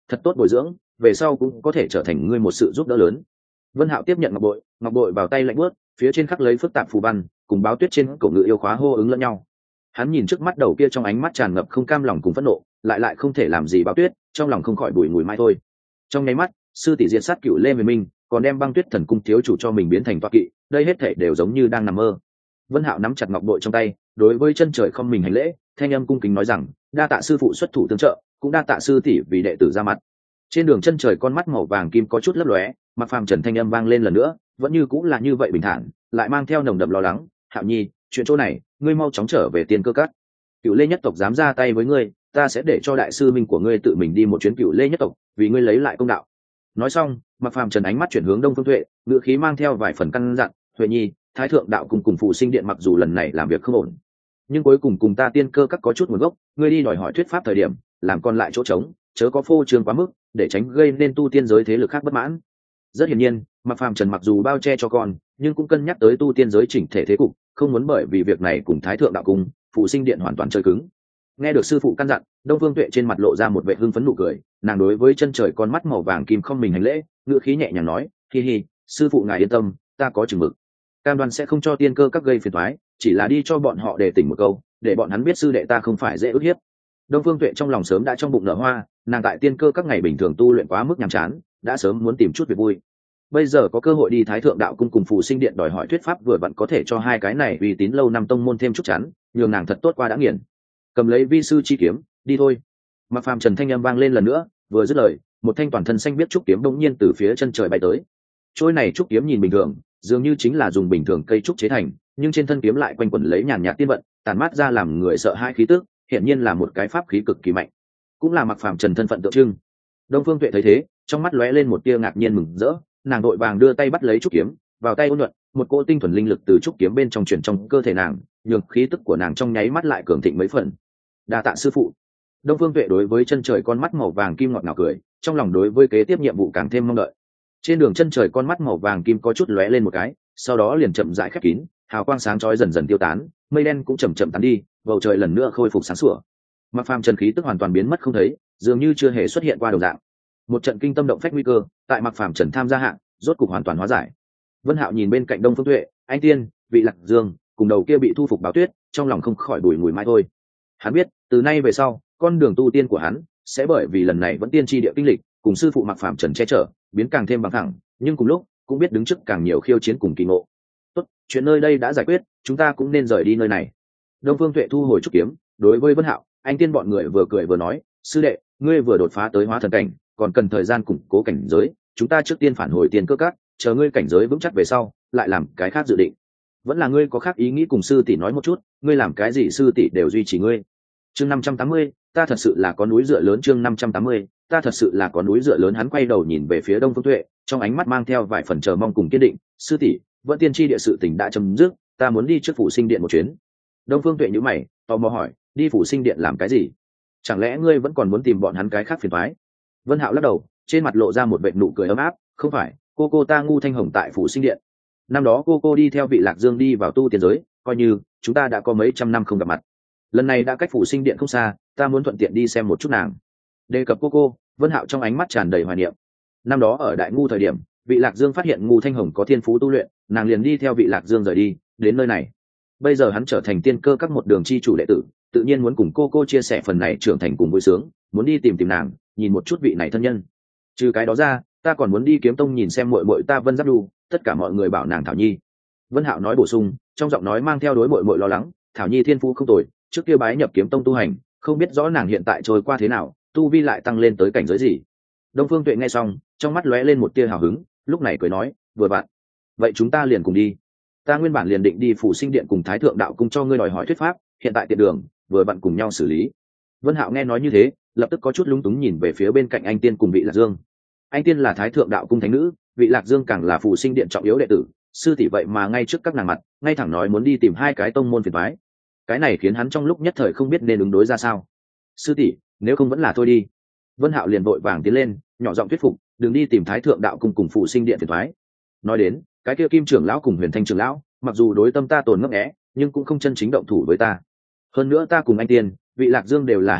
thật tốt bồi dưỡng, về sau cũng có thể trở thành ngươi một sự giúp đỡ lớn. Vân Hạo tiếp nhận ngọc bội vào tay lạnh bước, phía trên khắc lấy phức tạp phù văn, cùng báo tuyết trên cổ ngự yêu khóa hô ứng lẫn nhau. Hắn nhìn trước mắt đầu kia trong ánh mắt tràn ngập không cam lòng cùng phẫn nộ, lại không thể làm gì báo tuyết, trong lòng không khỏi bùi ngùi mai thôi. Trong nháy mắt, sư tỷ diệt sát Cửu Lê Huyền Minh, còn đem Băng Tuyết Thần Cung thiếu chủ cho mình biến thành toa kỵ, đây hết thảy đều giống như đang nằm mơ. Vân Hạo nắm chặt ngọc bội trong tay, đối với chân trời không mình hành lễ, thanh âm cung kính nói rằng, đa tạ sư phụ xuất thủ tương trợ, cũng đa tạ sư tỷ vì đệ tử ra mặt. Trên đường chân trời con mắt màu vàng kim có chút lấp lóe, Mặc Phàm Trần thanh âm vang lên lần nữa, vẫn như cũng là như vậy bình thản, lại mang theo nồng đậm lo lắng. Hạo Nhi, chuyện chỗ này, ngươi mau chóng trở về Tiên Cơ Các. Cửu Lê nhất tộc dám ra tay với ngươi, ta sẽ để cho đại sư minh của ngươi tự mình đi một chuyến Cửu Lê nhất tộc, vì ngươi lấy lại công đạo. Nói xong, Mặc Phàm Trần ánh mắt chuyển hướng Đông Phương Tuệ, ngữ khí mang theo vài phần căn dặn, Huệ Nhi, Thái thượng đạo cùng Phụ Sinh Điện mặc dù lần này làm việc không ổn, nhưng cuối cùng ta Tiên Cơ Các có chút nguồn gốc, ngươi đi đòi hỏi thuyết pháp thời điểm, làm còn lại chỗ trống, chớ có phô trương quá mức, để tránh gây nên tu tiên giới thế lực khác bất mãn. Rất hiển nhiên, Mặc Phàm Trần mặc dù bao che cho con, nhưng cũng cân nhắc tới tu tiên giới chỉnh thể thế cục, không muốn bởi vì việc này cùng Thái thượng đạo cung, Phụ Sinh Điện hoàn toàn chơi cứng. Nghe được sư phụ căn dặn, Đông Phương Tuệ trên mặt lộ ra một vẻ hưng phấn nụ cười, nàng đối với chân trời con mắt màu vàng kim không mình hành lễ, ngữ khí nhẹ nhàng nói, hi hi, sư phụ ngài yên tâm, ta có chừng mực, cam đoan sẽ không cho Tiên Cơ Các gây phiền toái, chỉ là đi cho bọn họ để tỉnh một câu, để bọn hắn biết sư đệ ta không phải dễ ức hiếp. Đông Phương Tuệ trong lòng sớm đã trong bụng nở hoa, nàng tại Tiên Cơ Các ngày bình thường tu luyện quá mức nhàm chán, đã sớm muốn tìm chút việc vui. Bây giờ có cơ hội đi Thái thượng đạo cung cùng Phù Sinh Điện đòi hỏi thuyết pháp, vừa vặn có thể cho hai cái này uy tín lâu năm tông môn thêm chút chán, nhường nàng thật tốt qua đã nghiền. Cầm lấy vi sư chi kiếm, đi thôi. Mặc Phàm Trần thanh âm vang lên lần nữa, vừa dứt lời, một thanh toàn thân xanh biết trúc kiếm bỗng nhiên từ phía chân trời bay tới. Trôi này trúc kiếm nhìn bình thường, dường như chính là dùng bình thường cây trúc chế thành, nhưng trên thân kiếm lại quanh quẩn lấy nhàn nhạt tiên vận, tàn mát ra làm người sợ hãi khí tức, hiển nhiên là một cái pháp khí cực kỳ mạnh, cũng là Mặc Phàm Trần thân phận tượng trưng. Đông Phương Tuệ thấy thế, trong mắt lóe lên một tia ngạc nhiên mừng rỡ, nàng đội vàng đưa tay bắt lấy trúc kiếm, vào tay ôn nhuận, một cỗ tinh thuần linh lực từ trúc kiếm bên trong truyền trong cơ thể nàng, nhường khí tức của nàng trong nháy mắt lại cường thịnh mấy phần. Đa tạ sư phụ. Đông Phương Tuệ đối với chân trời con mắt màu vàng kim ngọt ngào cười, trong lòng đối với kế tiếp nhiệm vụ càng thêm mong đợi. Trên đường chân trời con mắt màu vàng kim có chút lóe lên một cái, sau đó liền chậm rãi khép kín, hào quang sáng chói dần dần tiêu tán, mây đen cũng chậm chậm tán đi, bầu trời lần nữa khôi phục sáng sủa. Mặc Phàm Trần khí tức hoàn toàn biến mất không thấy, dường như chưa hề xuất hiện qua đồng dạng. Một trận kinh tâm động phách nguy cơ, tại Mặc Phàm Trần tham gia hạng, rốt cục hoàn toàn hóa giải. Vân Hạo nhìn bên cạnh Đông Phương Tuệ, anh Tiên, Vị Lạc Dương, cùng đầu kia bị thu phục Báo Tuyết, trong lòng không khỏi bùi ngùi mãi thôi. Hắn biết, từ nay về sau, con đường tu tiên của hắn sẽ bởi vì lần này vẫn tiên tri địa kinh lịch, cùng sư phụ Mặc Phàm Trần che chở, biến càng thêm bằng thẳng, nhưng cùng lúc cũng biết đứng trước càng nhiều khiêu chiến cùng kỳ ngộ. Tốt, chuyện nơi đây đã giải quyết, chúng ta cũng nên rời đi nơi này. Đông Phương Tuệ thu hồi trúc kiếm, đối với Vân Hạo, anh Tiên bọn người vừa cười vừa nói, sư đệ, ngươi vừa đột phá tới hóa thần cảnh, còn cần thời gian củng cố cảnh giới, chúng ta trước tiên phản hồi Tiên Cơ Các, chờ ngươi cảnh giới vững chắc về sau, lại làm cái khác dự định. Vẫn là ngươi có khác ý nghĩ cùng sư tỷ nói một chút, ngươi làm cái gì sư tỷ đều duy trì ngươi. Chương 580, ta thật sự là có núi dựa lớn. Chương 580, ta thật sự là có núi dựa lớn. Hắn quay đầu nhìn về phía Đông Phương Tuệ, trong ánh mắt mang theo vài phần chờ mong cùng kiên định. Sư tỷ, vẫn tiên tri địa sự tình đã chấm dứt, ta muốn đi trước Phủ Sinh Điện một chuyến. Đông Phương Tuệ nhíu mày, tò mò hỏi, đi Phủ Sinh Điện làm cái gì? Chẳng lẽ ngươi vẫn còn muốn tìm bọn hắn cái khác phiền toái? Vân Hạo lắc đầu, trên mặt lộ ra một vệt nụ cười ấm áp, không phải, cô ta Ngu Thanh Hồng tại Phủ Sinh Điện. Năm đó cô đi theo Vị Lạc Dương đi vào tu tiên giới, coi như chúng ta đã có mấy trăm năm không gặp mặt. Lần này đã cách Phủ Sinh Điện không xa, ta muốn thuận tiện đi xem một chút nàng. Đề cập cô, Vân Hạo trong ánh mắt tràn đầy hoài niệm. Năm đó ở Đại Ngu thời điểm, Vị Lạc Dương phát hiện Ngu Thanh Hồng có thiên phú tu luyện, nàng liền đi theo Vị Lạc Dương rời đi, đến nơi này. Bây giờ hắn trở thành Tiên Cơ Các một đường chi chủ đệ tử, tự nhiên muốn cùng cô chia sẻ phần này trưởng thành cùng vui sướng, muốn đi tìm nàng, nhìn một chút vị này thân nhân. Trừ cái đó ra, ta còn muốn đi Kiếm Tông nhìn xem muội muội ta Vân Giáp Đu, tất cả mọi người bảo nàng Thảo Nhi. Vân Hạo nói bổ sung, trong giọng nói mang theo đối muội muội lo lắng, Thảo Nhi thiên phú không tồi, trước kia bái nhập Kiếm Tông tu hành, không biết rõ nàng hiện tại trôi qua thế nào, tu vi lại tăng lên tới cảnh giới gì. Đông Phương Tuệ nghe xong, trong mắt lóe lên một tia hào hứng, lúc này cười nói, vừa vặn, vậy chúng ta liền cùng đi. Ta nguyên bản liền định đi Phủ Sinh Điện cùng Thái thượng đạo cung cho ngươi đòi hỏi thuyết pháp, hiện tại tiện đường, vừa vặn cùng nhau xử lý. Vân Hạo nghe nói như thế, lập tức có chút lúng túng nhìn về phía bên cạnh anh Tiên cùng Vị Lạc Dương. Anh Tiên là Thái thượng đạo cung thánh nữ, Vị Lạc Dương càng là Phủ Sinh Điện trọng yếu đệ tử, sư tỷ vậy mà ngay trước các nàng mặt, ngay thẳng nói muốn đi tìm hai cái tông môn phiền toái. Cái này khiến hắn trong lúc nhất thời không biết nên ứng đối ra sao. Sư tỷ, nếu không vẫn là thôi đi. Vân Hạo liền vội vàng tiến lên, nhỏ giọng thuyết phục, đừng đi tìm Thái thượng đạo cung cùng Phủ Sinh Điện phiền toái. Nói đến, cái kia Kim trưởng lão cùng Huyền Thanh trưởng lão, mặc dù đối tâm ta tồn ngấp nghé, nhưng cũng không chân chính động thủ với ta. Hơn nữa ta cùng anh Tiên, Vị Lạc Dương đều là hảo hữu,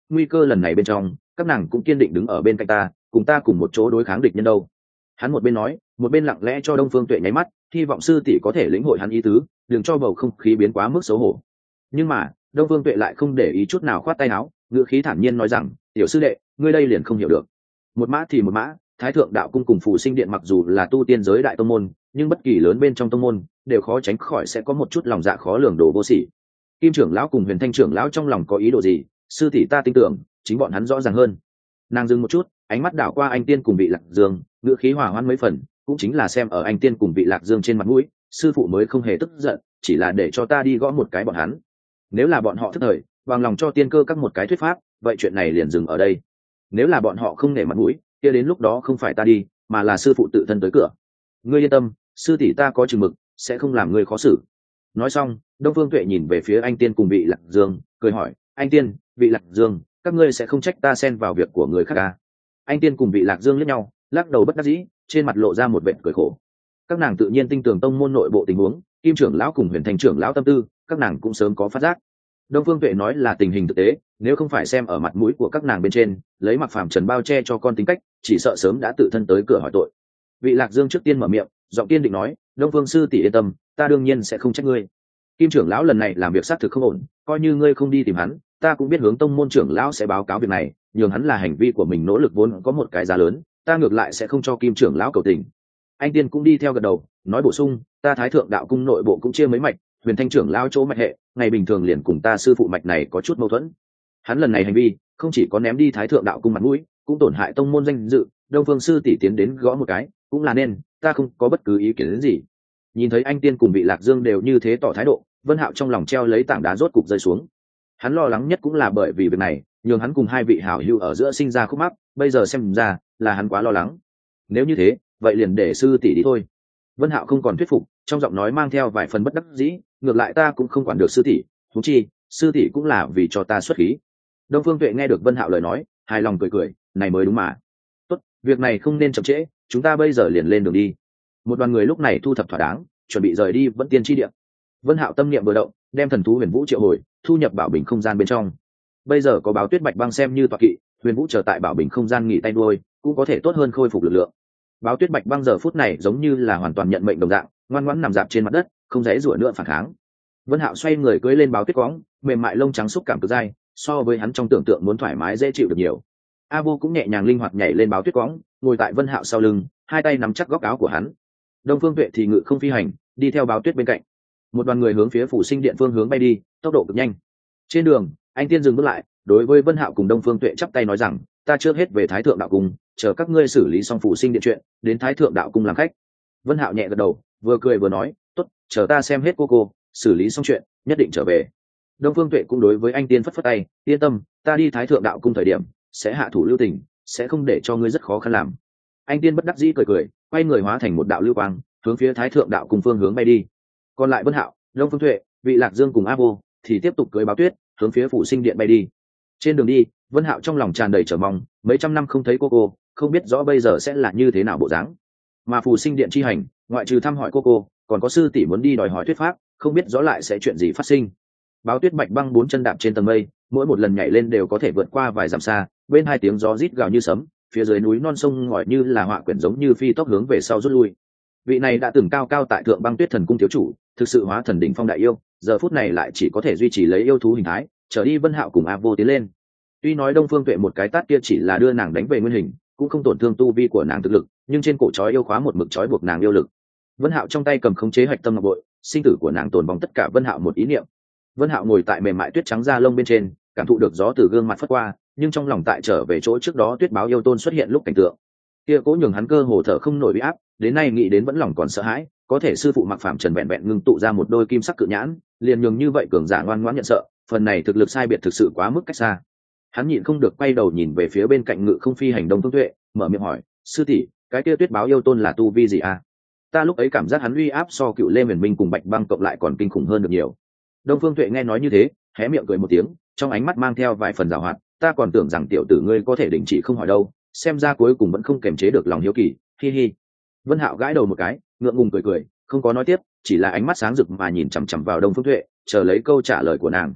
nguy cơ lần này bên trong các nàng cũng kiên định đứng ở bên cạnh ta, cùng ta cùng một chỗ đối kháng địch nhân đâu. Hắn một bên nói một bên lặng lẽ cho Đông Phương Tuệ nháy mắt, hy vọng sư tỷ có thể lĩnh hội hắn ý tứ, đừng cho bầu không khí biến quá mức xấu hổ. Nhưng mà Đông Phương Tuệ lại không để ý chút nào, khoát tay áo, ngữ khí thản nhiên nói rằng, tiểu sư đệ, ngươi đây liền không hiểu được. Một mã thì một mã, Thái Thượng Đạo Cung cùng Phù Sinh Điện mặc dù là tu tiên giới đại tông môn, nhưng bất kỳ lớn bên trong tông môn đều khó tránh khỏi sẽ có một chút lòng dạ khó lường đồ vô sỉ. Kim trưởng lão cùng Huyền Thanh trưởng lão trong lòng có ý đồ gì, sư tỷ ta tin tưởng chính bọn hắn rõ ràng hơn. Nàng dừng một chút, ánh mắt đảo qua anh tiên cùng vị Lạc Dương, ngữ khí hòa hoãn mấy phần, cũng chính là xem ở anh tiên cùng vị Lạc Dương trên mặt mũi, sư phụ mới không hề tức giận, chỉ là để cho ta đi gõ một cái bọn hắn. Nếu là bọn họ thức thời, bằng lòng cho tiên cơ các một cái thuyết pháp, vậy chuyện này liền dừng ở đây. Nếu là bọn họ không nể mặt mũi, kia đến lúc đó không phải ta đi, mà là sư phụ tự thân tới cửa. Ngươi yên tâm, sư tỷ ta có chừng mực, sẽ không làm ngươi khó xử. Nói xong, Đông Phương Tuệ nhìn về phía anh tiên cùng vị Lạc Dương, cười hỏi, anh tiên, vị Lạc Dương, các ngươi sẽ không trách ta xen vào việc của người khác à? Anh tiên cùng vị Lạc Dương liếc nhau, lắc đầu bất đắc dĩ, trên mặt lộ ra một vệt cười khổ. Các nàng tự nhiên tin tưởng tông môn nội bộ tình huống, Kim trưởng lão cùng Huyền Thành trưởng lão tâm tư, các nàng cũng sớm có phát giác. Đông Phương Tuệ nói là tình hình thực tế, nếu không phải xem ở mặt mũi của các nàng bên trên, lấy Mặc Phàm Trần bao che cho con tính cách, chỉ sợ sớm đã tự thân tới cửa hỏi tội. Vị Lạc Dương trước tiên mở miệng, giọng kiên định nói, Đông Phương sư tỷ yên tâm, ta đương nhiên sẽ không trách ngươi. Kim trưởng lão lần này làm việc xác thực không ổn, coi như ngươi không đi tìm hắn, ta cũng biết hướng tông môn trưởng lão sẽ báo cáo việc này, nhường hắn là hành vi của mình nỗ lực vốn có một cái giá lớn, ta ngược lại sẽ không cho Kim trưởng lão cầu tình. Anh tiên cũng đi theo gật đầu, nói bổ sung, ta Thái Thượng Đạo Cung nội bộ cũng chia mấy mạch, Huyền Thanh trưởng lão chỗ mạch hệ, ngày bình thường liền cùng ta sư phụ mạch này có chút mâu thuẫn. Hắn lần này hành vi không chỉ có ném đi Thái Thượng Đạo Cung mặt mũi, cũng tổn hại tông môn danh dự. Đông Phương sư tỷ tiến đến gõ một cái, cũng là nên, ta không có bất cứ ý kiến đến gì. Nhìn thấy anh tiên cùng vị Lạc Dương đều như thế tỏ thái độ, Vân Hạo trong lòng treo lấy tảng đá rốt cục rơi xuống. Hắn lo lắng nhất cũng là bởi vì việc này, nhường hắn cùng hai vị hảo hữu ở giữa sinh ra khúc mắc, bây giờ xem ra là hắn quá lo lắng. Nếu như thế, vậy liền để sư tỷ đi thôi. Vân Hạo không còn thuyết phục, trong giọng nói mang theo vài phần bất đắc dĩ, ngược lại ta cũng không quản được sư tỷ, huống chi, sư tỷ cũng là vì cho ta xuất khí. Đông Phương Tuệ nghe được Vân Hạo lời nói, hài lòng cười cười, này mới đúng mà. Tốt, việc này không nên chậm trễ, chúng ta bây giờ liền lên đường đi. Một đoàn người lúc này thu thập thỏa đáng, chuẩn bị rời đi Vẫn Tiên chi địa. Vân Hạo tâm niệm vừa động, đem thần thú Huyền Vũ triệu hồi, thu nhập bảo bình không gian bên trong. Bây giờ có Báo Tuyết Bạch Băng xem như tọa kỵ, Huyền Vũ chờ tại bảo bình không gian nghỉ tay đuôi, cũng có thể tốt hơn khôi phục lực lượng. Báo Tuyết Bạch Băng giờ phút này giống như là hoàn toàn nhận mệnh đồng dạng, ngoan ngoãn nằm dạp trên mặt đất, không dễ rủa nữa phản kháng. Vân Hạo xoay người cưỡi lên Báo Tuyết Quõng, mềm mại lông trắng xúc cảm cực dai, so với hắn trong tưởng tượng muốn thoải mái dễ chịu được nhiều. A Vô cũng nhẹ nhàng linh hoạt nhảy lên Báo Tuyết Quõng, ngồi tại Vân Hạo sau lưng, hai tay nắm chắc góc áo của hắn. Đông Phương Tuệ thì ngự không phi hành, đi theo Báo Tuyết bên cạnh. Một đoàn người hướng phía Phủ Sinh Điện phương hướng bay đi, tốc độ cực nhanh. Trên đường, anh tiên dừng bước lại, đối với Vân Hạo cùng Đông Phương Tuệ chắp tay nói rằng, ta trước hết về Thái Thượng Đạo Cung, chờ các ngươi xử lý xong Phủ Sinh Điện chuyện, đến Thái Thượng Đạo Cung làm khách. Vân Hạo nhẹ gật đầu, vừa cười vừa nói, tốt, chờ ta xem hết cô, xử lý xong chuyện, nhất định trở về. Đông Phương Tuệ cũng đối với anh tiên phất phất tay, yên tâm, ta đi Thái Thượng Đạo Cung thời điểm, sẽ hạ thủ lưu tình, sẽ không để cho ngươi rất khó khăn làm. Anh tiên bất đắc dĩ cười cười, quay người hóa thành một đạo lưu quang, hướng phía Thái Thượng Đạo Cung phương hướng bay đi. Còn lại Vân Hạo, Đông Phương Tuệ, vị Lạc Dương cùng A Vô thì tiếp tục cưỡi Báo Tuyết, hướng phía Phủ Sinh Điện bay đi. Trên đường đi, Vân Hạo trong lòng tràn đầy chờ mong, mấy trăm năm không thấy cô, không biết rõ bây giờ sẽ là như thế nào bộ dáng. Mà Phủ Sinh Điện chi hành, ngoại trừ thăm hỏi cô, còn có sư tỷ muốn đi đòi hỏi thuyết pháp, không biết rõ lại sẽ chuyện gì phát sinh. Báo Tuyết Bạch Băng bốn chân đạp trên tầng mây, mỗi một lần nhảy lên đều có thể vượt qua vài dặm xa, bên hai tiếng gió rít gào như sấm, phía dưới núi non sông ngòi như là họa quyển giống như phi tốc hướng về sau rút lui. Vị này đã từng cao cao tại Thượng Băng Tuyết Thần Cung thiếu chủ, thực sự hóa thần đỉnh phong đại yêu, giờ phút này lại chỉ có thể duy trì lấy yêu thú hình thái, trở đi Vân Hạo cùng A Vô tiến lên. Tuy nói Đông Phương Tuệ một cái tát kia chỉ là đưa nàng đánh về nguyên hình, cũng không tổn thương tu vi của nàng thực lực, nhưng trên cổ trói yêu khóa một mực trói buộc nàng yêu lực. Vân Hạo trong tay cầm khống chế hạch tâm ngọc bội, sinh tử của nàng tồn vong tất cả Vân Hạo một ý niệm. Vân Hạo ngồi tại mềm mại tuyết trắng da lông bên trên, cảm thụ được gió từ gương mặt phất qua, nhưng trong lòng tại trở về chỗ trước đó Tuyết Báo yêu tôn xuất hiện lúc cảnh tượng. Kia cố nhường hắn cơ hồ thở không nổi uy áp, đến nay nghĩ đến vẫn lòng còn sợ hãi, có thể sư phụ Mặc Phàm Trần vẹn vẹn ngưng tụ ra một đôi kim sắc cự nhãn, liền nhường như vậy cường giả ngoan ngoãn nhận sợ, phần này thực lực sai biệt thực sự quá mức cách xa. Hắn nhịn không được quay đầu nhìn về phía bên cạnh ngự không phi hành Đông Phương Tuệ, mở miệng hỏi, sư tỷ, cái kia Tuyết Báo yêu tôn là tu vi gì à? Ta lúc ấy cảm giác hắn uy áp so Cựu Lê Huyền Minh cùng Bạch Băng cộng lại còn kinh khủng hơn được nhiều. Đông Phương Tuệ nghe nói như thế, hé miệng cười một tiếng, trong ánh mắt mang theo vài phần giảo hoạt, ta còn tưởng rằng tiểu tử ngươi có thể đình chỉ không hỏi đâu, xem ra cuối cùng vẫn không kềm chế được lòng hiếu kỳ, hi hi. Vân Hạo gãi đầu một cái, ngượng ngùng cười cười, không có nói tiếp, chỉ là ánh mắt sáng rực mà nhìn chằm chằm vào Đông Phương Tuệ, chờ lấy câu trả lời của nàng.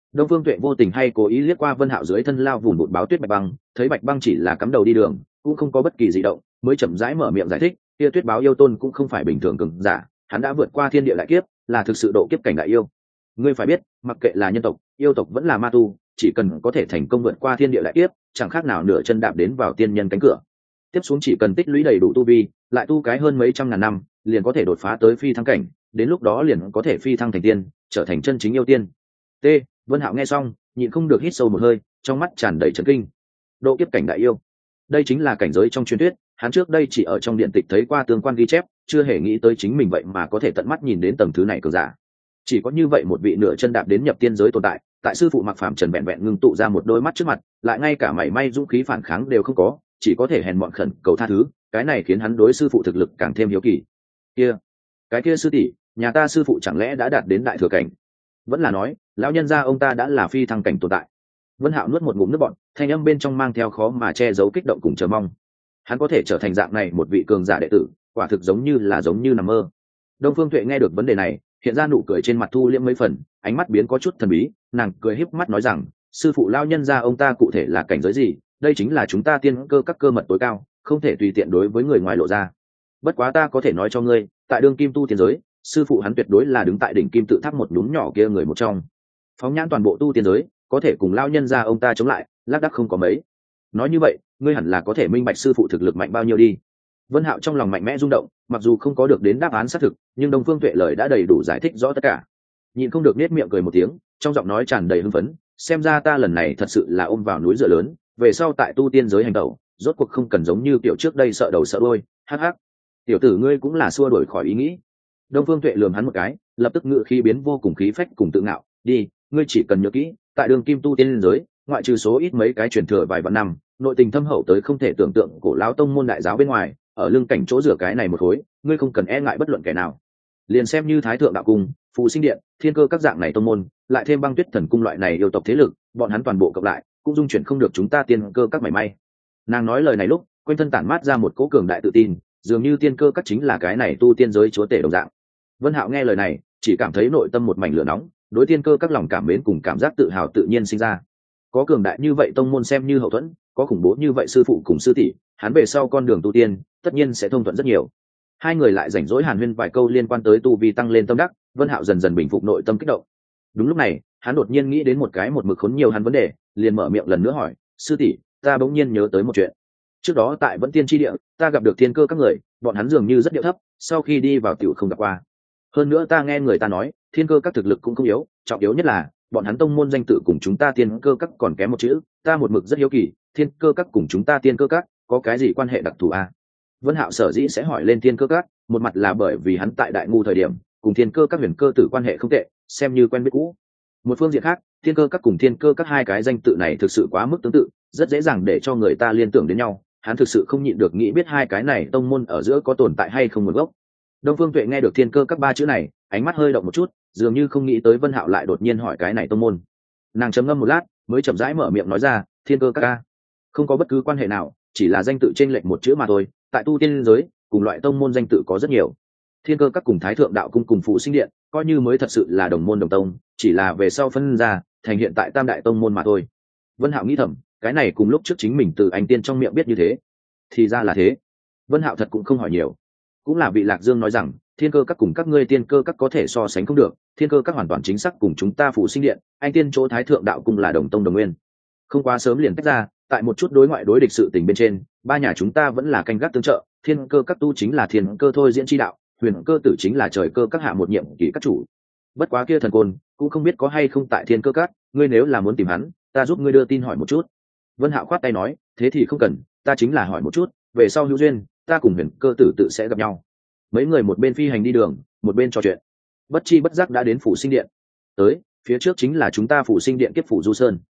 Đông Phương Tuệ vô tình hay cố ý liếc qua Vân Hạo dưới thân lao vụn vụn báo tuyết Bạch Băng, thấy Bạch Băng chỉ là cắm đầu đi đường, cũng không có bất kỳ dị động, mới chậm rãi mở miệng giải thích, kia tuyết báo yêu tôn cũng không phải bình thường cường giả, hắn đã vượt qua thiên địa đại kiếp, là thực sự độ kiếp cảnh đại yêu. Ngươi phải biết, mặc kệ là nhân tộc, yêu tộc vẫn là ma tu, chỉ cần có thể thành công vượt qua thiên địa đại kiếp, chẳng khác nào nửa chân đạp đến vào tiên nhân cánh cửa. Tiếp xuống chỉ cần tích lũy đầy đủ tu vi, lại tu cái hơn mấy trăm ngàn năm, liền có thể đột phá tới phi thăng cảnh, đến lúc đó liền có thể phi thăng thành tiên, trở thành chân chính yêu tiên. T. Vân Hạo nghe xong, nhịn không được hít sâu một hơi, trong mắt tràn đầy chấn kinh. Độ kiếp cảnh đại yêu, đây chính là cảnh giới trong truyền thuyết, hắn trước đây chỉ ở trong điện tịch thấy qua tương quan ghi chép, chưa hề nghĩ tới chính mình vậy mà có thể tận mắt nhìn đến tầng thứ này cường giả. Chỉ có như vậy một vị nửa chân đạp đến nhập tiên giới tồn tại, tại sư phụ Mặc Phàm Trần vẹn vẹn ngưng tụ ra một đôi mắt trước mặt, lại ngay cả mảy may dũng khí phản kháng đều không có, chỉ có thể hèn mọn khẩn cầu tha thứ, cái này khiến hắn đối sư phụ thực lực càng thêm hiếu kỳ. Kia, cái kia sư tỷ, nhà ta sư phụ chẳng lẽ đã đạt đến đại thừa cảnh? Vẫn là nói, lão nhân gia ông ta đã là phi thăng cảnh tồn tại. Vân Hạo nuốt một ngụm nước bọt, thanh âm bên trong mang theo khó mà che giấu kích động cùng chờ mong. Hắn có thể trở thành dạng này một vị cường giả đệ tử, quả thực giống như nằm mơ. Đông Phương Tuệ nghe được vấn đề này, hiện ra nụ cười trên mặt thu liễm mấy phần, ánh mắt biến có chút thần bí, nàng cười híp mắt nói rằng, sư phụ lão nhân gia ông ta cụ thể là cảnh giới gì, đây chính là chúng ta tiên cơ các cơ mật tối cao, không thể tùy tiện đối với người ngoài lộ ra. Bất quá ta có thể nói cho ngươi, tại đương kim tu tiên giới, sư phụ hắn tuyệt đối là đứng tại đỉnh kim tự tháp một núm nhỏ kia người một trong. Phóng nhãn toàn bộ tu tiên giới, có thể cùng lão nhân gia ông ta chống lại, lác đác không có mấy. Nói như vậy, ngươi hẳn là có thể minh bạch sư phụ thực lực mạnh bao nhiêu đi. Vân Hạo trong lòng mạnh mẽ rung động, mặc dù không có được đến đáp án xác thực, nhưng Đông Phương Tuệ lời đã đầy đủ giải thích rõ tất cả. Nhìn không được nét miệng cười một tiếng, trong giọng nói tràn đầy hưng phấn, xem ra ta lần này thật sự là ôm vào núi dựa lớn, về sau tại tu tiên giới hành động, rốt cuộc không cần giống như kiểu trước đây sợ đầu sợ đuôi. Hắc hắc, tiểu tử ngươi cũng là xua đuổi khỏi ý nghĩ. Đông Phương Tuệ lườm hắn một cái, lập tức ngự khí biến vô cùng khí phách cùng tự ngạo, đi, ngươi chỉ cần nhớ kỹ, tại đường kim tu tiên giới, ngoại trừ số ít mấy cái truyền thừa vài vạn năm, nội tình thâm hậu tới không thể tưởng tượng cổ lão tông môn đại giáo bên ngoài, ở lưng cảnh chỗ rửa cái này một khối, ngươi không cần e ngại bất luận kẻ nào. Liền xem như Thái Thượng Đạo Cung, Phù Sinh Điện, Thiên Cơ các dạng này tông môn, lại thêm Băng Tuyết Thần Cung loại này yêu tộc thế lực, bọn hắn toàn bộ cộng lại, cũng dung chuyển không được chúng ta Tiên Cơ các mảy may. Nàng nói lời này lúc, quanh thân tản mát ra một cỗ cường đại tự tin, dường như Tiên Cơ các chính là cái này tu tiên giới chúa tể đồng dạng. Vân Hạo nghe lời này, chỉ cảm thấy nội tâm một mảnh lửa nóng, đối Tiên Cơ các lòng cảm mến cùng cảm giác tự hào tự nhiên sinh ra. Có cường đại như vậy tông môn xem như hậu thuẫn, có khủng bố như vậy sư phụ cùng sư tỷ, hắn về sau con đường tu tiên tất nhiên sẽ thông thuận rất nhiều. Hai người lại rảnh rỗi hàn huyên vài câu liên quan tới tu vi tăng lên tâm đắc, Vân Hạo dần dần bình phục nội tâm kích động. Đúng lúc này, hắn đột nhiên nghĩ đến một cái một mực khốn nhiều hắn vấn đề, liền mở miệng lần nữa hỏi, sư tỷ, ta bỗng nhiên nhớ tới một chuyện. Trước đó tại Vẫn Tiên Chi Địa, ta gặp được Thiên Cơ các người, bọn hắn dường như rất điệu thấp, sau khi đi vào tiểu không gặp qua. Hơn nữa ta nghe người ta nói, Thiên Cơ các thực lực cũng không yếu, trọng yếu nhất là bọn hắn tông môn danh tự cùng chúng ta Tiên Cơ các còn kém một chữ, ta một mực rất hiếu kỳ, Thiên Cơ các cùng chúng ta Tiên Cơ các có cái gì quan hệ đặc thù a? Vân Hạo sở dĩ sẽ hỏi lên Thiên Cơ các, một mặt là bởi vì hắn tại Đại Ngu thời điểm, cùng Thiên Cơ các huyền cơ tử quan hệ không tệ, xem như quen biết cũ. Một phương diện khác, Thiên Cơ các cùng Thiên Cơ các hai cái danh tự này thực sự quá mức tương tự, rất dễ dàng để cho người ta liên tưởng đến nhau, hắn thực sự không nhịn được nghĩ biết hai cái này tông môn ở giữa có tồn tại hay không nguồn gốc. Đông Phương Tuệ nghe được Thiên Cơ các ba chữ này, ánh mắt hơi động một chút, dường như không nghĩ tới Vân Hạo lại đột nhiên hỏi cái này tông môn. Nàng trầm ngâm một lát, mới chậm rãi mở miệng nói ra, Thiên Cơ các không có bất cứ quan hệ nào, chỉ là danh tự chênh lệch một chữ mà thôi. Tại tu tiên giới, cùng loại tông môn danh tự có rất nhiều. Thiên Cơ các cùng Thái Thượng Đạo Cung cùng Phù Sinh Điện, coi như mới thật sự là đồng môn đồng tông, chỉ là về sau phân ra, thành hiện tại Tam đại tông môn mà thôi. Vân Hạo nghĩ thầm, cái này cùng lúc trước chính mình từ anh tiên trong miệng biết như thế. Thì ra là thế. Vân Hạo thật cũng không hỏi nhiều. Cũng là vị Lạc Dương nói rằng, Thiên Cơ các cùng các ngươi Tiên Cơ các có thể so sánh không được, Thiên Cơ các hoàn toàn chính xác cùng chúng ta Phù Sinh Điện, anh tiên chỗ Thái Thượng Đạo Cung là đồng tông đồng nguyên. Không quá sớm liền tách ra, tại một chút đối ngoại đối địch sự tình bên trên, ba nhà chúng ta vẫn là canh gác tương trợ, Thiên Cơ các tu chính là thiên cơ thôi diễn chi đạo, huyền cơ tử chính là trời cơ các hạ một nhiệm kỳ các chủ. Bất quá kia thần côn cũng không biết có hay không tại Thiên Cơ các, ngươi nếu là muốn tìm hắn, ta giúp ngươi đưa tin hỏi một chút. Vân Hạo khoát tay nói, thế thì không cần, ta chính là hỏi một chút, về sau hữu duyên, ta cùng huyền cơ tử tự sẽ gặp nhau. Mấy người một bên phi hành đi đường, một bên trò chuyện, bất chi bất giác đã đến Phủ Sinh Điện. Tới, phía trước chính là chúng ta Phủ Sinh Điện kiếp phủ Du Sơn.